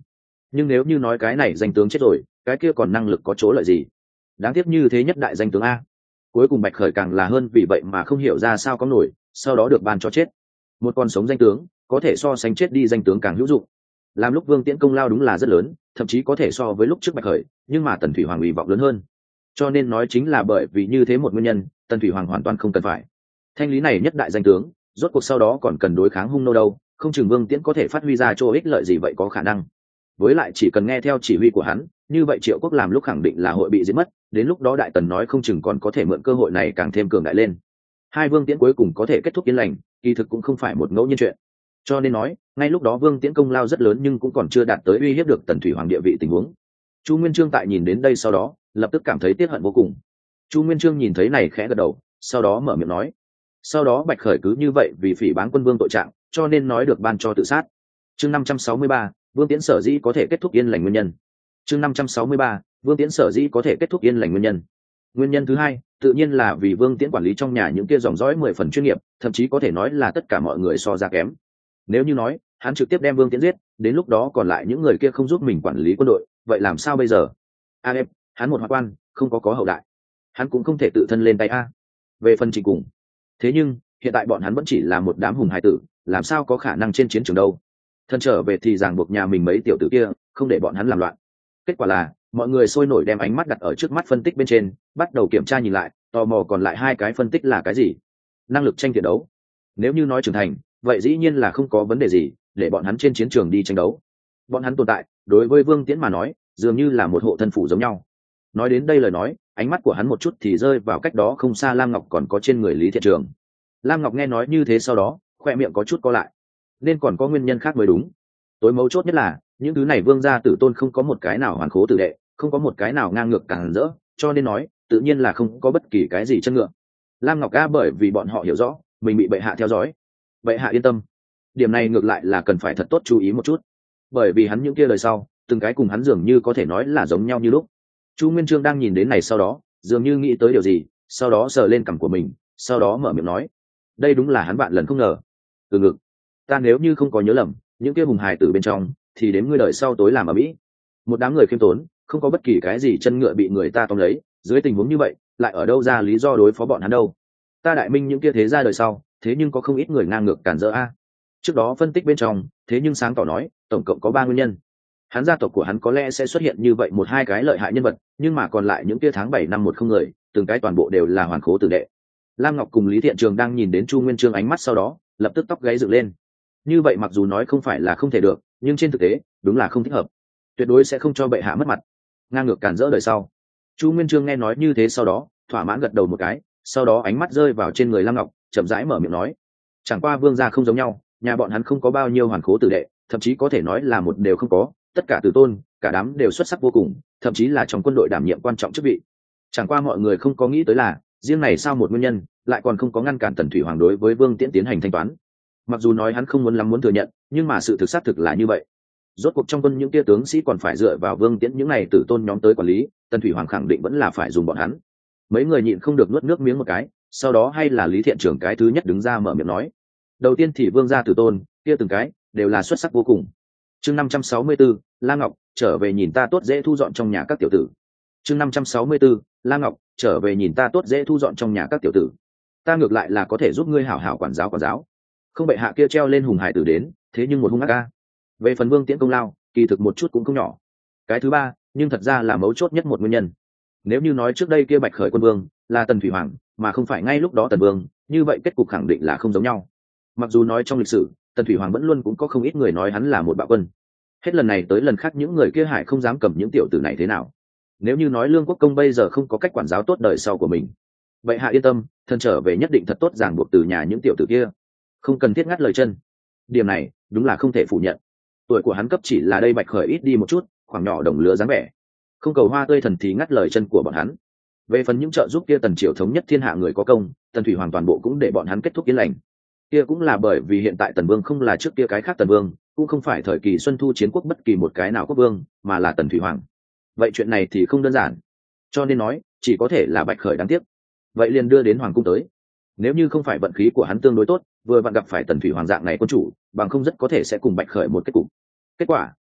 nhưng nếu như nói cái này danh tướng chết rồi, cái kia còn năng lực có chỗ lợi gì? Đáng tiếc như thế nhất đại danh tướng a. Cuối cùng Bạch Khởi càng là hơn vì vậy mà không hiểu ra sao có nổi, sau đó được ban cho chết. Một con sống danh tướng có thể so sánh chết đi danh tướng càng hữu dụng. Làm lúc Vương Tiễn công lao đúng là rất lớn, thậm chí có thể so với lúc trước Bạch Khởi, nhưng mà Tần Thủy Hoàng ủy vọng lớn hơn. Cho nên nói chính là bởi vì như thế một nguyên nhân, Tần Thủy Hoàng hoàn toàn không cần phải thanh lý này nhất đại danh tướng, rốt cuộc sau đó còn cần đối kháng Hung Nô đâu, không chừng Vương Tiễn có thể phát huy ra chỗ ích lợi gì vậy có khả năng. Với lại chỉ cần nghe theo chỉ huy của hắn, như vậy Triệu Quốc làm lúc khẳng định là hội bị giết mất, đến lúc đó Đại Tần nói không chừng còn có thể mượn cơ hội này càng thêm cường đại lên. Hai Vương Tiễn cuối cùng có thể kết thúc yên lành, kỳ thực cũng không phải một ngẫu nhiên chuyện. Cho nên nói, ngay lúc đó Vương Tiễn công lao rất lớn nhưng cũng còn chưa đạt tới uy hiếp được Tần Thủy Hoàng địa vị tình huống. Chu Nguyên Chương tại nhìn đến đây sau đó, lập tức cảm thấy tiếc hận vô cùng. Chu Nguyên Chương nhìn thấy này khẽ gật đầu, sau đó mở miệng nói: sau đó Bạch Khởi cứ như vậy vì phỉ báng quân vương tội trạng, cho nên nói được ban cho tự sát. Chương năm trăm sáu mươi ba, Vương Tiễn sở dĩ có thể kết thúc yên lành nguyên nhân. Chương năm trăm sáu mươi ba, Vương Tiễn sở dĩ có thể kết thúc yên lành nguyên nhân. Nguyên nhân thứ hai, tự nhiên là vì Vương Tiễn quản lý trong nhà những kia dòng dõi mười phần chuyên nghiệp, thậm chí có thể nói là tất cả mọi người so ra kém. Nếu như nói, hắn trực tiếp đem Vương Tiễn giết, đến lúc đó còn lại những người kia không giúp mình quản lý quân đội, vậy làm sao bây giờ? A em, hắn một hoạn quan, không có có hậu đại, hắn cũng không thể tự thân lên tay a. Về phần Trịnh Cùng, thế nhưng hiện tại bọn hắn vẫn chỉ là một đám hùng hải tử, làm sao có khả năng trên chiến trường đâu. Thân trở về thì ràng buộc nhà mình mấy tiểu tử kia, không để bọn hắn làm loạn. Kết quả là mọi người sôi nổi đem ánh mắt đặt ở trước mắt phân tích bên trên, bắt đầu kiểm tra nhìn lại, tò mò còn lại hai cái phân tích là cái gì. Năng lực tranh thiện đấu, nếu như nói trưởng thành, vậy dĩ nhiên là không có vấn đề gì để bọn hắn trên chiến trường đi tranh đấu. Bọn hắn tồn tại đối với Vương Tiễn mà nói dường như là một hộ thân phủ giống nhau. Nói đến đây lời nói, ánh mắt của hắn một chút thì rơi vào cách đó không xa Lam Ngọc còn có trên người Lý Thiện Trường. Lam Ngọc nghe nói như thế sau đó khoe miệng có chút co lại, nên còn có nguyên nhân khác mới đúng. Tối mấu chốt nhất là những thứ này Vương gia tử tôn không có một cái nào hoàn khố tử đệ, không có một cái nào ngang ngược càng rỡ, cho nên nói tự nhiên là không có bất kỳ cái gì chân ngựa. Lam Ngọc ca bởi vì bọn họ hiểu rõ mình bị bệ hạ theo dõi. Bệ hạ yên tâm, điểm này ngược lại là cần phải thật tốt chú ý một chút, bởi vì hắn những kia lời sau từng cái cùng hắn dường như có thể nói là giống nhau như lúc. Chu Nguyên Chương đang nhìn đến này sau đó dường như nghĩ tới điều gì, sau đó sờ lên cằm của mình, sau đó mở miệng nói: đây đúng là hắn vạn lần không ngờ. Từ ngực, ta nếu như không có nhớ lầm, những kia hùng hài tử bên trong thì đến ngươi đợi sau tối làm ở mỹ, một đám người khiêm tốn, không có bất kỳ cái gì chân ngựa bị người ta tóm lấy, dưới tình huống như vậy lại ở đâu ra lý do đối phó bọn hắn đâu. Ta Đại Minh những kia thế gia đời sau, thế nhưng có không ít người ngang ngược cản rỡ a. Trước đó phân tích bên trong, thế nhưng sáng tỏ nói tổng cộng có ba nguyên nhân. Hắn gia tộc của hắn có lẽ sẽ xuất hiện như vậy một hai cái lợi hại nhân vật, nhưng mà còn lại những kia tháng bảy năm một không người, từng cái toàn bộ đều là hoàn khố tử đệ. Lam Ngọc cùng Lý Thiện Trường đang nhìn đến Chu Nguyên Chương ánh mắt sau đó lập tức tóc gáy dựng lên. Như vậy mặc dù nói không phải là không thể được, nhưng trên thực tế đúng là không thích hợp, tuyệt đối sẽ không cho bệ hạ mất mặt, ngang ngược cản rỡ đời sau. Chu Nguyên Chương nghe nói như thế sau đó thỏa mãn gật đầu một cái, sau đó ánh mắt rơi vào trên người Lam Ngọc, chậm rãi mở miệng nói: chẳng qua Vương gia không giống nhau, nhà bọn hắn không có bao nhiêu hoàn khố tử đệ, thậm chí có thể nói là một đều không có, tất cả tử tôn, cả đám đều xuất sắc vô cùng, thậm chí là trong quân đội đảm nhiệm quan trọng chức vị. Chẳng qua mọi người không có nghĩ tới là riêng này sao một nguyên nhân lại còn không có ngăn cản Tần Thủy Hoàng đối với Vương Tiễn tiến hành thanh toán. Mặc dù nói hắn không muốn lắm muốn thừa nhận, nhưng mà sự thực xác thực là như vậy. Rốt cuộc trong quân những tia tướng sĩ còn phải dựa vào Vương Tiễn những này tử tôn nhóm tới quản lý, Tần Thủy Hoàng khẳng định vẫn là phải dùng bọn hắn. Mấy người nhịn không được nuốt nước miếng một cái, sau đó hay là Lý Thiện Trưởng cái thứ nhất đứng ra mở miệng nói: đầu tiên thì Vương gia tử tôn kia từng cái đều là xuất sắc vô cùng. Chương năm trăm sáu mươi tư, La Ngọc trở về nhìn ta tốt dễ thu dọn trong nhà các tiểu tử. Chương năm trăm sáu mươi tư, La Ngọc trở về nhìn ta tốt dễ thu dọn trong nhà các tiểu tử. Ta ngược lại là có thể giúp ngươi hảo hảo quản giáo quản giáo, không bệ hạ kia treo lên hùng hải tử đến, thế nhưng một hung ác ca. Về phần Vương Tiễn công lao kỳ thực một chút cũng không nhỏ. Cái thứ ba nhưng thật ra là mấu chốt nhất một nguyên nhân, nếu như nói trước đây kia Bạch Khởi quân vương là Tần Thủy Hoàng mà không phải ngay lúc đó Tần Vương, như vậy kết cục khẳng định là không giống nhau. Mặc dù nói trong lịch sử Tần Thủy Hoàng vẫn luôn cũng có không ít người nói hắn là một bạo quân, hết lần này tới lần khác những người kia hải không dám cầm những tiểu tử này thế nào. Nếu như nói Lương Quốc Công bây giờ không có cách quản giáo tốt đời sau của mình, vậy hạ yên tâm, thân trở về nhất định thật tốt ràng buộc từ nhà những tiểu tử kia, không cần thiết ngắt lời chân. Điểm này đúng là không thể phủ nhận. Tuổi của hắn cấp chỉ là đây Bạch Khởi ít đi một chút, khoảng nhỏ đồng lứa dáng vẻ, không cầu hoa tươi thần thì ngắt lời chân của bọn hắn. Về phần những trợ giúp kia Tần Triều thống nhất thiên hạ người có công, Tần Thủy Hoàng toàn bộ cũng để bọn hắn kết thúc yên lành. Kia cũng là bởi vì hiện tại Tần Vương không là trước kia cái khác Tần Vương, cũng không phải thời kỳ Xuân Thu chiến quốc bất kỳ một cái nào quốc vương, mà là Tần Thủy Hoàng. Vậy chuyện này thì không đơn giản, cho nên nói chỉ có thể là Bạch Khởi đáng tiếc. Vậy liền đưa đến hoàng cung tới. Nếu như không phải vận khí của hắn tương đối tốt, vừa vặn gặp phải Tần Thủy Hoàng dạng này quân chủ, bằng không rất có thể sẽ cùng Bạch Khởi một kết cục. Kết quả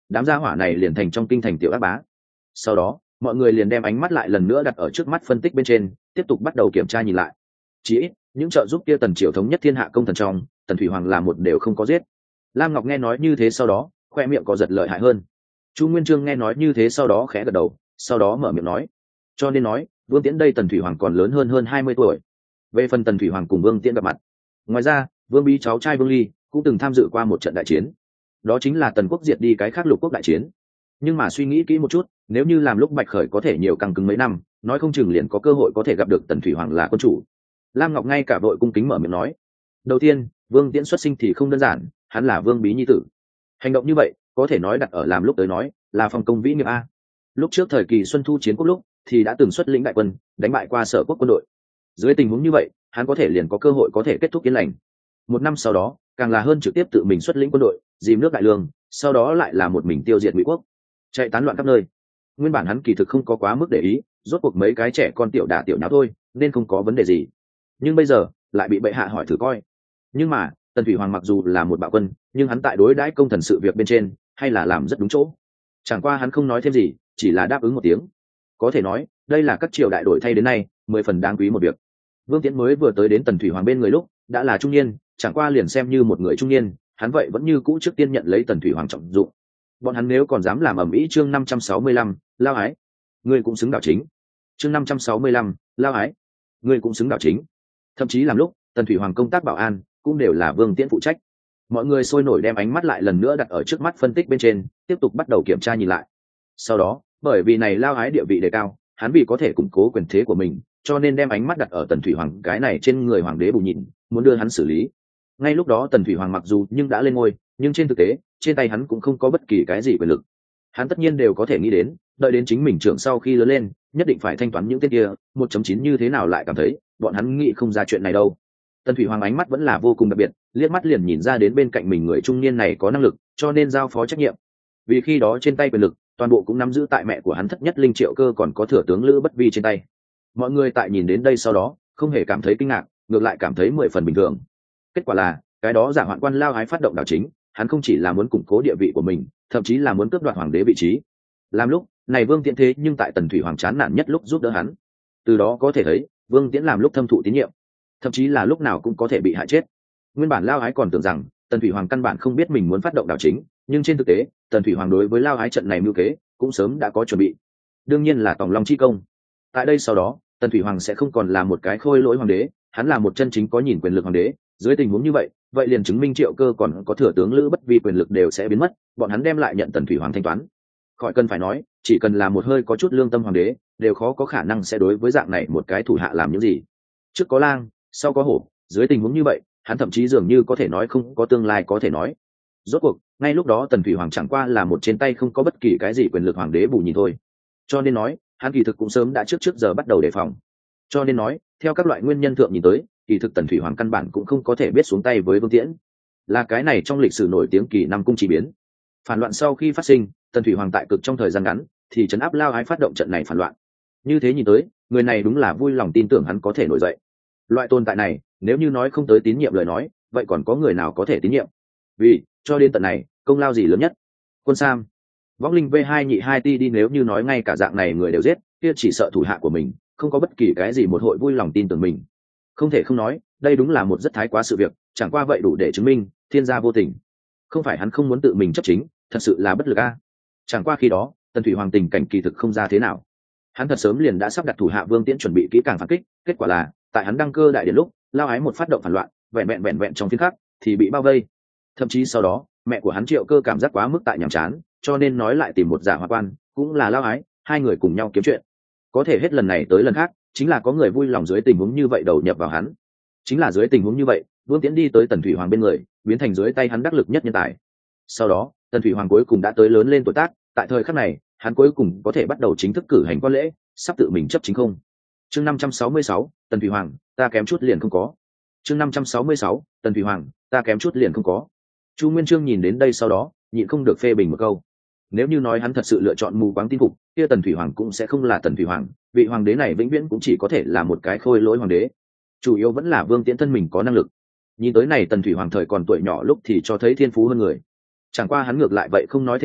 đám gia hỏa này liền thành trong kinh thành tiểu ác bá. Sau đó mọi người liền đem ánh mắt lại lần nữa đặt ở trước mắt phân tích bên trên, tiếp tục bắt đầu kiểm tra nhìn lại. Chỉ ít những trợ giúp kia tần triều thống nhất thiên hạ công thần trong, tần thủy hoàng là một đều không có giết. Lam Ngọc nghe nói như thế sau đó khoe miệng có giật lợi hại hơn. Chu Nguyên Chương nghe nói như thế sau đó khẽ gật đầu, sau đó mở miệng nói, cho nên nói Vương Tiễn đây tần thủy hoàng còn lớn hơn hơn hai mươi tuổi. Về phần tần thủy hoàng cùng Vương Tiễn gặp mặt, ngoài ra Vương Bí cháu trai Vương Ly cũng từng tham dự qua một trận đại chiến, đó chính là tần quốc diệt đi cái khác lục quốc đại chiến. Nhưng mà suy nghĩ kỹ một chút, nếu như làm lúc Bạch Khởi có thể nhiều căng cứng mấy năm, nói không chừng liền có cơ hội có thể gặp được tần thủy hoàng là quân chủ. Lam Ngọc ngay cả vội cung kính mở miệng nói, đầu tiên Vương Tiễn xuất sinh thì không đơn giản, hắn là Vương Bí nhi tử. Hành động như vậy có thể nói đặt ở làm lúc tới nói là phong công vĩ nghiệp a. Lúc trước thời kỳ xuân thu chiến quốc lúc thì đã từng xuất lĩnh đại quân đánh bại qua Sở quốc quân đội. Dưới tình huống như vậy hắn có thể liền có cơ hội có thể kết thúc yên lành. Một năm sau đó càng là hơn trực tiếp tự mình xuất lĩnh quân đội dìm nước đại lương, sau đó lại là một mình tiêu diệt Ngụy quốc, chạy tán loạn khắp nơi. Nguyên bản hắn kỳ thực không có quá mức để ý, rốt cuộc mấy cái trẻ con tiểu đả tiểu nháo thôi nên không có vấn đề gì. Nhưng bây giờ lại bị bệ hạ hỏi thử coi. Nhưng mà tần thủy hoàng mặc dù là một bạo quân, nhưng hắn tại đối đãi công thần sự việc bên trên hay là làm rất đúng chỗ. Chẳng qua hắn không nói thêm gì, chỉ là đáp ứng một tiếng. Có thể nói đây là các triều đại đổi thay đến nay mười phần đáng quý một việc. Vương Tiễn mới vừa tới đến tần thủy hoàng bên người lúc đã là trung niên, chẳng qua liền xem như một người trung niên, hắn vậy vẫn như cũ trước tiên nhận lấy tần thủy hoàng trọng dụng. Bọn hắn nếu còn dám làm ầm ĩ, chương năm trăm sáu mươi lăm, lao ái, ngươi cũng xứng đạo chính. Chương năm trăm sáu mươi lăm, lao ái, ngươi cũng xứng đạo chính. Thậm chí làm lúc tần thủy hoàng công tác bảo an cũng đều là Vương Tiễn phụ trách. Mọi người sôi nổi đem ánh mắt lại lần nữa đặt ở trước mắt phân tích bên trên, tiếp tục bắt đầu kiểm tra nhìn lại. Sau đó bởi vì này lao ái địa vị đề cao, hắn vì có thể củng cố quyền thế của mình, cho nên đem ánh mắt đặt ở tần thủy hoàng cái này trên người hoàng đế bù nhìn, muốn đưa hắn xử lý. Ngay lúc đó tần thủy hoàng mặc dù nhưng đã lên ngôi, nhưng trên thực tế trên tay hắn cũng không có bất kỳ cái gì quyền lực. Hắn tất nhiên đều có thể nghĩ đến, đợi đến chính mình trưởng sau khi lớn lên nhất định phải thanh toán những tên kia. Một chấm chín như thế nào lại cảm thấy bọn hắn nghĩ không ra chuyện này đâu. Tần thủy hoàng ánh mắt vẫn là vô cùng đặc biệt, liếc mắt liền nhìn ra đến bên cạnh mình người trung niên này có năng lực, cho nên giao phó trách nhiệm. Vì khi đó trên tay quyền lực toàn bộ cũng nắm giữ tại mẹ của hắn Thất Nhất Linh Triệu Cơ còn có thừa tướng Lữ Bất Vi trên tay. Mọi người tại nhìn đến đây sau đó không hề cảm thấy kinh ngạc, ngược lại cảm thấy mười phần bình thường. Kết quả là cái đó giả hoạn quan lao ái phát động đảo chính, hắn không chỉ là muốn củng cố địa vị của mình, thậm chí là muốn cướp đoạt hoàng đế vị trí. Làm lúc này Vương Tiễn thế nhưng tại tần thủy hoàng chán nản nhất lúc giúp đỡ hắn. Từ đó có thể thấy Vương Tiễn làm lúc thâm thụ tín nhiệm, thậm chí là lúc nào cũng có thể bị hại chết. Nguyên bản lao ái còn tưởng rằng tần thủy hoàng căn bản không biết mình muốn phát động đảo chính, nhưng trên thực tế tần thủy hoàng đối với lao ái trận này mưu kế cũng sớm đã có chuẩn bị. Đương nhiên là tòng long chi công. Tại đây sau đó tần thủy hoàng sẽ không còn là một cái khôi lỗi hoàng đế, hắn là một chân chính có nhìn quyền lực hoàng đế. Dưới tình huống như vậy vậy liền chứng minh Triệu Cơ còn có thừa tướng Lữ Bất Vi quyền lực đều sẽ biến mất, bọn hắn đem lại nhận tần thủy hoàng thanh toán. Khỏi cần phải nói, chỉ cần là một hơi có chút lương tâm hoàng đế đều khó có khả năng sẽ đối với dạng này một cái thủ hạ làm những gì. Trước có lang sau có hổ, dưới tình huống như vậy hắn thậm chí dường như có thể nói không có tương lai có thể nói. Rốt cuộc ngay lúc đó tần thủy hoàng chẳng qua là một trên tay không có bất kỳ cái gì quyền lực hoàng đế bù nhìn thôi, cho nên nói hắn kỳ thực cũng sớm đã trước trước giờ bắt đầu đề phòng. Cho nên nói theo các loại nguyên nhân thượng nhìn tới, kỳ thực tần thủy hoàng căn bản cũng không có thể biết xuống tay với Vương Tiễn. Là cái này trong lịch sử nổi tiếng kỳ năm cung chỉ biến. Phản loạn sau khi phát sinh, tần thủy hoàng tại cực trong thời gian ngắn thì trấn áp lao ái phát động trận này phản loạn. Như thế nhìn tới người này đúng là vui lòng tin tưởng hắn có thể nổi dậy. Loại tồn tại này nếu như nói không tới tín nhiệm lời nói, vậy còn có người nào có thể tín nhiệm? Vì cho đến tận này công lao gì lớn nhất? Quân Sam Vong Linh v hai nhị hai ti đi, nếu như nói ngay cả dạng này người đều giết, kia chỉ sợ thủ hạ của mình không có bất kỳ cái gì một hội vui lòng tin tưởng mình. Không thể không nói đây đúng là một rất thái quá sự việc, chẳng qua vậy đủ để chứng minh thiên gia vô tình. Không phải hắn không muốn tự mình chấp chính, thật sự là bất lực a. Chẳng qua khi đó tần thủy hoàng tình cảnh kỳ thực không ra thế nào, hắn thật sớm liền đã sắp đặt thủ hạ Vương Tiễn chuẩn bị kỹ càng phản kích. Kết quả là tại hắn đăng cơ đại điện lúc lao ái một phát động phản loạn, vẹn vẹn vẹn vẹn trong phiên khắc thì bị bao vây. Thậm chí sau đó mẹ của hắn Triệu Cơ cảm giác quá mức tại nhàm chán, cho nên nói lại tìm một giả hoa quan cũng là lao ái, hai người cùng nhau kiếm chuyện. Có thể hết lần này tới lần khác chính là có người vui lòng dưới tình huống như vậy đầu nhập vào hắn. Chính là dưới tình huống như vậy Vương Tiễn đi tới tần thủy hoàng bên người, biến thành dưới tay hắn đắc lực nhất nhân tài. Sau đó tần thủy hoàng cuối cùng đã tới lớn lên tuổi tác, tại thời khắc này hắn cuối cùng có thể bắt đầu chính thức cử hành quan lễ, sắp tự mình chấp chính không. Chương năm trăm sáu mươi sáu, tần thủy hoàng ta kém chút liền không có. Chương năm trăm sáu mươi sáu, tần thủy hoàng ta kém chút liền không có. Chu Nguyên Chương nhìn đến đây sau đó nhịn không được phê bình một câu. Nếu như nói hắn thật sự lựa chọn mù quáng tin phục, kia tần thủy hoàng cũng sẽ không là tần thủy hoàng, vị hoàng đế này vĩnh viễn cũng chỉ có thể là một cái khôi lỗi hoàng đế. Chủ yếu vẫn là Vương Tiễn thân mình có năng lực. Nhìn tới này tần thủy hoàng thời còn tuổi nhỏ lúc thì cho thấy thiên phú hơn người, chẳng qua hắn ngược lại vậy không nói thêm gì,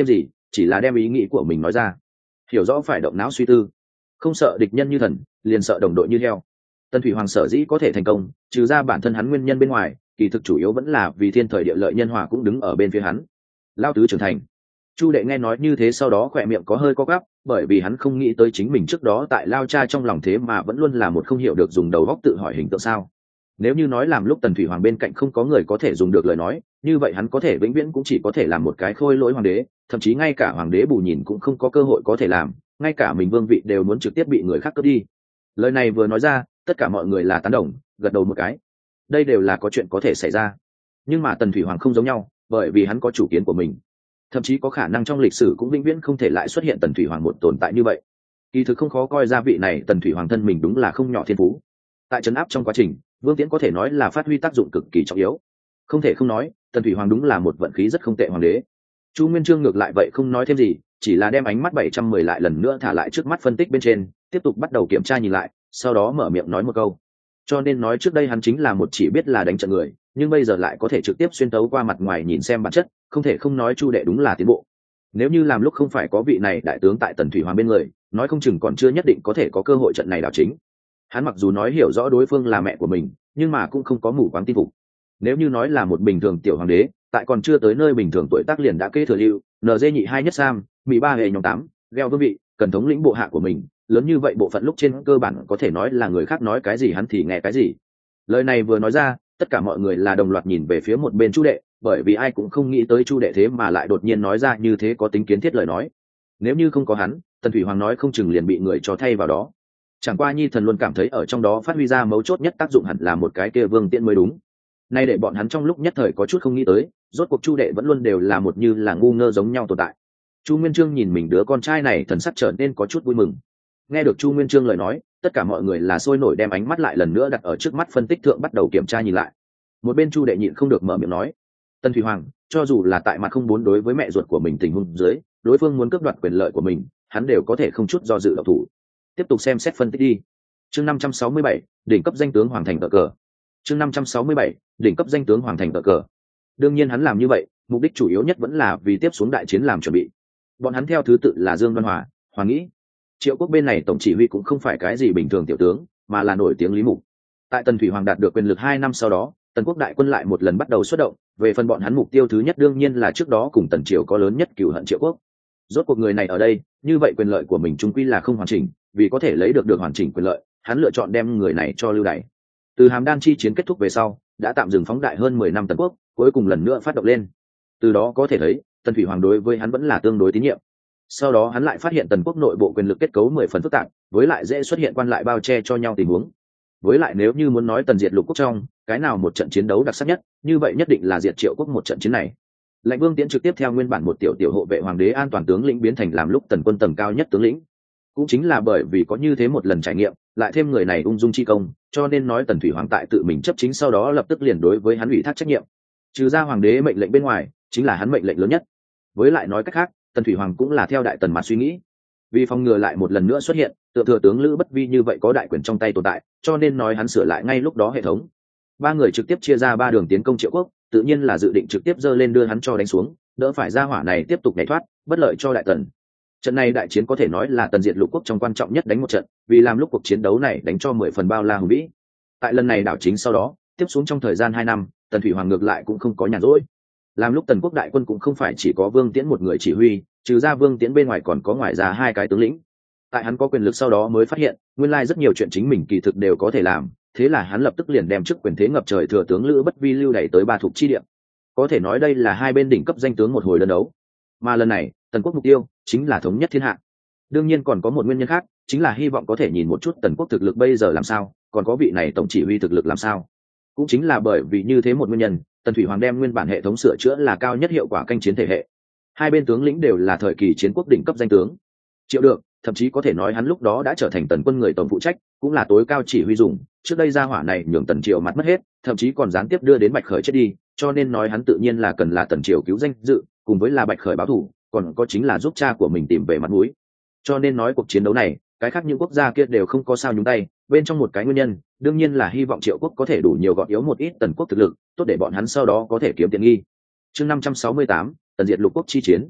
chỉ là đem ý nghĩ của mình nói ra. Hiểu rõ phải động não suy tư, không sợ địch nhân như thần, liền sợ đồng đội như heo. Tần Thủy Hoàng sở dĩ có thể thành công, trừ ra bản thân hắn nguyên nhân bên ngoài, kỳ thực chủ yếu vẫn là vì thiên thời địa lợi nhân hòa cũng đứng ở bên phía hắn. Lao tứ trưởng thành. Chu Đệ nghe nói như thế sau đó khỏe miệng có hơi co quắp, bởi vì hắn không nghĩ tới chính mình trước đó tại Lao cha trong lòng thế mà vẫn luôn là một không hiểu được dùng đầu óc tự hỏi hình tượng sao. Nếu như nói làm lúc Tần Thủy Hoàng bên cạnh không có người có thể dùng được lời nói, như vậy hắn có thể vĩnh viễn cũng chỉ có thể làm một cái khôi lỗi hoàng đế, thậm chí ngay cả hoàng đế bù nhìn cũng không có cơ hội có thể làm, ngay cả mình vương vị đều muốn trực tiếp bị người khác cướp đi. Lời này vừa nói ra, tất cả mọi người là tán đồng, gật đầu một cái. Đây đều là có chuyện có thể xảy ra. Nhưng mà Tần Thủy Hoàng không giống nhau, bởi vì hắn có chủ kiến của mình. Thậm chí có khả năng trong lịch sử cũng vĩnh viễn không thể lại xuất hiện Tần Thủy Hoàng một tồn tại như vậy. Kỳ thực không khó coi ra vị này Tần Thủy Hoàng thân mình đúng là không nhỏ thiên phú. Tại trấn áp trong quá trình, Vương Tiễn có thể nói là phát huy tác dụng cực kỳ trọng yếu. Không thể không nói, Tần Thủy Hoàng đúng là một vận khí rất không tệ hoàng đế. Chu Nguyên Chương ngược lại vậy không nói thêm gì, chỉ là đem ánh mắt bảy trăm mười lại lần nữa thả lại trước mắt phân tích bên trên, tiếp tục bắt đầu kiểm tra nhìn lại, sau đó mở miệng nói một câu. Cho nên nói trước đây hắn chính là một chỉ biết là đánh trận người, nhưng bây giờ lại có thể trực tiếp xuyên tấu qua mặt ngoài nhìn xem bản chất, không thể không nói Chu Đệ đúng là tiến bộ. Nếu như làm lúc không phải có vị này đại tướng tại Tần Thủy Hoàng bên người, nói không chừng còn chưa nhất định có thể có cơ hội trận này đảo chính. Hắn mặc dù nói hiểu rõ đối phương là mẹ của mình, nhưng mà cũng không có mù quáng tin phục. Nếu như nói là một bình thường tiểu hoàng đế, tại còn chưa tới nơi bình thường tuổi tác liền đã kế thừa lưu, en giê nhị hai nhất sam, mỹ ba hệ nhóm tám, gheo vương vị, cần thống lĩnh bộ hạ của mình, lớn như vậy bộ phận lúc trên cơ bản có thể nói là người khác nói cái gì hắn thì nghe cái gì. Lời này vừa nói ra, tất cả mọi người là đồng loạt nhìn về phía một bên Chu Đệ, bởi vì ai cũng không nghĩ tới Chu Đệ thế mà lại đột nhiên nói ra như thế có tính kiến thiết lời nói. Nếu như không có hắn, Tần Thủy Hoàng nói không chừng liền bị người cho thay vào đó. Chẳng qua Nhi Thần luôn cảm thấy ở trong đó phát huy ra mấu chốt nhất tác dụng hẳn là một cái kia Vương Tiễn mới đúng. Nay để bọn hắn trong lúc nhất thời có chút không nghĩ tới, rốt cuộc Chu Đệ vẫn luôn đều là một như là ngu ngơ giống nhau tồn tại. Chu Nguyên Chương nhìn mình đứa con trai này thần sắc trở nên có chút vui mừng. Nghe được Chu Nguyên Chương lời nói, tất cả mọi người là sôi nổi đem ánh mắt lại lần nữa đặt ở trước mắt phân tích thượng bắt đầu kiểm tra nhìn lại. Một bên Chu Đệ nhịn không được mở miệng nói, Tần Thủy Hoàng, cho dù là tại mặt không muốn đối với mẹ ruột của mình tình huống dưới, đối phương muốn cướp đoạt quyền lợi của mình, hắn đều có thể không chút do dự động thủ. Tiếp tục xem xét phân tích đi. Chương năm trăm sáu mươi bảy, đỉnh cấp danh tướng Hoàng Thành cờ cờ. Chương năm trăm sáu mươi bảy, đỉnh cấp danh tướng Hoàng Thành cờ cờ. Đương nhiên hắn làm như vậy, mục đích chủ yếu nhất vẫn là vì tiếp xuống đại chiến làm chuẩn bị. Bọn hắn theo thứ tự là Dương Văn Hòa, Hoàng Nghĩ. Triệu Quốc bên này tổng chỉ huy cũng không phải cái gì bình thường tiểu tướng, mà là nổi tiếng Lý Mục. Tại Tần Thủy Hoàng đạt được quyền lực hai năm sau đó, Tần Quốc đại quân lại một lần bắt đầu xuất động, về phần bọn hắn mục tiêu thứ nhất đương nhiên là trước đó cùng Tần Triều có lớn nhất cửu hận Triệu Quốc. Rốt cuộc người này ở đây, như vậy quyền lợi của mình chung quy là không hoàn chỉnh, vì có thể lấy được được hoàn chỉnh quyền lợi, hắn lựa chọn đem người này cho lưu đày. Từ Hàm Đan chi chiến kết thúc về sau, đã tạm dừng phóng đại hơn mười năm Tần Quốc, cuối cùng lần nữa phát động lên. Từ đó có thể thấy, Tần Thủy Hoàng đối với hắn vẫn là tương đối tín nhiệm. Sau đó hắn lại phát hiện Tần Quốc nội bộ quyền lực kết cấu mười phần phức tạp, với lại dễ xuất hiện quan lại bao che cho nhau tình huống. Với lại nếu như muốn nói Tần diệt lục quốc trong, cái nào một trận chiến đấu đặc sắc nhất, như vậy nhất định là diệt Triệu Quốc một trận chiến này. Lệnh Vương Tiễn trực tiếp theo nguyên bản một tiểu tiểu hộ vệ hoàng đế an toàn tướng lĩnh biến thành làm lúc Tần quân tầng cao nhất tướng lĩnh. Cũng chính là bởi vì có như thế một lần trải nghiệm, lại thêm người này ung dung chi công, cho nên nói Tần Thủy Hoàng tại tự mình chấp chính sau đó lập tức liền đối với hắn ủy thác trách nhiệm. Trừ ra hoàng đế mệnh lệnh bên ngoài, chính là hắn mệnh lệnh lớn nhất. Với lại nói cách khác, Tần Thủy Hoàng cũng là theo đại tần mà suy nghĩ, vì phòng ngừa lại một lần nữa xuất hiện tựa thừa tướng Lữ Bất Vi như vậy có đại quyền trong tay tồn tại, cho nên nói hắn sửa lại ngay lúc đó hệ thống. Ba người trực tiếp chia ra ba đường tiến công Triệu Quốc, tự nhiên là dự định trực tiếp dơ lên đưa hắn cho đánh xuống, đỡ phải ra hỏa này tiếp tục nhảy thoát, bất lợi cho đại tần. Trận này đại chiến có thể nói là Tần diệt lục quốc trong quan trọng nhất đánh một trận, vì làm lúc cuộc chiến đấu này đánh cho mười phần bao la hùng vĩ. Tại lần này đảo chính sau đó, tiếp xuống trong thời gian hai năm, Tần Thủy Hoàng ngược lại cũng không có nhàn rỗi. Làm lúc Tần quốc đại quân cũng không phải chỉ có Vương Tiễn một người chỉ huy, trừ ra Vương Tiễn bên ngoài còn có ngoài ra hai cái tướng lĩnh. Tại hắn có quyền lực sau đó mới phát hiện, nguyên lai rất nhiều chuyện chính mình kỳ thực đều có thể làm, thế là hắn lập tức liền đem chức quyền thế ngập trời thừa tướng Lữ Bất Vi lưu đẩy tới ba thuộc chi địa. Có thể nói đây là hai bên đỉnh cấp danh tướng một hồi đơn đấu. Mà lần này, Tần quốc mục tiêu chính là thống nhất thiên hạ. Đương nhiên còn có một nguyên nhân khác, chính là hy vọng có thể nhìn một chút Tần quốc thực lực bây giờ làm sao, còn có vị này tổng chỉ huy thực lực làm sao. Cũng chính là bởi vì như thế một nguyên nhân, Tần Thủy Hoàng đem nguyên bản hệ thống sửa chữa là cao nhất hiệu quả canh chiến thể hệ. Hai bên tướng lĩnh đều là thời kỳ chiến quốc đỉnh cấp danh tướng. Triệu Được, thậm chí có thể nói hắn lúc đó đã trở thành Tần quân người tổng phụ trách, cũng là tối cao chỉ huy dùng, trước đây ra hỏa này nhường Tần Triều mặt mất hết, thậm chí còn gián tiếp đưa đến Bạch Khởi chết đi, cho nên nói hắn tự nhiên là cần là Tần Triều cứu danh dự, cùng với là Bạch Khởi báo thù, còn có chính là giúp cha của mình tìm về mặt mũi. Cho nên nói cuộc chiến đấu này, cái khác những quốc gia kia đều không có sao nhúng tay, bên trong một cái nguyên nhân, đương nhiên là hy vọng Triệu quốc có thể đủ nhiều gọt yếu một ít Tần quốc thực lực, tốt để bọn hắn sau đó có thể kiếm tiền nghi. Chương năm trăm sáu mươi tám, Tần diệt lục quốc chi chiến.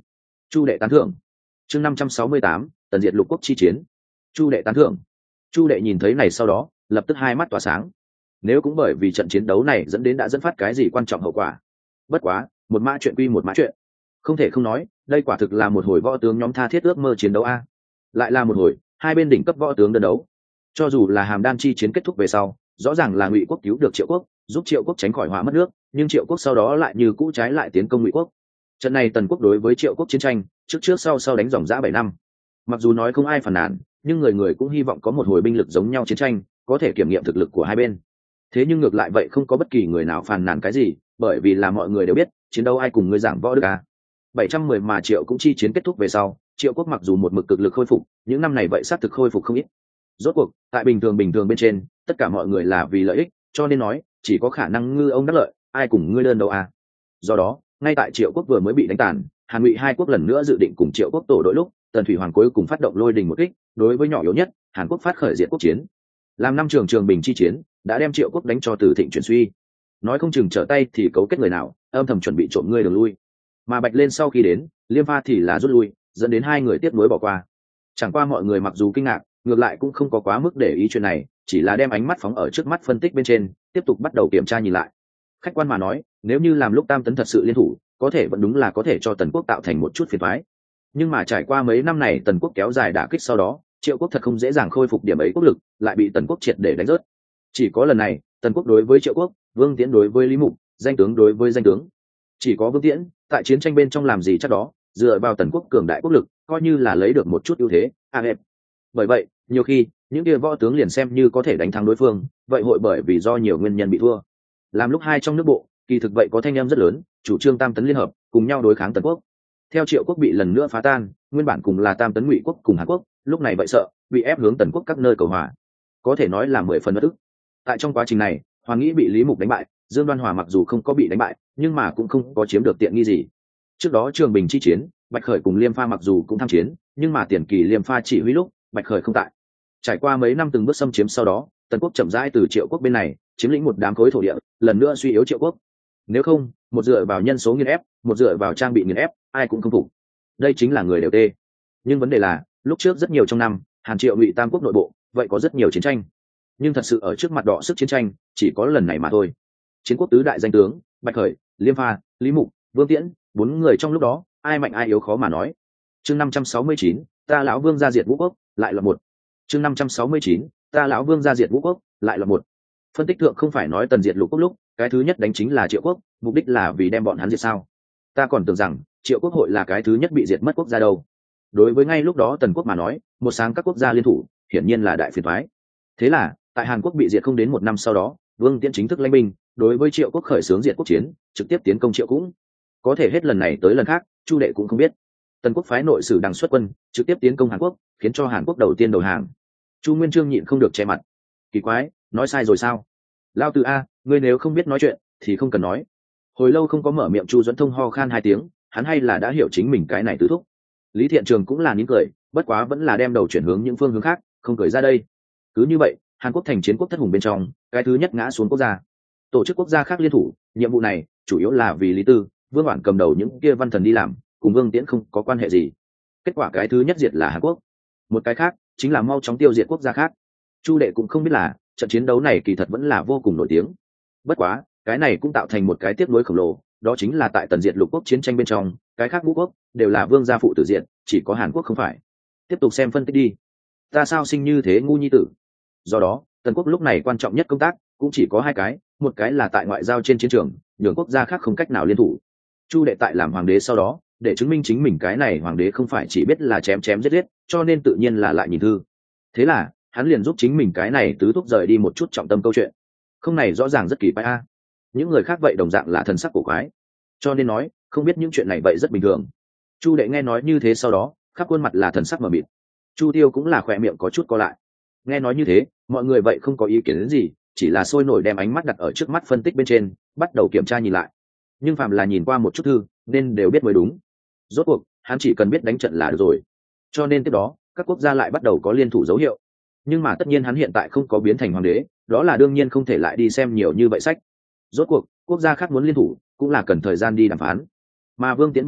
Chu đệ tán thưởng. Chương năm trăm sáu mươi tám, tần diệt lục quốc chi chiến. Chu đệ tán thưởng. Chu đệ nhìn thấy này sau đó lập tức hai mắt tỏa sáng. Nếu cũng bởi vì trận chiến đấu này dẫn đến đã dẫn phát cái gì quan trọng hậu quả. Bất quá, một mã chuyện quy một mã chuyện, không thể không nói, đây quả thực là một hồi võ tướng nhóm tha thiết ước mơ chiến đấu a. Lại là một hồi hai bên đỉnh cấp võ tướng đơn đấu. Cho dù là Hàm Đan chi chiến kết thúc về sau, rõ ràng là Ngụy quốc cứu được Triệu quốc, giúp Triệu quốc tránh khỏi hỏa mất nước, nhưng Triệu quốc sau đó lại như cũ trái lại tiến công Ngụy quốc. Trận này Tần quốc đối với Triệu quốc chiến tranh, trước trước sau sau đánh dòng dã bảy năm. Mặc dù nói không ai phản nàn, nhưng người người cũng hy vọng có một hồi binh lực giống nhau chiến tranh, có thể kiểm nghiệm thực lực của hai bên. Thế nhưng ngược lại vậy không có bất kỳ người nào phàn nàn cái gì, bởi vì là mọi người đều biết, chiến đấu ai cùng người giảng võ đức à. bảy trăm mười mà Triệu cũng chi chiến kết thúc về sau, Triệu quốc mặc dù một mực cực lực khôi phục, những năm này vậy xác thực khôi phục không ít. Rốt cuộc, tại bình thường bình thường bên trên, tất cả mọi người là vì lợi ích, cho nên nói, chỉ có khả năng ngư ông đắc lợi, ai cùng ngươi đơn đâu à. Do đó, ngay tại Triệu quốc vừa mới bị đánh tàn, Hàn Ngụy hai quốc lần nữa dự định cùng Triệu quốc tổ đội lúc, Tần Thủy Hoàng cuối cùng phát động lôi đình một kích, đối với nhỏ yếu nhất, Hàn Quốc phát khởi diệt quốc chiến. Làm năm trường trường bình chi chiến, đã đem Triệu quốc đánh cho từ thịnh chuyển suy. Nói không chừng trở tay thì cấu kết người nào, âm thầm chuẩn bị trộm ngươi đường lui. Mà Bạch Lên sau khi đến, Liêm Pha thì là rút lui, dẫn đến hai người tiếp nối bỏ qua. Chẳng qua mọi người mặc dù kinh ngạc, ngược lại cũng không có quá mức để ý chuyện này, chỉ là đem ánh mắt phóng ở trước mắt phân tích bên trên, tiếp tục bắt đầu kiểm tra nhìn lại. Khách quan mà nói, nếu như làm lúc Tam Tấn thật sự liên thủ, có thể vẫn đúng là có thể cho Tần quốc tạo thành một chút phiền toái. Nhưng mà trải qua mấy năm này Tần quốc kéo dài đả kích sau đó, Triệu quốc thật không dễ dàng khôi phục điểm ấy quốc lực, lại bị Tần quốc triệt để đánh rớt. Chỉ có lần này, Tần quốc đối với Triệu quốc, Vương Tiễn đối với Lý Mục, danh tướng đối với danh tướng. Chỉ có Vương Tiễn, tại chiến tranh bên trong làm gì chắc đó, dựa vào Tần quốc cường đại quốc lực, coi như là lấy được một chút ưu thế, a hẹp. Bởi vậy, nhiều khi, những kia võ tướng liền xem như có thể đánh thắng đối phương, vậy hội bởi vì do nhiều nguyên nhân bị thua. Làm lúc hai trong nước bộ, kỳ thực vậy có thanh em rất lớn, chủ trương Tam Tấn liên hợp, cùng nhau đối kháng Tần quốc. Theo Triệu quốc bị lần nữa phá tan, nguyên bản cùng là Tam Tấn Ngụy quốc cùng Hàn quốc, lúc này vậy sợ bị ép hướng Tần quốc các nơi cầu hòa, có thể nói là mười phần bất ức. Tại trong quá trình này, Hoàng Nghĩ bị Lý Mục đánh bại, Dương Đoan Hòa mặc dù không có bị đánh bại, nhưng mà cũng không có chiếm được tiện nghi gì. Trước đó Trường Bình chi chiến, Bạch Khởi cùng Liêm Pha mặc dù cũng tham chiến, nhưng mà tiền kỳ Liêm Pha chỉ huy lúc, Bạch Khởi không tại. Trải qua mấy năm từng bước xâm chiếm sau đó, Tần quốc chậm rãi từ Triệu quốc bên này chiếm lĩnh một đám khối thổ địa, lần nữa suy yếu Triệu quốc. Nếu không, một dựa vào nhân số nghiền ép, một dựa vào trang bị nghiền ép, ai cũng không phục. Đây chính là người đều tê. Nhưng vấn đề là, lúc trước rất nhiều trong năm, Hàn Triệu Ngụy Tam quốc nội bộ, vậy có rất nhiều chiến tranh. Nhưng thật sự ở trước mặt đọ sức chiến tranh, chỉ có lần này mà thôi. Chiến quốc tứ đại danh tướng, Bạch Khởi, Liêm Pha, Lý Mục, Vương Tiễn, bốn người trong lúc đó, ai mạnh ai yếu khó mà nói. Chương năm trăm sáu mươi chín, ta lão Vương gia diệt Vũ quốc, lại là một. Chương năm trăm sáu mươi chín, ta lão Vương gia diệt Vũ quốc, lại là một. Phân tích thượng không phải nói Tần diệt Lục quốc lúc, cái thứ nhất đánh chính là Triệu quốc, mục đích là vì đem bọn hắn diệt sao? Ta còn tưởng rằng Triệu quốc hội là cái thứ nhất bị diệt mất quốc gia đâu. Đối với ngay lúc đó Tần quốc mà nói, một sáng các quốc gia liên thủ, hiển nhiên là đại phiền toái. Thế là, tại Hàn Quốc bị diệt không đến một năm sau đó, Vương Tiễn chính thức lãnh binh, đối với Triệu quốc khởi xướng diệt quốc chiến, trực tiếp tiến công Triệu cũng. Có thể hết lần này tới lần khác, Chu Đệ cũng không biết. Tần quốc phái nội sử đằng xuất quân, trực tiếp tiến công Hàn Quốc, khiến cho Hàn Quốc đầu tiên đầu hàng. Chu Nguyên Chương nhịn không được che mặt. Kỳ quái, nói sai rồi sao? Lao Tử a, ngươi nếu không biết nói chuyện, thì không cần nói. Hồi lâu không có mở miệng, Chu Duẫn Thông ho khan hai tiếng, hắn hay là đã hiểu chính mình cái này tứ thúc. Lý Thiện Trường cũng là nín cười, bất quá vẫn là đem đầu chuyển hướng những phương hướng khác, không cười ra đây. Cứ như vậy, Hàn Quốc thành chiến quốc thất hùng bên trong, cái thứ nhất ngã xuống quốc gia. Tổ chức quốc gia khác liên thủ, nhiệm vụ này chủ yếu là vì Lý Tư, Vương Oản cầm đầu những kia văn thần đi làm, cùng Vương Tiễn không có quan hệ gì. Kết quả cái thứ nhất diệt là Hàn Quốc, một cái khác chính là mau chóng tiêu diệt quốc gia khác. Chu Đệ cũng không biết là trận chiến đấu này kỳ thật vẫn là vô cùng nổi tiếng. Bất quá, cái này cũng tạo thành một cái tiếp nối khổng lồ, đó chính là tại Tần diệt Lục quốc chiến tranh bên trong, cái khác ngũ quốc đều là vương gia phụ tử diện, chỉ có Hàn Quốc không phải. Tiếp tục xem phân tích đi. Ta sao sinh như thế ngu nhi tử? Do đó, Tần quốc lúc này quan trọng nhất công tác cũng chỉ có hai cái, một cái là tại ngoại giao trên chiến trường, nhường quốc gia khác không cách nào liên thủ. Chu Đệ tại làm hoàng đế sau đó, để chứng minh chính mình cái này hoàng đế không phải chỉ biết là chém chém giết giết, cho nên tự nhiên là lại nhìn thư. Thế là, hắn liền giúp chính mình cái này tứ thúc rời đi một chút trọng tâm câu chuyện. Không này rõ ràng rất kỳ quái a. Những người khác vậy đồng dạng là thần sắc cổ quái. Cho nên nói, không biết những chuyện này vậy rất bình thường. Chu Đệ nghe nói như thế sau đó, khắp khuôn mặt là thần sắc mờ mịt. Chu Tiêu cũng là khỏe miệng có chút co lại. Nghe nói như thế, mọi người vậy không có ý kiến đến gì, chỉ là sôi nổi đem ánh mắt đặt ở trước mắt phân tích bên trên, bắt đầu kiểm tra nhìn lại. Nhưng phạm là nhìn qua một chút thư, nên đều biết mới đúng. Rốt cuộc, hắn chỉ cần biết đánh trận là được rồi. Cho nên tiếp đó, các quốc gia lại bắt đầu có liên thủ dấu hiệu. Nhưng mà tất nhiên hắn hiện tại không có biến thành hoàng đế, đó là đương nhiên không thể lại đi xem nhiều như vậy sách. Rốt cuộc, quốc gia khác muốn liên thủ, cũng là cần thời gian đi đàm phán. Mà Vương Tiễn bên này,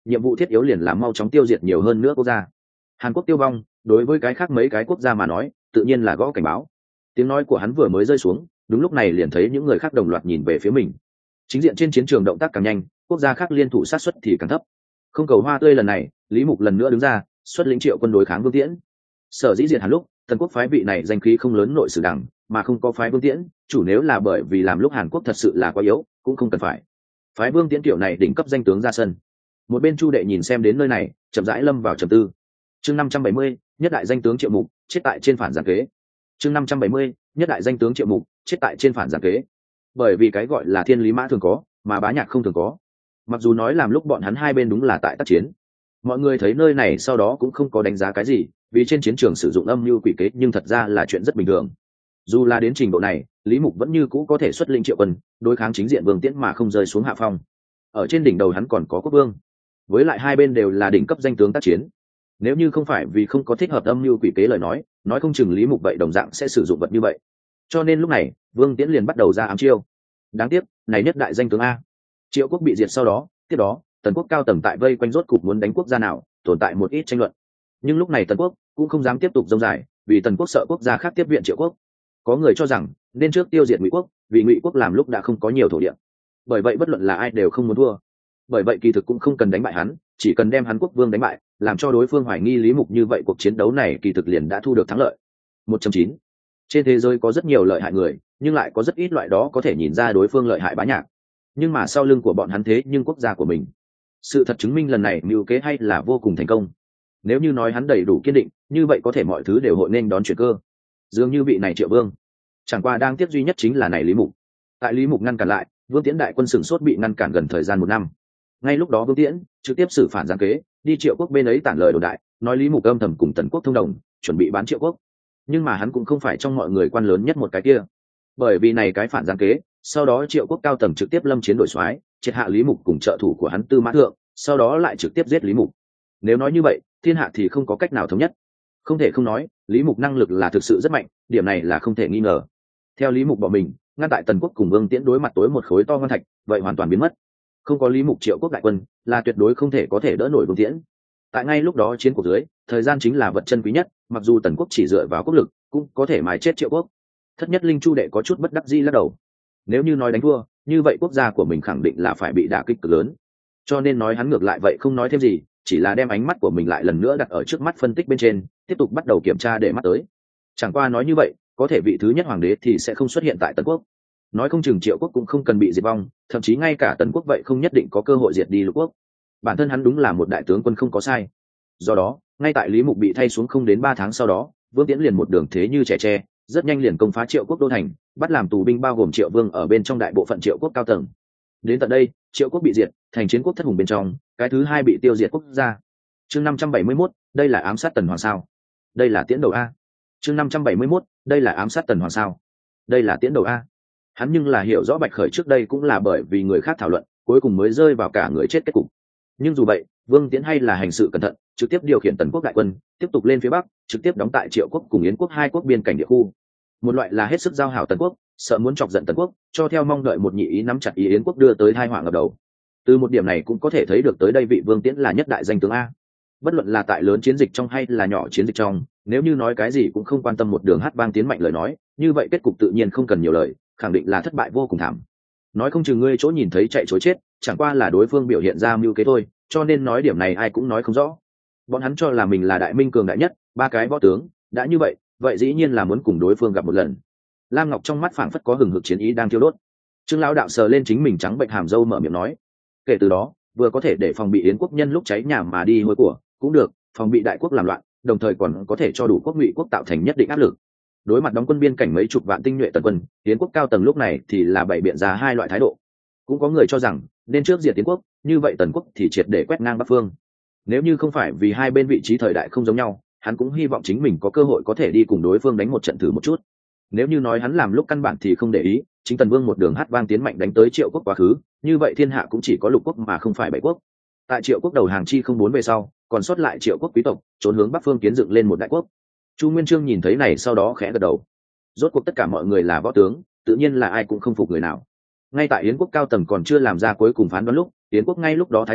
nhiệm vụ thiết yếu liền là mau chóng tiêu diệt nhiều hơn nữa quốc gia. Hàn Quốc tiêu vong, đối với cái khác mấy cái quốc gia mà nói tự nhiên là gõ cảnh báo. Tiếng nói của hắn vừa mới rơi xuống, đúng lúc này liền thấy những người khác đồng loạt nhìn về phía mình. Chính diện trên chiến trường động tác càng nhanh, quốc gia khác liên thủ sát suất thì càng thấp. Không cầu hoa tươi lần này, Lý Mục lần nữa đứng ra xuất lĩnh triệu quân đối kháng Vương Tiễn. Sở dĩ diệt Hàn lúc Tần quốc phái vị này danh khí không lớn nội sử đẳng, mà không có phái Vương Tiễn, chủ nếu là bởi vì làm lúc Hàn Quốc thật sự là quá yếu, cũng không cần phải phái Vương Tiễn kiểu này đỉnh cấp danh tướng ra sân. Một bên Chu Đệ nhìn xem đến nơi này, chậm rãi lâm vào trầm tư. Chương năm trăm bảy mươi, nhất đại danh tướng Triệu Mục chết tại trên phản gián kế. Chương năm trăm bảy mươi, nhất đại danh tướng Triệu Mục chết tại trên phản gián kế. Bởi vì cái gọi là thiên lý mã thường có, mà bá nhạc không thường có. Mặc dù nói làm lúc bọn hắn hai bên đúng là tại tác chiến, mọi người thấy nơi này sau đó cũng không có đánh giá cái gì, vì trên chiến trường sử dụng âm mưu quỷ kế nhưng thật ra là chuyện rất bình thường. Dù là đến trình độ này, Lý Mục vẫn như cũ có thể xuất linh triệu quân đối kháng chính diện Vương Tiễn mà không rơi xuống hạ phong. Ở trên đỉnh đầu hắn còn có quốc vương, với lại hai bên đều là đỉnh cấp danh tướng tác chiến. Nếu như không phải vì không có thích hợp âm mưu quỷ kế lời nói, nói không chừng Lý Mục vậy đồng dạng sẽ sử dụng vật như vậy. Cho nên lúc này, Vương Tiễn liền bắt đầu ra ám chiêu. Đáng tiếc, này nhất đại danh tướng a. Triệu quốc bị diệt sau đó, tiếp đó, Tần quốc cao tầng tại vây quanh rốt cục muốn đánh quốc gia nào, tồn tại một ít tranh luận. Nhưng lúc này Tần quốc cũng không dám tiếp tục rông dài, vì Tần quốc sợ quốc gia khác tiếp viện Triệu quốc. Có người cho rằng nên trước tiêu diệt Ngụy quốc, vì Ngụy quốc làm lúc đã không có nhiều thổ địa. Bởi vậy bất luận là ai đều không muốn thua. Bởi vậy kỳ thực cũng không cần đánh bại hắn, chỉ cần đem hắn quốc vương đánh bại, làm cho đối phương hoài nghi Lý Mục, như vậy cuộc chiến đấu này kỳ thực liền đã thu được thắng lợi. một chấm chín. Trên thế giới có rất nhiều lợi hại người, nhưng lại có rất ít loại đó có thể nhìn ra đối phương lợi hại bá nhạc. Nhưng mà sau lưng của bọn hắn thế nhưng quốc gia của mình. Sự thật chứng minh lần này mưu kế hay là vô cùng thành công. Nếu như nói hắn đầy đủ kiên định, như vậy có thể mọi thứ đều hội nên đón chuyển cơ. Dường như vị này Triệu vương, chẳng qua đang tiếc duy nhất chính là này Lý Mục. Tại Lý Mục ngăn cản lại, Vương Tiễn đại quân sửng sốt bị ngăn cản gần thời gian một năm. Ngay lúc đó Vương Tiễn trực tiếp xử phản giáng kế, đi Triệu quốc bên ấy tản lời đồn đại, nói Lý Mục âm thầm cùng Tần quốc thông đồng, chuẩn bị bán Triệu quốc. Nhưng mà hắn cũng không phải trong mọi người quan lớn nhất một cái kia. Bởi vì này cái phản giáng kế, sau đó Triệu quốc cao tầng trực tiếp lâm chiến đổi soái, triệt hạ Lý Mục cùng trợ thủ của hắn Tư Mã Thượng, sau đó lại trực tiếp giết Lý Mục. Nếu nói như vậy, thiên hạ thì không có cách nào thống nhất. Không thể không nói, Lý Mục năng lực là thực sự rất mạnh, điểm này là không thể nghi ngờ. Theo Lý Mục bỏ mình, ngăn tại Tần quốc cùng Vương Tiễn đối mặt tối một khối to ngon thạch, vậy hoàn toàn biến mất. Không có Lý Mục, Triệu quốc đại quân là tuyệt đối không thể có thể đỡ nổi Vương Tiễn. Tại ngay lúc đó chiến cuộc dưới, thời gian chính là vật chân quý nhất, mặc dù Tần quốc chỉ dựa vào quốc lực, cũng có thể mài chết Triệu quốc. Thất Nhất Linh Chu Đệ có chút bất đắc dĩ lắc đầu. Nếu như nói đánh thua, như vậy quốc gia của mình khẳng định là phải bị đả kích cực lớn. Cho nên nói hắn ngược lại vậy không nói thêm gì, chỉ là đem ánh mắt của mình lại lần nữa đặt ở trước mắt phân tích bên trên, tiếp tục bắt đầu kiểm tra để mắt tới. Chẳng qua nói như vậy, có thể vị thứ nhất hoàng đế thì sẽ không xuất hiện tại Tần quốc. Nói không chừng Triệu quốc cũng không cần bị diệt vong, thậm chí ngay cả Tần quốc vậy không nhất định có cơ hội diệt đi Lục quốc. Bản thân hắn đúng là một đại tướng quân không có sai. Do đó, ngay tại Lý Mục bị thay xuống không đến ba tháng sau đó, Vương Tiễn liền một đường thế như trẻ tre, rất nhanh liền công phá Triệu quốc đô thành, bắt làm tù binh bao gồm Triệu vương ở bên trong đại bộ phận Triệu quốc cao tầng. Đến tận đây, Triệu quốc bị diệt, thành chiến quốc thất hùng bên trong, cái thứ hai bị tiêu diệt quốc gia. Chương năm trăm bảy mươi mốt, đây là ám sát Tần Hoàng sao? Đây là tiễn đầu a. Chương năm trăm bảy mươi mốt, đây là ám sát Tần Hoàng sao? Đây là tiễn đầu a. Hắn nhưng là hiểu rõ Bạch Khởi trước đây cũng là bởi vì người khác thảo luận, cuối cùng mới rơi vào cả người chết kết cục. Nhưng dù vậy, Vương Tiễn hay là hành sự cẩn thận, trực tiếp điều khiển Tần quốc đại quân, tiếp tục lên phía bắc, trực tiếp đóng tại Triệu quốc cùng Yến quốc hai quốc biên cảnh địa khu. Một loại là hết sức giao hảo Tần quốc, sợ muốn chọc giận Tần quốc, cho theo mong đợi một nhị ý nắm chặt ý Yến quốc đưa tới tai họa ngập đầu. Từ một điểm này cũng có thể thấy được tới đây vị Vương Tiễn là nhất đại danh tướng a. Bất luận là tại lớn chiến dịch trong hay là nhỏ chiến dịch trong, nếu như nói cái gì cũng không quan tâm một đường hát vang tiến mạnh lời nói, như vậy kết cục tự nhiên không cần nhiều lời, khẳng định là thất bại vô cùng thảm. Nói không chừng ngươi chỗ nhìn thấy chạy chối chết, chẳng qua là đối phương biểu hiện ra mưu kế thôi, cho nên nói điểm này ai cũng nói không rõ. Bọn hắn cho là mình là đại minh cường đại nhất, ba cái võ tướng, đã như vậy, vậy dĩ nhiên là muốn cùng đối phương gặp một lần. Lam Ngọc trong mắt phảng phất có hừng hực chiến ý đang thiêu đốt. Trương lão đạo sờ lên chính mình trắng bệnh hàm râu mở miệng nói, kể từ đó, vừa có thể để phòng bị Yến quốc nhân lúc cháy nhà mà đi hôi của, cũng được, phòng bị đại quốc làm loạn, đồng thời còn có thể cho đủ quốc Ngụy quốc tạo thành nhất định áp lực. Đối mặt đóng quân biên cảnh mấy chục vạn tinh nhuệ Tần quân, Yến quốc cao tầng lúc này thì là bày biện ra hai loại thái độ. Cũng có người cho rằng nên trước diệt Yến quốc, như vậy Tần quốc thì triệt để quét ngang Bắc phương. Nếu như không phải vì hai bên vị trí thời đại không giống nhau, hắn cũng hy vọng chính mình có cơ hội có thể đi cùng đối phương đánh một trận thử một chút. Nếu như nói hắn làm lúc căn bản thì không để ý, chính Tần Vương một đường hát vang tiến mạnh đánh tới Triệu quốc quá khứ, như vậy thiên hạ cũng chỉ có Lục quốc mà không phải Bảy quốc. Tại Triệu quốc đầu hàng chi không bốn về sau, còn sót lại Triệu quốc quý tộc trốn hướng Bắc phương kiến dựng lên một đại quốc. Chu Nguyên Chương nhìn thấy này sau đó khẽ gật đầu. Rốt cuộc tất cả mọi người là võ tướng, tự nhiên là ai cũng không phục người nào. Ngay tại Yến quốc cao tầng còn chưa làm ra cuối cùng phán đoán lúc, Yến quốc ngay lúc đó thái tử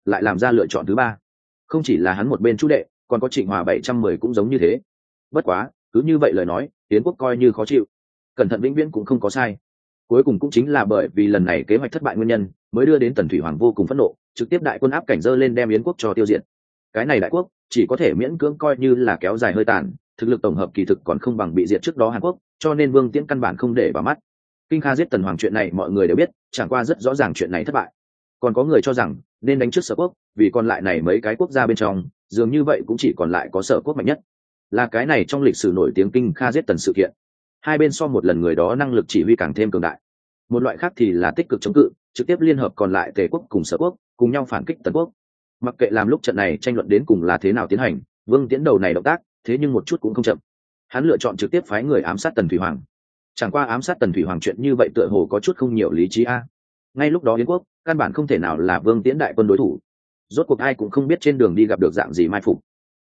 lại làm ra lựa chọn thứ ba. Không chỉ là hắn một bên chú đệ, còn có Trịnh Hòa bảy trăm mười cũng giống như thế. Bất quá cứ như vậy lời nói, Yến quốc coi như khó chịu. Cẩn thận vĩnh viễn cũng không có sai. Cuối cùng cũng chính là bởi vì lần này kế hoạch thất bại nguyên nhân, mới đưa đến Tần Thủy Hoàng vô cùng phẫn nộ, trực tiếp đại quân áp cảnh dơ lên đem Yến quốc cho tiêu diệt. Cái này đại quốc chỉ có thể miễn cưỡng coi như là kéo dài hơi tàn, thực lực tổng hợp kỳ thực còn không bằng bị diệt trước đó Hàn Quốc, cho nên Vương Tiễn căn bản không để vào mắt. Kinh Kha giết Tần Hoàng chuyện này mọi người đều biết, chẳng qua rất rõ ràng chuyện này thất bại. Còn có người cho rằng nên đánh trước Sở Quốc, vì còn lại này mấy cái quốc gia bên trong, dường như vậy cũng chỉ còn lại có Sở Quốc mạnh nhất. Là cái này trong lịch sử nổi tiếng Kinh Kha giết Tần sự kiện. Hai bên so một lần người đó năng lực chỉ huy càng thêm cường đại. Một loại khác thì là tích cực chống cự, trực tiếp liên hợp còn lại Tề quốc cùng Sở Quốc, cùng nhau phản kích Tần quốc. Mặc kệ làm lúc trận này tranh luận đến cùng là thế nào tiến hành, Vương Tiễn đầu này động tác, thế nhưng một chút cũng không chậm. Hắn lựa chọn trực tiếp phái người ám sát Tần Thủy Hoàng. Chẳng qua ám sát Tần Thủy Hoàng chuyện như vậy tựa hồ có chút không nhiều lý trí a. Ngay lúc đó Yến quốc căn bản không thể nào là Vương Tiễn đại quân đối thủ. Rốt cuộc ai cũng không biết trên đường đi gặp được dạng gì mai phục.